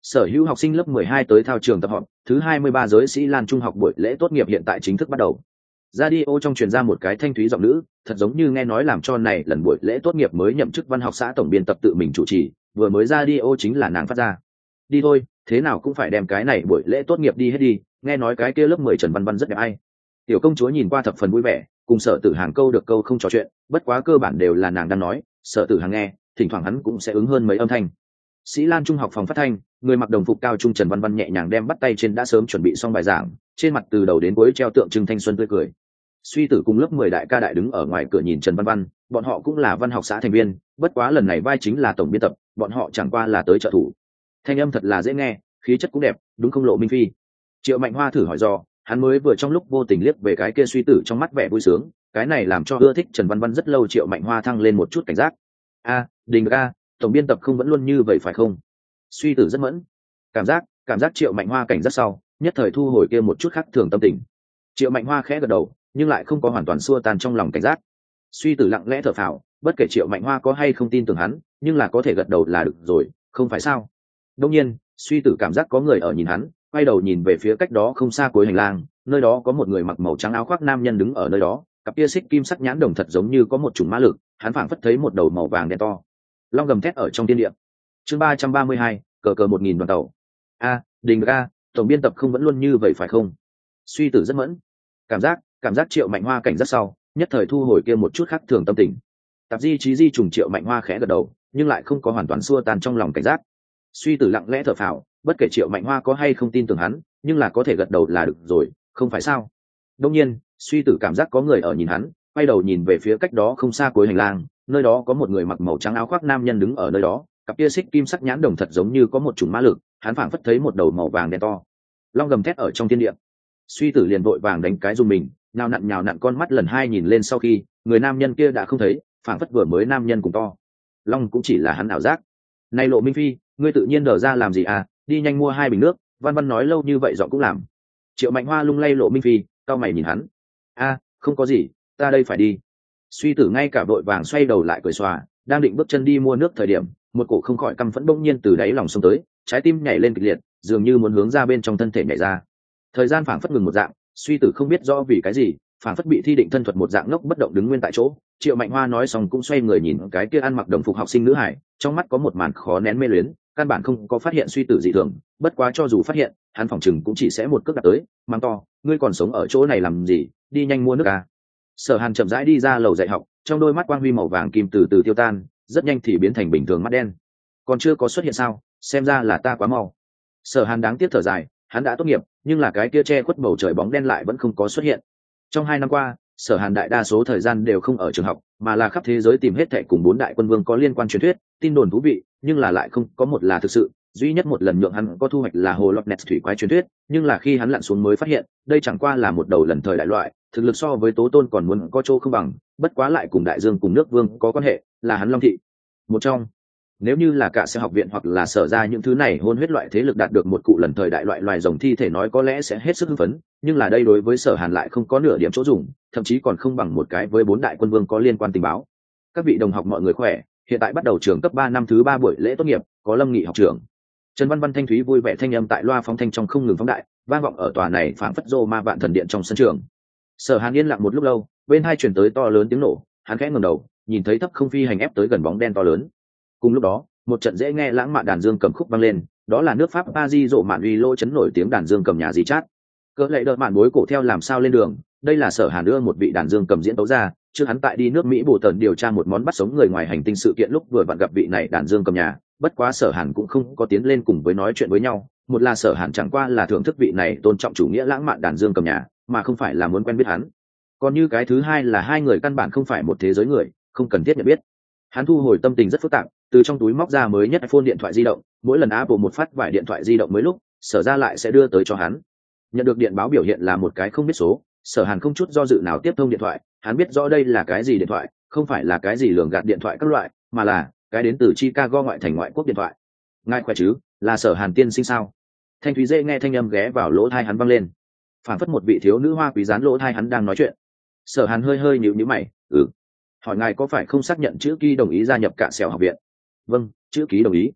Sở hữu học sinh lớp mười hai tới thao trường tập họp, thứ hai mươi ba giới sĩ Lan trung học buổi lễ tốt nghiệp hiện tại chính thức bắt đầu. Radio trong truyền ra một cái thanh thúy giọng nữ, thật giống như nghe nói làm cho này lần buổi lễ tốt nghiệp mới nhậm chức văn học xã tổng biên tập tự mình chủ trì, vừa mới radio chính là nàng phát ra. Đi thôi, thế nào cũng phải đem cái này buổi lễ tốt nghiệp đi hết đi, nghe nói cái kia lớp mười Trần Văn Văn rất đẹp ai. Tiểu công chúa nhìn qua thập phần vui vẻ, cùng Sở Tử Hàng câu được câu không trò chuyện, bất quá cơ bản đều là nàng đang nói, Sở Tử Hàng nghe, thỉnh thoảng hắn cũng sẽ ứng hơn mấy âm thanh. Sĩ Lan trung học phòng phát thanh, người mặc đồng phục cao trung Trần Văn Văn nhẹ nhàng đem bắt tay trên đã sớm chuẩn bị xong bài giảng, trên mặt từ đầu đến cuối treo tượng trưng thanh xuân tươi cười. Suy Tử cùng lớp mười đại ca đại đứng ở ngoài cửa nhìn Trần Văn Văn, bọn họ cũng là văn học xã thành viên, bất quá lần này vai chính là tổng biên tập, bọn họ chẳng qua là tới trợ thủ. Thanh âm thật là dễ nghe, khí chất cũng đẹp, đúng không Lộ Minh Phi? Triệu Mạnh Hoa thử hỏi do, hắn mới vừa trong lúc vô tình liếc về cái kia Suy Tử trong mắt vẻ vui sướng, cái này làm cho ưa thích Trần Văn Văn rất lâu Triệu Mạnh Hoa thăng lên một chút cảnh giác. A, Đình ca, tổng biên tập không vẫn luôn như vậy phải không? Suy Tử rất mẫn, cảm giác, cảm giác Triệu Mạnh Hoa cảnh giác sau, nhất thời thu hồi kia một chút khác thường tâm tình. Triệu Mạnh Hoa khẽ gật đầu, nhưng lại không có hoàn toàn xua tan trong lòng cảnh giác. Suy Tử lặng lẽ thở phào, bất kể Triệu Mạnh Hoa có hay không tin tưởng hắn, nhưng là có thể gật đầu là được rồi, không phải sao? Đương nhiên, Suy Tử cảm giác có người ở nhìn hắn, quay đầu nhìn về phía cách đó không xa cuối hành lang, nơi đó có một người mặc màu trắng áo khoác nam nhân đứng ở nơi đó, cặp kia xích kim sắc nhãn đồng thật giống như có một chủng ma lực, hắn phảng phất thấy một đầu màu vàng đen to. Long gầm thét ở trong thiên địa. Chương ba trăm ba mươi hai, cờ cờ một nghìn đoàn tàu. A, Đình ca, tổng biên tập không vẫn luôn như vậy phải không? Suy Tử rất mẫn, cảm giác, cảm giác Triệu Mạnh Hoa cảnh rất sau, nhất thời thu hồi kia một chút khác thường tâm tình. Tạp di trí di trùng Triệu Mạnh Hoa khẽ gật đầu, nhưng lại không có hoàn toàn xua tan trong lòng cảnh giác. Suy Tử lặng lẽ thở phào, bất kể Triệu Mạnh Hoa có hay không tin tưởng hắn, nhưng là có thể gật đầu là được rồi, không phải sao? Đương nhiên, Suy Tử cảm giác có người ở nhìn hắn, quay đầu nhìn về phía cách đó không xa cuối hành lang, nơi đó có một người mặc màu trắng áo khoác nam nhân đứng ở nơi đó, cặp kia xích kim sắc nhãn đồng thật giống như có một chủng ma lực, hắn phảng phất thấy một đầu màu vàng đen to. Long gầm thét ở trong thiên địa. Suy Tử liền vội vàng đánh cái dùng mình, nhào nặn nhào nặn con mắt lần hai nhìn lên sau khi, người nam nhân kia đã không thấy, phảng phất vừa mới nam nhân cùng to. Long cũng chỉ là hắn ảo giác. Này Lộ Minh Phi, ngươi tự nhiên đờ ra làm gì à, đi nhanh mua hai bình nước, Văn Văn nói lâu như vậy dọn cũng làm. Triệu Mạnh Hoa lung lay Lộ Minh Phi, cao mày nhìn hắn. A, không có gì, ta đây phải đi. Suy Tử ngay cả vội vàng xoay đầu lại cười xòa, đang định bước chân đi mua nước thời điểm, một cổ không khỏi căm phẫn bỗng nhiên từ đáy lòng xông tới, trái tim nhảy lên kịch liệt, dường như muốn hướng ra bên trong thân thể nhảy ra. Thời gian phảng phất ngừng một dạng, Suy Tử không biết rõ vì cái gì, phảng phất bị thi định thân thuật một dạng ngốc bất động đứng nguyên tại chỗ. Triệu Mạnh Hoa nói xong cũng xoay người nhìn cái kia ăn mặc đồng phục học sinh nữ hải, trong mắt có một màn khó nén mê luyến, căn bản không có phát hiện Suy Tử dị thường, bất quá cho dù phát hiện, hắn phỏng chừng cũng chỉ sẽ một cước đặt tới, mang to, ngươi còn sống ở chỗ này làm gì, đi nhanh mua nước à. Sở Hàn chậm rãi đi ra lầu dạy học, trong đôi mắt quang huy màu vàng kim từ từ tiêu tan, rất nhanh thì biến thành bình thường mắt đen. Còn chưa có xuất hiện sao, xem ra là ta quá mau. Sở Hàn đáng tiếc thở dài, hắn đã tốt nghiệp, nhưng là cái kia che khuất bầu trời bóng đen lại vẫn không có xuất hiện. Trong hai năm qua, Sở Hàn đại đa số thời gian đều không ở trường học, mà là khắp thế giới tìm hết thảy cùng bốn đại quân vương có liên quan truyền thuyết, tin đồn thú vị, nhưng là lại không có một là thực sự. Duy nhất một lần nhượng hắn có thu hoạch là hồ Loch Ness thủy quái truyền thuyết, nhưng là khi hắn lặn xuống mới phát hiện, đây chẳng qua là một đầu lần thời đại loại, thực lực so với Tố Tôn còn muốn có chỗ không bằng, bất quá lại cùng đại dương cùng nước vương có quan hệ, là hắn Long thị. Một trong, nếu như là cả sẽ học viện hoặc là sở ra những thứ này hôn huyết loại thế lực đạt được một cụ lần thời đại loại loài rồng thi thể nói có lẽ sẽ hết sức hưng phấn, nhưng là đây đối với Sở Hàn lại không có nửa điểm chỗ dùng, thậm chí còn không bằng một cái với bốn đại quân vương có liên quan tình báo. Các vị đồng học mọi người khỏe, hiện tại bắt đầu trường cấp ba năm thứ ba buổi lễ tốt nghiệp, có Lâm Nghị học trưởng. Trần Văn Văn thanh thúy vui vẻ thanh âm tại loa phóng thanh trong không ngừng phóng đại, vang vọng ở tòa này phảng phất rô ma vạn thần điện trong sân trường. Sở Hàn yên lặng một lúc lâu, bên hai truyền tới to lớn tiếng nổ, hắn khẽ ngẩng đầu, nhìn thấy thấp không phi hành ép tới gần bóng đen to lớn. Cùng lúc đó, một trận dễ nghe lãng mạn đàn dương cầm khúc vang lên, đó là nước Pháp Paris rộ mạn uy lô chấn nổi tiếng đàn dương cầm nhà gì chát. Cỡ lệ đợt mạn bối cổ theo làm sao lên đường, đây là Sở Hàn đưa một vị đàn dương cầm diễn tấu ra, trước hắn tại đi nước Mỹ bổ tần điều tra một món bắt sống người ngoài hành tinh sự kiện lúc vừa vặn gặp vị này đàn dương cầm nhà, bất quá Sở Hàn cũng không có tiến lên cùng với nói chuyện với nhau, một là Sở Hàn chẳng qua là thưởng thức vị này tôn trọng chủ nghĩa lãng mạn đàn dương cầm nhà, mà không phải là muốn quen biết hắn. Còn như cái thứ hai là hai người căn bản không phải một thế giới người, không cần thiết nhận biết. Hắn thu hồi tâm tình rất phức tạp, từ trong túi móc ra mới nhất iPhone điện thoại di động, mỗi lần Apple một phát vài điện thoại di động mới lúc, Sở ra lại sẽ đưa tới cho hắn. Nhận được điện báo biểu hiện là một cái không biết số, Sở Hàn không chút do dự nào tiếp thông điện thoại, hắn biết rõ đây là cái gì điện thoại, không phải là cái gì lường gạt điện thoại các loại, mà là cái đến từ Chicago ngoại thành ngoại quốc điện thoại. Ngài khỏe chứ, là Sở Hàn tiên sinh sao? Thanh thúy dễ nghe thanh âm ghé vào lỗ tai hắn vang lên, phảng phất một vị thiếu nữ hoa quý dán lỗ tai hắn đang nói chuyện. Sở Hàn hơi hơi nhíu nhíu mày, ừ, hỏi ngài có phải không xác nhận chữ ký đồng ý gia nhập cả sẹo học viện? Vâng, chữ ký đồng ý.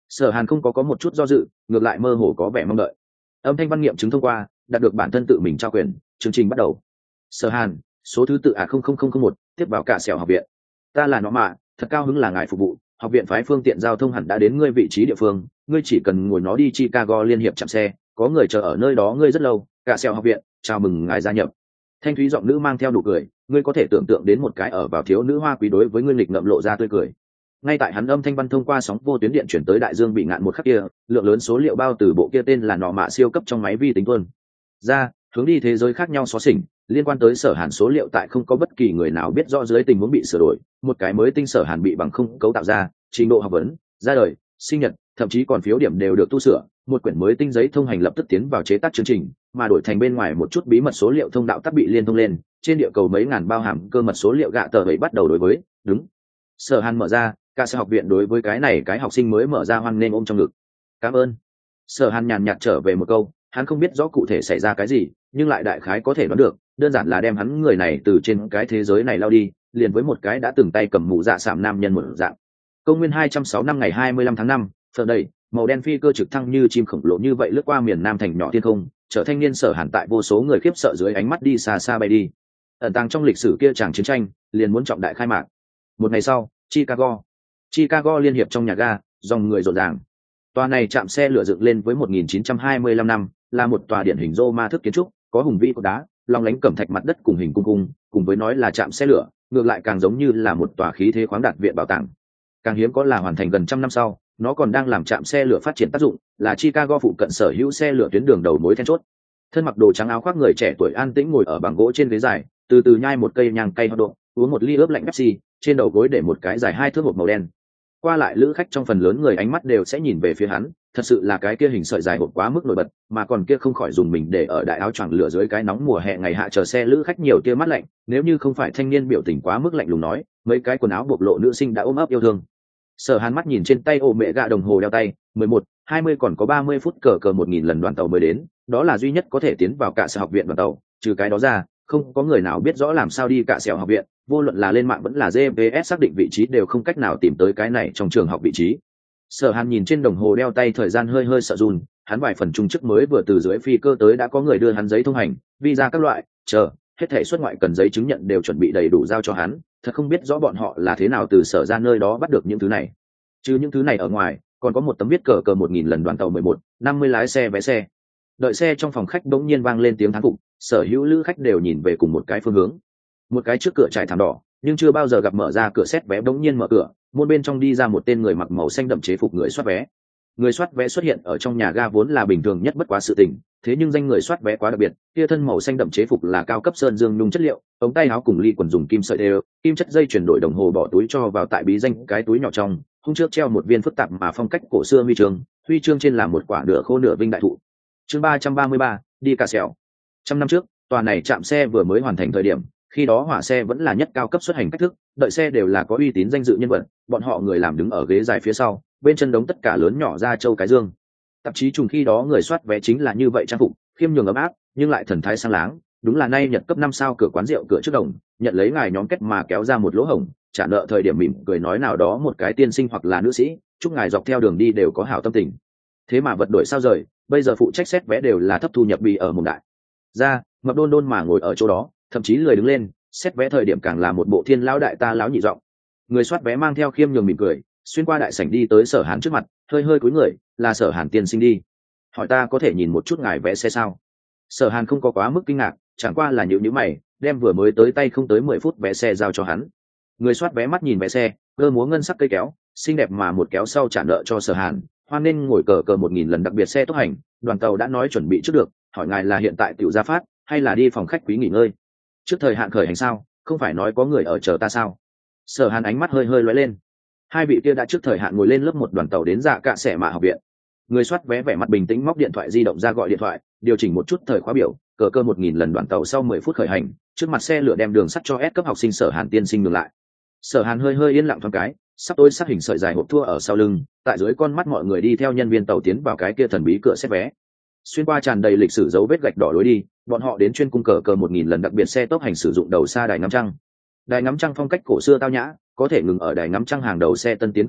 Sở Hàn không có có một chút do dự, ngược lại mơ hồ có vẻ mong đợi. Âm thanh văn nghiệm chứng thông qua, đạt được bản thân tự mình trao quyền, chương trình bắt đầu. Sở Hàn, số thứ tự a không không không không một, tiếp vào cả sẹo học viện. Ta là nó mà, thật cao hứng là ngài phục vụ, học viện phái phương tiện giao thông hẳn đã đến ngươi vị trí địa phương, ngươi chỉ cần ngồi nó đi Chicago liên hiệp chạm xe, có người chờ ở nơi đó ngươi rất lâu, cả sẹo học viện, chào mừng ngài gia nhập. Thanh thúy giọng nữ mang theo nụ cười, ngươi có thể tưởng tượng đến một cái ở vào thiếu nữ hoa quý đối với ngươi nghịch ngợm lộ ra tươi cười. Ngay tại hắn âm thanh văn thông qua sóng vô tuyến điện chuyển tới đại dương bị ngạn một khắc kia, lượng lớn số liệu bao từ bộ kia tên là nọ mạ siêu cấp trong máy vi tính tuôn ra, hướng đi thế giới khác nhau xóa xỉnh, liên quan tới Sở Hàn số liệu tại không có bất kỳ người nào biết rõ dưới tình huống bị sửa đổi, một cái mới tinh Sở Hàn bị bằng không cấu tạo ra, trình độ học vấn, ra đời, sinh nhật, thậm chí còn phiếu điểm đều được tu sửa, một quyển mới tinh giấy thông hành lập tức tiến vào chế tác chương trình, mà đổi thành bên ngoài một chút bí mật số liệu thông đạo tắc bị liên thông lên, trên địa cầu mấy ngàn bao hàm cơ mật số liệu gạ tờ ấy bắt đầu đối với, đúng. Sở Hàn mở ra, cả sở học viện đối với cái này cái học sinh mới mở ra hoan nghênh ôm trong ngực. Cảm ơn. Sở Hàn nhàn nhạt trở về một câu, hắn không biết rõ cụ thể xảy ra cái gì, nhưng lại đại khái có thể đoán được, đơn giản là đem hắn người này từ trên cái thế giới này lao đi, liền với một cái đã từng tay cầm mũ dạ sạm nam nhân một dạng. Công nguyên hai trăm sáu năm ngày hai mươi lăm tháng năm, phở đầy, màu đen phi cơ trực thăng như chim khổng lồ như vậy lướt qua miền nam thành nhỏ thiên không, trở thanh niên Sở Hàn tại vô số người khiếp sợ dưới ánh mắt đi xa xa bay đi. Ẩn tàng trong lịch sử kia tràng chiến tranh, liền muốn trọng đại khai mạc. Một ngày sau, Chicago. Chicago liên hiệp trong nhà ga, dòng người rộn ràng. Tòa này chạm xe lửa dựng lên với một nghìn chín trăm hai mươi lăm năm, là một tòa điển hình Roma thức kiến trúc, có hùng vĩ cột đá, long lánh cẩm thạch mặt đất cùng hình cung cung, cùng với nói là chạm xe lửa, ngược lại càng giống như là một tòa khí thế khoáng đạt viện bảo tàng. Càng hiếm có là hoàn thành gần trăm năm sau, nó còn đang làm chạm xe lửa phát triển tác dụng, là Chicago phụ cận sở hữu xe lửa tuyến đường đầu mối then chốt. Thân mặc đồ trắng áo khoác người trẻ tuổi an tĩnh ngồi ở bằng gỗ trên ghế dài, từ từ nhai một cây nhang cây hot độ, uống một ly ướp lạnh Pepsi, trên đầu gối để một cái dài hai thước hộp màu đen. Qua lại lữ khách trong phần lớn người ánh mắt đều sẽ nhìn về phía hắn, thật sự là cái kia hình sợi dài hộp quá mức nổi bật, mà còn kia không khỏi dùng mình để ở đại áo choàng lửa dưới cái nóng mùa hè ngày hạ chờ xe lữ khách nhiều tia mát lạnh, nếu như không phải thanh niên biểu tình quá mức lạnh lùng nói, mấy cái quần áo bộc lộ nữ sinh đã ôm ấp yêu thương. Sở Hàn mắt nhìn trên tay ôm mẹ gạ đồng hồ đeo tay, mười một, hai mươi còn có ba mươi phút cờ cờ một nghìn lần đoàn tàu mới đến, đó là duy nhất có thể tiến vào cả sở học viện đoàn tàu, trừ cái đó ra, không có người nào biết rõ làm sao đi cả sở học viện, vô luận là lên mạng vẫn là giê pê ét xác định vị trí đều không cách nào tìm tới cái này trong trường học vị trí. Sở Hàn nhìn trên đồng hồ đeo tay thời gian hơi hơi sợ run, hắn vài phần trung chức mới vừa từ dưới phi cơ tới đã có người đưa hắn giấy thông hành, visa các loại, chờ, hết thảy xuất ngoại cần giấy chứng nhận đều chuẩn bị đầy đủ giao cho hắn, thật không biết rõ bọn họ là thế nào từ sở ra nơi đó bắt được những thứ này. Chứ những thứ này ở ngoài, còn có một tấm viết cờ cờ một nghìn lần đoàn tàu mười một, năm mươi lái xe vé xe. Đợi xe trong phòng khách bỗng nhiên vang lên tiếng thán phục, sở hữu lữ khách đều nhìn về cùng một cái phương hướng. Một cái trước cửa trải thảm đỏ, nhưng chưa bao giờ gặp mở ra cửa xét vé bỗng nhiên mở cửa, môn bên trong đi ra một tên người mặc màu xanh đậm chế phục người soát vé. Người soát vé xuất hiện ở trong nhà ga vốn là bình thường nhất bất quá sự tình, thế nhưng danh người soát vé quá đặc biệt, kia thân màu xanh đậm chế phục là cao cấp sơn dương nhung chất liệu, ống tay áo cùng ly quần dùng kim sợi đều, kim chất dây chuyển đổi đồng hồ bỏ túi cho vào tại bí danh cái túi nhỏ trong, hung trước treo một viên phức tạp mà phong cách cổ xưa huy chương, huy chương trên là một quả nửa khô nửa vinh đại thụ. Chương ba trăm ba mươi ba, đi cà sẹo. Trăm năm trước, tòa này trạm xe vừa mới hoàn thành thời điểm, khi đó hỏa xe vẫn là nhất cao cấp xuất hành cách thức, đợi xe đều là có uy tín danh dự nhân vật, bọn họ người làm đứng ở ghế dài phía sau, bên chân đống tất cả lớn nhỏ ra châu cái dương. Tạp chí trùng khi đó người soát vé chính là như vậy trang phục, khiêm nhường ấm áp, nhưng lại thần thái sang láng, đúng là nay Nhật cấp năm sao cửa quán rượu cửa trước đồng, nhận lấy ngài nhóm kết mà kéo ra một lỗ hổng, trả nợ thời điểm mỉm cười nói nào đó một cái tiên sinh hoặc là nữ sĩ, chúc ngài dọc theo đường đi đều có hảo tâm tình. Thế mà vật đổi sao rời, bây giờ phụ trách xét vé đều là thấp thu nhập bì ở mùng đại. Ra, mập đôn đôn mà ngồi ở chỗ đó, thậm chí lười đứng lên, xét vé thời điểm càng là một bộ thiên lão đại ta lão nhị giọng. Người soát vé mang theo khiêm nhường mỉm cười, xuyên qua đại sảnh đi tới Sở Hàn trước mặt, hơi hơi cúi người, là Sở Hàn tiên sinh đi. Hỏi ta có thể nhìn một chút ngài vé xe sao? Sở Hàn không có quá mức kinh ngạc, chẳng qua là nhíu nhíu mày, đem vừa mới tới tay không tới mười phút vé xe giao cho hắn. Người soát vé mắt nhìn vé xe, cơ múa ngân sắc cây kéo, xinh đẹp mà một kéo sau trả nợ cho Sở Hàn, hoan nên ngồi cờ cờ một nghìn lần đặc biệt xe tốc hành, đoàn tàu đã nói chuẩn bị trước được, hỏi ngài là hiện tại tiểu ra phát, hay là đi phòng khách quý nghỉ ngơi? Trước thời hạn khởi hành sao, không phải nói có người ở chờ ta sao? Sở Hàn ánh mắt hơi hơi lóe lên. Hai vị kia đã trước thời hạn ngồi lên lớp một đoàn tàu đến dạ cạ sẻ mạ học viện. Người soát vé vẻ mặt bình tĩnh móc điện thoại di động ra gọi điện thoại, điều chỉnh một chút thời khóa biểu, cờ cơ một nghìn lần đoàn tàu sau mười phút khởi hành, trước mặt xe lửa đem đường sắt cho S cấp học sinh Sở Hàn tiên sinh ngừng lại. Sở Hàn hơi hơi yên lặng thoáng cái, sắp tôi sát hình sợi dài hộp thua ở sau lưng, tại dưới con mắt mọi người đi theo nhân viên tàu tiến vào cái kia thần bí cửa xét vé. Xuyên qua tràn đầy lịch sử dấu vết gạch đỏ lối đi, bọn họ đến chuyên cung cờ cờ một nghìn lần đặc biệt xe tốc hành sử dụng đầu xa đài ngắm trăng. Đài ngắm trăng phong cách cổ xưa tao nhã, có thể ngừng ở đài ngắm trăng hàng đầu xe tân tiến cực kỳ,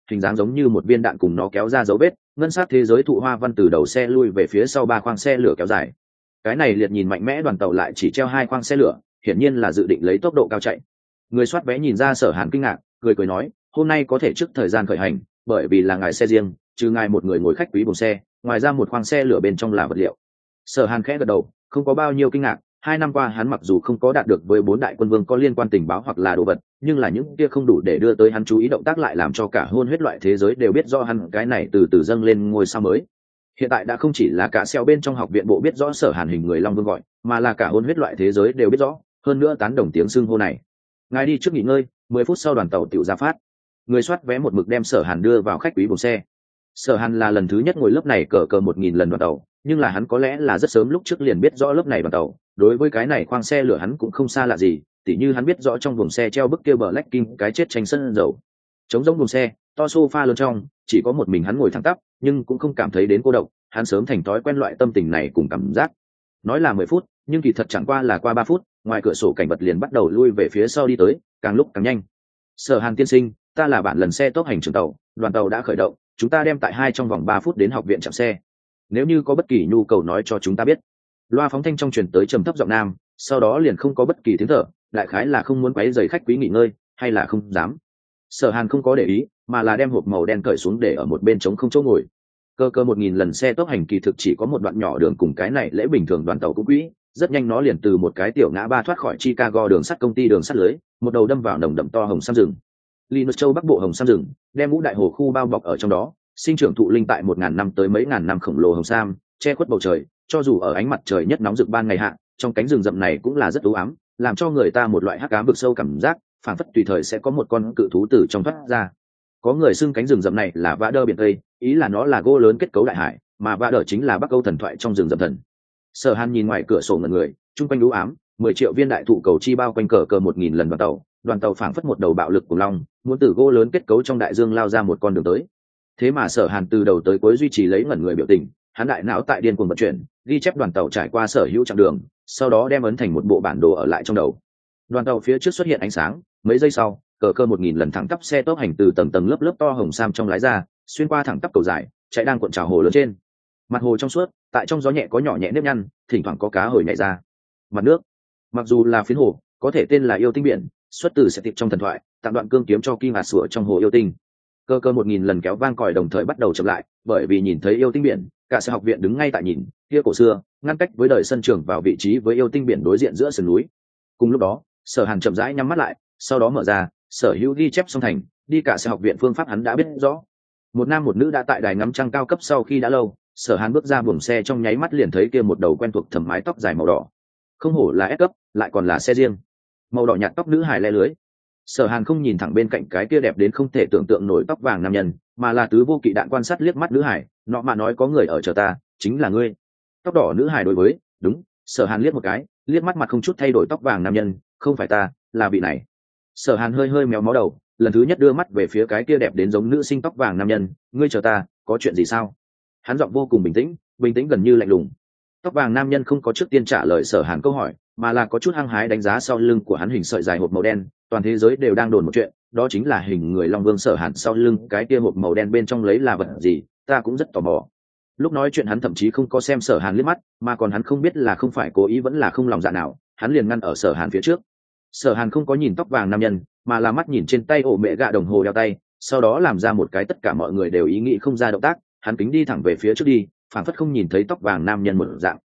hình dáng giống như một viên đạn cùng nó kéo ra dấu vết. Ngân sắc thế giới thụ hoa văn từ đầu xe lui về phía sau ba khoang xe lửa kéo dài. Cái này liệt nhìn mạnh mẽ đoàn tàu lại chỉ treo hai khoang xe lửa, hiển nhiên là dự định lấy tốc độ cao chạy. Người soát vé nhìn ra Sở Hàn kinh ngạc, cười cười nói, hôm nay có thể trước thời gian khởi hành, bởi vì là ngài xe riêng, trừ ngài một người ngồi khách quý buồng xe, ngoài ra một khoang xe lửa bên trong là vật liệu. Sở Hàn khẽ gật đầu, không có bao nhiêu kinh ngạc. Hai năm qua hắn mặc dù không có đạt được với bốn đại quân vương có liên quan tình báo hoặc là đồ vật, nhưng là những kia không đủ để đưa tới hắn chú ý động tác lại làm cho cả hôn huyết loại thế giới đều biết rõ hắn cái này từ từ dâng lên ngôi sao mới. Hiện tại đã không chỉ là cả xeo bên trong học viện bộ biết rõ Sở Hàn hình người long vương gọi, mà là cả hôn huyết loại thế giới đều biết rõ, hơn nữa tán đồng tiếng xưng hô này. Ngài đi trước nghỉ ngơi, mười phút sau đoàn tàu tiểu ra phát. Người soát vé một mực đem Sở Hàn đưa vào khách quý buồng xe. Sở Hàn là lần thứ nhất ngồi lớp này cờ cờ một nghìn lần đoàn tàu, nhưng là hắn có lẽ là rất sớm lúc trước liền biết rõ lớp này đoàn tàu, đối với cái này khoang xe lửa hắn cũng không xa lạ gì, tỉ như hắn biết rõ trong buồng xe treo bức kia Black King cái chết tranh sân dầu. Trống rỗng buồng xe, to sofa lớn trong, chỉ có một mình hắn ngồi thẳng tắp, nhưng cũng không cảm thấy đến cô độc, hắn sớm thành thói quen loại tâm tình này cùng cảm giác. Nói là mười phút, nhưng kỳ thật chẳng qua là qua ba phút, ngoài cửa sổ cảnh vật liền bắt đầu lui về phía sau đi tới, càng lúc càng nhanh. Sở Hàn tiên sinh, ta là bạn lần xe tốc hành trưởng tàu, đoàn tàu đã khởi động, chúng ta đem tại hai trong vòng ba phút đến học viện chạm xe. Nếu như có bất kỳ nhu cầu nói cho chúng ta biết. Loa phóng thanh trong truyền tới trầm thấp giọng nam, sau đó liền không có bất kỳ tiếng thở, đại khái là không muốn quấy rầy khách quý nghỉ ngơi, hay là không dám. Sở Hàn không có để ý, mà là đem hộp màu đen cởi xuống để ở một bên trống không chỗ ngồi. Cơ cơ một nghìn lần xe tốc hành kỳ thực chỉ có một đoạn nhỏ đường cùng cái này lễ bình thường đoàn tàu cũ quỹ, rất nhanh nó liền từ một cái tiểu ngã ba thoát khỏi Chicago đường sắt công ty đường sắt lưới, một đầu đâm vào nồng đậm to hồng sam rừng. Linus Châu Bắc Bộ hồng sam rừng, đem ngũ đại hồ khu bao bọc ở trong đó, sinh trưởng thụ linh tại một ngàn năm tới mấy ngàn năm khổng lồ hồng sam, che khuất bầu trời, cho dù ở ánh mặt trời nhất nóng rực ban ngày hạ, trong cánh rừng rậm này cũng là rất u ám, làm cho người ta một loại hắc ám vực sâu cảm giác, phản phất tùy thời sẽ có một con cự thú từ trong thoát ra. Có người xưng cánh rừng rậm này là vã đơ biển tây, ý là nó là gỗ lớn kết cấu đại hải, mà vã đơ chính là bắc âu thần thoại trong rừng rậm thần. Sở Hàn nhìn ngoài cửa sổ ngẩn người, trung quanh u ám, mười triệu viên đại thụ cầu chi bao quanh cờ cờ một nghìn lần đoàn tàu, đoàn tàu phảng phất một đầu bạo lực của long, muốn từ gỗ lớn kết cấu trong đại dương lao ra một con đường tới. Thế mà Sở Hàn từ đầu tới cuối duy trì lấy ngẩn người biểu tình, hắn đại não tại điên cuồng vận chuyển, ghi chép đoàn tàu trải qua sở hữu chặng đường, sau đó đem ấn thành một bộ bản đồ ở lại trong đầu. Đoàn tàu phía trước xuất hiện ánh sáng, mấy giây sau, cờ cơ một nghìn lần thẳng tắp xe tốc hành từ tầng tầng lớp lớp to hồng sam trong lái ra, xuyên qua thẳng tắp cầu dài, chạy đang cuộn trào hồ lớn trên. Mặt hồ trong suốt, tại trong gió nhẹ có nhỏ nhẹ nếp nhăn, thỉnh thoảng có cá hồi nhảy ra. Mặt nước, mặc dù là phiến hồ, có thể tên là yêu tinh biển, xuất từ sẽ tiệp trong thần thoại, tạm đoạn cương kiếm cho kim hạt sủa trong hồ yêu tinh. Cơ cơ một nghìn lần kéo vang còi đồng thời bắt đầu chậm lại, bởi vì nhìn thấy yêu tinh biển, cả sở học viện đứng ngay tại nhìn, kia cổ xưa, ngăn cách với đời sân trường vào vị trí với yêu tinh biển đối diện giữa sườn núi. Cùng lúc đó, Sở Hàn chậm rãi nhắm mắt lại, sau đó mở ra, sở hữu ghi chép xong thành, đi cả sở học viện phương pháp hắn đã biết rõ. Một nam một nữ đã tại đài ngắm trăng cao cấp sau khi đã lâu, Sở Hàn bước ra buồng xe trong nháy mắt liền thấy kia một đầu quen thuộc thầm mái tóc dài màu đỏ. Không hổ là S cấp, lại còn là xe riêng. Màu đỏ nhạt tóc nữ hài le lưới. Sở Hàn không nhìn thẳng bên cạnh cái kia đẹp đến không thể tưởng tượng nổi tóc vàng nam nhân, mà là tứ vô kỵ đạn quan sát liếc mắt nữ hải, nọ mà nói có người ở chờ ta, chính là ngươi. Tóc đỏ nữ hải đối với, đúng. Sở Hàn liếc một cái, liếc mắt mặt không chút thay đổi tóc vàng nam nhân, không phải ta, là vị này. Sở Hàn hơi hơi méo mó đầu, lần thứ nhất đưa mắt về phía cái kia đẹp đến giống nữ sinh tóc vàng nam nhân, ngươi chờ ta, có chuyện gì sao? Hắn giọng vô cùng bình tĩnh, bình tĩnh gần như lạnh lùng. Tóc vàng nam nhân không có trước tiên trả lời Sở Hàn câu hỏi, mà là có chút hăng hái đánh giá sau lưng của hắn hình sợi dài hộp màu đen. Toàn thế giới đều đang đồn một chuyện, đó chính là hình người long vương Sở Hàn sau lưng cái kia hộp màu đen bên trong lấy là vật gì, ta cũng rất tò mò. Lúc nói chuyện hắn thậm chí không có xem Sở Hàn liếc mắt, mà còn hắn không biết là không phải cố ý vẫn là không lòng dạ nào, hắn liền ngăn ở Sở Hàn phía trước. Sở Hàn không có nhìn tóc vàng nam nhân, mà là mắt nhìn trên tay ổ mẹ gạ đồng hồ đeo tay, sau đó làm ra một cái tất cả mọi người đều ý nghĩ không ra động tác, hắn kính đi thẳng về phía trước đi, phản phất không nhìn thấy tóc vàng nam nhân một dạng.